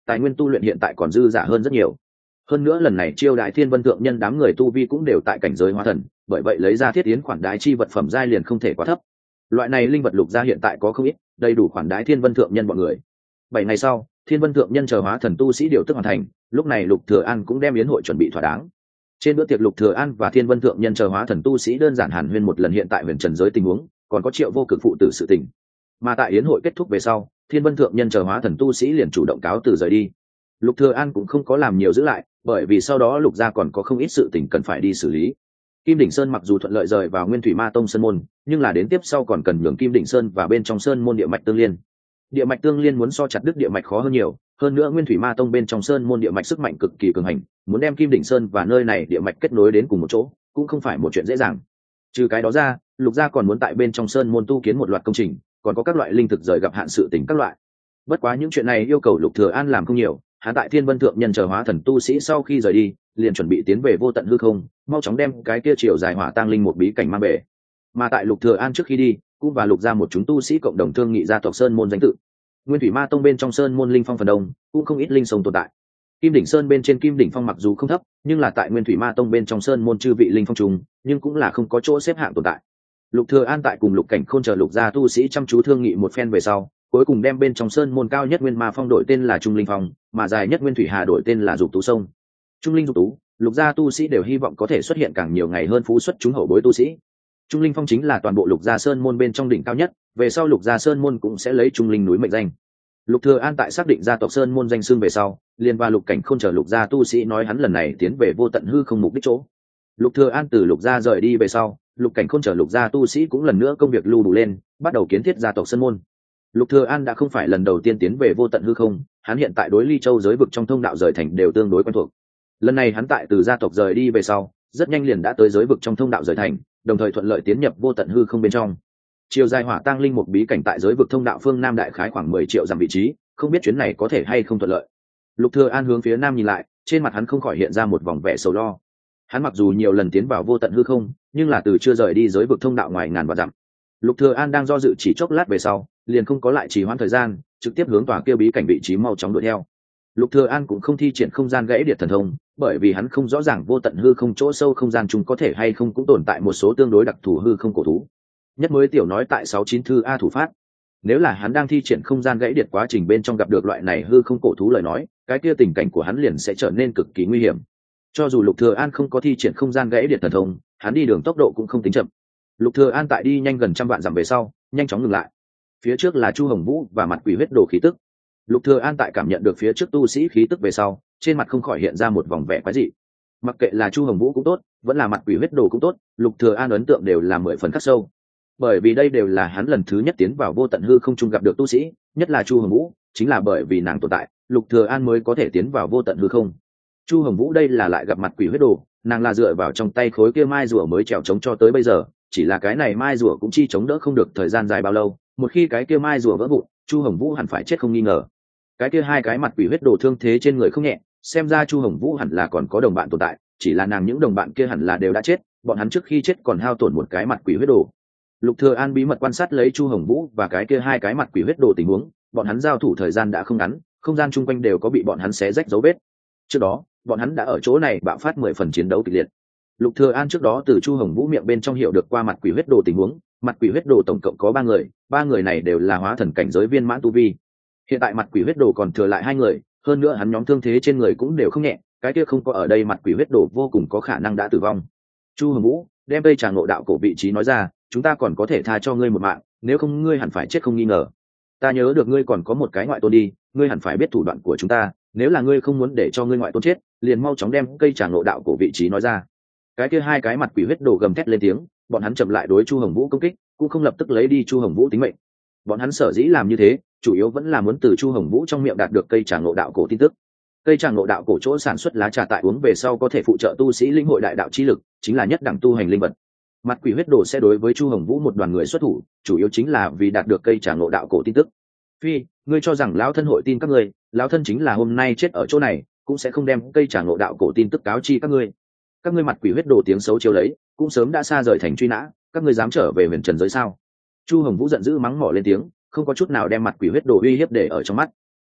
tài nguyên tu luyện hiện tại còn dư giả hơn rất nhiều. Hơn nữa lần này chiêu đại Thiên Vân thượng nhân đám người tu vi cũng đều tại cảnh giới hóa thần, bởi vậy lấy ra thiết yến khoản đái chi vật phẩm giai liền không thể quá thấp. Loại này linh vật lục gia hiện tại có không ít, đầy đủ khoản đái Thiên Vân thượng nhân bọn người. 7 ngày sau, Thiên Vân thượng nhân chờ hóa thần tu sĩ điều tức hoàn thành, lúc này Lục Thừa An cũng đem yến hội chuẩn bị thỏa đáng. Trên bữa tiệc Lục Thừa An và Thiên Vân thượng nhân chờ hóa thần tu sĩ đơn giản hàn huyên một lần hiện tại huyền trần giới tình huống, còn có Triệu Vô Cực phụ tử sự tình. Mà tại yến hội kết thúc về sau, Thiên Vân thượng nhân chờ hóa thần tu sĩ liền chủ động cáo từ rời đi. Lục Thừa An cũng không có làm nhiều giữ lại, bởi vì sau đó Lục gia còn có không ít sự tình cần phải đi xử lý. Kim Đỉnh Sơn mặc dù thuận lợi rời vào Nguyên Thủy Ma Tông sơn môn, nhưng là đến tiếp sau còn cần nhường Kim Đỉnh Sơn và bên trong sơn môn địa mạch tương liên. Địa mạch tương liên muốn so chặt đứt địa mạch khó hơn nhiều, hơn nữa Nguyên Thủy Ma Tông bên trong sơn môn địa mạch sức mạnh cực kỳ cường hành, muốn đem Kim Đỉnh Sơn và nơi này địa mạch kết nối đến cùng một chỗ, cũng không phải một chuyện dễ dàng. Trừ cái đó ra, Lục gia còn muốn tại bên trong sơn môn tu kiến một loạt công trình, còn có các loại linh thực rời gặp hạn sự tình các loại. Bất quá những chuyện này yêu cầu Lục Thừa An làm không nhiều, hắn tại Thiên Vân thượng nhân chờ hóa thần tu sĩ sau khi rời đi, liền chuẩn bị tiến về vô tận hư không, mau chóng đem cái kia chiều dài hỏa tang linh một bí cảnh mang về. Mà tại Lục Thừa An trước khi đi, cũng và Lục gia một chúng tu sĩ cộng đồng thương nghị gia tộc sơn môn danh tự. Nguyên Thủy Ma Tông bên trong sơn môn linh phong phần đông, cũng không ít linh sông tồn tại. Kim Đỉnh Sơn bên trên Kim Đỉnh Phong mặc dù không thấp, nhưng là tại Nguyên Thủy Ma Tông bên trong sơn môn chư vị linh phong trùng, nhưng cũng là không có chỗ xếp hạng tồn tại. Lục Thừa An tại cùng Lục Cảnh Khôn chờ Lục gia tu sĩ chăm chú thương nghị một phen về sau, cuối cùng đem bên trong sơn môn cao nhất Nguyên Ma Phong đổi tên là Trung Linh Phong, mà dài nhất Nguyên Thủy Hà đổi tên là Dục Tú Sông. Trung Linh Dục Tú, Lục gia tu sĩ đều hy vọng có thể xuất hiện càng nhiều ngày hơn phú xuất chúng hậu bối tu sĩ. Trung Linh Phong chính là toàn bộ Lục gia sơn môn bên trong đỉnh cao nhất, về sau Lục gia sơn môn cũng sẽ lấy Trung Linh núi mệnh danh. Lục Thừa An tại xác định gia tộc sơn môn danh xưng về sau, liền và Lục Cảnh Khôn chờ Lục gia tu sĩ nói hắn lần này tiến về vô tận hư không mục đích chỗ. Lục Thừa An từ Lục gia rời đi về sau, Lục Cảnh Khôn chờ Lục gia tu sĩ cũng lần nữa công việc lưu đủ lên, bắt đầu kiến thiết gia tộc sơn môn. Lục Thừa An đã không phải lần đầu tiên tiến về vô tận hư không, hắn hiện tại đối Ly Châu giới vực trong thông đạo rời thành đều tương đối quen thuộc. Lần này hắn tại từ gia tộc rời đi về sau, rất nhanh liền đã tới giới vực trong thông đạo rời thành, đồng thời thuận lợi tiến nhập vô tận hư không bên trong. Chiều dài hỏa tang linh một bí cảnh tại giới vực thông đạo phương nam đại khái khoảng 10 triệu dặm vị trí, không biết chuyến này có thể hay không thuận lợi. Lục Thừa An hướng phía nam nhìn lại, trên mặt hắn không khỏi hiện ra một vòng vẻ sầu lo. Hắn mặc dù nhiều lần tiến vào vô tận hư không, nhưng là từ chưa rời đi giới vực thông đạo ngoài ngàn vạn dặm. Lục Thừa An đang do dự chỉ chốc lát về sau, liền không có lại trì hoãn thời gian, trực tiếp hướng tòa kia bí cảnh vị trí mau chóng đuổi theo. Lục Thừa An cũng không thi triển không gian gãy điệt thần thông, bởi vì hắn không rõ ràng vô tận hư không chỗ sâu không gian chúng có thể hay không cũng tồn tại một số tương đối đặc thù hư không cổ thú. Nhất mới tiểu nói tại 69 thư A thủ phát. Nếu là hắn đang thi triển không gian gãy điệt quá trình bên trong gặp được loại này hư không cổ thú lời nói, cái kia tình cảnh của hắn liền sẽ trở nên cực kỳ nguy hiểm. Cho dù Lục Thừa An không có thi triển không gian gãy điệt thần thông, hắn đi đường tốc độ cũng không tính chậm. Lục Thừa An tại đi nhanh gần trăm vạn dặm về sau, nhanh chóng ngừng lại. Phía trước là Chu Hồng Vũ và mặt quỷ huyết đồ khí tức. Lục Thừa An tại cảm nhận được phía trước tu sĩ khí tức về sau, trên mặt không khỏi hiện ra một vòng vẻ quái dị. Mặc kệ là Chu Hồng Vũ cũng tốt, vẫn là mặt quỷ huyết đồ cũng tốt, Lục Thừa An ấn tượng đều là 10 phần khắc sâu. Bởi vì đây đều là hắn lần thứ nhất tiến vào vô tận hư không trung gặp được tu sĩ, nhất là Chu Hồng Vũ, chính là bởi vì nàng tồn tại, Lục Thừa An mới có thể tiến vào vô tận hư không. Chu Hồng Vũ đây là lại gặp mặt quỷ huyết đồ, nàng là dựa vào trong tay khối kia mai rùa mới trèo chống cho tới bây giờ, chỉ là cái này mai rùa cũng chi chống đỡ không được thời gian dài bao lâu, một khi cái kia mai rùa vỡ vụn, Chu Hồng Vũ hẳn phải chết không nghi ngờ. Cái kia hai cái mặt quỷ huyết đồ thương thế trên người không nhẹ, xem ra Chu Hồng Vũ hẳn là còn có đồng bạn tồn tại, chỉ là nàng những đồng bạn kia hẳn là đều đã chết, bọn hắn trước khi chết còn hao tổn một cái mặt quỷ huyết đồ. Lục Thừa An bí mật quan sát lấy Chu Hồng Vũ và cái kia hai cái mặt quỷ huyết đồ tình huống, bọn hắn giao thủ thời gian đã không ngắn, không gian chung quanh đều có bị bọn hắn xé rách dấu vết. Trước đó, bọn hắn đã ở chỗ này bạo phát 10 phần chiến đấu kịch liệt. Lục Thừa An trước đó từ Chu Hồng Vũ miệng bên trong hiểu được qua mặt quỷ huyết đồ tình huống, mặt quỷ huyết đồ tổng cộng có 3 người, 3 người này đều là hóa thần cảnh giới viên mãn tu vi. Hiện tại mặt quỷ huyết đồ còn thừa lại 2 người, hơn nữa hắn nhóm thương thế trên người cũng đều không nhẹ, cái kia không có ở đây mặt quỷ huyết đồ vô cùng có khả năng đã tử vong. Chu Hồng Vũ đem Tây Trà Ngộ Đạo cổ vị trí nói ra, chúng ta còn có thể tha cho ngươi một mạng, nếu không ngươi hẳn phải chết không nghi ngờ. Ta nhớ được ngươi còn có một cái ngoại tôn đi, ngươi hẳn phải biết thủ đoạn của chúng ta, nếu là ngươi không muốn để cho ngươi ngoại tôn chết, liền mau chóng đem cây Trà Ngộ Đạo cổ vị trí nói ra. Cái kia hai cái mặt quỷ huyết đồ gầm thét lên tiếng, bọn hắn chậm lại đối Chu Hồng Vũ công kích, cũng không lập tức lấy đi Chu Hồng Vũ tính mệnh. Bọn hắn sở dĩ làm như thế, chủ yếu vẫn là muốn từ Chu Hồng Vũ trong miệng đạt được cây Trà Ngộ Đạo cổ tin tức. Cây Trà Ngộ Đạo cổ chỗ sản xuất lá trà tại uống về sau có thể phụ trợ tu sĩ linh hội đại đạo chi lực, chính là nhất đẳng tu hành linh vật. Mặt quỷ huyết đồ sẽ đối với Chu Hồng Vũ một đoàn người xuất thủ, chủ yếu chính là vì đạt được cây Trà Ngộ Đạo cổ tin tức. Phi, ngươi cho rằng lão thân hội tin các ngươi, lão thân chính là hôm nay chết ở chỗ này, cũng sẽ không đem cây Trà Ngộ Đạo cổ tin tức cáo chi các ngươi. Các ngươi mặt quỷ huyết đồ tiếng xấu chiếu lấy, cũng sớm đã xa rời thành truy nã, các ngươi dám trở về huyền trần giới sao? Chu Hồng Vũ giận dữ mắng mỏ lên tiếng, không có chút nào đem mặt quỷ huyết đồ uy hiếp để ở trong mắt.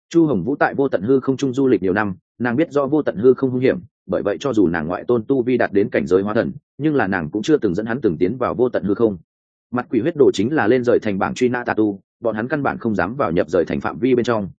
Chu Hồng Vũ tại vô tận hư không trung du lịch nhiều năm, nàng biết rõ vô tận hư không hung hiểm, bởi vậy cho dù nàng ngoại tôn tu vi đạt đến cảnh giới hóa thần, nhưng là nàng cũng chưa từng dẫn hắn từng tiến vào vô tận hư không. Mặt quỷ huyết đồ chính là lên rời thành bảng truy nã tà tu, bọn hắn căn bản không dám vào nhập rời thành phạm vi bên trong.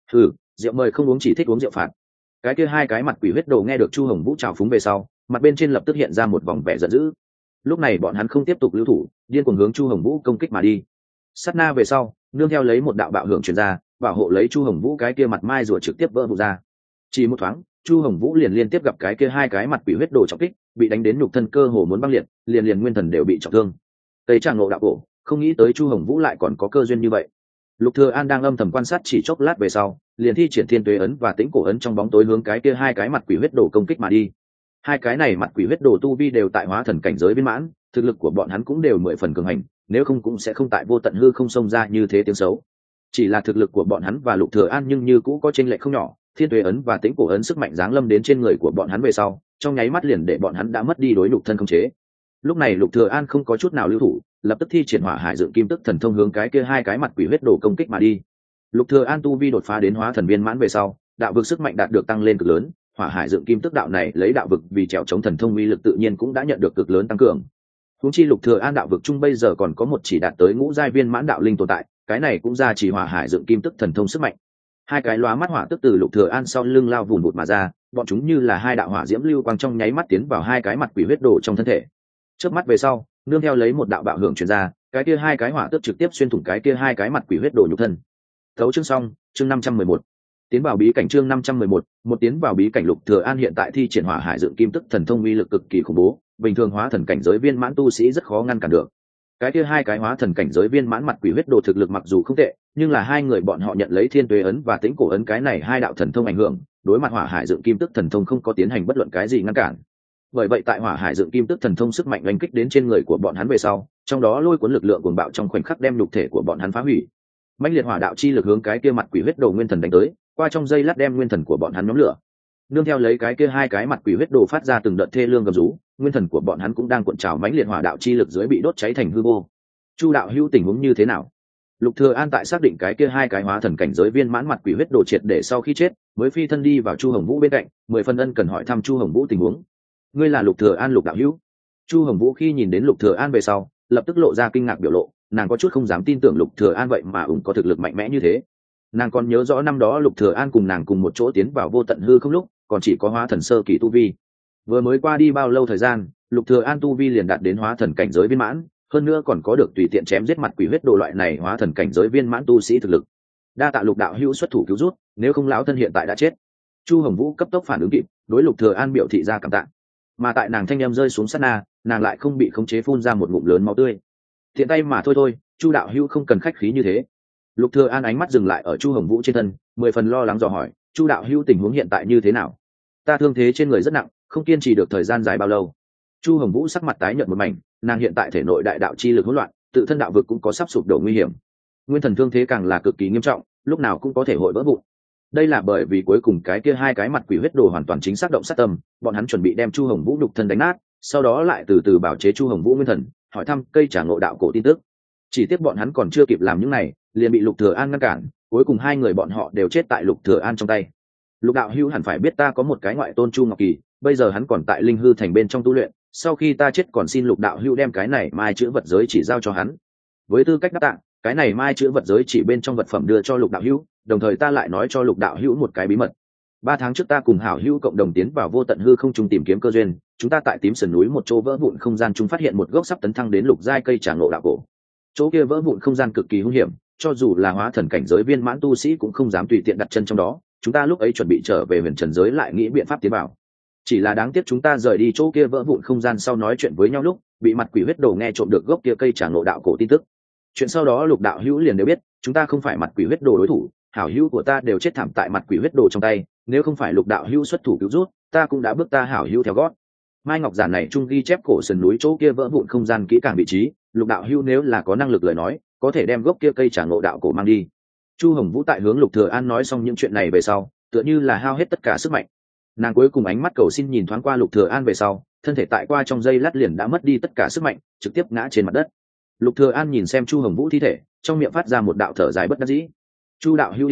Rượu mời không uống, chỉ thích uống rượu phạt. Cái kia hai cái mặt quỷ huyết đồ nghe được Chu Hồng Vũ trào phúng về sau, mặt bên trên lập tức hiện ra một vòng vẻ giận dữ. Lúc này bọn hắn không tiếp tục lưu thủ, điên cuồng hướng Chu Hồng Vũ công kích mà đi. Sát na về sau, nương theo lấy một đạo bạo hưởng truyền ra, bảo hộ lấy Chu Hồng Vũ cái kia mặt mai rùa trực tiếp vỡ vụn ra. Chỉ một thoáng, Chu Hồng Vũ liền liên tiếp gặp cái kia hai cái mặt quỷ huyết đồ trọng kích, bị đánh đến nhục thân cơ hồ muốn băng liệt, liền nguyên thần đều bị trọng thương. Tây Tràng Ngộ đạo cổ, không nghĩ tới Chu Hồng Vũ lại còn có cơ duyên như vậy. Lục Thừa An đang âm thầm quan sát chỉ chốc lát về sau, liền thi triển Thiên Tuế ấn và Tĩnh Cổ ấn trong bóng tối hướng cái kia hai cái mặt quỷ huyết đồ công kích mà đi. Hai cái này mặt quỷ huyết đồ tu vi đều tại hóa thần cảnh giới viên mãn, thực lực của bọn hắn cũng đều 10 phần cường hành, nếu không cũng sẽ không tại vô tận hư không xông ra như thế tiếng xấu. Chỉ là thực lực của bọn hắn và Lục Thừa An nhưng như cũ có chênh lệch không nhỏ, Thiên Tuế ấn và Tĩnh Cổ ấn sức mạnh giáng lâm đến trên người của bọn hắn về sau, trong nháy mắt liền để bọn hắn đã mất đi đối nhục thân khống chế. Lúc này Lục Thừa An không có chút nào lưu thủ, lập tức thi triển Hỏa Hải Dựng Kim Tức Thần Thông hướng cái kia hai cái mặt quỷ huyết đồ công kích mà đi. Lục Thừa An tu vi đột phá đến hóa thần viên mãn về sau, đạo vực sức mạnh đạt được tăng lên cực lớn, Hỏa Hải Dựng Kim Tức đạo này lấy đạo vực vì trèo chống thần thông uy lực tự nhiên cũng đã nhận được cực lớn tăng cường. Huống chi Lục Thừa An đạo vực chung bây giờ còn có một chỉ đạt tới ngũ giai viên mãn đạo linh tồn tại, cái này cũng ra chỉ Hỏa Hải Dựng Kim Tức Thần Thông sức mạnh. Hai cái lóa mắt hỏa tức từ Lục Thừa An sau lưng lao vụn vụt mà ra, bọn chúng như là hai đạo hỏa diễm lưu quang trong nháy mắt tiến vào hai cái mặt quỷ huyết đồ trong thân thể. Chớp mắt về sau, nương theo lấy một đạo bạo hưởng truyền ra, cái kia hai cái hỏa tức trực tiếp xuyên thủng cái kia hai cái mặt quỷ huyết đồ nhục thân. Thấu chương xong, chương 511. Tiến vào bí cảnh chương 511, một tiến vào bí cảnh. Lục Thừa An hiện tại thi triển Hỏa Hải Dựng Kim Tức Thần Thông uy lực cực kỳ khủng bố, bình thường hóa thần cảnh giới viên mãn tu sĩ rất khó ngăn cản được. Cái kia hai cái hóa thần cảnh giới viên mãn mặt quỷ huyết đồ thực lực mặc dù không tệ, nhưng là hai người bọn họ nhận lấy Thiên Tuế ấn và Tĩnh Cổ ấn cái này hai đạo thần thông ảnh hưởng, đối mặt Hỏa Hải Dựng Kim Tức Thần Thông không có tiến hành bất luận cái gì ngăn cản. Bởi vậy tại Hỏa Hải Dựng Kim Tức Thần Thông sức mạnh đánh kích đến trên người của bọn hắn về sau, trong đó lôi cuốn lực lượng cuồng bạo trong khoảnh khắc đem nhục thể của bọn hắn phá hủy. Mãnh liệt hỏa đạo chi lực hướng cái kia mặt quỷ huyết đồ nguyên thần đánh tới, qua trong giây lát đem nguyên thần của bọn hắn nhóm lửa. Nương theo lấy cái kia hai cái mặt quỷ huyết đồ phát ra từng đợt thê lương gầm rú, nguyên thần của bọn hắn cũng đang cuộn trào mãnh liệt hỏa đạo chi lực dưới bị đốt cháy thành hư vô. Chu đạo hữu tình huống như thế nào? Lục Thừa An tại xác định cái kia hai cái hóa thần cảnh giới viên mãn mặt quỷ huyết đồ triệt để sau khi chết, mới phi thân đi vào Chu Hồng Vũ bên cạnh, 10 phần ân cần hỏi thăm Chu Hồng Vũ tình huống. Ngươi là Lục Thừa An Lục đạo hữu? Chu Hồng Vũ khi nhìn đến Lục Thừa An về sau, lập tức lộ ra kinh ngạc biểu lộ, nàng có chút không dám tin tưởng Lục Thừa An vậy mà có thực lực mạnh mẽ như thế. Nàng còn nhớ rõ năm đó Lục Thừa An cùng nàng cùng một chỗ tiến vào vô tận hư không lúc, còn chỉ có hóa thần sơ kỳ tu vi. Vừa mới qua đi bao lâu thời gian, Lục Thừa An tu vi liền đạt đến hóa thần cảnh giới viên mãn, hơn nữa còn có được tùy tiện chém giết mặt quỷ huyết đồ loại này hóa thần cảnh giới viên mãn tu sĩ thực lực. Đa tạ Lục đạo hữu xuất thủ cứu rút, nếu không lão thân hiện tại đã chết. Chu Hồng Vũ cấp tốc phản ứng kịp, đối Lục Thừa An biểu thị ra cảm tạ. Mà tại nàng thanh em rơi xuống sát na, nàng lại không bị khống chế phun ra một ngụm lớn máu tươi. Thiện tay mà thôi, Chu đạo hữu không cần khách khí như thế. Lục Thừa An ánh mắt dừng lại ở Chu Hồng Vũ trên thân, 10 phần lo lắng dò hỏi, Chu đạo hữu tình huống hiện tại như thế nào? Ta thương thế trên người rất nặng, không kiên trì được thời gian dài bao lâu. Chu Hồng Vũ sắc mặt tái nhợt một mảnh, nàng hiện tại thể nội đại đạo chi lực hỗn loạn, tự thân đạo vực cũng có sắp sụp đổ nguy hiểm. Nguyên thần thương thế càng là cực kỳ nghiêm trọng, lúc nào cũng có thể hội vỡ vụn. Đây là bởi vì cuối cùng cái kia hai cái mặt quỷ huyết đồ hoàn toàn chính xác động sát tâm, bọn hắn chuẩn bị đem Chu Hồng Vũ nhục thân đánh nát, sau đó lại từ từ bảo chế Chu Hồng Vũ nguyên thần, hỏi thăm cây trả ngộ đạo cổ tin tức. Chỉ tiếc bọn hắn còn chưa kịp làm những này, liền bị Lục Thừa An ngăn cản, cuối cùng hai người bọn họ đều chết tại Lục Thừa An trong tay. Lục đạo hữu hẳn phải biết ta có một cái ngoại tôn Chu Ngọc Kỳ, bây giờ hắn còn tại Linh Hư thành bên trong tu luyện, sau khi ta chết còn xin Lục đạo hữu đem cái này mai chữ vật giới chỉ giao cho hắn. Với tư cách đáp tạng, cái này mai chữ vật giới chỉ bên trong vật phẩm đưa cho Lục đạo hữu, đồng thời ta lại nói cho Lục đạo hữu một cái bí mật. 3 tháng trước ta cùng hảo hữu cộng đồng tiến vào vô tận hư không trung tìm kiếm cơ duyên, chúng ta tại tím sườn núi một chỗ vỡ vụn không gian chúng phát hiện một gốc sắp tấn thăng đến lục giai cây trà ngộ đạo cổ. Chỗ kia vỡ vụn không gian cực kỳ hung hiểm, cho dù là hóa thần cảnh giới viên mãn tu sĩ cũng không dám tùy tiện đặt chân trong đó. Chúng ta lúc ấy chuẩn bị trở về huyền trần giới lại nghĩ biện pháp tiến vào. Chỉ là đáng tiếc chúng ta rời đi chỗ kia vỡ vụn không gian sau nói chuyện với nhau lúc, bị mặt quỷ huyết đồ nghe trộm được gốc kia cây trà ngộ đạo cổ tin tức. Chuyện sau đó Lục đạo hữu liền đều biết, chúng ta không phải mặt quỷ huyết đồ đối thủ, hảo hữu của ta đều chết thảm tại mặt quỷ huyết đồ trong tay, nếu không phải Lục đạo hữu xuất thủ cứu rút, ta cũng đã bước ta hảo hữu theo gót. Mai ngọc giản này trung ghi chép cổ sườn núi chỗ kia vỡ vụn không gian kỹ càng vị trí, Lục đạo hữu nếu là có năng lực lời nói, có thể đem gốc kia cây trà ngộ đạo cổ mang đi. Chu Hồng Vũ tại hướng Lục Thừa An nói xong những chuyện này về sau, tựa như là hao hết tất cả sức mạnh. Nàng cuối cùng ánh mắt cầu xin nhìn thoáng qua Lục Thừa An về sau, thân thể tại qua trong giây lát liền đã mất đi tất cả sức mạnh, trực tiếp ngã trên mặt đất. Lục Thừa An nhìn xem Chu Hồng Vũ thi thể, trong miệng phát ra một đạo thở dài bất đắc dĩ. Chu đạo hữu yên tâm,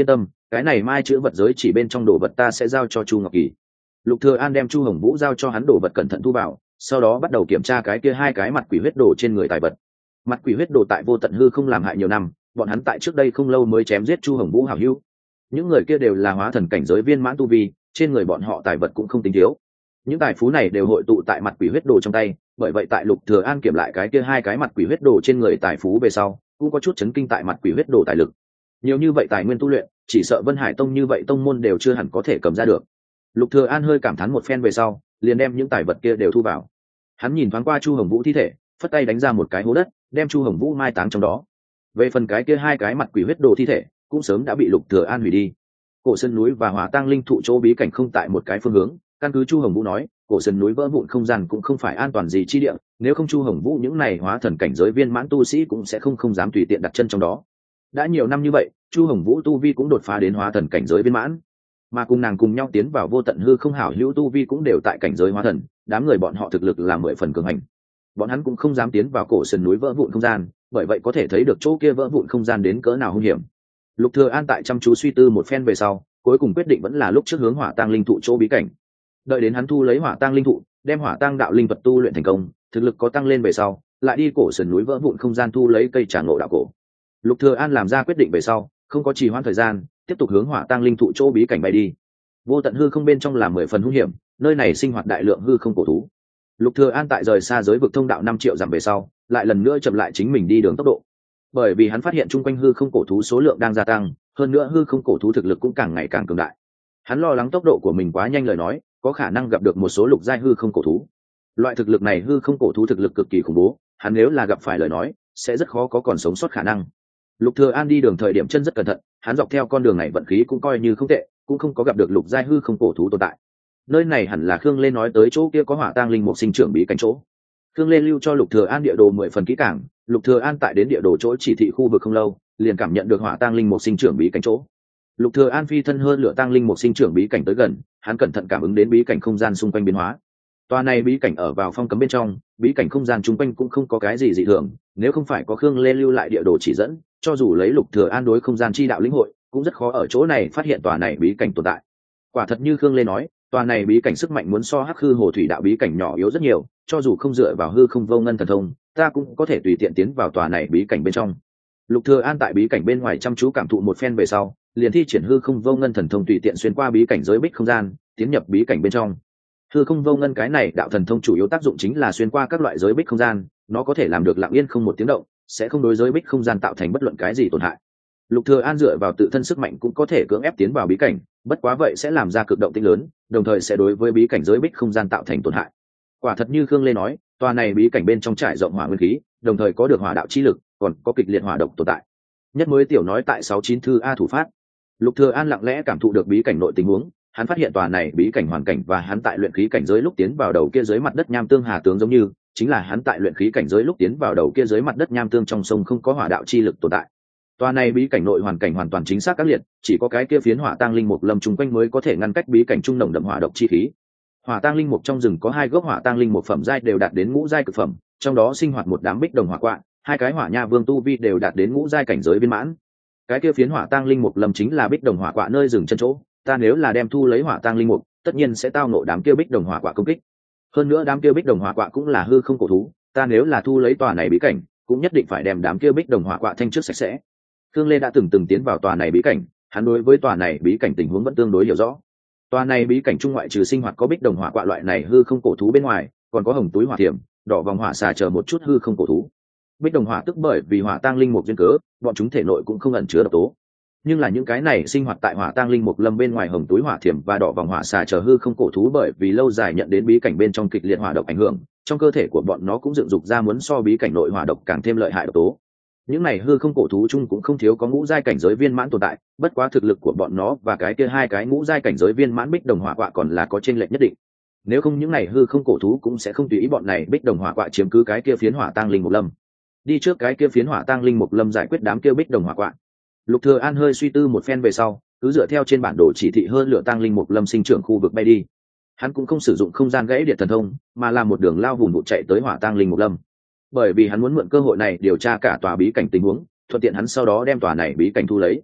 cái này mai chữ vật giới chỉ bên trong đồ vật ta sẽ giao cho Chu Ngọc Kỳ. Lục Thừa An đem Chu Hồng Vũ giao cho hắn đồ vật cẩn thận thu vào, sau đó bắt đầu kiểm tra cái kia hai cái mặt quỷ huyết đồ trên người tài vật. Mặt quỷ huyết đồ tại Vô Tận Hư không làm hại nhiều năm, bọn hắn tại trước đây không lâu mới chém giết Chu Hồng Vũ hảo hữu. Những người kia đều là hóa thần cảnh giới viên mãn tu vi, trên người bọn họ tài vật cũng không tính thiếu. Những tài phú này đều hội tụ tại mặt quỷ huyết đồ trong tay, bởi vậy tại Lục Thừa An kiểm lại cái kia hai cái mặt quỷ huyết đồ trên người tài phú về sau, cũng có chút chấn kinh tại mặt quỷ huyết đồ tài lực. Nhiều như vậy tài nguyên tu luyện, chỉ sợ Vân Hải Tông như vậy tông môn đều chưa hẳn có thể cầm ra được. Lục Thừa An hơi cảm thán một phen về sau, liền đem những tài vật kia đều thu vào. Hắn nhìn thoáng qua Chu Hồng Vũ thi thể, phất tay đánh ra một cái hố đất, đem Chu Hồng Vũ mai táng trong đó. Về phần cái kia hai cái mặt quỷ huyết đồ thi thể, cũng sớm đã bị Lục Thừa An hủy đi. Cổ sơn núi và Hỏa Tang linh thụ chỗ bí cảnh không tại một cái phương hướng, căn cứ Chu Hồng Vũ nói, cổ sơn núi vỡ vụn không gian cũng không phải an toàn gì chi địa, nếu không Chu Hồng Vũ những này hóa thần cảnh giới viên mãn tu sĩ cũng sẽ không dám tùy tiện đặt chân trong đó. Đã nhiều năm như vậy, Chu Hồng Vũ tu vi cũng đột phá đến hóa thần cảnh giới viên mãn, mà cùng nàng cùng nhau tiến vào Vô Tận Hư không hảo hữu tu vi cũng đều tại cảnh giới hóa thần, đám người bọn họ thực lực là 10 phần cường hành. Bọn hắn cũng không dám tiến vào cổ sơn núi vỡ vụn không gian, bởi vậy có thể thấy được chỗ kia vỡ vụn không gian đến cỡ nào hung hiểm. Lục Thừa An tại chăm chú suy tư một phen về sau, cuối cùng quyết định vẫn là lúc trước hướng Hỏa Tang linh thụ chỗ bí cảnh. Đợi đến hắn thu lấy Hỏa Tang linh thụ, đem Hỏa Tang đạo linh vật tu luyện thành công, thực lực có tăng lên về sau, lại đi cổ sơn núi vỡ vụn không gian thu lấy cây trà ngộ đạo cổ. Lục Thừa An làm ra quyết định về sau, không có trì hoãn thời gian, tiếp tục hướng Hỏa Tang linh thụ chỗ bí cảnh bay đi. Vô Tận Hư không bên trong là 10 phần hung hiểm, nơi này sinh hoạt đại lượng hư không cổ thú. Lục Thừa An tại rời xa giới vực thông đạo 5 triệu dặm về sau, lại lần nữa chậm lại chính mình đi đường tốc độ. Bởi vì hắn phát hiện chung quanh hư không cổ thú số lượng đang gia tăng, hơn nữa hư không cổ thú thực lực cũng càng ngày càng cường đại. Hắn lo lắng tốc độ của mình quá nhanh lời nói, có khả năng gặp được một số lục giai hư không cổ thú. Loại thực lực này hư không cổ thú thực lực cực kỳ khủng bố, hắn nếu là gặp phải lời nói, sẽ rất khó có còn sống sót khả năng. Lục Thừa An đi đường thời điểm chân rất cẩn thận, hắn dọc theo con đường này vận khí cũng coi như không tệ, cũng không có gặp được lục giai hư không cổ thú tồn tại. Nơi này hẳn là Khương Lê nói tới chỗ kia có Hỏa Tang linh mục sinh trưởng bí cảnh chỗ. Khương Lê lưu cho Lục Thừa An địa đồ 10 phần kỹ càng, Lục Thừa An tại đến địa đồ chỗ chỉ thị khu vực không lâu, liền cảm nhận được Hỏa Tang linh mục sinh trưởng bí cảnh chỗ. Lục Thừa An phi thân hơn lửa Tang linh mục sinh trưởng bí cảnh tới gần, hắn cẩn thận cảm ứng đến bí cảnh không gian xung quanh biến hóa. Tòa này bí cảnh ở vào phong cấm bên trong, bí cảnh không gian xung quanh cũng không có cái gì dị thường, nếu không phải có Khương Lê lưu lại địa đồ chỉ dẫn, cho dù lấy Lục Thừa An đối không gian chi đạo lĩnh hội, cũng rất khó ở chỗ này phát hiện tòa này bí cảnh tồn tại. Quả thật như Khương Lê nói, tòa này bí cảnh sức mạnh muốn so Hắc Hư Hồ Thủy đạo bí cảnh nhỏ yếu rất nhiều, cho dù không dựa vào hư không vô ngân thần thông, ta cũng có thể tùy tiện tiến vào tòa này bí cảnh bên trong. Lục Thừa An tại bí cảnh bên ngoài chăm chú cảm thụ một phen về sau, liền thi triển hư không vô ngân thần thông tùy tiện xuyên qua bí cảnh giới bích không gian, tiến nhập bí cảnh bên trong. Hư không vô ngân cái này đạo thần thông chủ yếu tác dụng chính là xuyên qua các loại giới bích không gian, nó có thể làm được lặng yên không một tiếng động, sẽ không đối giới bích không gian tạo thành bất luận cái gì tổn hại. Lục Thừa An dựa vào tự thân sức mạnh cũng có thể cưỡng ép tiến vào bí cảnh, bất quá vậy sẽ làm ra cực động tĩnh lớn, đồng thời sẽ đối với bí cảnh giới bích không gian tạo thành tổn hại. Quả thật như Khương Lê nói, tòa này bí cảnh bên trong trải rộng hỏa nguyên khí, đồng thời có được hỏa đạo chi lực, còn có kịch liệt hỏa độc tồn tại. Nhất mới tiểu nói tại 69 thư A thủ phát. Lục Thừa An lặng lẽ cảm thụ được bí cảnh nội tình huống, hắn phát hiện tòa này bí cảnh hoàn cảnh và hắn tại luyện khí cảnh giới lúc tiến vào đầu kia dưới mặt đất nham tương hà tướng giống như, chính là hắn tại luyện khí cảnh giới lúc tiến vào đầu kia dưới mặt đất nham tương trong sông không có hỏa đạo chi lực tồn tại. Tòa này bí cảnh nội hoàn cảnh hoàn toàn chính xác các liệt, chỉ có cái kia phiến Hỏa Tang linh mục lâm chung quanh mới có thể ngăn cách bí cảnh trung nồng đậm hỏa độc chi khí. Hỏa Tang linh mục trong rừng có 2 gốc Hỏa Tang linh mục phẩm giai đều đạt đến ngũ giai cực phẩm, trong đó sinh hoạt một đám bích đồng hỏa quạ, 2 cái hỏa nha vương tu vi đều đạt đến ngũ giai cảnh giới viên mãn. Cái kia phiến Hỏa Tang linh mục lâm chính là bích đồng hỏa quạ nơi dừng chân chỗ, ta nếu là đem thu lấy Hỏa Tang linh mục, tất nhiên sẽ tao ngộ đám kia bích đồng hỏa quạ công kích. Hơn nữa đám kia bích đồng hỏa quạ cũng là hư không cổ thú, ta nếu là thu lấy tòa này bí cảnh, cũng nhất định phải đem đám kia bích đồng hỏa quạ thanh trước sạch sẽ. Khương Lê đã từng tiến vào tòa này bí cảnh, hắn đối với tòa này bí cảnh tình huống vẫn tương đối hiểu rõ. Tòa này bí cảnh trung ngoại trừ sinh hoạt có bích đồng hỏa quạ loại này hư không cổ thú bên ngoài, còn có hồng túi hỏa thiểm, đỏ vòng hỏa xà chờ một chút hư không cổ thú. Bích đồng hỏa tức bởi vì hỏa tang linh mục duyên cớ, bọn chúng thể nội cũng không ẩn chứa độc tố. Nhưng là những cái này sinh hoạt tại hỏa tang linh mục lâm bên ngoài hồng túi hỏa thiểm và đỏ vòng hỏa xà chờ hư không cổ thú bởi vì lâu dài nhận đến bí cảnh bên trong kịch liệt hỏa độc ảnh hưởng, trong cơ thể của bọn nó cũng dựng dục ra muốn so bí cảnh nội hỏa độc càng thêm lợi hại độc tố. Những này hư không cổ thú chung cũng không thiếu có ngũ giai cảnh giới viên mãn tồn tại, bất quá thực lực của bọn nó và cái kia 2 cái ngũ giai cảnh giới viên mãn bích đồng hỏa quạ còn là có chênh lệch nhất định. Nếu không những này hư không cổ thú cũng sẽ không tùy ý bọn này bích đồng hỏa quạ chiếm cứ cái kia phiến Hỏa Tang linh mục lâm. Đi trước cái kia phiến Hỏa Tang linh mục lâm giải quyết đám kia bích đồng hỏa quạ. Lục Thừa An hơi suy tư một phen về sau, cứ dựa theo trên bản đồ chỉ thị hơn lửa Tang linh mục lâm sinh trưởng khu vực bay đi. Hắn cũng không sử dụng không gian gãy điện thần thông, mà làm một đường lao vùng vụt chạy tới Hỏa Tang linh mục lâm. Bởi vì hắn muốn mượn cơ hội này điều tra cả tòa bí cảnh tình huống, thuận tiện hắn sau đó đem tòa này bí cảnh thu lấy.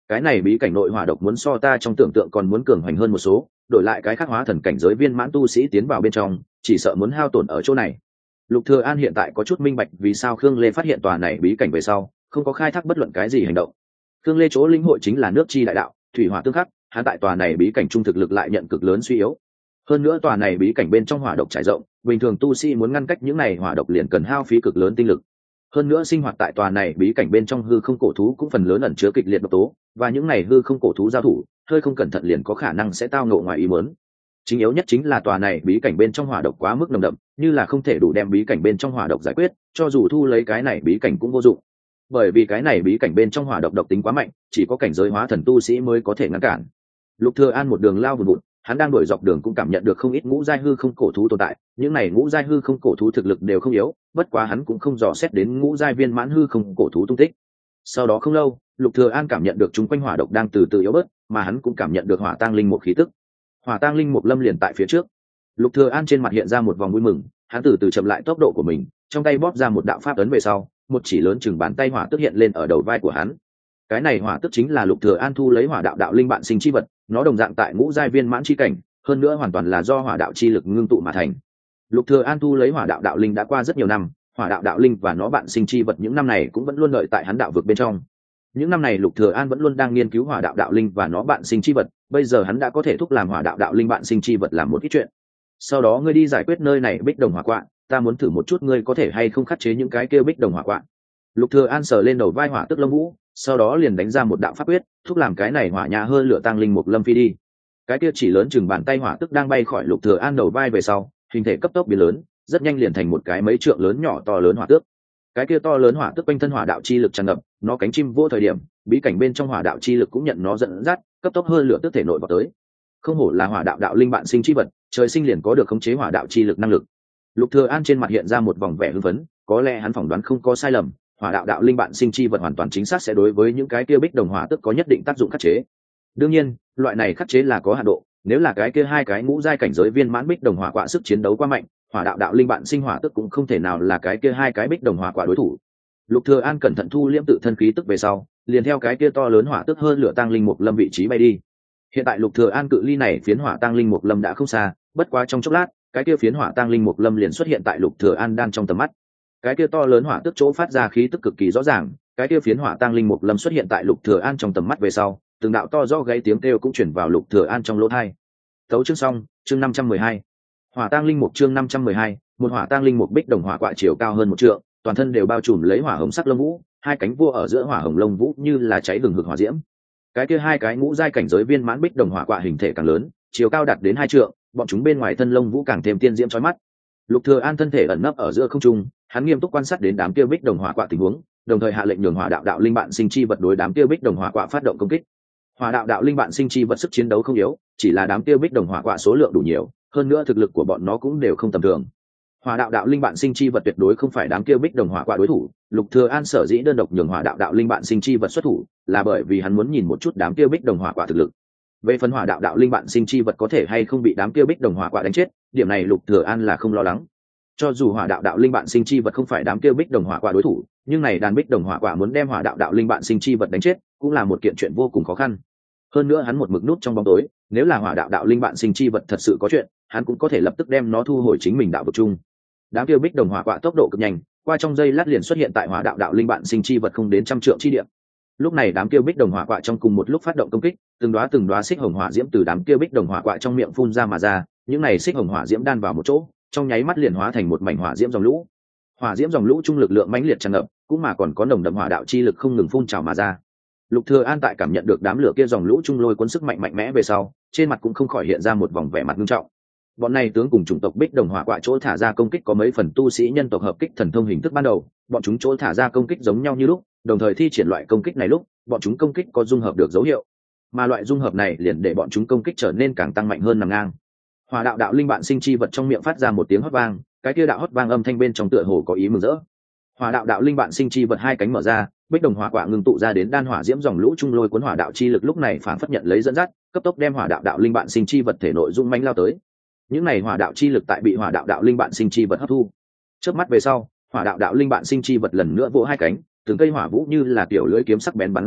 cái này bí cảnh nội hỏa độc muốn so ta trong tưởng tượng còn muốn cường hoành hơn một số, đổi lại cái khắc hóa thần cảnh giới viên mãn tu sĩ tiến vào bên trong chỉ sợ muốn hao tổn ở chỗ này. Lục Thừa An hiện tại có chút minh bạch vì sao Khương Lê phát hiện tòa này bí cảnh về sau không có khai thác bất luận cái gì hành động. Khương Lê chỗ linh hội chính là nước chi đại đạo, thủy hỏa tương khắc, hắn tại tòa này bí cảnh trung thực lực lại nhận cực lớn suy yếu. Hơn nữa tòa này bí cảnh bên trong hỏa độc trải rộng, bình thường tu sĩ muốn ngăn cách những này hỏa độc liền cần hao phí cực lớn tinh lực. Hơn nữa sinh hoạt tại tòa này bí cảnh bên trong hư không cổ thú cũng phần lớn ẩn chứa kịch liệt độc tố, và những này hư không cổ thú giao thủ, hơi không cẩn thận liền có khả năng sẽ tao ngộ ngoài ý muốn. Chính yếu nhất chính là tòa này bí cảnh bên trong hỏa độc quá mức nồng đậm, như là không thể đủ đem bí cảnh bên trong hỏa độc giải quyết, cho dù thu lấy cái này bí cảnh cũng vô dụng. Bởi vì cái này bí cảnh bên trong hỏa độc độc tính quá mạnh, chỉ có cảnh giới hóa thần tu sĩ mới có thể ngăn cản. Lục Thừa An một đường lao vùn vụt, hắn đang đuổi dọc đường cũng cảm nhận được không ít ngũ giai hư không cổ thú tồn tại, những này ngũ giai hư không cổ thú thực lực đều không yếu, bất quá hắn cũng không dò xét đến ngũ giai viên mãn hư không cổ thú tung tích. Sau đó không lâu, Lục Thừa An cảm nhận được chúng quanh hỏa độc đang từ từ yếu bớt, mà hắn cũng cảm nhận được hỏa tang linh một khí tức. Hỏa tang linh một lâm liền tại phía trước. Lục Thừa An trên mặt hiện ra một vòng vui mừng, hắn từ từ chậm lại tốc độ của mình, trong tay bóp ra một đạo pháp ấn về sau, một chỉ lớn chừng bàn tay hỏa tức hiện lên ở đầu vai của hắn. Cái này hỏa tức chính là Lục Thừa An thu lấy hỏa đạo đạo linh bạn sinh chi vật, nó đồng dạng tại ngũ giai viên mãn chi cảnh, hơn nữa hoàn toàn là do hỏa đạo chi lực ngưng tụ mà thành. Lục Thừa An thu lấy hỏa đạo đạo linh đã qua rất nhiều năm, hỏa đạo đạo linh và nó bạn sinh chi vật những năm này cũng vẫn luôn đợi tại hắn đạo vực bên trong. Những năm này Lục Thừa An vẫn luôn đang nghiên cứu hỏa đạo đạo linh và nó bạn sinh chi vật, bây giờ hắn đã có thể thúc làm hỏa đạo đạo linh bạn sinh chi vật làm một ít chuyện. Sau đó ngươi đi giải quyết nơi này bích đồng hỏa quạ, ta muốn thử một chút ngươi có thể hay không khắc chế những cái kia bích đồng hỏa quạ. Lục Thừa An sờ lên đầu vai hỏa tức Lâm Vũ, sau đó liền đánh ra một đạo pháp quyết, thúc làm cái này hỏa nhà hơn lửa tăng linh mục lâm phi đi. Cái kia chỉ lớn chừng bàn tay hỏa tức đang bay khỏi Lục Thừa An đầu vai về sau, hình thể cấp tốc biến lớn, rất nhanh liền thành một cái mấy trượng lớn nhỏ to lớn hỏa tước. Cái kia to lớn hỏa tức quanh thân hỏa đạo chi lực tràn ngập, nó cánh chim vô thời điểm, bí cảnh bên trong hỏa đạo chi lực cũng nhận nó dẫn dắt, cấp tốc hơn lửa tức thể nội vào tới. Không hổ là hỏa đạo đạo linh bạn sinh chi vật, trời sinh liền có được khống chế hỏa đạo chi lực năng lực. Lục Thừa An trên mặt hiện ra một vòng vẻ hưng phấn, có lẽ hắn phỏng đoán không có sai lầm, hỏa đạo đạo linh bạn sinh chi vật hoàn toàn chính xác sẽ đối với những cái kia bích đồng hỏa tức có nhất định tác dụng khắc chế. Đương nhiên, loại này khắc chế là có hạn độ, nếu là cái kia hai cái ngũ giai cảnh giới viên mãn bích đồng hỏa quạ sức chiến đấu quá mạnh, hỏa đạo đạo linh bạn sinh hỏa tức cũng không thể nào là cái kia hai cái bích đồng hỏa quạ đối thủ. Lục Thừa An cẩn thận thu liễm tự thân khí tức về sau, liền theo cái kia to lớn hỏa tức hơn lửa tăng linh mục lâm vị trí bay đi. Hiện tại Lục Thừa An cự ly này phiến hỏa tăng linh mục lâm đã không xa, bất quá trong chốc lát, cái kia phiến hỏa tăng linh mục lâm liền xuất hiện tại Lục Thừa An đan trong tầm mắt. Cái kia to lớn hỏa tức chỗ phát ra khí tức cực kỳ rõ ràng, cái kia phiến hỏa tăng linh mục lâm xuất hiện tại Lục Thừa An trong tầm mắt về sau, từng đạo to rõ gáy tiếng kêu cũng truyền vào Lục Thừa An trong lỗ tai. Tấu chương xong, chương 512. Hỏa tăng linh mục chương 512, một hỏa tăng linh mục bích đồng hỏa quạ chiều cao hơn một trượng, toàn thân đều bao trùm lấy hỏa hồng sắc lông vũ, hai cánh vua ở giữa hỏa hồng lông vũ như là cháy hừng hực hỏa diễm. Cái kia hai cái ngũ giai cảnh giới viên mãn bích đồng hỏa quạ hình thể càng lớn, chiều cao đạt đến 2 trượng, bọn chúng bên ngoài thân lông vũ càng thêm tiên diễm chói mắt. Lục Thừa An thân thể ẩn nấp ở giữa không trung, hắn nghiêm túc quan sát đến đám kia bích đồng hỏa quạ tình huống, đồng thời hạ lệnh nhường hỏa đạo đạo linh bạn sinh chi vật đối đám kia bích đồng hỏa quạ phát động công kích. Hỏa đạo đạo linh bạn sinh chi vật sức chiến đấu không yếu, chỉ là đám kia bích đồng hỏa quạ số lượng đủ nhiều, hơn nữa thực lực của bọn nó cũng đều không tầm thường. Hỏa đạo đạo linh bạn sinh chi vật tuyệt đối không phải đám kia bích đồng hỏa quạ đối thủ. Lục Thừa An sở dĩ đơn độc nhường hỏa đạo đạo linh bạn sinh chi vật xuất thủ, là bởi vì hắn muốn nhìn một chút đám kia bích đồng hỏa quạ thực lực. Về phần hỏa đạo đạo linh bạn sinh chi vật có thể hay không bị đám kia bích đồng hỏa quạ đánh chết, điểm này Lục Thừa An là không lo lắng. Cho dù hỏa đạo đạo linh bạn sinh chi vật không phải đám kia bích đồng hỏa quạ đối thủ, nhưng này đàn bích đồng hỏa quạ muốn đem hỏa đạo đạo linh bạn sinh chi vật đánh chết, cũng là một kiện chuyện vô cùng khó khăn. Hơn nữa hắn một mực nút trong bóng tối, nếu là hỏa đạo đạo linh bạn sinh chi vật thật sự có chuyện, hắn cũng có thể lập tức đem nó thu hồi chính mình đạo vực chung. Đám kia bích đồng hỏa quạ tốc độ cực nhanh, qua trong giây lát liền xuất hiện tại hỏa đạo đạo linh bạn sinh chi vật không đến 100 trượng chi địa. Lúc này đám kia bích đồng hỏa quạ trong cùng một lúc phát động công kích, từng đóa xích hồng hỏa diễm từ đám kia bích đồng hỏa quạ trong miệng phun ra mà ra, những này xích hồng hỏa diễm đan vào một chỗ, trong nháy mắt liền hóa thành một mảnh hỏa diễm dòng lũ. Hỏa diễm dòng lũ trung lực lượng mãnh liệt tràn ngập, cũng mà còn có nồng đậm hỏa đạo chi lực không ngừng phun trào mà ra. Lục Thừa An tại cảm nhận được đám lửa kia dòng lũ trung lôi cuốn sức mạnh mạnh mẽ về sau, trên mặt cũng không khỏi hiện ra một vòng vẻ mặt nghiêm trọng. Bọn này tướng cùng chủng tộc bích đồng hỏa quạ chỗ thả ra công kích có mấy phần tu sĩ nhân tộc hợp kích thần thông hình thức ban đầu, bọn chúng chỗ thả ra công kích giống nhau như lúc, đồng thời thi triển loại công kích này lúc, bọn chúng công kích có dung hợp được dấu hiệu, mà loại dung hợp này liền để bọn chúng công kích trở nên càng tăng mạnh hơn nằm ngang. Hỏa đạo đạo linh bạn sinh chi vật trong miệng phát ra một tiếng hót vang, cái kia đạo hót vang âm thanh bên trong tựa hồ có ý mừng rỡ. Hỏa đạo đạo linh bạn sinh chi vật hai cánh mở ra, bích đồng hỏa quạ ngưng tụ ra đến đan hỏa diễm dòng lũ trung lôi cuốn hỏa đạo chi lực lúc này phản phất nhận lấy dẫn dắt, cấp tốc đem hỏa đạo đạo linh bạn sinh chi vật thể nội dung mãnh lao tới. Những này hỏa đạo chi lực tại bị hỏa đạo đạo linh bạn sinh chi vật hấp thu. Chớp mắt về sau, hỏa đạo đạo linh bạn sinh chi vật lần nữa vỗ hai cánh, từng cây hỏa vũ như là tiểu lưỡi kiếm sắc bén bắn ra,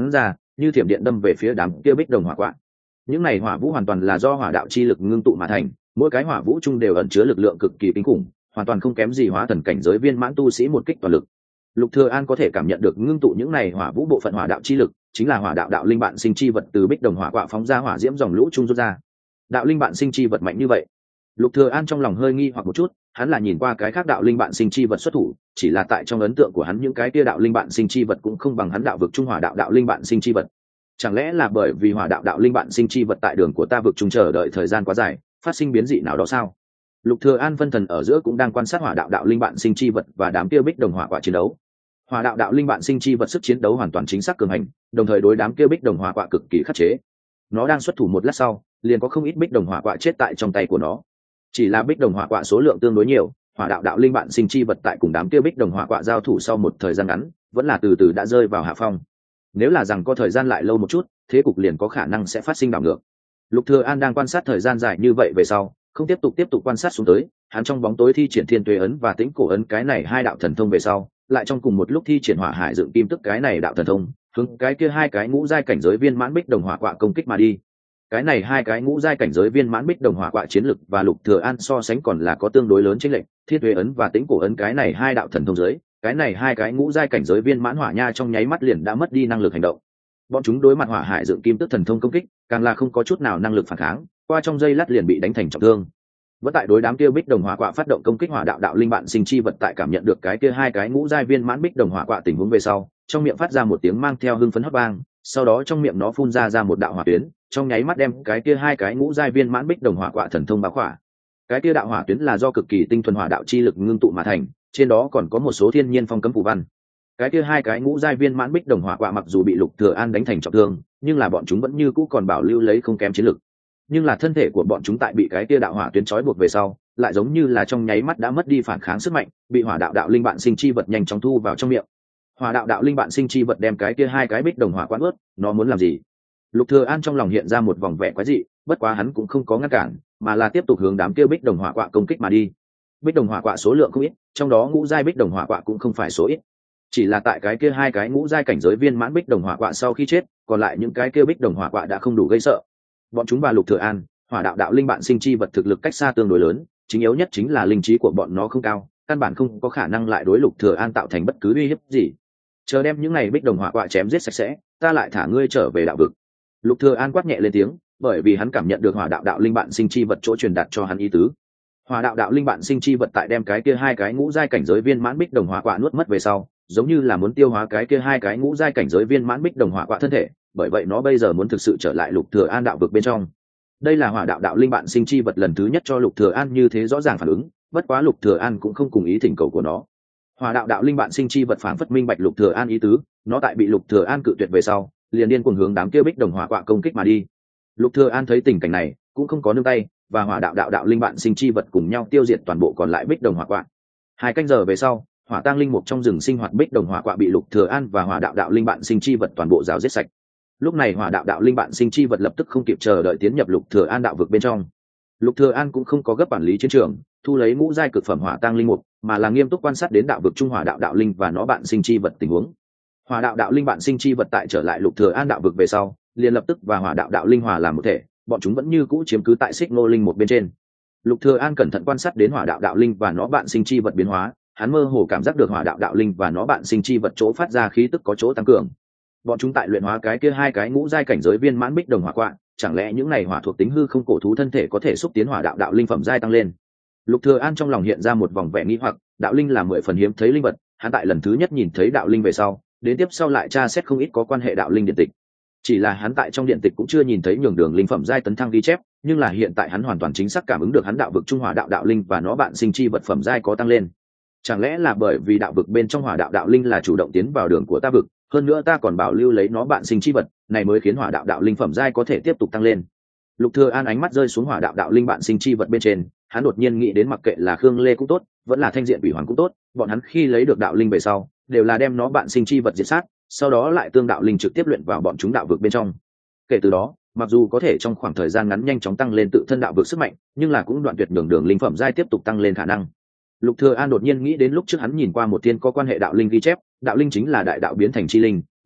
như thiểm điện đâm về phía đám kia bích đồng hỏa quạ. Những này hỏa vũ hoàn toàn là do hỏa đạo chi lực ngưng tụ mà thành, mỗi cái hỏa vũ chung đều ẩn chứa lực lượng cực kỳ kinh khủng, hoàn toàn không kém gì hóa thần cảnh giới viên mãn tu sĩ một kích toàn lực. Lục Thừa An có thể cảm nhận được ngưng tụ những này hỏa vũ bộ phận hỏa đạo chi lực, chính là hỏa đạo đạo linh bạn sinh chi vật từ bích đồng hỏa quạ phóng ra hỏa diễm dòng lũ chung rút ra. Đạo linh bạn sinh chi vật mạnh như vậy? Lục Thừa An trong lòng hơi nghi hoặc một chút, hắn là nhìn qua cái khác đạo linh bạn sinh chi vật xuất thủ, chỉ là tại trong ấn tượng của hắn những cái kia đạo linh bạn sinh chi vật cũng không bằng hắn đạo vực trung hỏa đạo đạo linh bạn sinh chi vật. Chẳng lẽ là bởi vì hỏa đạo đạo linh bạn sinh chi vật tại đường của ta vực trung chờ đợi thời gian quá dài, phát sinh biến dị nào đó sao? Lục Thừa An phân thần ở giữa cũng đang quan sát hỏa đạo đạo linh bạn sinh chi vật và đám kia bích đồng hỏa quạ chiến đấu. Hỏa đạo đạo linh bạn sinh chi vật sức chiến đấu hoàn toàn chính xác cường hành, đồng thời đối đám kia bích đồng hỏa quạ cực kỳ khắc chế. Nó đang xuất thủ một lát sau, liền có không ít bích đồng hỏa quạ chết tại trong tay của nó. Chỉ là bích đồng hỏa quạ số lượng tương đối nhiều, hỏa đạo đạo linh bạn sinh chi vật tại cùng đám kia bích đồng hỏa quạ giao thủ sau một thời gian ngắn, vẫn là từ từ đã rơi vào hạ phong. Nếu là rằng có thời gian lại lâu một chút, thế cục liền có khả năng sẽ phát sinh đảo ngược. Lục Thừa An đang quan sát thời gian dài như vậy về sau, không tiếp tục quan sát xuống tới, hắn trong bóng tối thi triển Thiên Tuế ấn và Tĩnh Cổ ấn cái này hai đạo thần thông về sau, lại trong cùng một lúc thi triển Hỏa Hải Dựng Kim Tức cái này đạo thần thông, hướng cái kia hai cái ngũ giai cảnh giới viên mãn bích đồng hỏa quạ công kích mà đi. Cái này hai cái ngũ giai cảnh giới viên mãn bích đồng hỏa quạ chiến lực và Lục Thừa An so sánh còn là có tương đối lớn chênh lệch, Thiên Tuế ấn và Tĩnh Cổ ấn cái này hai đạo thần thông dưới, cái này hai cái ngũ giai cảnh giới viên mãn hỏa nha trong nháy mắt liền đã mất đi năng lực hành động. Bọn chúng đối mặt Hỏa Hải Dựng Kim Tức thần thông công kích, càng là không có chút nào năng lực phản kháng, qua trong giây lát liền bị đánh thành trọng thương. Vẫn tại đối đám kia bích đồng hỏa quạ phát động công kích hỏa đạo đạo linh bạn sinh chi vật, tại cảm nhận được cái kia hai cái ngũ giai viên mãn bích đồng hỏa quạ tình huống về sau, trong miệng phát ra một tiếng mang theo hưng phấn hót vang, sau đó trong miệng nó phun ra một đạo hỏa tuyến, trong nháy mắt đem cái kia hai cái ngũ giai viên mãn bích đồng hỏa quạ thần thông bao khỏa. Cái kia đạo hỏa tuyến là do cực kỳ tinh thuần hỏa đạo chi lực ngưng tụ mà thành, trên đó còn có một số thiên nhiên phong cấm phù văn. Cái kia hai cái ngũ giai viên mãn bích đồng hỏa quạ mặc dù bị Lục Thừa An đánh thành trọng thương, nhưng là bọn chúng vẫn như cũ còn bảo lưu lấy không kém chiến lực. Nhưng là thân thể của bọn chúng tại bị cái kia đạo hỏa tuyến trói buộc về sau, lại giống như là trong nháy mắt đã mất đi phản kháng sức mạnh, bị hỏa đạo đạo linh bạn sinh chi vật nhanh chóng thu vào trong miệng. Hỏa đạo đạo linh bạn sinh chi vật đem cái kia hai cái bích đồng hỏa quán ướt, nó muốn làm gì? Lục Thừa An trong lòng hiện ra một vòng vẻ quái dị, bất quá hắn cũng không có ngăn cản, mà là tiếp tục hướng đám kia bích đồng hỏa quạ công kích mà đi. Bích đồng hỏa quạ số lượng không ít, trong đó ngũ giai bích đồng hỏa quạ cũng không phải số ít. Chỉ là tại cái kia hai cái ngũ giai cảnh giới viên mãn bích đồng hỏa quạ sau khi chết, còn lại những cái kia bích đồng hỏa quạ đã không đủ gây sợ. Bọn chúng và Lục Thừa An, hỏa đạo đạo linh bạn sinh chi vật thực lực cách xa tương đối lớn, chính yếu nhất chính là linh trí của bọn nó không cao, căn bản không có khả năng lại đối Lục Thừa An tạo thành bất cứ uy hiếp gì. Chờ đem những này bích đồng hỏa quạ chém giết sạch sẽ, ta lại thả ngươi trở về đạo vực. Lục Thừa An quát nhẹ lên tiếng, bởi vì hắn cảm nhận được hỏa đạo đạo linh bạn sinh chi vật chỗ truyền đạt cho hắn ý tứ. Hỏa đạo đạo linh bạn sinh chi vật tại đem cái kia hai cái ngũ giai cảnh giới viên mãn bích đồng hỏa quạ nuốt mất về sau, giống như là muốn tiêu hóa cái kia hai cái ngũ giai cảnh giới viên mãn bích đồng hỏa quạ thân thể, bởi vậy nó bây giờ muốn thực sự trở lại Lục Thừa An đạo vực bên trong. Đây là hỏa đạo đạo linh bạn sinh chi vật lần thứ nhất cho Lục Thừa An như thế rõ ràng phản ứng, bất quá Lục Thừa An cũng không cùng ý thỉnh cầu của nó. Hỏa đạo đạo linh bạn sinh chi vật phản phất minh bạch Lục Thừa An ý tứ, nó tại bị Lục Thừa An cự tuyệt về sau, liền điên cuồng hướng đám kia bích đồng hỏa quạ công kích mà đi. Lục Thừa An thấy tình cảnh này, cũng không có nương tay, và hỏa đạo đạo đạo linh bạn sinh chi vật cùng nhau tiêu diệt toàn bộ còn lại bích đồng hỏa quạ. 2 canh giờ về sau, hỏa tang linh mục trong rừng sinh hoạt bích đồng hỏa quạ bị Lục Thừa An và hỏa đạo đạo linh bạn sinh chi vật toàn bộ rào giết sạch. Lúc này hỏa đạo đạo linh bạn sinh chi vật lập tức không kịp chờ đợi tiến nhập Lục Thừa An đạo vực bên trong. Lục Thừa An cũng không có gấp quản lý chiến trường, thu lấy ngũ giai cực phẩm hỏa tang linh mục, mà là nghiêm túc quan sát đến đạo vực trung hỏa đạo đạo linh và nó bạn sinh chi vật tình huống. Hỏa đạo đạo linh bạn sinh chi vật tại trở lại Lục Thừa An đạo vực về sau, liền lập tức và hỏa đạo đạo linh hòa làm một thể, bọn chúng vẫn như cũ chiếm cứ tại xích nô linh một bên trên. Lục Thừa An cẩn thận quan sát đến hỏa đạo đạo linh và nó bạn sinh chi vật biến hóa, hắn mơ hồ cảm giác được hỏa đạo đạo linh và nó bạn sinh chi vật chỗ phát ra khí tức có chỗ tăng cường. Bọn chúng tại luyện hóa cái kia 2 cái ngũ giai cảnh giới viên mãn bích đồng hỏa quạ, chẳng lẽ những này hỏa thuộc tính hư không cổ thú thân thể có thể xúc tiến hỏa đạo đạo linh phẩm giai tăng lên? Lục Thừa An trong lòng hiện ra một vòng vẻ nghi hoặc, đạo linh là 10 phần hiếm thấy linh vật, hắn tại lần thứ nhất nhìn thấy đạo linh về sau, đến tiếp sau lại tra xét không ít có quan hệ đạo linh điện tịch. Chỉ là hắn tại trong điện tịch cũng chưa nhìn thấy nhường đường linh phẩm giai tấn thăng ghi chép, nhưng là hiện tại hắn hoàn toàn chính xác cảm ứng được hắn đạo vực trung hỏa đạo đạo linh và nó bạn sinh chi vật phẩm giai có tăng lên. Chẳng lẽ là bởi vì đạo vực bên trong hỏa đạo đạo linh là chủ động tiến vào đường của ta vực, hơn nữa ta còn bảo lưu lấy nó bạn sinh chi vật, này mới khiến hỏa đạo đạo linh phẩm giai có thể tiếp tục tăng lên. Lục Thừa An ánh mắt rơi xuống hỏa đạo đạo linh bạn sinh chi vật bên trên, hắn đột nhiên nghĩ đến mặc kệ là Khương Lê cũng tốt, vẫn là Thanh Diện Ủy Hoàng cũng tốt, bọn hắn khi lấy được đạo linh về sau, đều là đem nó bạn sinh chi vật diệt sát, sau đó lại tương đạo linh trực tiếp luyện vào bọn chúng đạo vực bên trong. Kể từ đó, mặc dù có thể trong khoảng thời gian ngắn nhanh chóng tăng lên tự thân đạo vực sức mạnh, nhưng là cũng đoạn tuyệt đường linh phẩm giai tiếp tục tăng lên khả năng. Lục Thừa An đột nhiên nghĩ đến lúc trước hắn nhìn qua một tiên có quan hệ đạo linh ghi chép, đạo linh chính là đại đạo biến thành chi linh,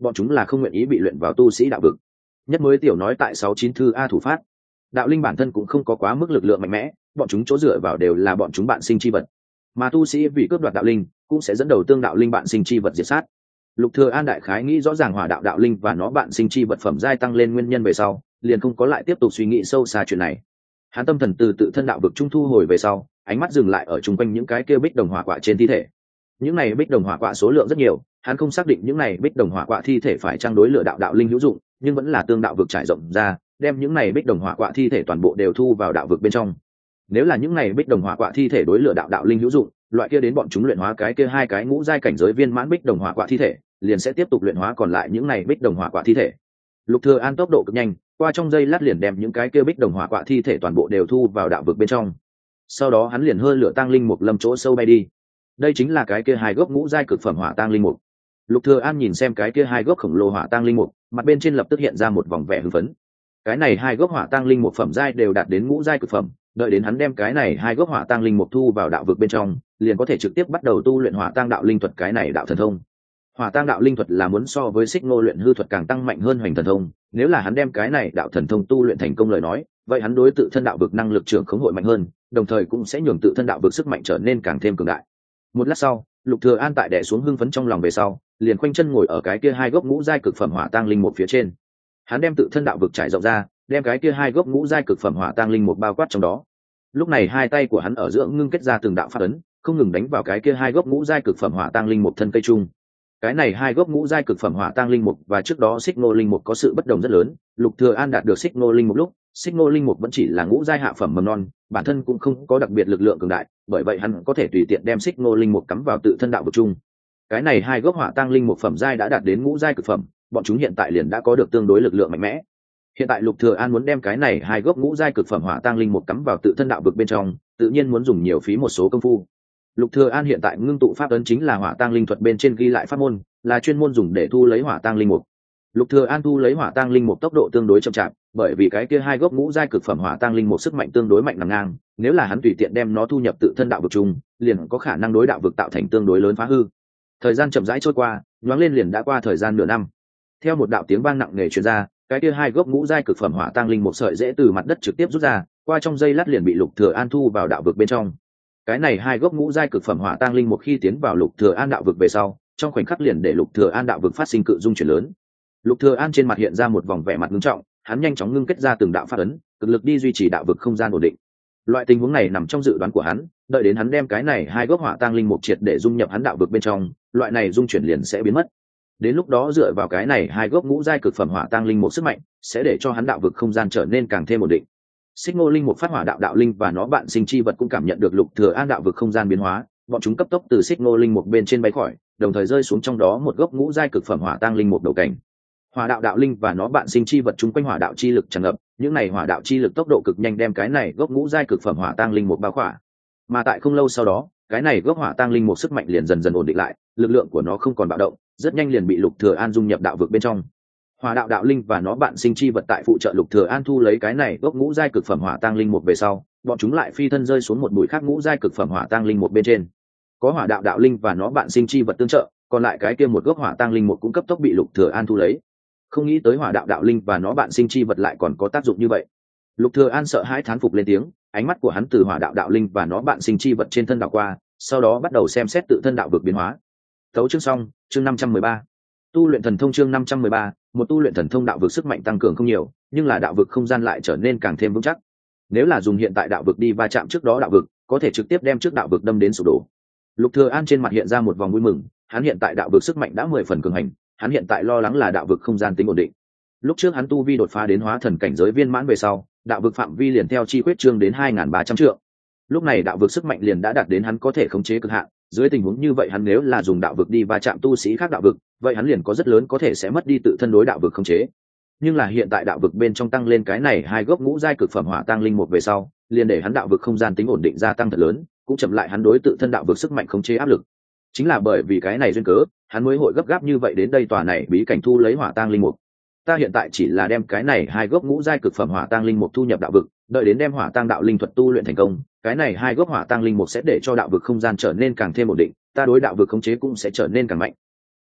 bọn chúng là không nguyện ý bị luyện vào tu sĩ đạo vực. Nhất mới tiểu nói tại 69 thư a thủ phát, đạo linh bản thân cũng không có quá mức lực lượng mạnh mẽ, bọn chúng chỗ dựa vào đều là bọn chúng bạn sinh chi vật, mà tu sĩ vì cướp đoạt đạo linh cũng sẽ dẫn đầu tương đạo linh bạn sinh chi vật diệt sát. Lục Thừa An đại khái nghĩ rõ ràng hỏa đạo đạo linh và nó bạn sinh chi vật phẩm giai tăng lên nguyên nhân về sau, liền không có lại tiếp tục suy nghĩ sâu xa chuyện này. Hắn tâm thần từ tự thân đạo vực trung thu hồi về sau, ánh mắt dừng lại ở chung quanh những cái kia bích đồng hỏa quạ trên thi thể. Những này bích đồng hỏa quạ số lượng rất nhiều, hắn không xác định những này bích đồng hỏa quạ thi thể phải trang đối lửa đạo đạo linh hữu dụng, nhưng vẫn là tương đạo vực trải rộng ra, đem những này bích đồng hỏa quạ thi thể toàn bộ đều thu vào đạo vực bên trong. Nếu là những này bích đồng hỏa quạ thi thể đối lửa đạo đạo linh hữu dụng, loại kia đến bọn chúng luyện hóa cái kia hai cái ngũ giai cảnh giới viên mãn bích đồng hỏa quạ thi thể, liền sẽ tiếp tục luyện hóa còn lại những này bích đồng hỏa quạ thi thể. Lục Thừa An tốc độ cực nhanh, qua trong giây lát liền đem những cái kia bích đồng hỏa quạ thi thể toàn bộ đều thu vào đạo vực bên trong. Sau đó hắn liền hơi lửa tăng linh mục lâm chỗ sâu bay đi. Đây chính là cái kia hai gốc ngũ giai cực phẩm hỏa tăng linh mục. Lục Thừa An nhìn xem cái kia hai gốc khổng lồ hỏa tăng linh mục, mặt bên trên lập tức hiện ra một vòng vẻ hưng phấn. Cái này hai gốc hỏa tăng linh mục phẩm giai đều đạt đến ngũ giai cực phẩm, đợi đến hắn đem cái này hai gốc hỏa tăng linh mục thu vào đạo vực bên trong, liền có thể trực tiếp bắt đầu tu luyện hỏa tăng đạo linh thuật cái này đạo thần thông. Hỏa tăng đạo linh thuật là muốn so với xích ngô luyện hư thuật càng tăng mạnh hơn hoành thần thông, nếu là hắn đem cái này đạo thần thông tu luyện thành công lời nói, vậy hắn đối tự thân đạo vực năng lực trưởng khống hội mạnh hơn, đồng thời cũng sẽ nhường tự thân đạo vực sức mạnh trở nên càng thêm cường đại. Một lát sau, Lục Thừa An tại đè xuống hưng phấn trong lòng về sau, liền khoanh chân ngồi ở cái kia hai gốc ngũ giai cực phẩm hỏa tăng linh mục phía trên. Hắn đem tự thân đạo vực trải rộng ra, đem cái kia hai gốc ngũ giai cực phẩm hỏa tăng linh mục bao quát trong đó. Lúc này hai tay của hắn ở giữa ngưng kết ra từng đạo pháp ấn, không ngừng đánh vào cái kia hai gốc ngũ giai cực phẩm hỏa tăng linh mục thân cây trung. Cái này hai gốc ngũ giai cực phẩm hỏa tăng linh mục và trước đó xích ngô linh mục có sự bất đồng rất lớn. Lục Thừa An đạt được xích ngô linh mục lúc, xích ngô linh mục vẫn chỉ là ngũ giai hạ phẩm mầm non, bản thân cũng không có đặc biệt lực lượng cường đại, bởi vậy hắn có thể tùy tiện đem xích ngô linh mục cắm vào tự thân đạo vực chung. Cái này hai gốc hỏa tăng linh mục phẩm giai đã đạt đến ngũ giai cực phẩm, bọn chúng hiện tại liền đã có được tương đối lực lượng mạnh mẽ. Hiện tại Lục Thừa An muốn đem cái này hai gốc ngũ giai cực phẩm hỏa tăng linh mục cắm vào tự thân đạo vực bên trong, tự nhiên muốn dùng nhiều phí một số công phu. Lục Thừa An hiện tại ngưng tụ pháp ấn chính là hỏa tăng linh thuật bên trên ghi lại pháp môn, là chuyên môn dùng để thu lấy hỏa tăng linh mục. Lục Thừa An thu lấy hỏa tăng linh mục tốc độ tương đối chậm chạp, bởi vì cái kia hai gốc ngũ giai cực phẩm hỏa tăng linh mục sức mạnh tương đối mạnh nằm ngang, nếu là hắn tùy tiện đem nó thu nhập tự thân đạo vực chung, liền có khả năng đối đạo vực tạo thành tương đối lớn phá hư. Thời gian chậm rãi trôi qua, nhoáng lên liền đã qua thời gian nửa năm. Theo một đạo tiếng vang nặng nề truyền ra, cái kia hai gốc ngũ giai cực phẩm hỏa tăng linh mục sợi rễ từ mặt đất trực tiếp rút ra, qua trong giây lát liền bị Lục Thừa An thu vào đạo vực bên trong. Cái này hai gốc ngũ giai cực phẩm hỏa tăng linh mục khi tiến vào Lục Thừa An đạo vực về sau, trong khoảnh khắc liền để Lục Thừa An đạo vực phát sinh cự dung chuyển lớn. Lục Thừa An trên mặt hiện ra một vòng vẻ mặt nghiêm trọng, hắn nhanh chóng ngưng kết ra từng đạo pháp ấn, cực lực đi duy trì đạo vực không gian ổn định. Loại tình huống này nằm trong dự đoán của hắn, đợi đến hắn đem cái này hai gốc hỏa tăng linh mục triệt để dung nhập hắn đạo vực bên trong, loại này dung chuyển liền sẽ biến mất. Đến lúc đó dựa vào cái này hai gốc ngũ giai cực phẩm hỏa tăng linh mục sức mạnh, sẽ để cho hắn đạo vực không gian trở nên càng thêm ổn định. Xích Ngô linh mục phát hỏa đạo đạo linh và nó bạn sinh chi vật cũng cảm nhận được Lục Thừa An đạo vực không gian biến hóa, bọn chúng cấp tốc từ Xích Ngô linh mục bên trên bay khỏi, đồng thời rơi xuống trong đó một gốc ngũ giai cực phẩm hỏa tăng linh mục đầu cảnh. Hỏa đạo đạo linh và nó bạn sinh chi vật chúng quanh hỏa đạo chi lực tràn ngập, những này hỏa đạo chi lực tốc độ cực nhanh đem cái này gốc ngũ giai cực phẩm hỏa tăng linh mục bao khỏa. Mà tại không lâu sau đó, cái này gốc hỏa tăng linh mục sức mạnh liền dần dần ổn định lại, lực lượng của nó không còn bạo động, rất nhanh liền bị Lục Thừa An dung nhập đạo vực bên trong. Hỏa đạo đạo linh và nó bạn sinh chi vật tại phụ trợ Lục Thừa An thu lấy cái này gốc ngũ giai cực phẩm hỏa tăng linh mục về sau, bọn chúng lại phi thân rơi xuống một bụi khác ngũ giai cực phẩm hỏa tăng linh mục bên trên. Có hỏa đạo đạo linh và nó bạn sinh chi vật tương trợ, còn lại cái kia một gốc hỏa tăng linh mục cũng cấp tốc bị Lục Thừa An thu lấy. Không nghĩ tới hỏa đạo đạo linh và nó bạn sinh chi vật lại còn có tác dụng như vậy. Lục Thừa An sợ hãi thán phục lên tiếng, ánh mắt của hắn từ hỏa đạo đạo linh và nó bạn sinh chi vật trên thân đảo qua, sau đó bắt đầu xem xét tự thân đạo vực biến hóa. Tấu chương xong, chương 513. Tu luyện thần thông chương 513, một tu luyện thần thông đạo vực sức mạnh tăng cường không nhiều, nhưng là đạo vực không gian lại trở nên càng thêm vững chắc. Nếu là dùng hiện tại đạo vực đi va chạm trước đó đạo vực, có thể trực tiếp đem trước đạo vực đâm đến sụp đổ. Lục Thừa An trên mặt hiện ra một vòng vui mừng, hắn hiện tại đạo vực sức mạnh đã 10 phần cường hành, hắn hiện tại lo lắng là đạo vực không gian tính ổn định. Lúc trước hắn tu vi đột phá đến hóa thần cảnh giới viên mãn về sau, đạo vực phạm vi liền theo chi quyết trương đến 2300 trượng. Lúc này đạo vực sức mạnh liền đã đạt đến hắn có thể khống chế cực hạn, dưới tình huống như vậy hắn nếu là dùng đạo vực đi va chạm tu sĩ khác đạo vực, vậy hắn liền có rất lớn có thể sẽ mất đi tự thân đối đạo vực khống chế. Nhưng là hiện tại đạo vực bên trong tăng lên cái này hai gốc ngũ giai cực phẩm hỏa tăng linh một về sau, liền để hắn đạo vực không gian tính ổn định gia tăng thật lớn, cũng chậm lại hắn đối tự thân đạo vực sức mạnh khống chế áp lực. Chính là bởi vì cái này duyên cớ, hắn mới hội gấp gáp như vậy đến đây tòa này bí cảnh thu lấy hỏa tăng linh mục. Ta hiện tại chỉ là đem cái này hai gốc ngũ giai cực phẩm hỏa tăng linh mục thu nhập đạo vực, đợi đến đem hỏa tăng đạo linh thuật tu luyện thành công, cái này hai gốc hỏa tăng linh mục sẽ để cho đạo vực không gian trở nên càng thêm ổn định, ta đối đạo vực khống chế cũng sẽ trở nên càng mạnh.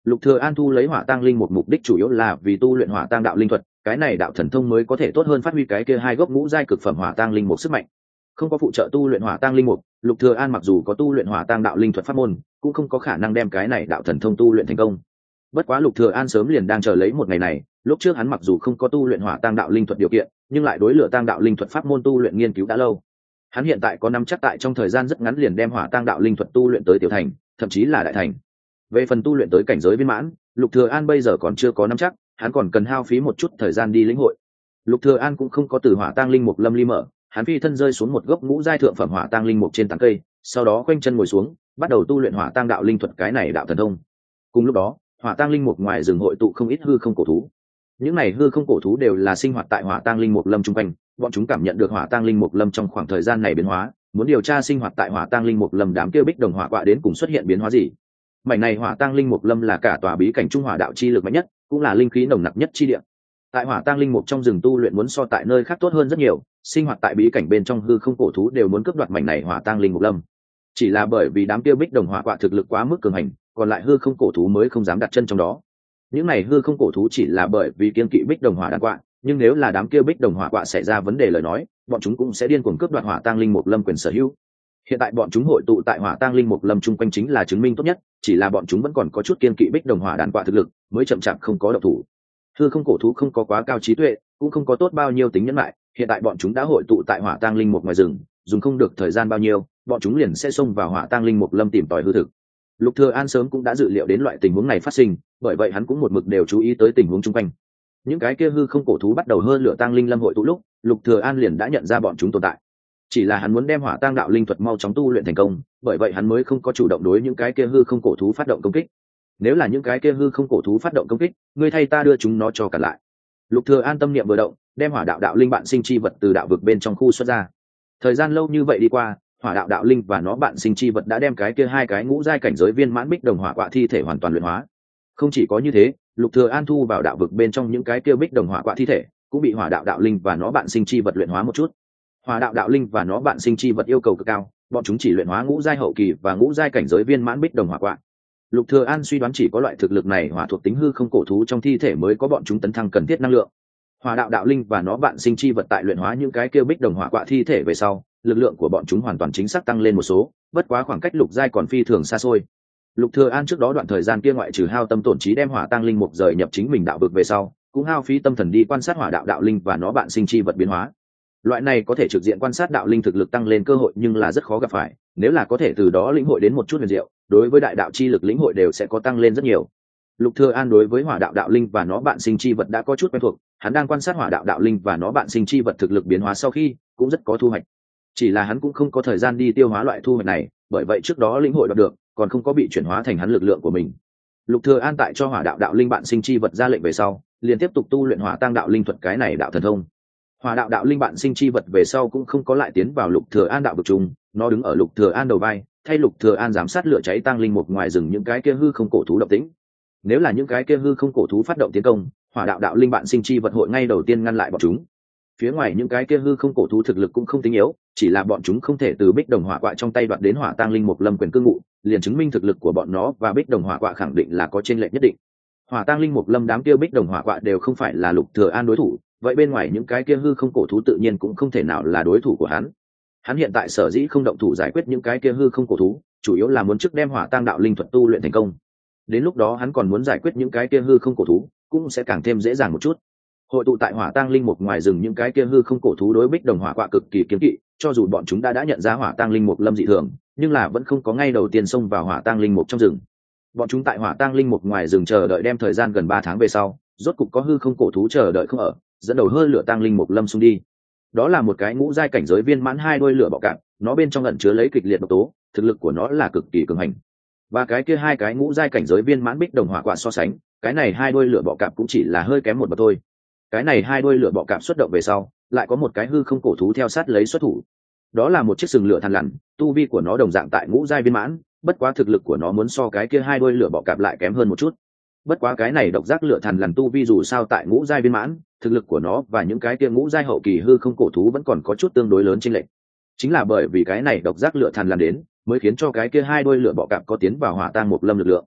Lục Thừa An thu lấy hỏa tang linh một mục đích chủ yếu là vì tu luyện hỏa tang đạo linh thuật, cái này đạo thần thông mới có thể tốt hơn phát huy cái kia hai gốc ngũ giai cực phẩm hỏa tang linh một sức mạnh. Không có phụ trợ tu luyện hỏa tang linh mục, Lục Thừa An mặc dù có tu luyện hỏa tang đạo linh thuật pháp môn, cũng không có khả năng đem cái này đạo thần thông tu luyện thành công. Bất quá Lục Thừa An sớm liền đang chờ lấy một ngày này, lúc trước hắn mặc dù không có tu luyện hỏa tang đạo linh thuật điều kiện, nhưng lại đối lửa tang đạo linh thuật pháp môn tu luyện nghiên cứu đã lâu. Hắn hiện tại có nắm chắc tại trong thời gian rất ngắn liền đem hỏa tang đạo linh thuật tu luyện tới tiểu thành, thậm chí là đại thành. Về phần tu luyện tới cảnh giới viên mãn, Lục Thừa An bây giờ còn chưa có nắm chắc, hắn còn cần hao phí một chút thời gian đi lĩnh hội. Lục Thừa An cũng không có từ hỏa tang linh mục lâm ly mở, hắn phi thân rơi xuống một gốc ngũ giai thượng phẩm hỏa tang linh mục trên tán cây, sau đó quanh chân ngồi xuống, bắt đầu tu luyện hỏa tang đạo linh thuật cái này đạo thần thông. Cùng lúc đó, hỏa tang linh mục ngoài rừng hội tụ không ít hư không cổ thú. Những này hư không cổ thú đều là sinh hoạt tại hỏa tang linh mục lâm trung quanh, bọn chúng cảm nhận được hỏa tang linh mục lâm trong khoảng thời gian này biến hóa, muốn điều tra sinh hoạt tại hỏa tang linh mục lâm đám kia bích đồng hỏa quạ đến cùng xuất hiện biến hóa gì. Mảnh này hỏa tang linh mục lâm là cả tòa bí cảnh trung hỏa đạo chi lực mạnh nhất, cũng là linh khí nồng nặc nhất chi địa. Tại hỏa tang linh mục trong rừng tu luyện muốn so tại nơi khác tốt hơn rất nhiều, sinh hoạt tại bí cảnh bên trong hư không cổ thú đều muốn cướp đoạt mảnh này hỏa tang linh mục lâm. Chỉ là bởi vì đám kia bích đồng hỏa quạ thực lực quá mức cường hành, còn lại hư không cổ thú mới không dám đặt chân trong đó. Những này hư không cổ thú chỉ là bởi vì kiên kỵ bích đồng hỏa đàn quạ, nhưng nếu là đám kia bích đồng hỏa quạ xảy ra vấn đề lời nói, bọn chúng cũng sẽ điên cuồng cướp đoạt hỏa tang linh mục lâm quyền sở hữu. Hiện tại bọn chúng hội tụ tại hỏa tang linh mục lâm chung quanh chính là chứng minh tốt nhất, chỉ là bọn chúng vẫn còn có chút kiên kỵ bích đồng hỏa đàn quạ thực lực, mới chậm chạp không có động thủ. Hư không cổ thú không có quá cao trí tuệ, cũng không có tốt bao nhiêu tính nhẫn lại, hiện tại bọn chúng đã hội tụ tại hỏa tang linh mục ngoài rừng, dùng không được thời gian bao nhiêu, bọn chúng liền sẽ xông vào hỏa tang linh mục lâm tìm tòi hư thực. Lục Thừa An sớm cũng đã dự liệu đến loại tình huống này phát sinh, bởi vậy hắn cũng một mực đều chú ý tới tình huống chung quanh. Những cái kia hư không cổ thú bắt đầu hơn lửa tang linh lâm hội tụ lúc, Lục Thừa An liền đã nhận ra bọn chúng tồn tại. Chỉ là hắn muốn đem hỏa tang đạo linh thuật mau chóng tu luyện thành công, bởi vậy hắn mới không có chủ động đối những cái kia hư không cổ thú phát động công kích. Nếu là những cái kia hư không cổ thú phát động công kích, ngươi thay ta đưa chúng nó cho cả lại. Lục Thừa An tâm niệm vừa động, đem hỏa đạo đạo linh bạn sinh chi vật từ đạo vực bên trong khu xuất ra. Thời gian lâu như vậy đi qua, hỏa đạo đạo linh và nó bạn sinh chi vật đã đem cái kia hai cái ngũ giai cảnh giới viên mãn bích đồng hỏa quạ thi thể hoàn toàn luyện hóa. Không chỉ có như thế, Lục Thừa An thu vào đạo vực bên trong những cái kia bích đồng hỏa quạ thi thể, cũng bị hỏa đạo đạo linh và nó bạn sinh chi vật luyện hóa một chút. Hỏa đạo đạo linh và nó bạn sinh chi vật yêu cầu cực cao, bọn chúng chỉ luyện hóa ngũ giai hậu kỳ và ngũ giai cảnh giới viên mãn bích đồng hỏa quạ. Lục Thừa An suy đoán chỉ có loại thực lực này hỏa thuộc tính hư không cổ thú trong thi thể mới có bọn chúng tấn thăng cần thiết năng lượng. Hỏa đạo đạo linh và nó bạn sinh chi vật tại luyện hóa những cái kia bích đồng hỏa quạ thi thể về sau, lực lượng của bọn chúng hoàn toàn chính xác tăng lên một số, bất quá khoảng cách lục giai còn phi thường xa xôi. Lục Thừa An trước đó đoạn thời gian kia ngoại trừ hao tâm tổn trí đem hỏa tăng linh mục rời nhập chính mình đạo vực về sau, cũng hao phí tâm thần đi quan sát hỏa đạo đạo linh và nó bạn sinh chi vật biến hóa. Loại này có thể trực diện quan sát đạo linh thực lực tăng lên cơ hội nhưng là rất khó gặp phải, nếu là có thể từ đó lĩnh hội đến một chút huyền diệu, đối với đại đạo chi lực lĩnh hội đều sẽ có tăng lên rất nhiều. Lục Thừa An đối với hỏa đạo đạo linh và nó bạn sinh chi vật đã có chút quen thuộc, hắn đang quan sát hỏa đạo đạo linh và nó bạn sinh chi vật thực lực biến hóa sau khi, cũng rất có thu hoạch. Chỉ là hắn cũng không có thời gian đi tiêu hóa loại thu hoạch này, bởi vậy trước đó lĩnh hội đạt được, còn không có bị chuyển hóa thành hắn lực lượng của mình. Lục Thừa An tại cho hỏa đạo đạo linh bạn sinh chi vật ra lệnh về sau, liền tiếp tục tu luyện hỏa tăng đạo linh thuật cái này đạo thần thông. Hỏa đạo đạo linh bạn sinh chi vật về sau cũng không có lại tiến vào Lục Thừa An đạo vực trùng, nó đứng ở Lục Thừa An đầu vai, thay Lục Thừa An giám sát lửa cháy tăng linh mục ngoài rừng những cái kia hư không cổ thú động tĩnh. Nếu là những cái kia hư không cổ thú phát động tiến công, hỏa đạo đạo linh bạn sinh chi vật hội ngay đầu tiên ngăn lại bọn chúng. Phía ngoài những cái kia hư không cổ thú thực lực cũng không tính yếu, chỉ là bọn chúng không thể từ bích đồng hỏa quạ trong tay đoạt đến hỏa tăng linh mục lâm quyền cư ngụ, liền chứng minh thực lực của bọn nó và bích đồng hỏa quạ khẳng định là có chênh lệch nhất định. Hỏa tăng linh mục lâm đám kia bích đồng hỏa quạ đều không phải là Lục Thừa An đối thủ, vậy bên ngoài những cái kia hư không cổ thú tự nhiên cũng không thể nào là đối thủ của hắn. Hắn hiện tại sở dĩ không động thủ giải quyết những cái kia hư không cổ thú, chủ yếu là muốn trước đem hỏa tăng đạo linh thuật tu luyện thành công. Đến lúc đó hắn còn muốn giải quyết những cái kia hư không cổ thú, cũng sẽ càng thêm dễ dàng một chút. Hội tụ tại hỏa tang linh mục ngoài rừng những cái kia hư không cổ thú đối bích đồng hỏa quạ cực kỳ kiêng kỵ, cho dù bọn chúng đã nhận ra hỏa tang linh mục lâm dị thường, nhưng là vẫn không có ngay đầu tiên xông vào hỏa tang linh mục trong rừng. Bọn chúng tại hỏa tang linh mục ngoài rừng chờ đợi đem thời gian gần 3 tháng về sau, rốt cục có hư không cổ thú chờ đợi không ở, dẫn đầu hơi lửa tang linh mục lâm xung đi. Đó là một cái ngũ giai cảnh giới viên mãn 2 đuôi lửa bọ cạp, nó bên trong ẩn chứa lấy kịch liệt độc tố, thực lực của nó là cực kỳ cường hành. Và cái kia 2 cái ngũ giai cảnh giới viên mãn bích đồng hỏa quạ so sánh, cái này 2 đuôi lửa bọ cạp cũng chỉ là hơi kém một bậc thôi. Cái này 2 đuôi lửa bọ cạp xuất động về sau, lại có một cái hư không cổ thú theo sát lấy xuất thủ. Đó là một chiếc sừng lửa than lằn, tu vi của nó đồng dạng tại ngũ giai viên mãn, bất quá thực lực của nó muốn so cái kia 2 đuôi lửa bọ cạp lại kém hơn một chút. Bất quá cái này độc giác lửa than lằn tu vi dù sao tại ngũ giai viên mãn, thực lực của nó và những cái kia ngũ giai hậu kỳ hư không cổ thú vẫn còn có chút tương đối lớn chênh lệch. Chính là bởi vì cái này độc giác lửa than lằn đến, mới khiến cho cái kia 2 đuôi lửa bọ cạp có tiến vào hỏa tang một lâm lực lượng.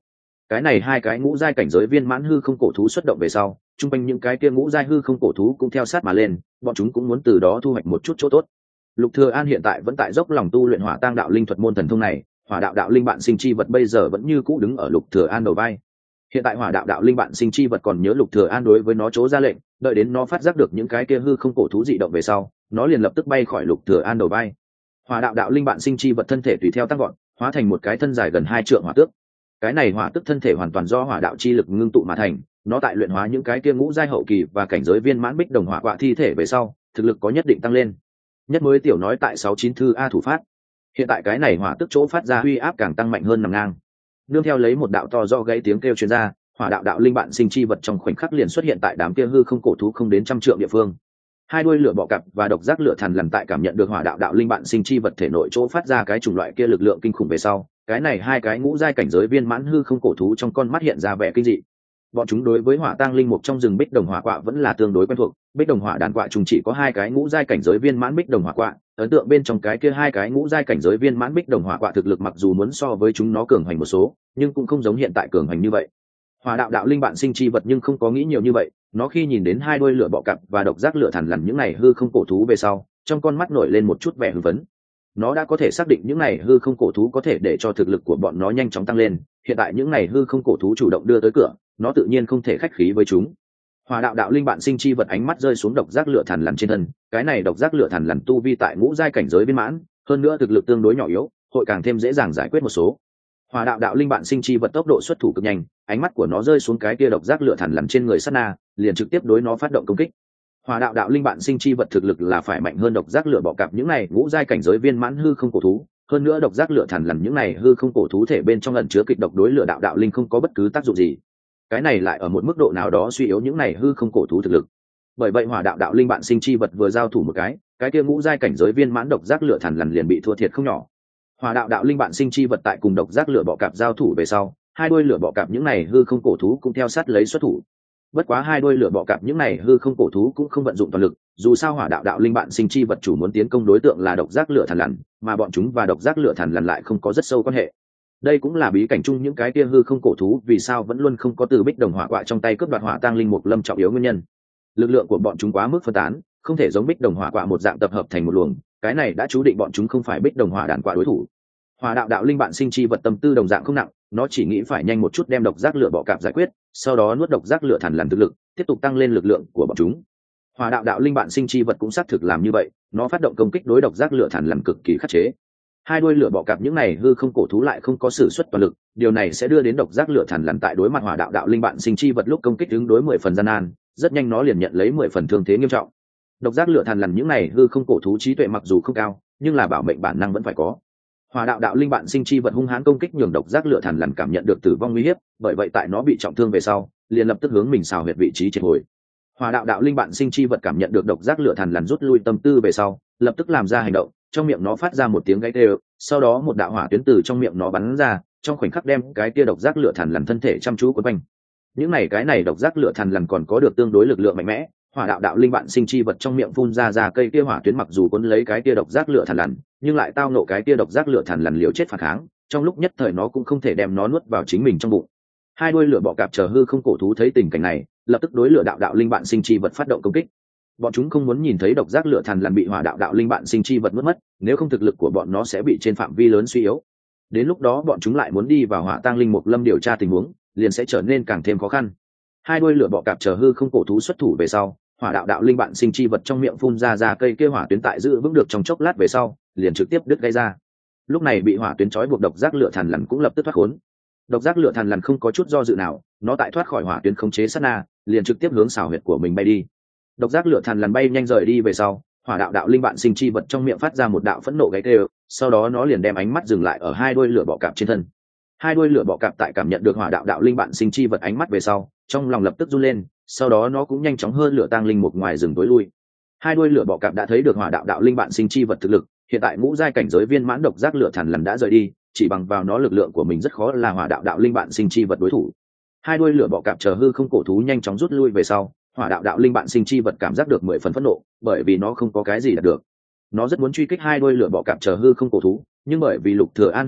cái này hai cái ngũ giai cảnh giới viên mãn hư không cổ thú xuất động về sau, chung quanh những cái kia ngũ giai hư không cổ thú cũng theo sát mà lên, bọn chúng cũng muốn từ đó thu hoạch một chút chỗ tốt. Lục Thừa An hiện tại vẫn tại dốc lòng tu luyện Hỏa Tang đạo linh thuật môn thần thông này, Hỏa đạo đạo linh bạn sinh chi vật bây giờ vẫn như cũ đứng ở Lục Thừa An đầu vai. Hiện tại Hỏa đạo đạo linh bạn sinh chi vật còn nhớ Lục Thừa An đối với nó chỗ ra lệnh, đợi đến nó phát giác được những cái kia hư không cổ thú dị động về sau, nó liền lập tức bay khỏi Lục Thừa An đầu vai. Hỏa đạo đạo linh bạn sinh chi vật thân thể tùy theo tăng gọn, hóa thành một cái thân dài gần 2 trượng hỏa tước. Cái này hỏa tước thân thể hoàn toàn do hỏa đạo chi lực ngưng tụ mà thành, nó tại luyện hóa những cái kia ngũ giai hậu kỳ và cảnh giới viên mãn bích đồng hỏa quạ thi thể về sau, thực lực có nhất định tăng lên. Nhất mới tiểu nói tại 69 thư a thủ phát. Hiện tại cái này hỏa tước chỗ phát ra uy áp càng tăng mạnh hơn nằm ngang. Nương theo lấy một đạo to do gãy tiếng kêu truyền ra, hỏa đạo đạo linh bạn sinh chi vật trong khoảnh khắc liền xuất hiện tại đám kia hư không cổ thú không đến 100 trượng địa phương. Hai đuôi lửa bọ cạp và độc giác lửa thần lần tại cảm nhận được hỏa đạo đạo linh bạn sinh chi vật thể nội chỗ phát ra cái chủng loại kia lực lượng kinh khủng về sau, cái này hai cái ngũ giai cảnh giới viên mãn hư không cổ thú trong con mắt hiện ra vẻ kinh dị. Bọn chúng đối với hỏa tang linh mục trong rừng bích đồng hỏa quạ vẫn là tương đối quen thuộc, bích đồng hỏa đàn quạ chúng chỉ có hai cái ngũ giai cảnh giới viên mãn bích đồng hỏa quạ, ấn tượng bên trong cái kia hai cái ngũ giai cảnh giới viên mãn bích đồng hỏa quạ thực lực mặc dù muốn so với chúng nó cường hành một số, nhưng cũng không giống hiện tại cường hành như vậy. Hỏa đạo đạo linh bạn sinh chi vật nhưng không có nghĩ nhiều như vậy, nó khi nhìn đến hai đuôi lửa bọ cạp và độc giác lửa thằn lằn những này hư không cổ thú về sau, trong con mắt nổi lên một chút vẻ hưng phấn. Nó đã có thể xác định những này hư không cổ thú có thể để cho thực lực của bọn nó nhanh chóng tăng lên, hiện tại những này hư không cổ thú chủ động đưa tới cửa, nó tự nhiên không thể khách khí với chúng. Hỏa đạo đạo linh bạn sinh chi vật ánh mắt rơi xuống độc giác lửa thằn lằn trên thân, cái này độc giác lửa thằn lằn tu vi tại ngũ giai cảnh giới viên mãn, hơn nữa thực lực tương đối nhỏ yếu, hội càng thêm dễ dàng giải quyết một số. Hỏa đạo đạo linh bạn sinh chi vật tốc độ xuất thủ cực nhanh, ánh mắt của nó rơi xuống cái kia độc giác lửa thằn lằn trên người sát na, liền trực tiếp đối nó phát động công kích. Hỏa đạo đạo linh bạn sinh chi vật thực lực là phải mạnh hơn độc giác lửa bọ cạp những này ngũ giai cảnh giới viên mãn hư không cổ thú, hơn nữa độc giác lửa thằn lằn những này hư không cổ thú thể bên trong ẩn chứa kịch độc đối lửa đạo đạo linh không có bất cứ tác dụng gì. Cái này lại ở một mức độ nào đó suy yếu những này hư không cổ thú thực lực. Bởi vậy hỏa đạo đạo linh bạn sinh chi vật vừa giao thủ một cái kia ngũ giai cảnh giới viên mãn độc giác lửa thằn lằn liền bị thua thiệt không nhỏ. Hỏa đạo đạo linh bạn sinh chi vật tại cùng độc giác lửa bọ cạp giao thủ về sau, hai đuôi lửa bọ cạp những này hư không cổ thú cũng theo sát lấy xuất thủ. Bất quá hai đuôi lửa bọ cạp những này hư không cổ thú cũng không vận dụng toàn lực, dù sao hỏa đạo đạo linh bạn sinh chi vật chủ muốn tiến công đối tượng là độc giác lửa thằn lằn, mà bọn chúng và độc giác lửa thằn lằn lại không có rất sâu quan hệ. Đây cũng là bí cảnh chung những cái kia hư không cổ thú vì sao vẫn luôn không có từ bích đồng hỏa quạ trong tay cướp đoạt hỏa tang linh mục lâm trọng yếu nguyên nhân. Lực lượng của bọn chúng quá mức phân tán, không thể giống bích đồng hỏa quạ một dạng tập hợp thành một luồng, cái này đã chú định bọn chúng không phải bích đồng hỏa đàn quạ đối thủ. Hỏa đạo đạo linh bạn sinh chi vật tâm tư đồng dạng không nặng, nó chỉ nghĩ phải nhanh một chút đem độc giác lửa bọ cạp giải quyết, sau đó nuốt độc giác lửa thằn lằn thực lực, tiếp tục tăng lên lực lượng của bọn chúng. Hỏa đạo đạo linh bạn sinh chi vật cũng xác thực làm như vậy, nó phát động công kích đối độc giác lửa thằn lằn cực kỳ khắc chế. Hai đuôi lửa bọ cạp những này hư không cổ thú lại không có sử xuất toàn lực, điều này sẽ đưa đến độc giác lửa thằn lằn tại đối mặt hỏa đạo đạo linh bạn sinh chi vật lúc công kích ứng đối 10 phần gian nan, rất nhanh nó liền nhận lấy 10 phần thương thế nghiêm trọng. Độc giác lửa thằn lằn những này hư không cổ thú trí tuệ mặc dù không cao, nhưng là bảo mệnh bản năng vẫn phải có. Hỏa đạo đạo linh bạn sinh chi vật hung hãn công kích nhường độc giác lửa thằn lằn cảm nhận được tử vong nguy hiểm, bởi vậy tại nó bị trọng thương về sau, liền lập tức hướng mình xào huyệt vị trí triệt hồi. Hỏa đạo đạo linh bạn sinh chi vật cảm nhận được độc giác lửa thằn lằn rút lui tâm tư về sau, lập tức làm ra hành động, trong miệng nó phát ra một tiếng gáy đều, sau đó một đạo hỏa tuyến từ trong miệng nó bắn ra, trong khoảnh khắc đem cái kia độc giác lửa thằn lằn thân thể chăm chú quấn quanh. Những này cái này độc giác lửa thằn lằn còn có được tương đối lực lượng mạnh mẽ, hỏa đạo đạo linh bạn sinh chi vật trong miệng phun ra cây kia hỏa tuyến mặc dù cuốn lấy cái kia độc giác lửa thằn lằn, nhưng lại tao nộ cái kia độc giác lửa thằn lằn liều chết phản kháng, trong lúc nhất thời nó cũng không thể đem nó nuốt vào chính mình trong bụng. Hai đuôi lửa bọ cạp chờ hư không cổ thú thấy tình cảnh này, lập tức đối lửa đạo đạo linh bạn sinh chi vật phát động công kích. Bọn chúng không muốn nhìn thấy độc giác lửa thằn lằn bị hỏa đạo đạo linh bạn sinh chi vật nuốt mất, nếu không thực lực của bọn nó sẽ bị trên phạm vi lớn suy yếu. Đến lúc đó bọn chúng lại muốn đi vào hỏa tang linh mục lâm điều tra tình huống, liền sẽ trở nên càng thêm khó khăn. Hai đuôi lửa bọ cạp chờ hư không cổ thú xuất thủ về sau, hỏa đạo đạo linh bạn sinh chi vật trong miệng phun ra cây kia hỏa tuyến tại giữ vững được trong chốc lát về sau, liền trực tiếp đứt gây ra. Lúc này bị hỏa tuyến trói buộc độc giác lửa thằn lằn cũng lập tức thoát khốn. Độc giác lửa thằn lằn không có chút do dự nào, nó tại thoát khỏi hỏa tuyến khống chế sát na, liền trực tiếp hướng xào huyệt của mình bay đi. Độc giác lửa thằn lằn bay nhanh rời đi về sau, hỏa đạo đạo linh bạn sinh chi vật trong miệng phát ra một đạo phẫn nộ gáy kêu, sau đó nó liền đem ánh mắt dừng lại ở hai đuôi lửa bọ cạp trên thân. Hai đuôi lửa bọ cạp tại cảm nhận được hỏa đạo đạo linh bạn sinh chi vật ánh mắt về sau, trong lòng lập tức run lên, sau đó nó cũng nhanh chóng hơn lửa tang linh một ngoài rừng tối lui. Hai đuôi lửa bọ cạp đã thấy được hỏa đạo đạo linh bạn sinh chi vật thực lực, hiện tại ngũ giai cảnh giới viên mãn độc giác lửa thằn lằn đã rời đi, chỉ bằng vào nó lực lượng của mình rất khó là hỏa đạo đạo linh bạn sinh chi vật đối thủ. Hai đuôi lửa bọ cạp chờ hư không cổ thú nhanh chóng rút lui về sau, hỏa đạo đạo linh bạn sinh chi vật cảm giác được 10 phần phẫn nộ, bởi vì nó không có cái gì đạt được. Nó rất muốn truy kích hai đuôi lửa bọ cạp chờ hư không cổ thú, nhưng bởi vì Lục Thừa An hạn chế,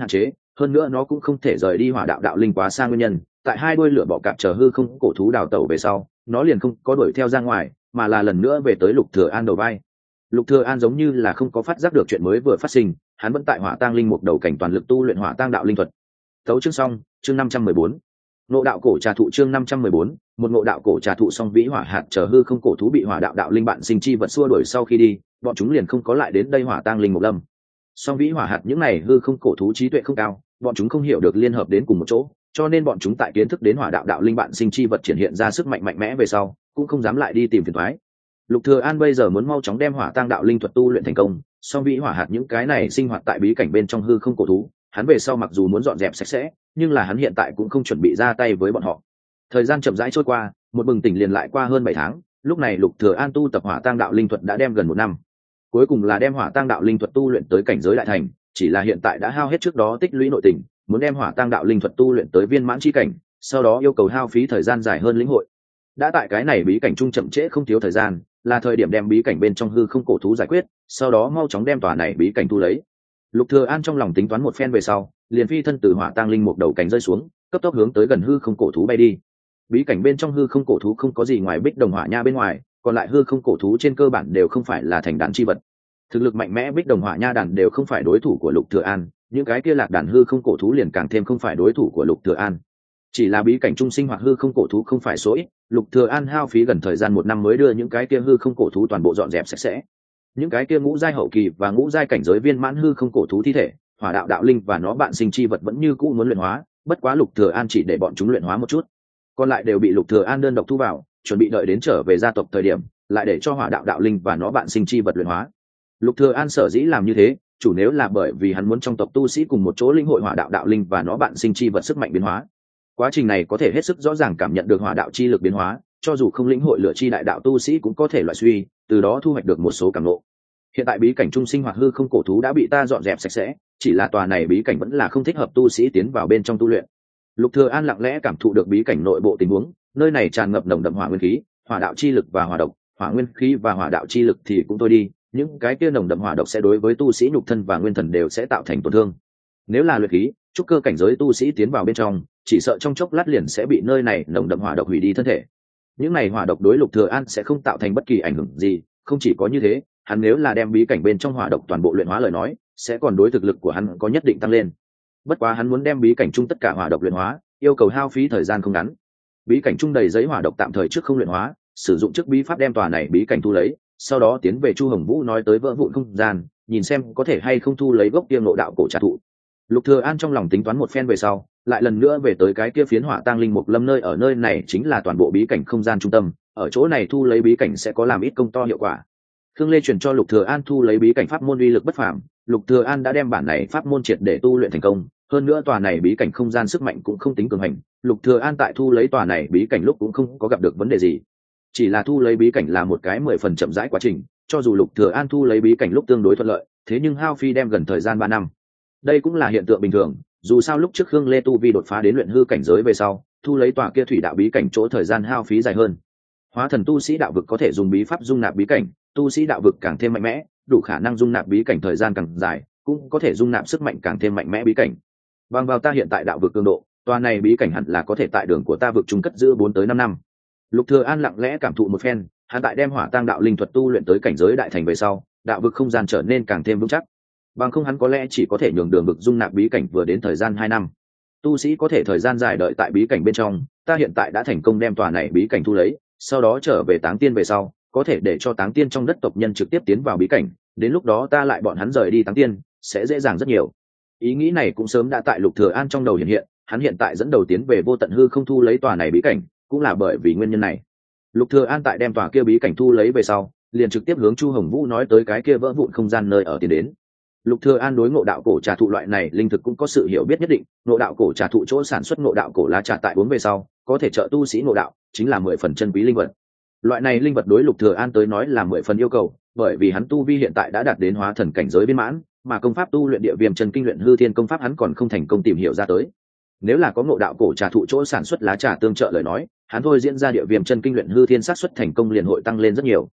hơn nữa nó cũng không thể rời đi hỏa đạo đạo linh quá xa nguyên nhân. Tại hai đuôi lửa bọ cạp chờ hư không cổ thú đào tẩu về sau, nó liền không có đuổi theo ra ngoài, mà là lần nữa về tới Lục Thừa An đầu vai. Lục Thừa An giống như là không có phát giác được chuyện mới vừa phát sinh, hắn vẫn tại hỏa tang linh mục đầu cảnh toàn lực tu luyện hỏa tang đạo linh thuật. Tấu chương xong, chương 514. Ngộ đạo cổ trà thụ chương 514, một ngộ đạo cổ trà thụ song vĩ hỏa hạt chờ hư không cổ thú bị hỏa đạo đạo linh bạn sinh chi vật xua đuổi sau khi đi, bọn chúng liền không có lại đến đây hỏa tang linh mục lâm. Song vĩ hỏa hạt những này hư không cổ thú trí tuệ không cao, bọn chúng không hiểu được liên hợp đến cùng một chỗ, cho nên bọn chúng tại kiến thức đến hỏa đạo đạo linh bạn sinh chi vật triển hiện ra sức mạnh mạnh mẽ về sau, cũng không dám lại đi tìm phiền toái. Lục Thừa An bây giờ muốn mau chóng đem hỏa tang đạo linh thuật tu luyện thành công, song vĩ hỏa hạt những cái này sinh hoạt tại bí cảnh bên trong hư không cổ thú, hắn về sau mặc dù muốn dọn dẹp sạch sẽ, nhưng là hắn hiện tại cũng không chuẩn bị ra tay với bọn họ. Thời gian chậm rãi trôi qua, một bừng tỉnh liền lại qua hơn 7 tháng, lúc này Lục Thừa An tu tập hỏa tang đạo linh thuật đã đem gần 1 năm. Cuối cùng là đem hỏa tang đạo linh thuật tu luyện tới cảnh giới đại thành, chỉ là hiện tại đã hao hết trước đó tích lũy nội tình, muốn đem hỏa tang đạo linh thuật tu luyện tới viên mãn chi cảnh, sau đó yêu cầu hao phí thời gian dài hơn lĩnh hội. Đã tại cái này bí cảnh trung chậm trễ không thiếu thời gian, là thời điểm đem bí cảnh bên trong hư không cổ thú giải quyết, sau đó mau chóng đem tòa này bí cảnh thu lấy. Lục Thừa An trong lòng tính toán một phen về sau, liền phi thân từ hỏa tang linh một đầu cánh rơi xuống, cấp tốc hướng tới gần hư không cổ thú bay đi. Bí cảnh bên trong hư không cổ thú không có gì ngoài bích đồng hỏa nha bên ngoài, còn lại hư không cổ thú trên cơ bản đều không phải là thành đàn chi vật. Thực lực mạnh mẽ bích đồng hỏa nha đàn đều không phải đối thủ của Lục Thừa An, những cái kia lạc đàn hư không cổ thú liền càng thêm không phải đối thủ của Lục Thừa An. Chỉ là bí cảnh trung sinh hoặc hư không cổ thú không phải số ít, Lục Thừa An hao phí gần thời gian 1 năm mới đưa những cái kia hư không cổ thú toàn bộ dọn dẹp sạch sẽ. Những cái kia ngũ giai hậu kỳ và ngũ giai cảnh giới viên mãn hư không cổ thú thi thể, hỏa đạo đạo linh và nó bạn sinh chi vật vẫn như cũ muốn luyện hóa, bất quá Lục Thừa An chỉ để bọn chúng luyện hóa một chút, còn lại đều bị Lục Thừa An đơn độc thu vào, chuẩn bị đợi đến trở về gia tộc thời điểm, lại để cho hỏa đạo đạo linh và nó bạn sinh chi vật luyện hóa. Lục Thừa An sở dĩ làm như thế, chủ nếu là bởi vì hắn muốn trong tộc tu sĩ cùng một chỗ linh hội hỏa đạo đạo linh và nó bạn sinh chi vật sức mạnh biến hóa. Quá trình này có thể hết sức rõ ràng cảm nhận được hỏa đạo chi lực biến hóa, cho dù không lĩnh hội lửa chi đại đạo tu sĩ cũng có thể loại suy, từ đó thu hoạch được một số cảm ngộ. Hiện tại bí cảnh trung sinh hoặc hư không cổ thú đã bị ta dọn dẹp sạch sẽ, chỉ là tòa này bí cảnh vẫn là không thích hợp tu sĩ tiến vào bên trong tu luyện. Lục Thừa An lặng lẽ cảm thụ được bí cảnh nội bộ tình huống, nơi này tràn ngập nồng đậm hỏa nguyên khí, hỏa đạo chi lực và hỏa độc, hỏa nguyên khí và hỏa đạo chi lực thì cũng thôi đi, những cái kia nồng đậm hỏa độc sẽ đối với tu sĩ nhục thân và nguyên thần đều sẽ tạo thành tổn thương. Nếu là luyện khí, trúc cơ cảnh giới tu sĩ tiến vào bên trong, chỉ sợ trong chốc lát liền sẽ bị nơi này nồng đậm hỏa độc hủy đi thân thể. Những này hỏa độc đối Lục Thừa An sẽ không tạo thành bất kỳ ảnh hưởng gì, không chỉ có như thế, hắn nếu là đem bí cảnh bên trong hỏa độc toàn bộ luyện hóa lời nói, sẽ còn đối thực lực của hắn có nhất định tăng lên. Bất quá hắn muốn đem bí cảnh chung tất cả hỏa độc luyện hóa, yêu cầu hao phí thời gian không ngắn. Bí cảnh chung đầy giấy hỏa độc tạm thời trước không luyện hóa, sử dụng trước bí pháp đem tòa này bí cảnh thu lấy, sau đó tiến về Chu Hồng Vũ nói tới vỡ vụn không gian, nhìn xem có thể hay không thu lấy gốc kia ngộ đạo cổ trà thụ. Lục Thừa An trong lòng tính toán một phen về sau, lại lần nữa về tới cái kia phiến hỏa tang linh mục lâm nơi, ở nơi này chính là toàn bộ bí cảnh không gian trung tâm, ở chỗ này thu lấy bí cảnh sẽ có làm ít công to hiệu quả. Khương Lê truyền cho Lục Thừa An thu lấy bí cảnh pháp môn uy lực bất phàm, Lục Thừa An đã đem bản này pháp môn triệt để tu luyện thành công, hơn nữa tòa này bí cảnh không gian sức mạnh cũng không tính cường hành, Lục Thừa An tại thu lấy tòa này bí cảnh lúc cũng không có gặp được vấn đề gì. Chỉ là thu lấy bí cảnh là một cái 10 phần chậm rãi quá trình, cho dù Lục Thừa An thu lấy bí cảnh lúc tương đối thuận lợi, thế nhưng hao phi đem gần thời gian 3 năm. Đây cũng là hiện tượng bình thường, dù sao lúc trước Khương Lê tu vi đột phá đến luyện hư cảnh giới về sau, thu lấy tòa kia thủy đạo bí cảnh chỗ thời gian hao phí dài hơn. Hóa thần tu sĩ đạo vực có thể dùng bí pháp dung nạp bí cảnh, tu sĩ đạo vực càng thêm mạnh mẽ, đủ khả năng dung nạp bí cảnh thời gian càng dài, cũng có thể dung nạp sức mạnh càng thêm mạnh mẽ bí cảnh. Bằng vào ta hiện tại đạo vực cường độ, tòa này bí cảnh hẳn là có thể tại đường của ta vực trung cất giữ 4 tới 5 năm. Lục Thừa An lặng lẽ cảm thụ một phen, hắn tại đem hỏa tang đạo linh thuật tu luyện tới cảnh giới đại thành về sau, đạo vực không gian trở nên càng thêm vững chắc. Bằng không hắn có lẽ chỉ có thể nhường đường vực dung nạp bí cảnh vừa đến thời gian 2 năm. Tu sĩ có thể thời gian dài đợi tại bí cảnh bên trong, ta hiện tại đã thành công đem tòa này bí cảnh thu lấy, sau đó trở về Táng Tiên về sau, có thể để cho Táng Tiên trong đất tộc nhân trực tiếp tiến vào bí cảnh, đến lúc đó ta lại bọn hắn rời đi Táng Tiên, sẽ dễ dàng rất nhiều. Ý nghĩ này cũng sớm đã tại Lục Thừa An trong đầu hiện hiện, hắn hiện tại dẫn đầu tiến về Vô Tận Hư không thu lấy tòa này bí cảnh, cũng là bởi vì nguyên nhân này. Lục Thừa An tại đem tòa kia bí cảnh thu lấy về sau, liền trực tiếp hướng Chu Hồng Vũ nói tới cái kia vỡ vụn không gian nơi ở tiến đến. Lục Thừa An đối ngộ đạo cổ trà thụ loại này linh thực cũng có sự hiểu biết nhất định, ngộ đạo cổ trà thụ chỗ sản xuất ngộ đạo cổ lá trà tại uống về sau, có thể trợ tu sĩ ngộ đạo, chính là 10 phần chân quý linh vật. Loại này linh vật đối Lục Thừa An tới nói là 10 phần yêu cầu, bởi vì hắn tu vi hiện tại đã đạt đến hóa thần cảnh giới viên mãn, mà công pháp tu luyện địa viêm chân kinh luyện hư thiên công pháp hắn còn không thành công tìm hiểu ra tới. Nếu là có ngộ đạo cổ trà thụ chỗ sản xuất lá trà tương trợ lời nói, hắn thôi diễn ra địa viêm chân kinh luyện hư thiên xác suất thành công liền hội tăng lên rất nhiều.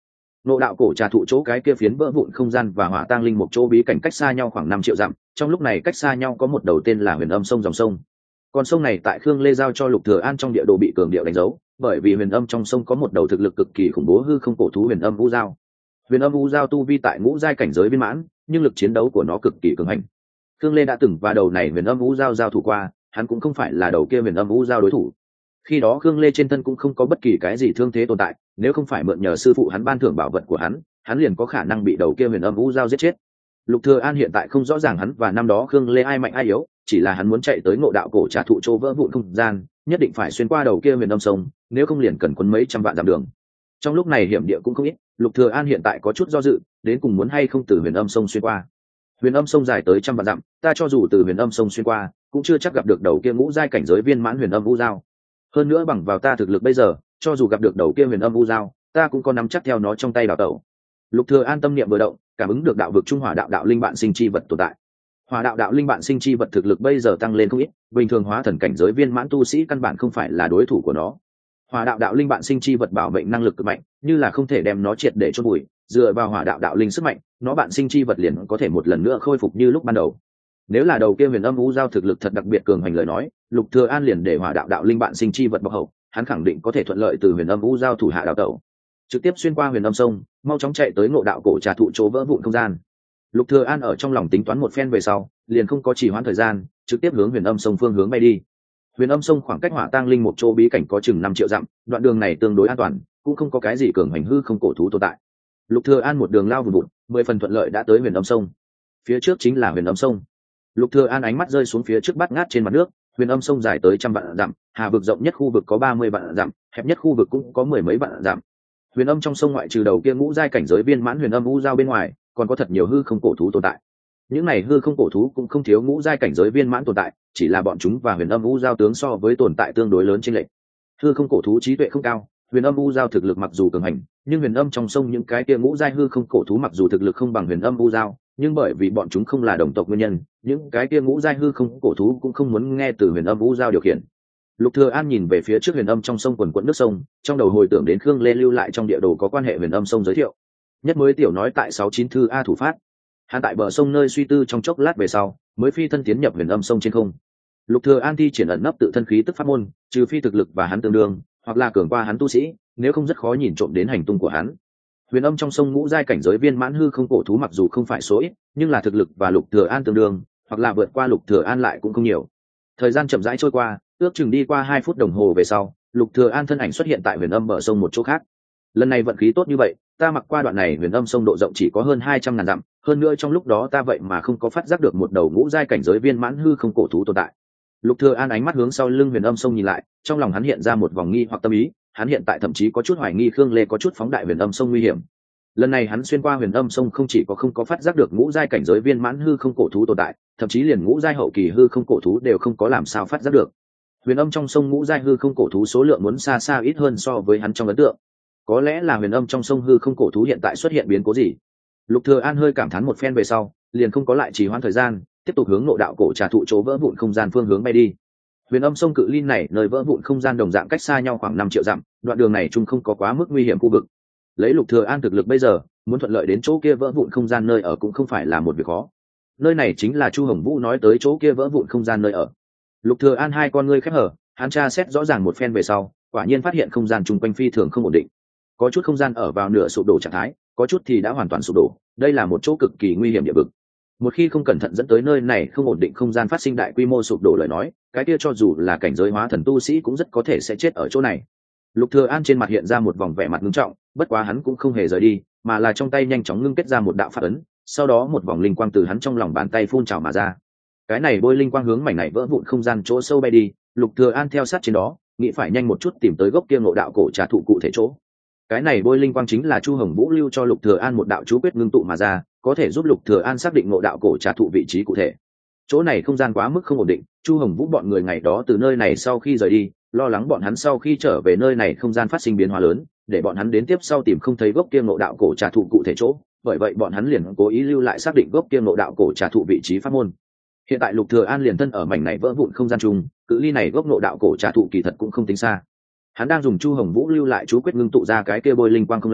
Ngộ đạo cổ trà thụ chỗ cái kia phiến vỡ vụn không gian và hỏa tang linh một chỗ bí cảnh cách xa nhau khoảng 5 triệu dặm, trong lúc này cách xa nhau có một đầu tên là Huyền Âm sông dòng sông. Con sông này tại Khương Lê giao cho Lục Thừa An trong địa đồ bị cường điệu đánh dấu, bởi vì Huyền Âm trong sông có một đầu thực lực cực kỳ khủng bố hư không cổ thú Huyền Âm U Dao. Huyền Âm U Dao tu vi tại ngũ giai cảnh giới viên mãn, nhưng lực chiến đấu của nó cực kỳ cường hành. Khương Lê đã từng và đầu này Huyền Âm U Dao giao thủ qua, hắn cũng không phải là đầu kia Huyền Âm U Dao đối thủ. Khi đó Khương Lê trên thân cũng không có bất kỳ cái gì thương thế tồn tại, nếu không phải mượn nhờ sư phụ hắn ban thưởng bảo vật của hắn liền có khả năng bị đầu kia Huyền Âm U Dao giết chết. Lục Thừa An hiện tại không rõ ràng hắn và năm đó Khương Lê ai mạnh ai yếu, chỉ là hắn muốn chạy tới Ngộ đạo cổ trà thụ chỗ vỡ vụn không gian, nhất định phải xuyên qua đầu kia Huyền Âm sông, nếu không liền cần quấn mấy trăm vạn dặm đường. Trong lúc này hiểm địa cũng không ít, Lục Thừa An hiện tại có chút do dự, đến cùng muốn hay không từ Huyền Âm sông xuyên qua. Huyền Âm sông dài tới trăm vạn dặm, ta cho dù từ Huyền Âm sông xuyên qua, cũng chưa chắc gặp được đầu kia ngũ giai cảnh giới viên mãn Huyền Âm U Dao. Hơn nữa bằng vào ta thực lực bây giờ, cho dù gặp được đầu kia Huyền Âm U Dao, ta cũng có nắm chắc theo nó trong tay đào tẩu. Lục Thừa An tâm niệm vừa động, cảm ứng được đạo vực trung hỏa đạo đạo linh bạn sinh chi vật tồn tại. Hỏa đạo đạo linh bạn sinh chi vật thực lực bây giờ tăng lên không ít, bình thường hóa thần cảnh giới viên mãn tu sĩ căn bản không phải là đối thủ của nó. Hỏa đạo đạo linh bạn sinh chi vật bảo mệnh năng lực cực mạnh, như là không thể đem nó triệt để chôn bụi, dựa vào hỏa đạo đạo linh sức mạnh, nó bạn sinh chi vật liền có thể một lần nữa khôi phục như lúc ban đầu. Nếu là đầu kia Huyền Âm U Dao thực lực thật đặc biệt cường hành lời nói, Lục Thừa An liền để hỏa đạo đạo linh bạn sinh chi vật bọc hậu, hắn khẳng định có thể thuận lợi từ Huyền Âm U Dao thủ hạ đào tẩu, trực tiếp xuyên qua Huyền Âm sông, mau chóng chạy tới Ngộ đạo cổ trà thụ chỗ vỡ vụn không gian. Lục Thừa An ở trong lòng tính toán một phen về sau, liền không có trì hoãn thời gian, trực tiếp hướng Huyền Âm sông phương hướng bay đi. Huyền Âm sông khoảng cách hỏa tang linh một chỗ bí cảnh có chừng 5 triệu dặm, đoạn đường này tương đối an toàn, cũng không có cái gì cường hành hư không cổ thú tồn tại. Lục Thừa An một đường lao vùn vụt, 10 phần thuận lợi đã tới Huyền Âm sông. Phía trước chính là Huyền Âm sông. Lục Thừa An ánh mắt rơi xuống phía trước bát ngát trên mặt nước, Huyền Âm sông dài tới trăm vạn dặm, hà vực rộng nhất khu vực có 30 vạn dặm, hẹp nhất khu vực cũng có mười mấy vạn dặm. Huyền Âm trong sông ngoại trừ đầu kia ngũ giai cảnh giới viên mãn Huyền Âm U Dao bên ngoài, còn có thật nhiều hư không cổ thú tồn tại. Những này hư không cổ thú cũng không thiếu ngũ giai cảnh giới viên mãn tồn tại, chỉ là bọn chúng và Huyền Âm U Dao tướng so với tồn tại tương đối lớn trên lệch. Hư không cổ thú trí tuệ không cao, Huyền Âm U Dao thực lực mặc dù cường hành, nhưng Huyền Âm trong sông những cái kia ngũ giai hư không cổ thú mặc dù thực lực không bằng Huyền Âm U Dao, nhưng bởi vì bọn chúng không là đồng tộc nguyên nhân, những cái kia ngũ giai hư không cổ thú cũng không muốn nghe từ Huyền Âm U Dao điều khiển. Lục Thừa An nhìn về phía trước Huyền Âm trong sông quần quần nước sông, trong đầu hồi tưởng đến Khương Lê lưu lại trong địa đồ có quan hệ Huyền Âm sông giới thiệu. Nhất mới tiểu nói tại 69 thư A thủ phát. Hắn tại bờ sông nơi suy tư trong chốc lát về sau, mới phi thân tiến nhập Huyền Âm sông trên không. Lục Thừa An thi triển ẩn nấp tự thân khí tức pháp môn, trừ phi thực lực và hắn tương đương, hoặc là cường qua hắn tu sĩ, nếu không rất khó nhìn trộm đến hành tung của hắn. Huyền Âm trong sông ngũ giai cảnh giới viên mãn hư không cổ thú mặc dù không phải số ít, nhưng là thực lực và Lục Thừa An tương đương, hoặc là vượt qua Lục Thừa An lại cũng không nhiều. Thời gian chậm rãi trôi qua, ước chừng đi qua 2 phút đồng hồ về sau, Lục Thừa An thân ảnh xuất hiện tại Huyền Âm bờ sông một chỗ khác. Lần này vận khí tốt như vậy, ta mặc qua đoạn này Huyền Âm sông độ rộng chỉ có hơn 200.000 dặm, hơn nữa trong lúc đó ta vậy mà không có phát giác được một đầu ngũ giai cảnh giới viên mãn hư không cổ thú tồn tại. Lục Thừa An ánh mắt hướng sau lưng Huyền Âm sông nhìn lại, trong lòng hắn hiện ra một vòng nghi hoặc tâm ý, hắn hiện tại thậm chí có chút hoài nghi Khương Lê có chút phóng đại Huyền Âm sông nguy hiểm. Lần này hắn xuyên qua Huyền Âm sông không chỉ có không có phát giác được ngũ giai cảnh giới viên mãn hư không cổ thú tồn tại, thậm chí liền ngũ giai hậu kỳ hư không cổ thú đều không có làm sao phát giác được. Huyền Âm trong sông ngũ giai hư không cổ thú số lượng muốn xa xa ít hơn so với hắn trong ấn tượng. Có lẽ là Huyền Âm trong sông hư không cổ thú hiện tại xuất hiện biến cố gì. Lục Thừa An hơi cảm thán một phen về sau, liền không có lại trì hoãn thời gian, tiếp tục hướng Ngộ đạo cổ trà thụ chỗ vỡ vụn không gian phương hướng bay đi. Huyền Âm sông cự ly này nơi vỡ vụn không gian đồng dạng cách xa nhau khoảng 5 triệu dặm, đoạn đường này chung không có quá mức nguy hiểm khu vực. Lấy Lục Thừa An thực lực bây giờ, muốn thuận lợi đến chỗ kia vỡ vụn không gian nơi ở cũng không phải là một việc khó. Nơi này chính là Chu Hồng Vũ nói tới chỗ kia vỡ vụn không gian nơi ở. Lục Thừa An hai con ngươi khép hở, hắn tra xét rõ ràng một phen về sau, quả nhiên phát hiện không gian chung quanh phi thường không ổn định. Có chút không gian ở vào nửa sụp đổ trạng thái, có chút thì đã hoàn toàn sụp đổ, đây là một chỗ cực kỳ nguy hiểm địa vực. Một khi không cẩn thận dẫn tới nơi này không ổn định không gian phát sinh đại quy mô sụp đổ lời nói, cái kia cho dù là cảnh giới hóa thần tu sĩ cũng rất có thể sẽ chết ở chỗ này. Lục Thừa An trên mặt hiện ra một vòng vẻ mặt nghiêm trọng, bất quá hắn cũng không hề rời đi, mà là trong tay nhanh chóng ngưng kết ra một đạo pháp ấn, sau đó một vòng linh quang từ hắn trong lòng bàn tay phun trào mà ra. Cái này bôi linh quang hướng mảnh này vỡ vụn không gian chỗ sâu bay đi, Lục Thừa An theo sát trên đó, nghĩ phải nhanh một chút tìm tới gốc kia Ngộ đạo cổ trà thụ cụ thể chỗ. Cái này bôi linh quang chính là Chu Hồng Vũ lưu cho Lục Thừa An một đạo chú quyết ngưng tụ mà ra, có thể giúp Lục Thừa An xác định Ngộ đạo cổ trà thụ vị trí cụ thể. Chỗ này không gian quá mức không ổn định, Chu Hồng Vũ bọn người ngày đó từ nơi này sau khi rời đi, lo lắng bọn hắn sau khi trở về nơi này không gian phát sinh biến hóa lớn, để bọn hắn đến tiếp sau tìm không thấy gốc kia Ngộ đạo cổ trà thụ cụ thể chỗ, bởi vậy bọn hắn liền cố ý lưu lại xác định gốc kia Ngộ đạo cổ trà thụ vị trí pháp môn. Hiện tại Lục Thừa An liền thân ở mảnh này vỡ vụn không gian chung, cự ly này gốc Ngộ đạo cổ trà thụ kỳ thật cũng không tính xa. Hắn đang dùng Chu Hồng Vũ lưu lại chú quyết ngưng tụ ra cái kia bôi linh quang không lâu,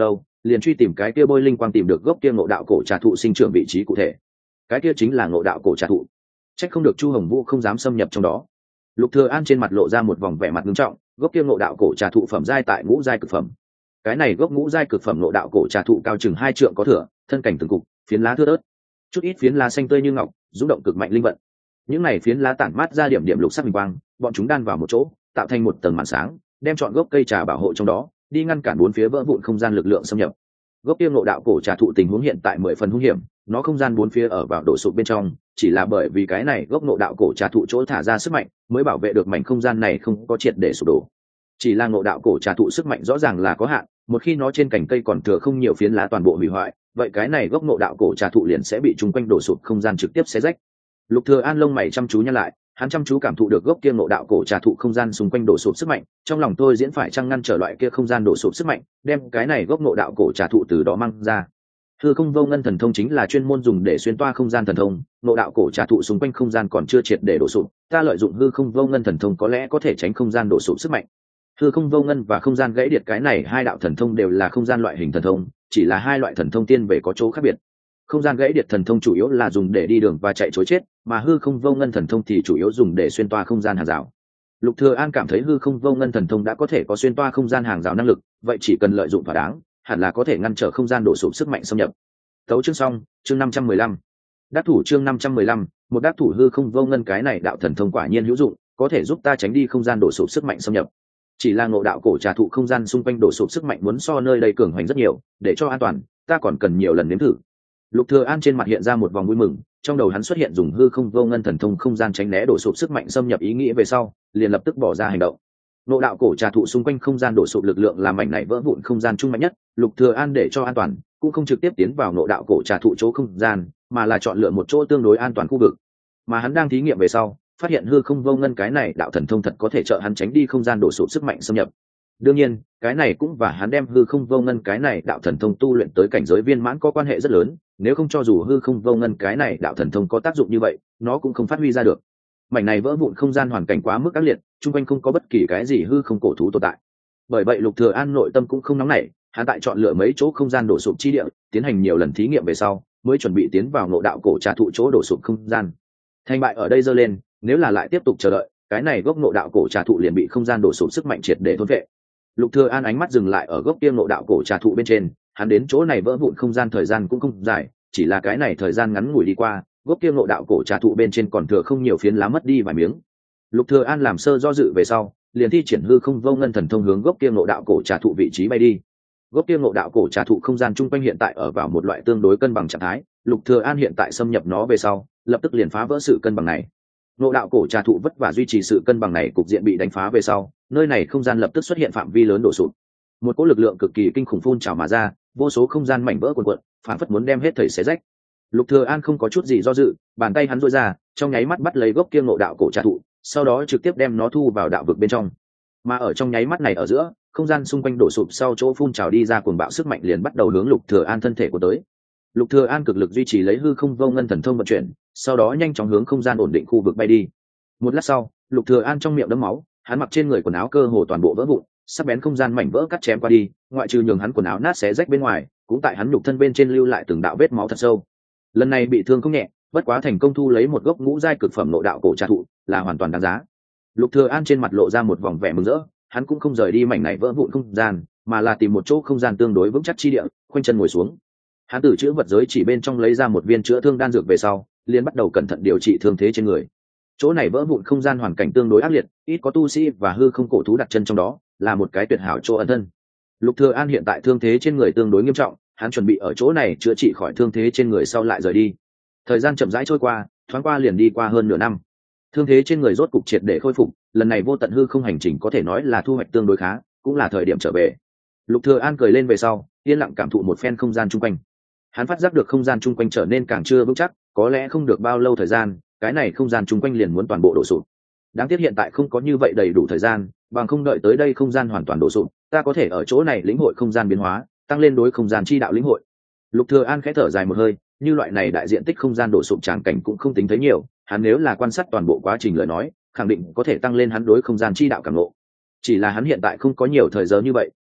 liền truy tìm cái kia bôi linh quang tìm được gốc kia ngộ đạo cổ trà thụ sinh trưởng vị trí cụ thể. Cái kia chính là ngộ đạo cổ trà thụ. Trách không được Chu Hồng Vũ không dám xâm nhập trong đó. Lục Thừa An trên mặt lộ ra một vòng vẻ mặt nghiêm trọng, gốc kia ngộ đạo cổ trà thụ phẩm giai tại ngũ giai cực phẩm. Cái này gốc ngũ giai cực phẩm ngộ đạo cổ trà thụ cao chừng 2 trượng có thừa, thân cảnh từng cục, phiến lá thưa thớt, chút ít phiến lá xanh tươi như ngọc, rung động cực mạnh linh vận. Những này phiến lá tản mát ra điểm điểm lục sắc huỳnh quang, bọn chúng đan vào một chỗ, tạo thành một tầng màn sáng, đem trọn gốc cây trà bảo hộ trong đó, đi ngăn cản bốn phía vỡ vụn không gian lực lượng xâm nhập. Gốc kia ngộ đạo cổ trà thụ tình huống hiện tại 10 phần hung hiểm, nó không gian bốn phía ở vào đổ sụp bên trong, chỉ là bởi vì cái này gốc ngộ đạo cổ trà thụ chỗ thả ra sức mạnh, mới bảo vệ được mảnh không gian này không có triệt để sụp đổ. Chỉ là ngộ đạo cổ trà thụ sức mạnh rõ ràng là có hạn, một khi nó trên cành cây còn thừa không nhiều phiến lá toàn bộ hủy hoại, vậy cái này gốc ngộ đạo cổ trà thụ liền sẽ bị chung quanh đổ sụp không gian trực tiếp xé rách. Lục Thừa An lông mày chăm chú nhăn lại, hắn chăm chú cảm thụ được gốc kia ngộ đạo cổ trà thụ không gian xung quanh đổ sụp sức mạnh, trong lòng tôi diễn phải chăng ngăn trở loại kia không gian đổ sụp sức mạnh, đem cái này gốc ngộ đạo cổ trà thụ từ đó mang ra. Hư không vô ngân thần thông chính là chuyên môn dùng để xuyên toa không gian thần thông, ngộ đạo cổ trà thụ xung quanh không gian còn chưa triệt để đổ sụp, ta lợi dụng hư không vô ngân thần thông có lẽ có thể tránh không gian đổ sụp sức mạnh. Hư không vô ngân và không gian gãy điệt cái này hai đạo thần thông đều là không gian loại hình thần thông, chỉ là hai loại thần thông tiên về có chỗ khác biệt. Không gian gãy điệt thần thông chủ yếu là dùng để đi đường và chạy trối chết, mà hư không vô ngân thần thông thì chủ yếu dùng để xuyên toa không gian hàng rào. Lục Thừa An cảm thấy hư không vô ngân thần thông đã có thể có xuyên toa không gian hàng rào năng lực, vậy chỉ cần lợi dụng thỏa đáng, hẳn là có thể ngăn trở không gian đổ sụp sức mạnh xâm nhập. Tấu chương xong, chương 515. Đắc thủ chương 515, một đắc thủ hư không vô ngân cái này đạo thần thông quả nhiên hữu dụng, có thể giúp ta tránh đi không gian đổ sụp sức mạnh xâm nhập. Chỉ là ngộ đạo cổ trà thụ không gian xung quanh đổ sụp sức mạnh muốn so nơi đây cường hoành rất nhiều, để cho an toàn, ta còn cần nhiều lần nếm thử. Lục Thừa An trên mặt hiện ra một vòng vui mừng, trong đầu hắn xuất hiện dùng hư không vô ngân thần thông không gian tránh né đổ sụp sức mạnh xâm nhập ý nghĩ về sau, liền lập tức bỏ ra hành động. Ngộ đạo cổ trà thụ xung quanh không gian đổ sụp lực lượng làm mảnh này vỡ vụn không gian trung mạnh nhất, Lục Thừa An để cho an toàn, cũng không trực tiếp tiến vào ngộ đạo cổ trà thụ chỗ không gian, mà là chọn lựa một chỗ tương đối an toàn khu vực. Mà hắn đang thí nghiệm về sau, phát hiện hư không vô ngân cái này đạo thần thông thật có thể trợ hắn tránh đi không gian đổ sụp sức mạnh xâm nhập. Đương nhiên, cái này cũng và hắn đem hư không vô ngân cái này đạo thần thông tu luyện tới cảnh giới viên mãn có quan hệ rất lớn, nếu không cho dù hư không vô ngân cái này đạo thần thông có tác dụng như vậy, nó cũng không phát huy ra được. Mảnh này vỡ vụn không gian hoàn cảnh quá mức ác liệt, chung quanh không có bất kỳ cái gì hư không cổ thú tồn tại. Bởi vậy Lục Thừa An nội tâm cũng không nóng nảy, hắn tại chọn lựa mấy chỗ không gian đổ sụp chi địa, tiến hành nhiều lần thí nghiệm về sau, mới chuẩn bị tiến vào ngộ đạo cổ trà thụ chỗ đổ sụp không gian. Thành bại ở đây giơ lên, nếu là lại tiếp tục chờ đợi, cái này gốc ngộ đạo cổ trà thụ liền bị không gian đổ sụp sức mạnh triệt để thôn phệ. Lục Thừa An ánh mắt dừng lại ở gốc kia ngộ đạo cổ trà thụ bên trên, hắn đến chỗ này vỡ vụn không gian thời gian cũng không dài, chỉ là cái này thời gian ngắn ngủi đi qua, gốc kia ngộ đạo cổ trà thụ bên trên còn thừa không nhiều phiến lá mất đi vài miếng. Lục Thừa An làm sơ do dự về sau, liền thi triển hư không vô ngân thần thông hướng gốc kia ngộ đạo cổ trà thụ vị trí bay đi. Gốc kia ngộ đạo cổ trà thụ không gian trung quanh hiện tại ở vào một loại tương đối cân bằng trạng thái, Lục Thừa An hiện tại xâm nhập nó về sau, lập tức liền phá vỡ sự cân bằng này. Ngộ đạo cổ trà thụ vất vả duy trì sự cân bằng này cục diện bị đánh phá về sau, nơi này không gian lập tức xuất hiện phạm vi lớn đổ sụp. Một cỗ lực lượng cực kỳ kinh khủng phun trào mà ra, vô số không gian mảnh vỡ cuộn cuộn, phản phất muốn đem hết thảy xé rách. Lục Thừa An không có chút gì do dự, bàn tay hắn duỗi ra, trong nháy mắt bắt lấy gốc kia ngộ đạo cổ trà thụ, sau đó trực tiếp đem nó thu vào đạo vực bên trong. Mà ở trong nháy mắt này ở giữa, không gian xung quanh đổ sụp sau chỗ phun trào đi ra cuồng bạo sức mạnh liền bắt đầu hướng Lục Thừa An thân thể của tới. Lục Thừa An cực lực duy trì lấy hư không vô ngân thần thông vận chuyển, sau đó nhanh chóng hướng không gian ổn định khu vực bay đi. Một lát sau, Lục Thừa An trong miệng đẫm máu, hắn mặc trên người quần áo cơ hồ toàn bộ vỡ vụn, sắc bén không gian mảnh vỡ cắt chém qua đi, ngoại trừ nhường hắn quần áo nát xé rách bên ngoài, cũng tại hắn nhục thân bên trên lưu lại từng đạo vết máu thật sâu. Lần này bị thương không nhẹ, bất quá thành công thu lấy một gốc ngũ giai cực phẩm nội đạo cổ trà thụ, là hoàn toàn đáng giá. Lục Thừa An trên mặt lộ ra một vòng vẻ mừng rỡ, hắn cũng không rời đi mảnh này vỡ vụn không gian, mà là tìm một chỗ không gian tương đối vững chắc chi địa, khoanh chân ngồi xuống. Hắn từ chữ vật giới chỉ bên trong lấy ra một viên chữa thương đan dược về sau, liền bắt đầu cẩn thận điều trị thương thế trên người. Chỗ này vỡ vụn không gian hoàn cảnh tương đối ác liệt, ít có tu sĩ và hư không cổ thú đặt chân trong đó, là một cái tuyệt hảo chỗ ẩn thân. Lục Thừa An hiện tại thương thế trên người tương đối nghiêm trọng, hắn chuẩn bị ở chỗ này chữa trị khỏi thương thế trên người sau lại rời đi. Thời gian chậm rãi trôi qua, thoáng qua liền đi qua hơn nửa năm. Thương thế trên người rốt cục triệt để khôi phục, lần này vô tận hư không hành trình có thể nói là thu hoạch tương đối khá, cũng là thời điểm trở về. Lục Thừa An cười lên về sau, yên lặng cảm thụ một phen không gian chung quanh. Hắn phát giác được không gian chung quanh trở nên càng chưa vững chắc, có lẽ không được bao lâu thời gian, cái này không gian chung quanh liền muốn toàn bộ đổ sụp. Đáng tiếc hiện tại không có như vậy đầy đủ thời gian, bằng không đợi tới đây không gian hoàn toàn đổ sụp, ta có thể ở chỗ này lĩnh hội không gian biến hóa, tăng lên đối không gian chi đạo lĩnh hội. Lục Thừa An khẽ thở dài một hơi, như loại này đại diện tích không gian đổ sụp tràng cảnh cũng không tính thấy nhiều, hắn nếu là quan sát toàn bộ quá trình lời nói, khẳng định có thể tăng lên hắn đối không gian chi đạo cảm ngộ. Chỉ là hắn hiện tại không có nhiều thời giờ như vậy,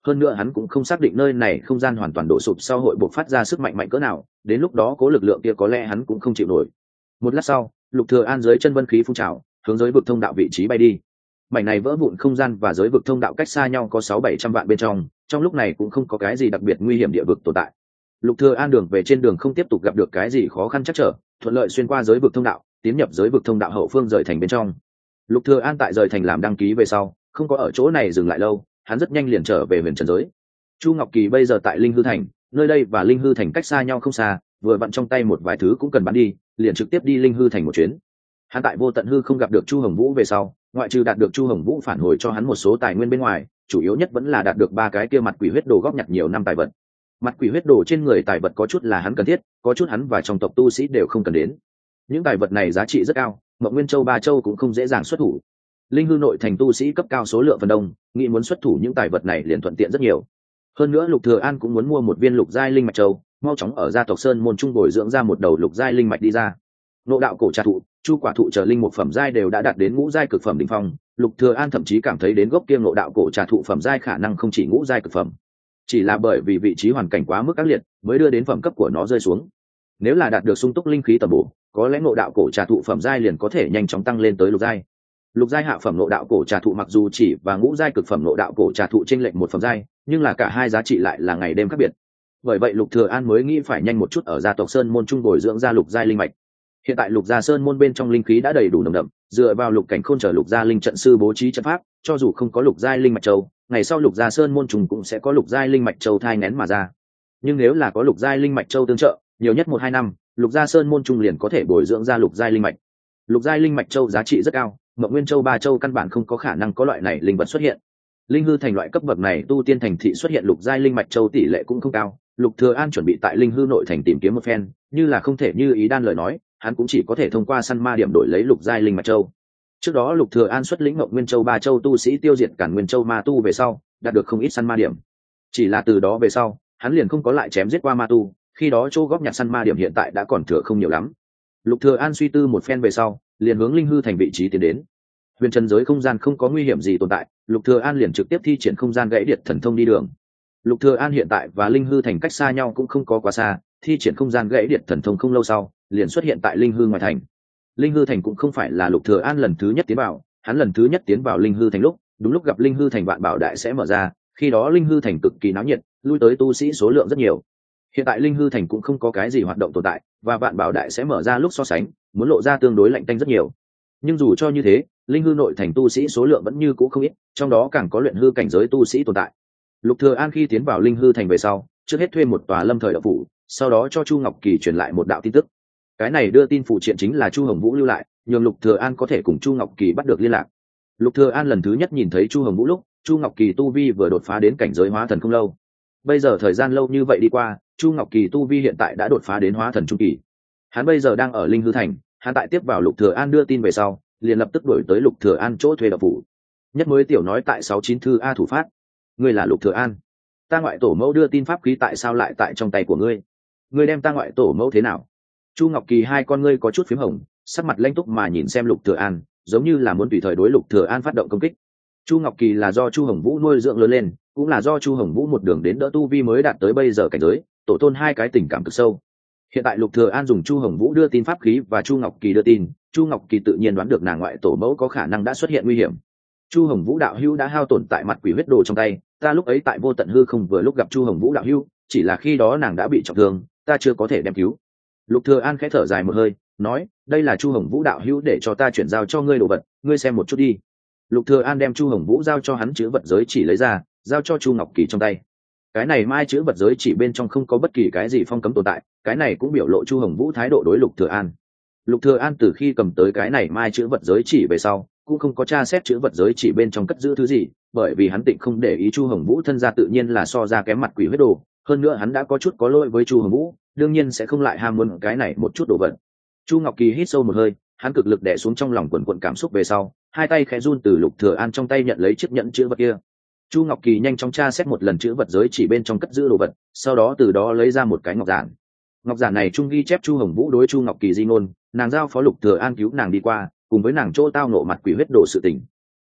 hơn nữa hắn cũng không xác định nơi này không gian hoàn toàn đổ sụp sau hội buộc phát ra sức mạnh mạnh cỡ nào, đến lúc đó cố lực lượng kia có lẽ hắn cũng không chịu nổi. Một lát sau, Lục Thừa An dưới chân vân khí phun trào, hướng giới vực thông đạo vị trí bay đi. Mảnh này vỡ vụn không gian và giới vực thông đạo cách xa nhau có 600-700 vạn bên trong lúc này cũng không có cái gì đặc biệt nguy hiểm địa vực tồn tại. Lục Thừa An đường về trên đường không tiếp tục gặp được cái gì khó khăn chắc trở, thuận lợi xuyên qua giới vực thông đạo, tiến nhập giới vực thông đạo hậu phương rời thành bên trong. Lục Thừa An tại rời thành làm đăng ký về sau, không có ở chỗ này dừng lại lâu, hắn rất nhanh liền trở về huyền trần giới. Chu Ngọc Kỳ bây giờ tại Linh Hư Thành, nơi đây và Linh Hư Thành cách xa nhau không xa, vừa vặn trong tay một vài thứ cũng cần bán đi, liền trực tiếp đi Linh Hư Thành một chuyến. Hắn tại Vô Tận Hư không gặp được Chu Hồng Vũ về sau, ngoại trừ đạt được Chu Hồng Vũ phản hồi cho hắn một số tài nguyên bên ngoài, chủ yếu nhất vẫn là đạt được ba cái kia mặt quỷ huyết đồ góp nhặt nhiều năm tài vật. Mặt quỷ huyết đồ trên người tài vật có chút là hắn cần thiết, có chút hắn và trong tộc tu sĩ đều không cần đến. Những tài vật này giá trị rất cao, Mộng Nguyên Châu Ba Châu cũng không dễ dàng xuất thủ. Linh Hư nội thành tu sĩ cấp cao số lượng phần đông, nghĩ muốn xuất thủ những tài vật này liền thuận tiện rất nhiều. Hơn nữa Lục Thừa An cũng muốn mua một viên lục giai linh mạch châu, mau chóng ở gia tộc Sơn môn trung bồi dưỡng ra một đầu lục giai linh mạch đi ra. Nộ đạo cổ trà thụ, chu quả thụ chờ linh một phẩm giai đều đã đạt đến ngũ giai cực phẩm đỉnh phong, Lục Thừa An thậm chí cảm thấy đến gốc kia nộ đạo cổ trà thụ phẩm giai khả năng không chỉ ngũ giai cực phẩm. Chỉ là bởi vì vị trí hoàn cảnh quá mức ác liệt, mới đưa đến phẩm cấp của nó rơi xuống. Nếu là đạt được sung túc linh khí tầm bổ, có lẽ nộ đạo cổ trà thụ phẩm giai liền có thể nhanh chóng tăng lên tới lục giai. Lục giai hạ phẩm nộ đạo cổ trà thụ mặc dù chỉ và ngũ giai cực phẩm nộ đạo cổ trà thụ trên lệnh một phẩm giai, nhưng là cả hai giá trị lại là ngày đêm khác biệt. Bởi vậy Lục Thừa An mới nghĩ phải nhanh một chút ở gia tộc Sơn môn trung bồi dưỡng ra lục giai linh mạch. Hiện tại Lục gia Sơn môn bên trong linh khí đã đầy đủ nồng đậm, dựa vào Lục Cảnh Khôn chờ Lục gia linh trận sư bố trí trận pháp, cho dù không có lục giai linh mạch châu, ngày sau Lục gia Sơn môn trùng cũng sẽ có lục giai linh mạch châu thai nén mà ra. Nhưng nếu là có lục giai linh mạch châu tương trợ, nhiều nhất 1-2 năm, Lục gia Sơn môn trùng liền có thể bồi dưỡng ra lục giai linh mạch. Lục giai linh mạch châu giá trị rất cao, Mộng Nguyên Châu Ba Châu căn bản không có khả năng có loại này linh vật xuất hiện. Linh Hư Thành loại cấp bậc này tu tiên thành thị xuất hiện lục giai linh mạch châu tỷ lệ cũng không cao. Lục Thừa An chuẩn bị tại Linh Hư nội thành tìm kiếm một phen, như là không thể như ý đan lời nói, hắn cũng chỉ có thể thông qua săn ma điểm đổi lấy lục giai linh mạch châu. Trước đó Lục Thừa An xuất lĩnh Mộng Nguyên Châu Ba Châu tu sĩ tiêu diệt Càn Nguyên Châu ma tu về sau, đạt được không ít săn ma điểm. Chỉ là từ đó về sau, hắn liền không có lại chém giết qua ma tu, khi đó châu góp nhặt săn ma điểm hiện tại đã còn thừa không nhiều lắm. Lục Thừa An suy tư một phen về sau, liền hướng Linh Hư Thành vị trí tiến đến. Huyền trần giới không gian không có nguy hiểm gì tồn tại, Lục Thừa An liền trực tiếp thi triển không gian gãy điệt thần thông đi đường. Lục Thừa An hiện tại và Linh Hư Thành cách xa nhau cũng không có quá xa, thi triển không gian gãy điệt thần thông không lâu sau, liền xuất hiện tại Linh Hư ngoài thành. Linh Hư Thành cũng không phải là Lục Thừa An lần thứ nhất tiến vào, hắn lần thứ nhất tiến vào Linh Hư Thành đúng lúc gặp Linh Hư Thành vạn bảo đại sẽ mở ra, khi đó Linh Hư Thành cực kỳ náo nhiệt, lui tới tu sĩ số lượng rất nhiều. Hiện tại Linh Hư Thành cũng không có cái gì hoạt động tồn tại, và vạn bảo đại sẽ mở ra lúc so sánh, muốn lộ ra tương đối lạnh tanh rất nhiều. Nhưng dù cho như thế, Linh Hư nội thành tu sĩ số lượng vẫn như cũ không ít, trong đó càng có luyện hư cảnh giới tu sĩ tồn tại. Lục Thừa An khi tiến vào Linh Hư Thành về sau, trước hết thuê một tòa lâm thời đạo phủ, sau đó cho Chu Ngọc Kỳ truyền lại một đạo tin tức. Cái này đưa tin phụ triện chính là Chu Hồng Vũ lưu lại, nhường Lục Thừa An có thể cùng Chu Ngọc Kỳ bắt được liên lạc. Lục Thừa An lần thứ nhất nhìn thấy Chu Hồng Vũ lúc, Chu Ngọc Kỳ tu vi vừa đột phá đến cảnh giới hóa thần không lâu. Bây giờ thời gian lâu như vậy đi qua, Chu Ngọc Kỳ tu vi hiện tại đã đột phá đến hóa thần trung kỳ. Hắn bây giờ đang ở Linh Hư Thành, hắn tại tiếp vào Lục Thừa An đưa tin về sau, liền lập tức đuổi tới Lục Thừa An chỗ thuê đạo phủ. Nhất mới tiểu nói tại 69 thư A thủ phát. Ngươi là Lục Thừa An? Ta ngoại tổ mẫu đưa tin pháp khí tại sao lại tại trong tay của ngươi? Ngươi đem ta ngoại tổ mẫu thế nào? Chu Ngọc Kỳ hai con ngươi có chút phím hồng, sắc mặt lanh túc mà nhìn xem Lục Thừa An, giống như là muốn tùy thời đối Lục Thừa An phát động công kích. Chu Ngọc Kỳ là do Chu Hồng Vũ nuôi dưỡng lớn lên, cũng là do Chu Hồng Vũ một đường đến đỡ tu vi mới đạt tới bây giờ cảnh giới, tổ tôn hai cái tình cảm cực sâu. Hiện tại Lục Thừa An dùng Chu Hồng Vũ đưa tin pháp khí và Chu Ngọc Kỳ đưa tin, Chu Ngọc Kỳ tự nhiên đoán được nàng ngoại tổ mẫu có khả năng đã xuất hiện nguy hiểm. Chu Hồng Vũ đạo hữu đã hao tổn tại mặt quỷ huyết đồ trong tay, ta lúc ấy tại Vô Tận Hư không vừa lúc gặp Chu Hồng Vũ đạo hữu, chỉ là khi đó nàng đã bị trọng thương, ta chưa có thể đem cứu. Lục Thừa An khẽ thở dài một hơi, nói, đây là Chu Hồng Vũ đạo hữu để cho ta chuyển giao cho ngươi đồ vật, ngươi xem một chút đi. Lục Thừa An đem Chu Hồng Vũ giao cho hắn chữ vật giới chỉ lấy ra, giao cho Chu Ngọc Kỳ trong tay. Cái này mai chữ vật giới chỉ bên trong không có bất kỳ cái gì phong cấm tồn tại, cái này cũng biểu lộ Chu Hồng Vũ thái độ đối Lục Thừa An. Lục Thừa An từ khi cầm tới cái này mai chữ vật giới chỉ về sau, cũng không có tra xét chữ vật giới chỉ bên trong cất giữ thứ gì, bởi vì hắn tịnh không để ý Chu Hồng Vũ thân gia tự nhiên là so ra kém mặt quỷ huyết đồ, hơn nữa hắn đã có chút có lỗi với Chu Hồng Vũ, đương nhiên sẽ không lại ham muốn cái này một chút đồ vật. Chu Ngọc Kỳ hít sâu một hơi, hắn cực lực đè xuống trong lòng quần quần cảm xúc về sau, hai tay khẽ run từ Lục Thừa An trong tay nhận lấy chiếc nhẫn chữ vật kia. Chu Ngọc Kỳ nhanh chóng tra xét một lần chữ vật giới chỉ bên trong cất giữ đồ vật, sau đó từ đó lấy ra một cái ngọc giản. Ngọc giản này trung ghi chép Chu Hồng Vũ đối Chu Ngọc Kỳ di ngôn, nàng giao phó Lục Thừa An cứu nàng đi qua, cùng với nàng chỗ tao nộ mặt quỷ huyết đồ sự tình.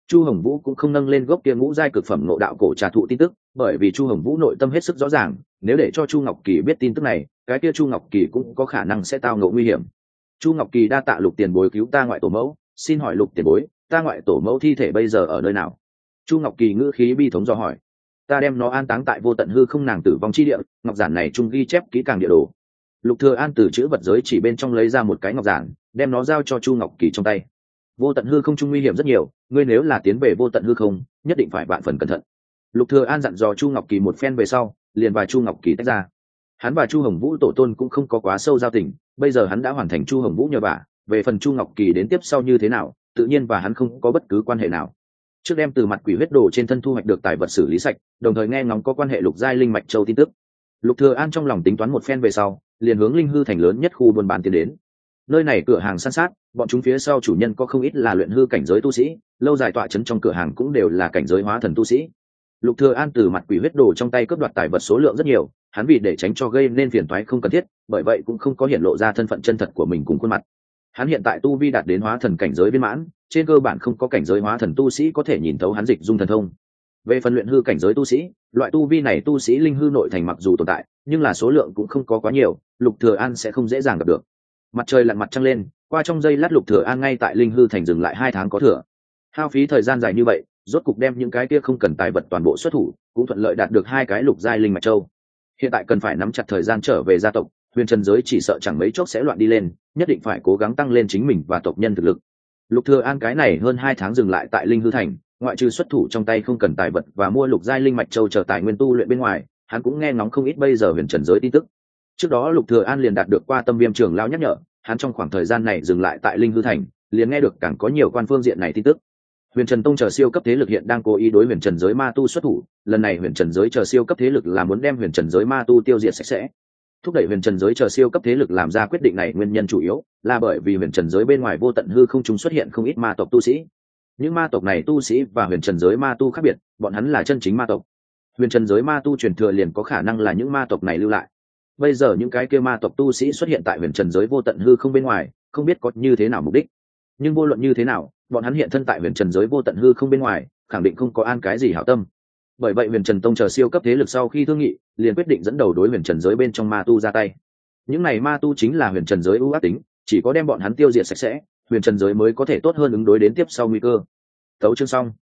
Chu Hồng Vũ cũng không nâng lên gốc kia ngũ giai cực phẩm ngộ đạo cổ trà thụ tin tức, bởi vì Chu Hồng Vũ nội tâm hết sức rõ ràng, nếu để cho Chu Ngọc Kỳ biết tin tức này, cái kia Chu Ngọc Kỳ cũng có khả năng sẽ tao ngộ nguy hiểm. Chu Ngọc Kỳ đa tạ Lục tiền bối cứu ta ngoại tổ mẫu, xin hỏi Lục tiền bối, ta ngoại tổ mẫu thi thể bây giờ ở nơi nào? Chu Ngọc Kỳ ngữ khí bi thống dò hỏi. Ta đem nó an táng tại vô tận hư không nàng tử vong chi địa, ngọc giản này trung ghi chép kỹ càng địa đồ. Lục Thừa An từ chữ vật giới chỉ bên trong lấy ra một cái ngọc giản, đem nó giao cho Chu Ngọc Kỳ trong tay. Vô tận hư không trung nguy hiểm rất nhiều, ngươi nếu là tiến về vô tận hư không, nhất định phải vạn phần cẩn thận. Lục Thừa An dặn dò Chu Ngọc Kỳ một phen về sau, liền và Chu Ngọc Kỳ tách ra. Hắn và Chu Hồng Vũ tổ tôn cũng không có quá sâu giao tình, bây giờ hắn đã hoàn thành Chu Hồng Vũ nhờ vả, về phần Chu Ngọc Kỳ đến tiếp sau như thế nào, tự nhiên và hắn không có bất cứ quan hệ nào. Trước đem từ mặt quỷ huyết đồ trên thân thu hoạch được tài vật xử lý sạch, đồng thời nghe ngóng có quan hệ lục giai linh mạch châu tin tức. Lục Thừa An trong lòng tính toán một phen về sau, liền hướng linh hư thành lớn nhất khu buôn bán tiến đến. Nơi này cửa hàng san sát, bọn chúng phía sau chủ nhân có không ít là luyện hư cảnh giới tu sĩ, lâu dài tọa chấn trong cửa hàng cũng đều là cảnh giới hóa thần tu sĩ. Lục Thừa An từ mặt quỷ huyết đồ trong tay cướp đoạt tài vật số lượng rất nhiều, hắn vì để tránh cho gây nên phiền toái không cần thiết, bởi vậy cũng không có hiển lộ ra thân phận chân thật của mình cùng khuôn mặt. Hắn hiện tại tu vi đạt đến hóa thần cảnh giới viên mãn, trên cơ bản không có cảnh giới hóa thần tu sĩ có thể nhìn thấu hắn dịch dung thần thông. Về phần luyện hư cảnh giới tu sĩ, loại tu vi này tu sĩ linh hư nội thành mặc dù tồn tại, nhưng là số lượng cũng không có quá nhiều, Lục Thừa An sẽ không dễ dàng gặp được. Mặt trời lặn mặt trăng lên, qua trong giây lát Lục Thừa An ngay tại linh hư thành dừng lại 2 tháng có thừa. Hao phí thời gian dài như vậy, rốt cục đem những cái kia không cần tài vật toàn bộ xuất thủ, cũng thuận lợi đạt được 2 cái lục giai linh mạch châu. Hiện tại cần phải nắm chặt thời gian trở về gia tộc, huyền trần giới chỉ sợ chẳng mấy chốc sẽ loạn đi lên, nhất định phải cố gắng tăng lên chính mình và tộc nhân thực lực. Lục Thừa An cái này hơn 2 tháng dừng lại tại linh hư thành, ngoại trừ xuất thủ trong tay không cần tài vật và mua lục giai linh mạch châu chờ tài nguyên tu luyện bên ngoài, hắn cũng nghe ngóng không ít bây giờ huyền trần giới tin tức. Trước đó Lục Thừa An liền đạt được qua Tâm Viêm trưởng lão nhắc nhở, hắn trong khoảng thời gian này dừng lại tại linh hư thành, liền nghe được càng có nhiều quan phương diện này tin tức. Huyền Trần Tông chờ siêu cấp thế lực hiện đang cố ý đối huyền trần giới ma tu xuất thủ, lần này huyền trần giới chờ siêu cấp thế lực là muốn đem huyền trần giới ma tu tiêu diệt sạch sẽ. Thúc đẩy huyền trần giới chờ siêu cấp thế lực làm ra quyết định này nguyên nhân chủ yếu là bởi vì huyền trần giới bên ngoài vô tận hư không trung xuất hiện không ít ma tộc tu sĩ. Những ma tộc này tu sĩ và huyền trần giới ma tu khác biệt, bọn hắn là chân chính ma tộc. Huyền trần giới ma tu truyền thừa liền có khả năng là những ma tộc này lưu lại. Bây giờ những cái kia ma tộc tu sĩ xuất hiện tại huyền trần giới vô tận hư không bên ngoài, không biết có như thế nào mục đích. Nhưng vô luận như thế nào, bọn hắn hiện thân tại huyền trần giới vô tận hư không bên ngoài, khẳng định không có an cái gì hảo tâm. Bởi vậy huyền trần tông chờ siêu cấp thế lực sau khi thương nghị, liền quyết định dẫn đầu đối huyền trần giới bên trong ma tu ra tay. Những này ma tu chính là huyền trần giới ưu ác tính, chỉ có đem bọn hắn tiêu diệt sạch sẽ, huyền trần giới mới có thể tốt hơn ứng đối đến tiếp sau nguy cơ. Tấu chương xong.